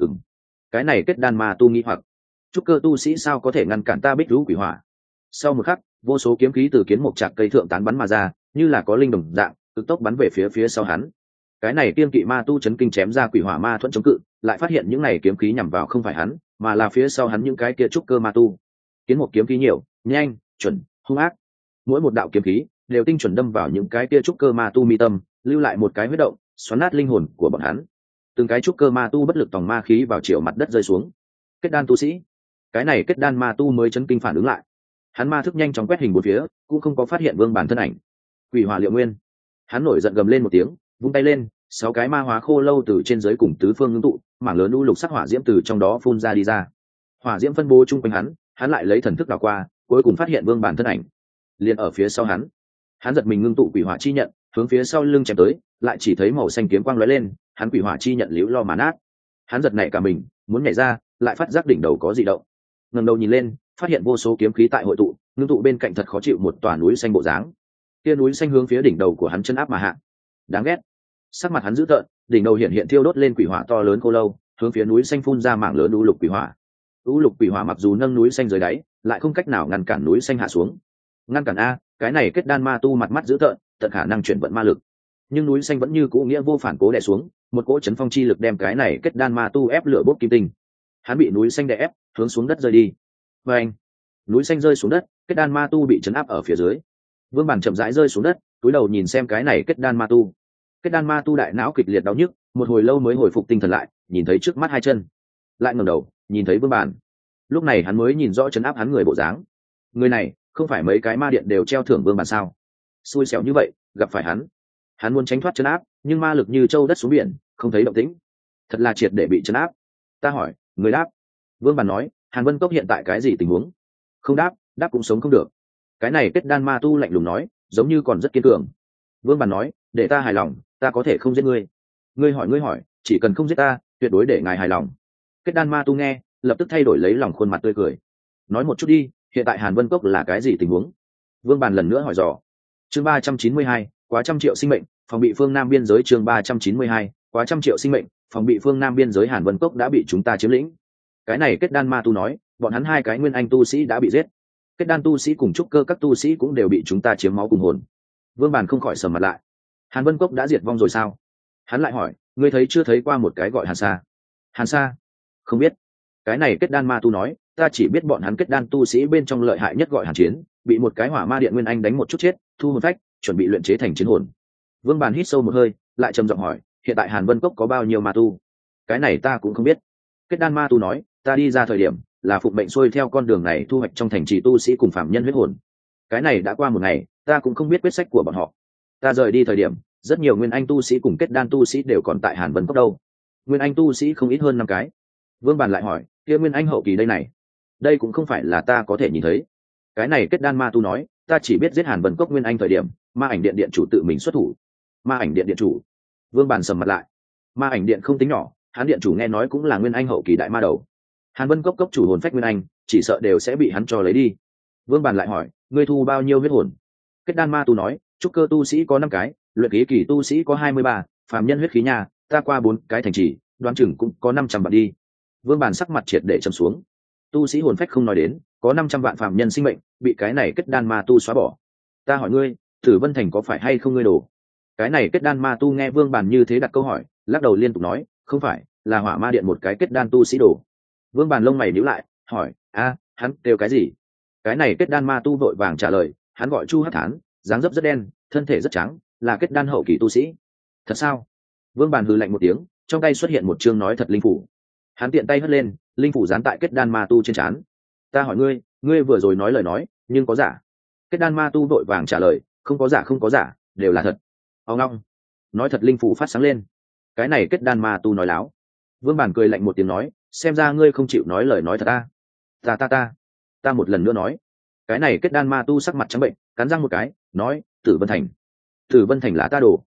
Cái này kết đan ma tu nghi hoặc, trúc cơ tu sĩ sao có thể ngăn cản ta Bích Lũ Quỷ Hỏa? Sau một khắc, vô số kiếm khí từ kiến mục chạc cây thượng tán bắn mà ra, như là có linh đồng dạng, cực tốc bắn về phía sau hắn. Cái này kiên kỵ ma tu chấn kinh chém ra quỷ hỏa ma thuẫn chống cự, lại phát hiện những này kiếm khí nhằm vào không phải hắn, mà là phía sau hắn những cái kia trúc cơ ma tu. Kiến mục kiếm khí nhiều, nhanh, chuẩn, hung ác. Mỗi một đạo kiếm khí đều tinh chuẩn đâm vào những cái kia trúc cơ ma tu mi tâm, lưu lại một cái huyết động, xoắn nát linh hồn của bọn hắn. Từng cái trúc cơ ma tu bất lực tòng ma khí vào chiều mặt đất rơi xuống. Kết đan tu sĩ, cái này kết đan ma tu mới chấn kinh phản ứng lại. Hắn ma thức nhanh chóng quét hình bốn phía, cũng không có phát hiện Vương Bản thân ảnh. Quỷ hỏa liệu nguyên. Hắn nổi giận gầm lên một tiếng, vung tay lên, 6 cái ma hóa khô lâu từ trên dưới cùng tứ phương ngưng tụ, mảng lớn u lục sắc hỏa diễm từ trong đó phun ra đi ra. Hỏa diễm phân bố chung quanh hắn lại lấy thần thức đảo qua, cuối cùng phát hiện Vương Bản thân ảnh. Liền ở phía sau hắn giật mình ngưng tụ quỷ hỏa chi nhận, hướng phía sau lưng chém tới, lại chỉ thấy màu xanh kiếm quang lóe lên, hắn quỷ hỏa chi nhận liễu lo mà nát. Hắn giật nảy cả mình, muốn nhảy ra, lại phát giác đỉnh đầu có dị động. Ngẩng đầu nhìn lên, phát hiện vô số kiếm khí tại hội tụ, ngưng tụ bên cạnh thật khó chịu một tòa núi xanh bộ dáng. Kia núi xanh hướng phía đỉnh đầu của hắn chân áp mà hạ. Đáng ghét. Sắc mặt hắn dữ tợn, đỉnh đầu hiện thiêu đốt lên quỷ hỏa to lớn cô lâu, hướng phía núi xanh phun ra mảng lớn u lục quỷ hỏa. U lục quỷ hỏa mặc dù nâng núi xanh dưới đáy, lại không cách nào ngăn cản núi xanh hạ xuống. Ngăn cản a, cái này kết đan ma tu mặt mắt dữ tợn, tận khả năng chuyển vận ma lực. Nhưng núi xanh vẫn như cũ nghĩa vô phản cố đè xuống, một cỗ chấn phong chi lực đem cái này kết đan ma tu ép lửa bốc kim tinh. Hắn bị núi xanh đè ép, hướng xuống đất rơi đi. Và anh, núi xanh rơi xuống đất, kết đan ma tu bị chấn áp ở phía dưới. Vương Bản chậm rãi rơi xuống đất, cúi đầu nhìn xem cái này kết đan ma tu. Kết đan ma tu đại não kịch liệt đau nhức, một hồi lâu mới hồi phục tinh thần lại, nhìn thấy trước mắt 2 chân, lại ngẩng đầu, nhìn thấy Vương Bản. Lúc này hắn mới nhìn rõ chấn áp hắn người bộ dáng. Người này, không phải mấy cái ma điện đều treo thưởng Vương Bản sao? Xui xẻo như vậy, gặp phải hắn muốn tránh thoát chấn áp, nhưng ma lực như châu đất xuống biển, không thấy động tĩnh, thật là triệt để bị chấn áp. Ta hỏi, người đáp. Vương Bản nói, Hàn Vân Cốc hiện tại cái gì tình huống? Không đáp cũng sống không được. Cái này kết đan ma tu lạnh lùng nói, giống như còn rất kiên cường. Vương Bản nói, để ta hài lòng, ta có thể không giết ngươi. Ngươi hỏi, chỉ cần không giết ta tuyệt đối để ngài hài lòng. Kết đan ma tu nghe lập tức thay đổi lấy lòng khuôn mặt tươi cười. Nói một chút đi, hiện tại Hàn Vân Cốc là cái gì tình huống? Vương Bàn lần nữa hỏi dò. Chương 392, quá trăm triệu sinh mệnh, phòng bị phương Nam biên giới. Chương 392, quá trăm triệu sinh mệnh, phòng bị phương Nam biên giới. Hàn Vân Cốc đã bị chúng ta chiếm lĩnh. Cái này kết đan ma tu nói, bọn hắn hai cái nguyên anh tu sĩ đã bị giết. Kết đan tu sĩ cùng trúc cơ các tu sĩ cũng đều bị chúng ta chiếm máu cùng hồn. Vương Bàn không khỏi sầm mặt lại. Hàn Vân Cốc đã diệt vong rồi sao? Hắn lại hỏi, ngươi thấy chưa thấy qua một cái gọi Hàn Sa? Hàn Sa? Không biết. Cái này kết đan ma tu nói, ta chỉ biết bọn hắn kết đan tu sĩ bên trong lợi hại nhất gọi Hàn Chiến, bị một cái hỏa ma điện nguyên anh đánh một chút chết, thu hồn phách, chuẩn bị luyện chế thành chiến hồn. Vương Bàn hít sâu một hơi, lại trầm giọng hỏi, hiện tại Hàn Vân Cốc có bao nhiêu ma tu? Cái này ta cũng không biết. Kết đan ma tu nói, ta đi ra thời điểm là phụng mệnh xuôi theo con đường này thu hoạch trong thành trì tu sĩ cùng phạm nhân huyết hồn. Cái này đã qua một ngày, ta cũng không biết quyết sách của bọn họ. Ta rời đi thời điểm, rất nhiều nguyên anh tu sĩ cùng kết đan tu sĩ đều còn tại Hàn Vân Cốc đâu. Nguyên anh tu sĩ không ít hơn 5 cái. Vương Bàn lại hỏi, kia nguyên anh hậu kỳ đây này, đây cũng không phải là ta có thể nhìn thấy. Cái này kết đan ma tu nói, ta chỉ biết giết Hàn Vân Cốc nguyên anh thời điểm ma ảnh điện điện chủ tự mình xuất thủ. Ma ảnh điện điện chủ? Vương Bàn sầm mặt lại. Ma ảnh điện không tính nhỏ, hắn điện chủ nghe nói cũng là nguyên anh hậu kỳ đại ma đầu. Hàn Vân Cốc cốc chủ hồn phách nguyên anh chỉ sợ đều sẽ bị hắn cho lấy đi. Vương Bàn lại hỏi, ngươi thu bao nhiêu huyết hồn? Kết đan ma tu nói, trúc cơ tu sĩ có 5 cái, luyện khí kỳ tu sĩ có 23, phàm nhân huyết khí nhà ta qua 4 cái thành trì, đoán chừng cũng có 500 vạn đi. Vương Bàn sắc mặt triệt để trầm xuống. Tu sĩ hồn phách không nói đến, có 500 vạn phàm nhân sinh mệnh bị cái này kết đan ma tu xóa bỏ. Ta hỏi ngươi, Tử Vân Thành có phải hay không ngươi đổ? Cái này kết đan ma tu nghe Vương Bàn như thế đặt câu hỏi, lắc đầu liên tục nói, không phải, là hỏa ma điện một cái kết đan tu sĩ đổ. Vương Bàn lông mày nhíu lại, hỏi, hắn kêu cái gì? Cái này kết đan ma tu vội vàng trả lời, hắn gọi Chu Hắc Thán, dáng dấp rất đen, thân thể rất trắng, là kết đan hậu kỳ tu sĩ. Thật sao? Vương Bàn hừ lạnh một tiếng, trong tay xuất hiện một chương nói thật linh phủ. Hắn tiện tay hất lên, linh phủ dán tại kết đan ma tu trên trán. Ta hỏi ngươi, ngươi vừa rồi nói lời nói, nhưng có giả? Kết đan ma tu vội vàng trả lời, không có giả không có giả, đều là thật. Ông long, nói thật linh phủ phát sáng lên. Cái này kết đan ma tu nói láo. Vương Bàn cười lạnh một tiếng nói, xem ra ngươi không chịu nói lời nói thật ta một lần nữa nói. Cái này kết đan ma tu sắc mặt trắng bệnh, cắn răng một cái, nói, Tử Vân Thành. Tử Vân Thành là ta đổ.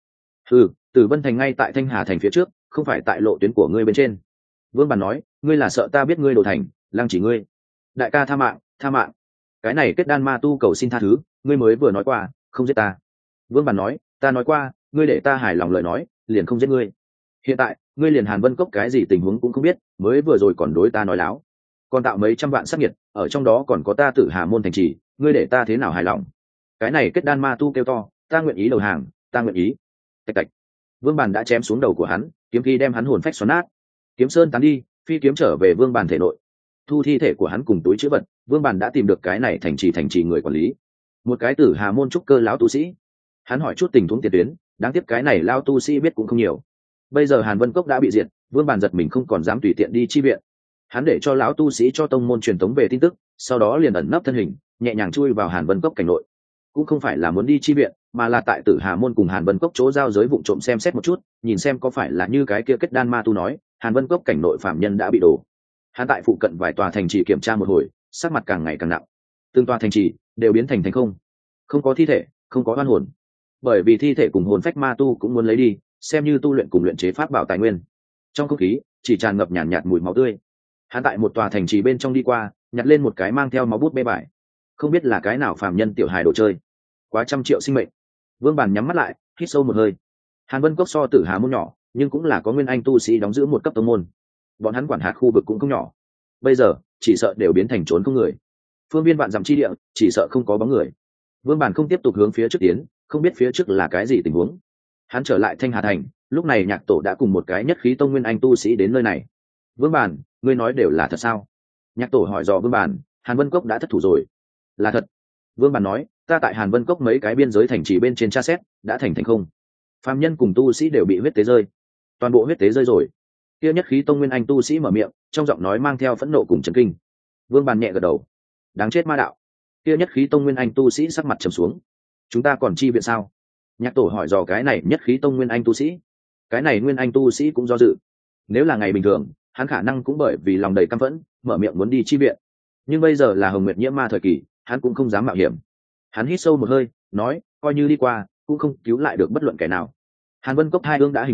Tử Vân Thành ngay tại Thanh Hà thành phía trước, không phải tại lộ tuyến của ngươi bên trên. Vương Bàn nói, ngươi là sợ ta biết ngươi đổ thành, lăng chỉ ngươi. Đại ca tha mạng, tha mạng. Cái này kết đan ma tu cầu xin tha thứ, ngươi mới vừa nói qua, không giết ta. Vương Bàn nói, ta nói qua, ngươi để ta hài lòng lời nói, liền không giết ngươi. Hiện tại, ngươi liền Hàn Vân Cốc cái gì tình huống cũng không biết, mới vừa rồi còn đối ta nói láo, còn tạo mấy trăm vạn sát nhiệt, ở trong đó còn có ta Tử Hà môn thành trì, ngươi để ta thế nào hài lòng? Cái này kết đan ma tu kêu to, ta nguyện ý đầu hàng, ta nguyện ý. Tạch tạch. Vương Bàn đã chém xuống đầu của hắn, kiếm khí đem hắn hồn phách xoắn nát. Kiếm sơn tán đi, phi kiếm trở về Vương Bàn thể nội. Thu thi thể của hắn cùng túi chữ vật, Vương Bàn đã tìm được cái này thành trì người quản lý, một cái Tử Hà môn trúc cơ lão tu sĩ. Hắn hỏi chút tình huống tiền tuyến, đáng tiếc cái này lao tu sĩ biết cũng không nhiều. Bây giờ Hàn Vân Cốc đã bị diệt, Vương Bàn giật mình không còn dám tùy tiện đi chi viện. Hắn để cho lão tu sĩ cho tông môn truyền tống về tin tức, sau đó liền ẩn nấp thân hình, nhẹ nhàng chui vào Hàn Vân Cốc cảnh nội. Cũng không phải là muốn đi chi viện, mà là tại Tử Hà môn cùng Hàn Vân Cốc chỗ giao giới vụng trộm xem xét một chút, nhìn xem có phải là như cái kia kết đan ma tu nói, Hàn Vân Cốc cảnh nội phạm nhân đã bị đổ. Hắn tại phụ cận vài tòa thành trì kiểm tra một hồi, sắc mặt càng ngày càng nặng. Từng tòa thành trì đều biến thành không, không có thi thể, không có oan hồn. Bởi vì thi thể cùng hồn phách ma tu cũng muốn lấy đi, xem như tu luyện cùng luyện chế pháp bảo tài nguyên. Trong không khí chỉ tràn ngập nhàn nhạt mùi máu tươi. Hắn tại một tòa thành trì bên trong đi qua, nhặt lên một cái mang theo máu bút bê bài, không biết là cái nào phàm nhân tiểu hài đồ chơi. Quá trăm triệu sinh mệnh. Vương Bàn nhắm mắt lại, hít sâu một hơi. Hàn Vân Cốc so Tử Hà môn nhỏ, nhưng cũng là có nguyên anh tu sĩ đóng giữ một cấp tông môn. Bọn hắn quản hạt khu vực cũng không nhỏ. Bây giờ chỉ sợ đều biến thành trốn không người. Phương viên vạn dặm chi địa, chỉ sợ không có bóng người. Vương Bàn không tiếp tục hướng phía trước tiến, không biết phía trước là cái gì tình huống. Hắn trở lại Thanh Hà thành, lúc này Nhạc Tổ đã cùng một cái nhất khí tông nguyên anh tu sĩ đến nơi này. Vương Bàn, ngươi nói đều là thật sao? Nhạc Tổ hỏi dò Vương Bàn, Hàn Vân Cốc đã thất thủ rồi. Là thật. Vương Bàn nói, ta tại Hàn Vân Cốc mấy cái biên giới thành trì bên trên tra xét, đã thành không. Phàm nhân cùng tu sĩ đều bị huyết tế rơi, toàn bộ huyết tế rơi rồi. Kia nhất khí tông nguyên anh tu sĩ mở miệng, trong giọng nói mang theo phẫn nộ cùng chấn kinh. Vương Bàn nhẹ gật đầu, đáng chết ma đạo. Kia nhất khí tông nguyên anh tu sĩ sắc mặt trầm xuống. Chúng ta còn chi viện sao? Nhạc Tổ hỏi dò cái này nhất khí tông nguyên anh tu sĩ. Cái này nguyên anh tu sĩ cũng do dự. Nếu là ngày bình thường, hắn khả năng cũng bởi vì lòng đầy căm phẫn, mở miệng muốn đi chi viện. Nhưng bây giờ là Hồng Nguyệt nhiễm ma thời kỳ, hắn cũng không dám mạo hiểm. Hắn hít sâu một hơi, nói, coi như đi qua, cũng không cứu lại được bất luận kẻ nào. Hàn Vân Cốc hai ương đã hình thành,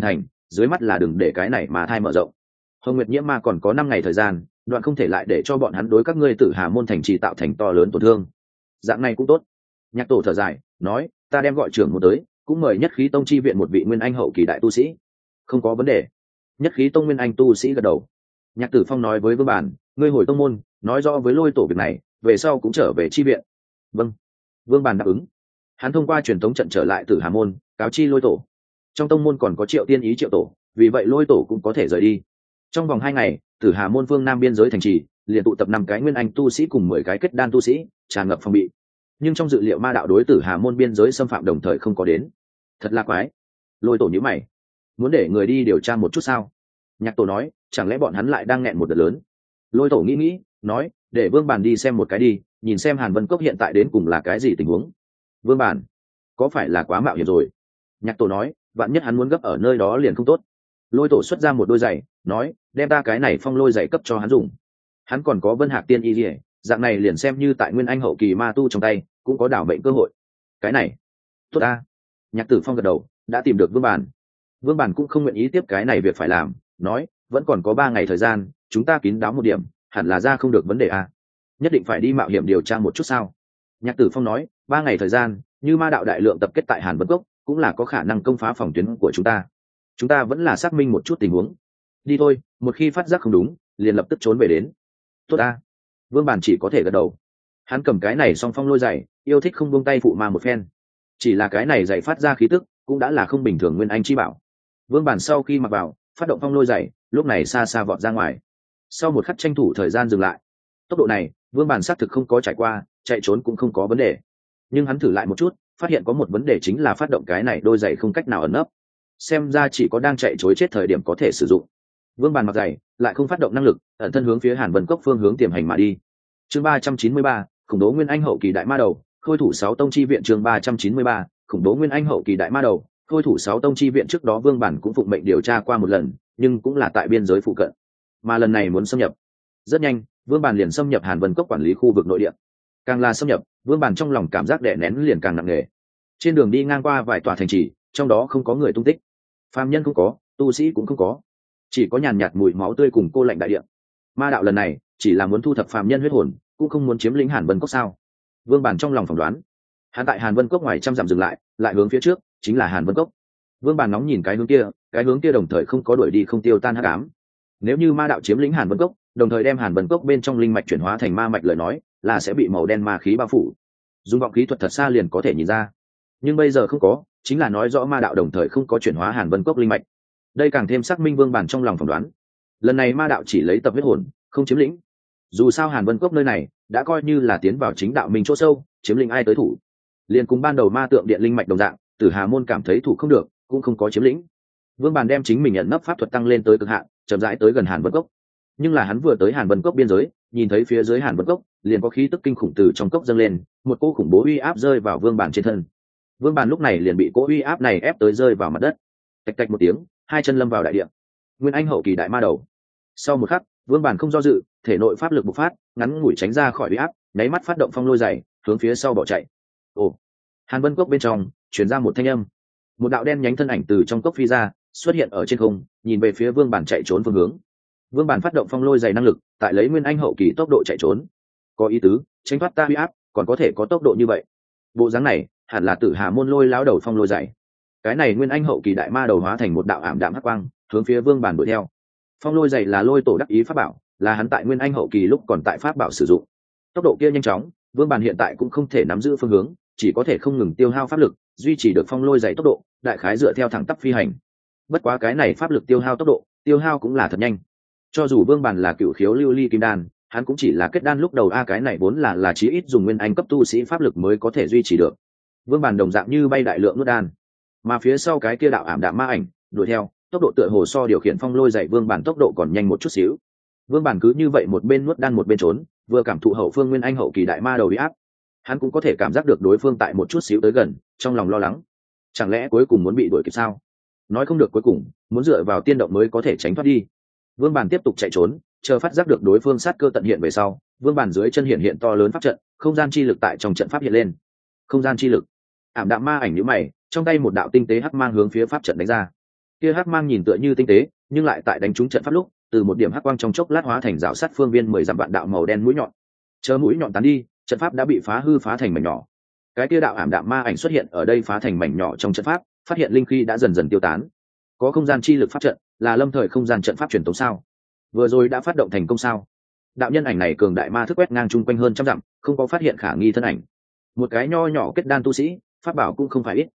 dưới mắt là đừng để cái này mà thai mở rộng. Hồng Nguyệt Nhiễm Ma còn có 5 ngày thời gian, đoạn không thể lại để cho bọn hắn đối các ngươi Tử Hà môn thành trì tạo thành to lớn tổn thương. Dạng này cũng tốt. Nhạc Tổ thở dài nói, ta đem gọi trưởng môn tới, cũng mời Nhất Khí Tông chi viện một vị nguyên anh hậu kỳ đại tu sĩ. Không có vấn đề. Nhất Khí Tông nguyên anh tu sĩ gật đầu. Nhạc Tử Phong nói với Vương Bản, ngươi hồi tông môn nói rõ với Lôi Tổ việc này, về sau cũng trở về chi viện. Vâng. Vương Bản đáp ứng. Hắn thông qua truyền thống trận trở lại Tử Hà môn, cáo chi Lôi Tổ. Trong tông môn còn có Triệu Tiên Ý Triệu Tổ, vì vậy Lôi Tổ cũng có thể rời đi. Trong vòng 2 ngày, Tử Hà môn phương nam biên giới thành trì liền tụ tập 5 cái nguyên anh tu sĩ cùng 10 cái kết đan tu sĩ, tràn ngập phòng bị. Nhưng trong dự liệu ma đạo đối Tử Hà môn biên giới xâm phạm đồng thời không có đến. Thật là quái. Lôi Tổ nhíu mày, muốn để người đi điều tra một chút sao? Nhạc Tổ nói, chẳng lẽ bọn hắn lại đang nghẹn một đợt lớn? Lôi Tổ nghĩ, nói, để Vương Bản đi xem một cái đi, nhìn xem Hàn Vân Cốc hiện tại đến cùng là cái gì tình huống. Vương Bản, có phải là quá mạo hiểm rồi? Nhạc Tổ nói, vạn nhất hắn muốn gấp ở nơi đó liền không tốt. Lôi Tổ xuất ra một đôi giày, nói, đem ta cái này phong lôi giày cấp cho hắn dùng. Hắn còn có Vân Hạc Tiên Y Liễu, dạng này liền xem như tại nguyên anh hậu kỳ ma tu trong tay, cũng có đảo mệnh cơ hội. Cái này, tốt ta. Nhạc Tử Phong gật đầu, đã tìm được Vương Bản. Vương Bản cũng không nguyện ý tiếp cái này việc phải làm, nói, vẫn còn có 3 ngày thời gian, chúng ta kín đáo một điểm, hẳn là ra không được vấn đề à. Nhất định phải đi mạo hiểm điều tra một chút sao? Nhạc Tử Phong nói, 3 ngày thời gian, như ma đạo đại lượng tập kết tại Hàn Vân Cốc, cũng là có khả năng công phá phòng tuyến của chúng ta vẫn là xác minh một chút tình huống. Đi thôi, một khi phát giác không đúng, liền lập tức trốn về đến. Tốt ta. Vương Bản chỉ có thể gật đầu. Hắn cầm cái này song phong lôi giày, yêu thích không buông tay phụ ma một phen. Chỉ là cái này giày phát ra khí tức, cũng đã là không bình thường nguyên anh chi bảo. Vương Bản sau khi mặc vào, phát động phong lôi giày, lúc này xa xa vọt ra ngoài. Sau một khắc tranh thủ thời gian dừng lại. Tốc độ này, Vương Bản xác thực không có trải qua, chạy trốn cũng không có vấn đề. Nhưng hắn thử lại một chút, phát hiện có một vấn đề chính là phát động cái này đôi giày không cách nào ẩn nấp. Xem ra chỉ có đang chạy trối chết thời điểm có thể sử dụng. Vương Bản mặc giày, lại không phát động năng lực, ẩn thân hướng phía Hàn Vân Cốc phương hướng tiềm hành mà đi. Chương 393, khủng bố nguyên anh hậu kỳ đại ma đầu, khôi thủ 6 tông chi viện. Chương 393, khủng bố nguyên anh hậu kỳ đại ma đầu, khôi thủ 6 tông chi viện. Trước đó Vương Bản cũng phụng mệnh điều tra qua một lần, nhưng cũng là tại biên giới phụ cận, mà lần này muốn xâm nhập. Rất nhanh, Vương Bản liền xâm nhập Hàn Vân Cốc quản lý khu vực nội địa. Càng là xâm nhập, Vương Bản trong lòng cảm giác đè nén liền càng nặng nề. Trên đường đi ngang qua vài tòa thành trì, trong đó không có người tung tích, phàm nhân không có, tu sĩ cũng không có, chỉ có nhàn nhạt mùi máu tươi cùng cô lạnh đại địa. Ma đạo lần này chỉ là muốn thu thập phàm nhân huyết hồn, cũng không muốn chiếm lĩnh Hàn Vân Cốc sao? Vương Bản trong lòng phỏng đoán. Hắn tại Hàn Vân Cốc ngoài trăm dặm dừng lại, lại hướng phía trước, chính là Hàn Vân Cốc. Vương Bản nóng nhìn cái hướng kia đồng thời không có đuổi đi không tiêu tan hắc ám. Nếu như ma đạo chiếm lĩnh Hàn Vân Cốc, đồng thời đem Hàn Vân Cốc bên trong linh mạch chuyển hóa thành ma mạch lời nói, là sẽ bị màu đen ma khí bao phủ. Dùng vọng khí thuật thật xa liền có thể nhìn ra. Nhưng bây giờ không có, chính là nói rõ ma đạo đồng thời không có chuyển hóa Hàn Vân Cốc linh mạch. Đây càng thêm xác minh Vương Bản trong lòng phỏng đoán. Lần này ma đạo chỉ lấy tập huyết hồn, không chiếm lĩnh. Dù sao Hàn Vân Cốc nơi này đã coi như là tiến vào chính đạo mình chỗ sâu, chiếm lĩnh ai tới thủ. Liên cùng ban đầu ma tượng điện linh mạch đồng dạng, Tử Hà môn cảm thấy thủ không được, cũng không có chiếm lĩnh. Vương Bản đem chính mình nhận nấp pháp thuật tăng lên tới cực hạn, chậm rãi tới gần Hàn Vân Cốc. Nhưng là hắn vừa tới Hàn Vân Cốc biên giới, nhìn thấy phía dưới Hàn Vân Cốc, liền có khí tức kinh khủng từ trong cốc dâng lên, một cỗ khủng bố uy áp rơi vào Vương Bản trên thân. Vương Bản lúc này liền bị cỗ uy áp này ép tới rơi vào mặt đất. Tạch tạch một tiếng, hai chân lâm vào đại địa. Nguyên anh hậu kỳ đại ma đầu. Sau một khắc, Vương Bản không do dự, thể nội pháp lực bộc phát, ngắn ngủi tránh ra khỏi uy áp, nháy mắt phát động phong lôi dày, hướng phía sau bỏ chạy. Ồ! Hàn Vân Cốc bên trong truyền ra một thanh âm. Một đạo đen nhánh thân ảnh từ trong cốc phi ra, xuất hiện ở trên không, nhìn về phía Vương Bản chạy trốn phương hướng. Vương Bản phát động phong lôi dày năng lực, tại lấy nguyên anh hậu kỳ tốc độ chạy trốn. Có ý tứ, tránh thoát ta uy áp, còn có thể có tốc độ như vậy. Bộ dáng này, hẳn là Tử Hà môn lôi lão đầu phong lôi dày. Cái này nguyên anh hậu kỳ đại ma đầu hóa thành một đạo ảm đạm hắc quang, hướng phía Vương Bản đuổi theo. Phong lôi dày là lôi tổ đắc ý pháp bảo, là hắn tại nguyên anh hậu kỳ lúc còn tại pháp bảo sử dụng. Tốc độ kia nhanh chóng, Vương Bản hiện tại cũng không thể nắm giữ phương hướng, chỉ có thể không ngừng tiêu hao pháp lực, duy trì được phong lôi dày tốc độ, đại khái dựa theo thẳng tắp phi hành. Bất quá cái này pháp lực tiêu hao tốc độ, tiêu hao cũng là thật nhanh. Cho dù Vương Bản là cựu khiếu lưu ly kim đan, hắn cũng chỉ là kết đan lúc đầu cái này vốn là chí ít dùng nguyên anh cấp tu sĩ pháp lực mới có thể duy trì được. Vương Bản đồng dạng như bay đại lượng nuốt đan, mà phía sau cái kia đạo ảm đạm ma ảnh đuổi theo, tốc độ tựa hồ so điều khiển phong lôi dày Vương Bản tốc độ còn nhanh một chút xíu. Vương Bản cứ như vậy một bên nuốt đan một bên trốn, vừa cảm thụ hậu phương nguyên anh hậu kỳ đại ma đầu uy áp. Hắn cũng có thể cảm giác được đối phương tại một chút xíu tới gần, trong lòng lo lắng. Chẳng lẽ cuối cùng muốn bị đuổi kịp sao? Nói không được cuối cùng, muốn dựa vào tiên động mới có thể tránh thoát đi. Vương Bản tiếp tục chạy trốn, chờ phát giác được đối phương sát cơ tận hiện về sau, Vương Bản dưới chân hiện to lớn pháp trận, không gian chi lực tại trong trận pháp hiện lên. Không gian chi lực. Ảm đạm ma ảnh nhíu mày, trong tay một đạo tinh tế hắc mang hướng phía pháp trận đánh ra. kia hắc mang nhìn tựa như tinh tế, nhưng lại tại đánh trúng trận pháp lúc, từ một điểm hắc quang trong chốc lát hóa thành rào sắt phương viên 10 dặm vạn đạo màu đen mũi nhọn. Chờ mũi nhọn tán đi, trận pháp đã bị phá hư phá thành mảnh nhỏ. Cái kia đạo ảm đạm ma ảnh xuất hiện ở đây phá thành mảnh nhỏ trong trận pháp, phát hiện linh khí đã dần dần tiêu tán. Có không gian chi lực pháp trận, là lâm thời không gian trận pháp truyền tống sao? Vừa rồi đã phát động thành công sao? Đạo nhân ảnh này cường đại ma thức quét ngang chung quanh hơn trăm dặm, không có phát hiện khả nghi thân ảnh. Một cái nho nhỏ kết đan tu sĩ, pháp bảo cũng không phải ít,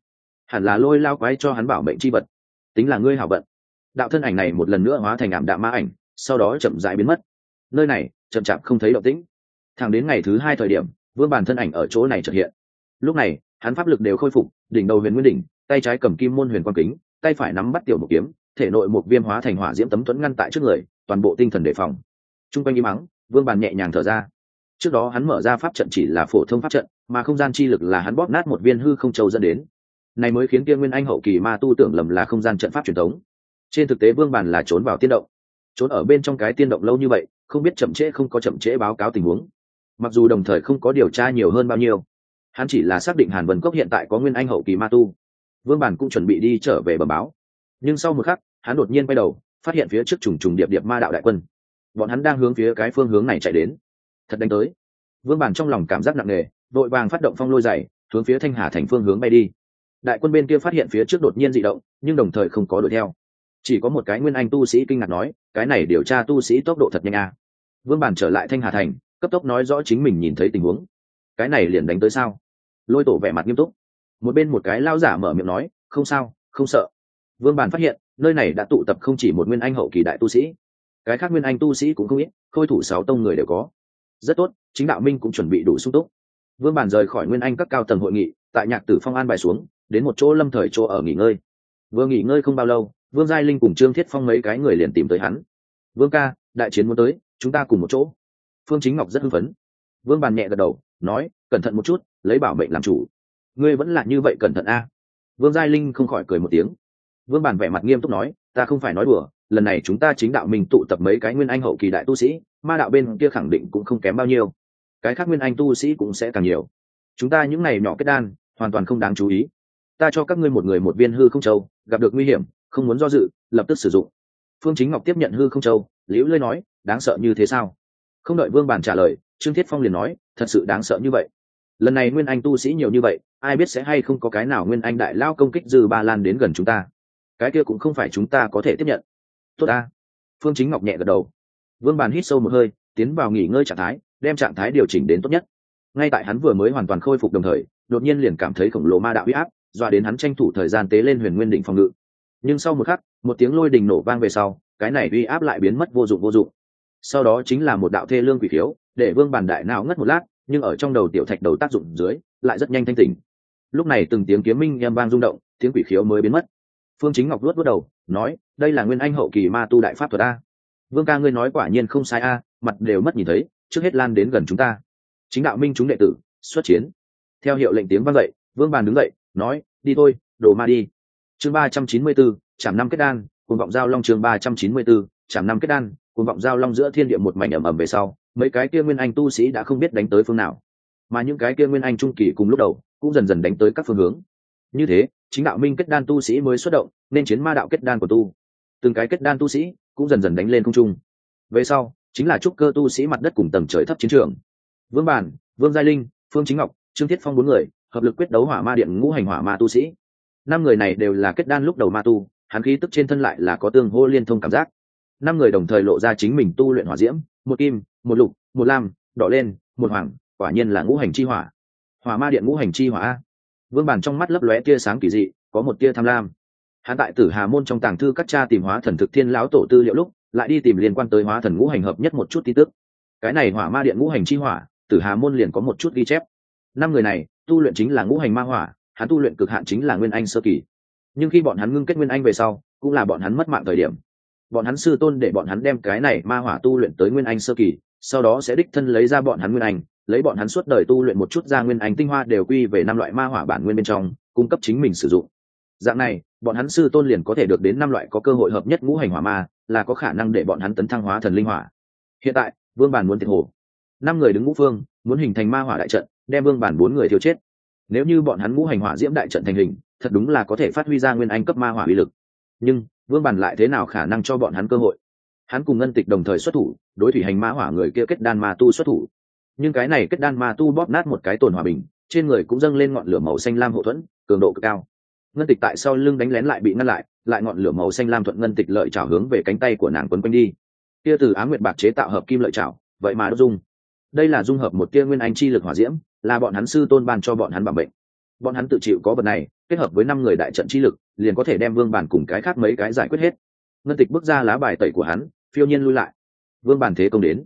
hẳn là Lôi Lao quái cho hắn bảo mệnh chi vật. Tính là ngươi hảo vận. Đạo thân ảnh này một lần nữa hóa thành ảm đạm ma ảnh, sau đó chậm rãi biến mất. Nơi này chậm chạp không thấy động tĩnh. Thẳng đến ngày thứ 2 thời điểm, Vương Bản thân ảnh ở chỗ này chợt hiện. Lúc này, hắn pháp lực đều khôi phục, đỉnh đầu huyền nguyên đỉnh, tay trái cầm kim môn huyền quang kính, tay phải nắm bắt tiểu một kiếm, thể nội một viêm hóa thành hỏa diễm tấm tuấn ngăn tại trước người, toàn bộ tinh thần đề phòng. Trung quanh im mắng, Vương Bản nhẹ nhàng thở ra. Trước đó hắn mở ra pháp trận chỉ là phổ thông pháp trận, mà không gian chi lực là hắn bóp nát một viên hư không châu dẫn đến. Này mới khiến kia nguyên anh hậu kỳ ma tu tưởng lầm là không gian trận pháp truyền thống. Trên thực tế Vương Bản là trốn vào tiên động, trốn ở bên trong cái tiên động lâu như vậy, không biết chậm trễ không có chậm trễ báo cáo tình huống. Mặc dù đồng thời không có điều tra nhiều hơn bao nhiêu, hắn chỉ là xác định Hàn Vân Cốc hiện tại có nguyên anh hậu kỳ ma tu. Vương Bản cũng chuẩn bị đi trở về bẩm báo, nhưng sau một khắc, hắn đột nhiên quay đầu, phát hiện phía trước trùng trùng điệp điệp ma đạo đại quân. Bọn hắn đang hướng phía cái phương hướng này chạy đến. Thật đánh tới. Vương Bản trong lòng cảm giác nặng nề, đội vàng phát động phong lôi dày, hướng phía Thanh Hà thành phương hướng bay đi. Đại quân bên kia phát hiện phía trước đột nhiên dị động, nhưng đồng thời không có đuổi theo. Chỉ có một cái nguyên anh tu sĩ kinh ngạc nói, cái này điều tra tu sĩ tốc độ thật nhanh à. Vương Bản trở lại Thanh Hà thành, cấp tốc nói rõ chính mình nhìn thấy tình huống. Cái này liền đánh tới sao? Lôi Tổ vẻ mặt nghiêm túc. Một bên một cái lao giả mở miệng nói, không sao, không sợ. Vương Bản phát hiện, nơi này đã tụ tập không chỉ một nguyên anh hậu kỳ đại tu sĩ, cái khác nguyên anh tu sĩ cũng không ít, khôi thủ 6 tông người đều có. Rất tốt, chính đạo minh cũng chuẩn bị đủ sung túc. Vương Bản rời khỏi nguyên anh các cao tầng hội nghị, tại Nhạc Tử Phong an bài xuống, đến một chỗ lâm thời chỗ ở nghỉ ngơi. Vừa nghỉ ngơi không bao lâu, Vương Giai Linh cùng Trương Thiết Phong mấy cái người liền tìm tới hắn. Vương ca, đại chiến muốn tới, chúng ta cùng một chỗ. Phương Chính Ngọc rất hưng phấn. Vương Bản nhẹ gật đầu, nói, cẩn thận một chút, lấy bảo mệnh làm chủ. Ngươi vẫn là như vậy cẩn thận a? Vương Giai Linh không khỏi cười một tiếng. Vương Bản vẻ mặt nghiêm túc nói, ta không phải nói đùa, lần này chúng ta chính đạo mình tụ tập mấy cái nguyên anh hậu kỳ đại tu sĩ, ma đạo bên kia khẳng định cũng không kém bao nhiêu, cái khác nguyên anh tu sĩ cũng sẽ càng nhiều. Chúng ta những này nhỏ kết đan, hoàn toàn không đáng chú ý. Ta cho các ngươi một người một viên hư không châu, gặp được nguy hiểm, không muốn do dự, lập tức sử dụng. Phương Chính Ngọc tiếp nhận hư không châu, liễu lơi nói, đáng sợ như thế sao? Không đợi Vương Bản trả lời, Trương Thiết Phong liền nói, thật sự đáng sợ như vậy. Lần này nguyên anh tu sĩ nhiều như vậy, ai biết sẽ hay không có cái nào nguyên anh đại lao công kích dư ba lan đến gần chúng ta. Cái kia cũng không phải chúng ta có thể tiếp nhận. Tốt ta. Phương Chính Ngọc nhẹ gật đầu. Vương Bản hít sâu một hơi, tiến vào nghỉ ngơi trạng thái, đem trạng thái điều chỉnh đến tốt nhất. Ngay tại hắn vừa mới hoàn toàn khôi phục đồng thời, đột nhiên liền cảm thấy khổng lồ ma đạo uy áp, dọa đến hắn tranh thủ thời gian tế lên huyền nguyên đỉnh phòng ngự. Nhưng sau một khắc, một tiếng lôi đình nổ vang về sau, cái này uy áp lại biến mất vô dụng. Sau đó chính là một đạo thê lương quỷ khiếu, để Vương Bản đại não ngất một lát, nhưng ở trong đầu tiểu thạch đầu tác dụng dưới, lại rất nhanh thanh tỉnh. Lúc này từng tiếng kiếm minh em vang rung động, tiếng quỷ khiếu mới biến mất. Phương Chính Ngọc luốt đầu, nói, đây là nguyên anh hậu kỳ ma tu đại pháp thuật a. Vương ca ngươi nói quả nhiên không sai a, mặt đều mất nhìn thấy, trước hết lan đến gần chúng ta. Chính đạo minh chúng đệ tử, xuất chiến. Theo hiệu lệnh tiếng vang dậy, Vương Bản đứng dậy, nói, đi thôi, đồ ma đi. Chương 394, chạm năm kết đan, cuồng vọng giao long. Chương 394, chạm năm kết đan, cuồng vọng giao long. Giữa thiên địa một mảnh ầm ầm về sau, mấy cái kia nguyên anh tu sĩ đã không biết đánh tới phương nào, mà những cái kia nguyên anh trung kỳ cùng lúc đầu cũng dần dần đánh tới các phương hướng. Như thế, chính đạo minh kết đan tu sĩ mới xuất động, nên chiến ma đạo kết đan của tu. Từng cái kết đan tu sĩ cũng dần dần đánh lên không trung. Về sau, chính là trúc cơ tu sĩ mặt đất cùng tầng trời thấp chiến trường. Vương Bản, Vương Giai Linh, Phương Chính Ngọc, Trương Thiết Phong 4 người hợp lực quyết đấu hỏa ma điện ngũ hành hỏa ma tu sĩ. 5 người này đều là kết đan lúc đầu ma tu, hắn khí tức trên thân lại là có tương hô liên thông cảm giác. 5 người đồng thời lộ ra chính mình tu luyện hỏa diễm, một kim, một lục, một lam, đỏ lên, một hoàng, quả nhiên là ngũ hành chi hỏa. Hỏa ma điện ngũ hành chi hỏa a. Vương Bản trong mắt lấp lóe tia sáng kỳ dị, có một tia tham lam. Hắn tại Tử Hà môn trong tàng thư các tra tìm hóa thần thực thiên lão tổ tư liệu lúc, lại đi tìm liên quan tới hóa thần ngũ hành hợp nhất một chút tin tức. Cái này hỏa ma điện ngũ hành chi hỏa, Tử Hà môn liền có một chút ghi chép. 5 người này tu luyện chính là ngũ hành ma hỏa, hắn tu luyện cực hạn chính là nguyên anh sơ kỳ. Nhưng khi bọn hắn ngưng kết nguyên anh về sau, cũng là bọn hắn mất mạng thời điểm. Bọn hắn sư tôn để bọn hắn đem cái này ma hỏa tu luyện tới nguyên anh sơ kỳ, sau đó sẽ đích thân lấy ra bọn hắn nguyên anh, lấy bọn hắn suốt đời tu luyện một chút ra nguyên anh tinh hoa đều quy về 5 loại ma hỏa bản nguyên bên trong, cung cấp chính mình sử dụng. Dạng này, bọn hắn sư tôn liền có thể được đến 5 loại có cơ hội hợp nhất ngũ hành hỏa ma, là có khả năng để bọn hắn tấn thăng hóa thần linh hỏa. Hiện tại, Vương Bản muốn tiệt hồ. 5 người đứng ngũ phương, muốn hình thành ma hỏa đại trận, đem Vương Bản 4 người thiêu chết. Nếu như bọn hắn ngũ hành hỏa diễm đại trận thành hình, thật đúng là có thể phát huy ra nguyên anh cấp ma hỏa uy lực. nhưng vương bản lại thế nào khả năng cho bọn hắn cơ hội. Hắn cùng ngân tịch đồng thời xuất thủ đối thủy hành ma hỏa người kia kết đan ma tu xuất thủ, nhưng cái này kết đan ma tu bóp nát một cái tồn hòa bình, trên người cũng dâng lên ngọn lửa màu xanh lam hộ thuẫn, cường độ cực cao. Ngân tịch tại sau lưng đánh lén lại bị ngăn lại ngọn lửa màu xanh lam thuận ngân tịch lợi chảo hướng về cánh tay của nàng quấn quanh đi. Kia từ Á Nguyệt bạc chế tạo hợp kim lợi chảo, vậy mà đốt dung. Đây là dung hợp một tia nguyên anh chi lực hỏa diễm, là bọn hắn sư tôn ban cho bọn hắn bảo bệnh. Bọn hắn tự chịu có vật này, kết hợp với 5 người đại trận chi lực, liền có thể đem Vương Bản cùng cái khác mấy cái giải quyết hết. Ngân tịch bước ra lá bài tẩy của hắn, phiêu nhiên lui lại. Vương Bản thế công đến.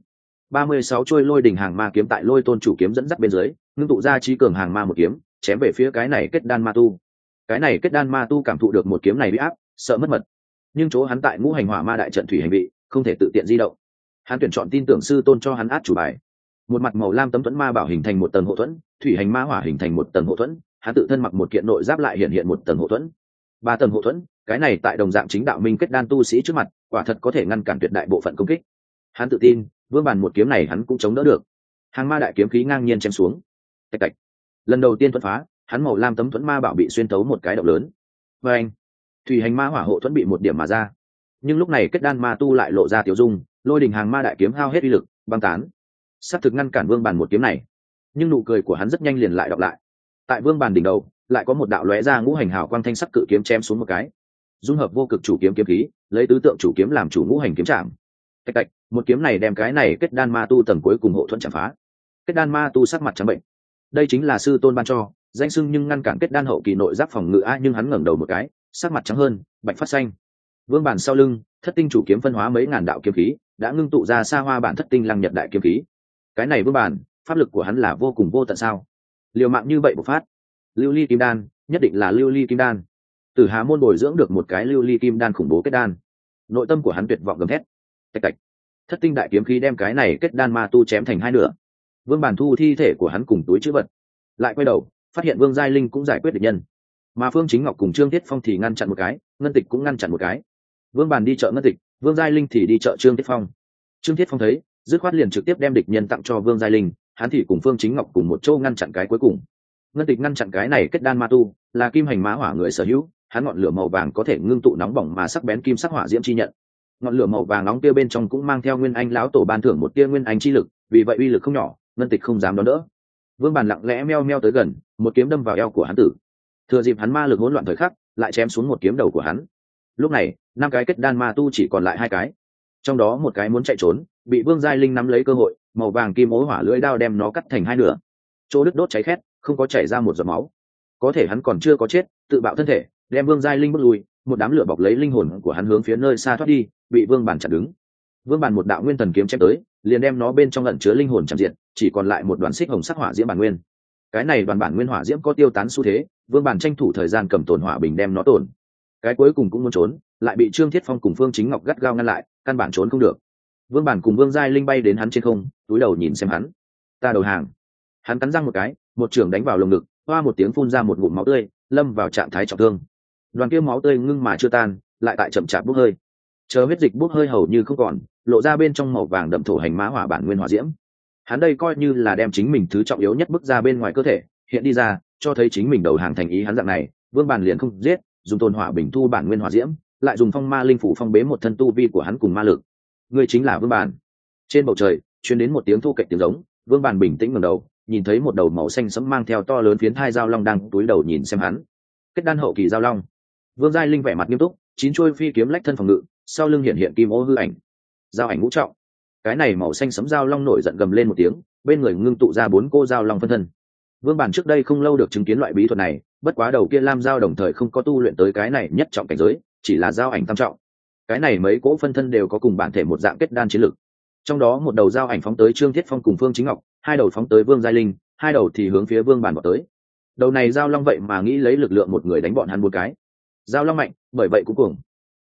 36 trôi lôi đỉnh hàng ma kiếm tại lôi tôn chủ kiếm dẫn dắt bên dưới, ngưng tụ ra trí cường hàng ma một kiếm, chém về phía cái này kết đan ma tu. Cái này kết đan ma tu cảm thụ được một kiếm này bị áp, sợ mất mật. Nhưng chỗ hắn tại ngũ hành hỏa ma đại trận thủy hành vị, không thể tự tiện di động. Hắn tuyển chọn tin tưởng sư tôn cho hắn át chủ bài. Một mặt màu lam tấm thuẫn ma bảo hình thành một tầng hộ thuẫn, thủy hành ma hỏa hình thành một tầng hộ thuẫn, hắn tự thân mặc một kiện nội giáp lại hiện một tầng hộ thuẫn. 3 tầng hộ thuẫn, cái này tại đồng dạng chính đạo minh kết đan tu sĩ trước mặt, quả thật có thể ngăn cản tuyệt đại bộ phận công kích. Hắn tự tin, Vương Bản một kiếm này hắn cũng chống đỡ được. Hàng ma đại kiếm khí ngang nhiên chém xuống. Tạch tạch. Lần đầu tiên thuẫn phá, hắn màu lam tấm thuẫn ma bảo bị xuyên tấu một cái động lớn. Và anh, thủy hành ma hỏa hộ thuẫn bị một điểm mà ra. Nhưng lúc này kết đan ma tu lại lộ ra tiểu dung, lôi đỉnh hàng ma đại kiếm hao hết uy lực, băng tán. Sắp thực ngăn cản Vương Bản một kiếm này, nhưng nụ cười của hắn rất nhanh liền lại đọc lại. Tại Vương Bản đỉnh đầu, lại có một đạo lóe ra ngũ hành hào quang thanh sắc cự kiếm chém xuống một cái. Dung hợp vô cực chủ kiếm kiếm khí, lấy tứ tượng chủ kiếm làm chủ ngũ hành kiếm trảm. Tạch tạch, một kiếm này đem cái này kết đan ma tu tầng cuối cùng hộ thuẫn chạm phá. Kết đan ma tu sắc mặt trắng bệnh. Đây chính là sư tôn ban cho, danh xưng nhưng ngăn cản kết đan hậu kỳ nội giáp phòng ngự nhưng hắn ngẩng đầu một cái, sắc mặt trắng hơn, bạch phát xanh. Vương Bản sau lưng, thất tinh chủ kiếm phân hóa mấy ngàn đạo kiếm khí, đã ngưng tụ ra xa hoa bản thất tinh lăng nhật đại kiếm khí. Cái này Vương Bản, pháp lực của hắn là vô cùng vô tận sao? Liều mạng như vậy bộc phát. Lưu ly kim đan, nhất định là lưu ly kim đan. Tử Hà môn bồi dưỡng được một cái lưu ly kim đan khủng bố kết đan. Nội tâm của hắn tuyệt vọng gầm thét. Tạch tạch. Thất tinh đại kiếm khí đem cái này kết đan ma tu chém thành hai nửa. Vương Bản thu thi thể của hắn cùng túi trữ vật, lại quay đầu phát hiện Vương Giai Linh cũng giải quyết địch nhân, mà Phương Chính Ngọc cùng Trương Tiết Phong thì ngăn chặn một cái, Ngân Tịch cũng ngăn chặn một cái. Vương Bản đi chợ Ngân Tịch, Vương Giai Linh thì đi chợ Trương Tiết Phong. Trương Tiết Phong thấy dứt khoát liền trực tiếp đem địch nhân tặng cho Vương Giai Linh, hắn thì cùng Phương Chính Ngọc cùng một chỗ ngăn chặn cái cuối cùng. Ngân Tịch ngăn chặn cái này kết đan ma tu, là kim hành má hỏa người sở hữu, hắn ngọn lửa màu vàng có thể ngưng tụ nóng bỏng mà sắc bén kim sắc hỏa diễm chi nhận. Ngọn lửa màu vàng nóng kia bên trong cũng mang theo nguyên anh lão tổ ban thưởng một tia nguyên anh chi lực, vì vậy uy lực không nhỏ, Ngân Tịch không dám đón đỡ. Vương Bản lặng lẽ meo meo tới gần, một kiếm đâm vào eo của hắn tử. Thừa dịp hắn ma lực hỗn loạn thời khắc, lại chém xuống một kiếm đầu của hắn. Lúc này, 5 cái kết đan ma tu chỉ còn lại 2 cái. Trong đó một cái muốn chạy trốn, bị Vương Giai Linh nắm lấy cơ hội, màu vàng kim ố hỏa lưỡi đao đem nó cắt thành 2 nửa. Chỗ đứt đốt cháy khét, không có chảy ra một giọt máu. Có thể hắn còn chưa có chết, tự bạo thân thể, đem Vương Giai Linh bước lui, một đám lửa bọc lấy linh hồn của hắn hướng phía nơi xa thoát đi, bị Vương Bản chặn đứng. Vương Bản một đạo nguyên thần kiếm chém tới, liền đem nó bên trong ẩn chứa linh hồn chạm diệt, chỉ còn lại một đoàn xích hồng sắc hỏa diễm bản nguyên. Cái này đoàn bản nguyên hỏa diễm có tiêu tán xu thế, Vương Bản tranh thủ thời gian cầm tổn hỏa bình đem nó tổn. Cái cuối cùng cũng muốn trốn, lại bị Trương Thiết Phong cùng Phương Chính Ngọc gắt gao ngăn lại, căn bản trốn không được. Vương Bản cùng Vương Giai Linh bay đến hắn trên không, túi đầu nhìn xem hắn. Ta đầu hàng. Hắn cắn răng một cái, một trường đánh vào lồng ngực, hoa một tiếng phun ra một ngụm máu tươi, lâm vào trạng thái trọng thương. Đoàn kia máu tươi ngưng mà chưa tan, lại tại chậm chạp bốc hơi. Chờ huyết dịch bốc hơi hầu như không còn, lộ ra bên trong màu vàng đậm thổ hành má hỏa bản nguyên hỏa diễm. Hắn đây coi như là đem chính mình thứ trọng yếu nhất bước ra bên ngoài cơ thể, hiện đi ra, cho thấy chính mình đầu hàng thành ý hắn dạng này. Vương Bản liền không giết, dùng tồn hỏa bình thu bản nguyên hỏa diễm, lại dùng phong ma linh phủ phong bế một thân tu vi của hắn cùng ma lực. Người chính là Vương Bản. Trên bầu trời truyền đến một tiếng thu kệch tiếng giống. Vương Bản bình tĩnh ngẩng đầu, nhìn thấy một đầu màu xanh sẫm mang theo to lớn phiến thai dao long đang túi đầu nhìn xem hắn. Kết đan hậu kỳ dao long. Vương Giai Linh vẻ mặt nghiêm túc, 9 chuôi phi kiếm lách thân phòng ngự, sau lưng hiện kim ô hư ảnh. Dao ảnh ngũ trọng. Cái này màu xanh sẫm dao long nổi giận gầm lên một tiếng, bên người ngưng tụ ra 4 cô dao long phân thân. Vương Bản trước đây không lâu được chứng kiến loại bí thuật này, bất quá đầu kia lam dao đồng thời không có tu luyện tới cái này nhất trọng cảnh giới, chỉ là dao ảnh tam trọng. Cái này mấy cỗ phân thân đều có cùng bản thể một dạng kết đan chiến lực. Trong đó một đầu dao ảnh phóng tới Trương Thiết Phong cùng Phương Chính Ngọc, 2 đầu phóng tới Vương Giai Linh, 2 đầu thì hướng phía Vương Bản vọt tới. Đầu này dao long vậy mà nghĩ lấy lực lượng một người đánh bọn hắn 4 cái. Dao long mạnh, bởi vậy cũng cuồng.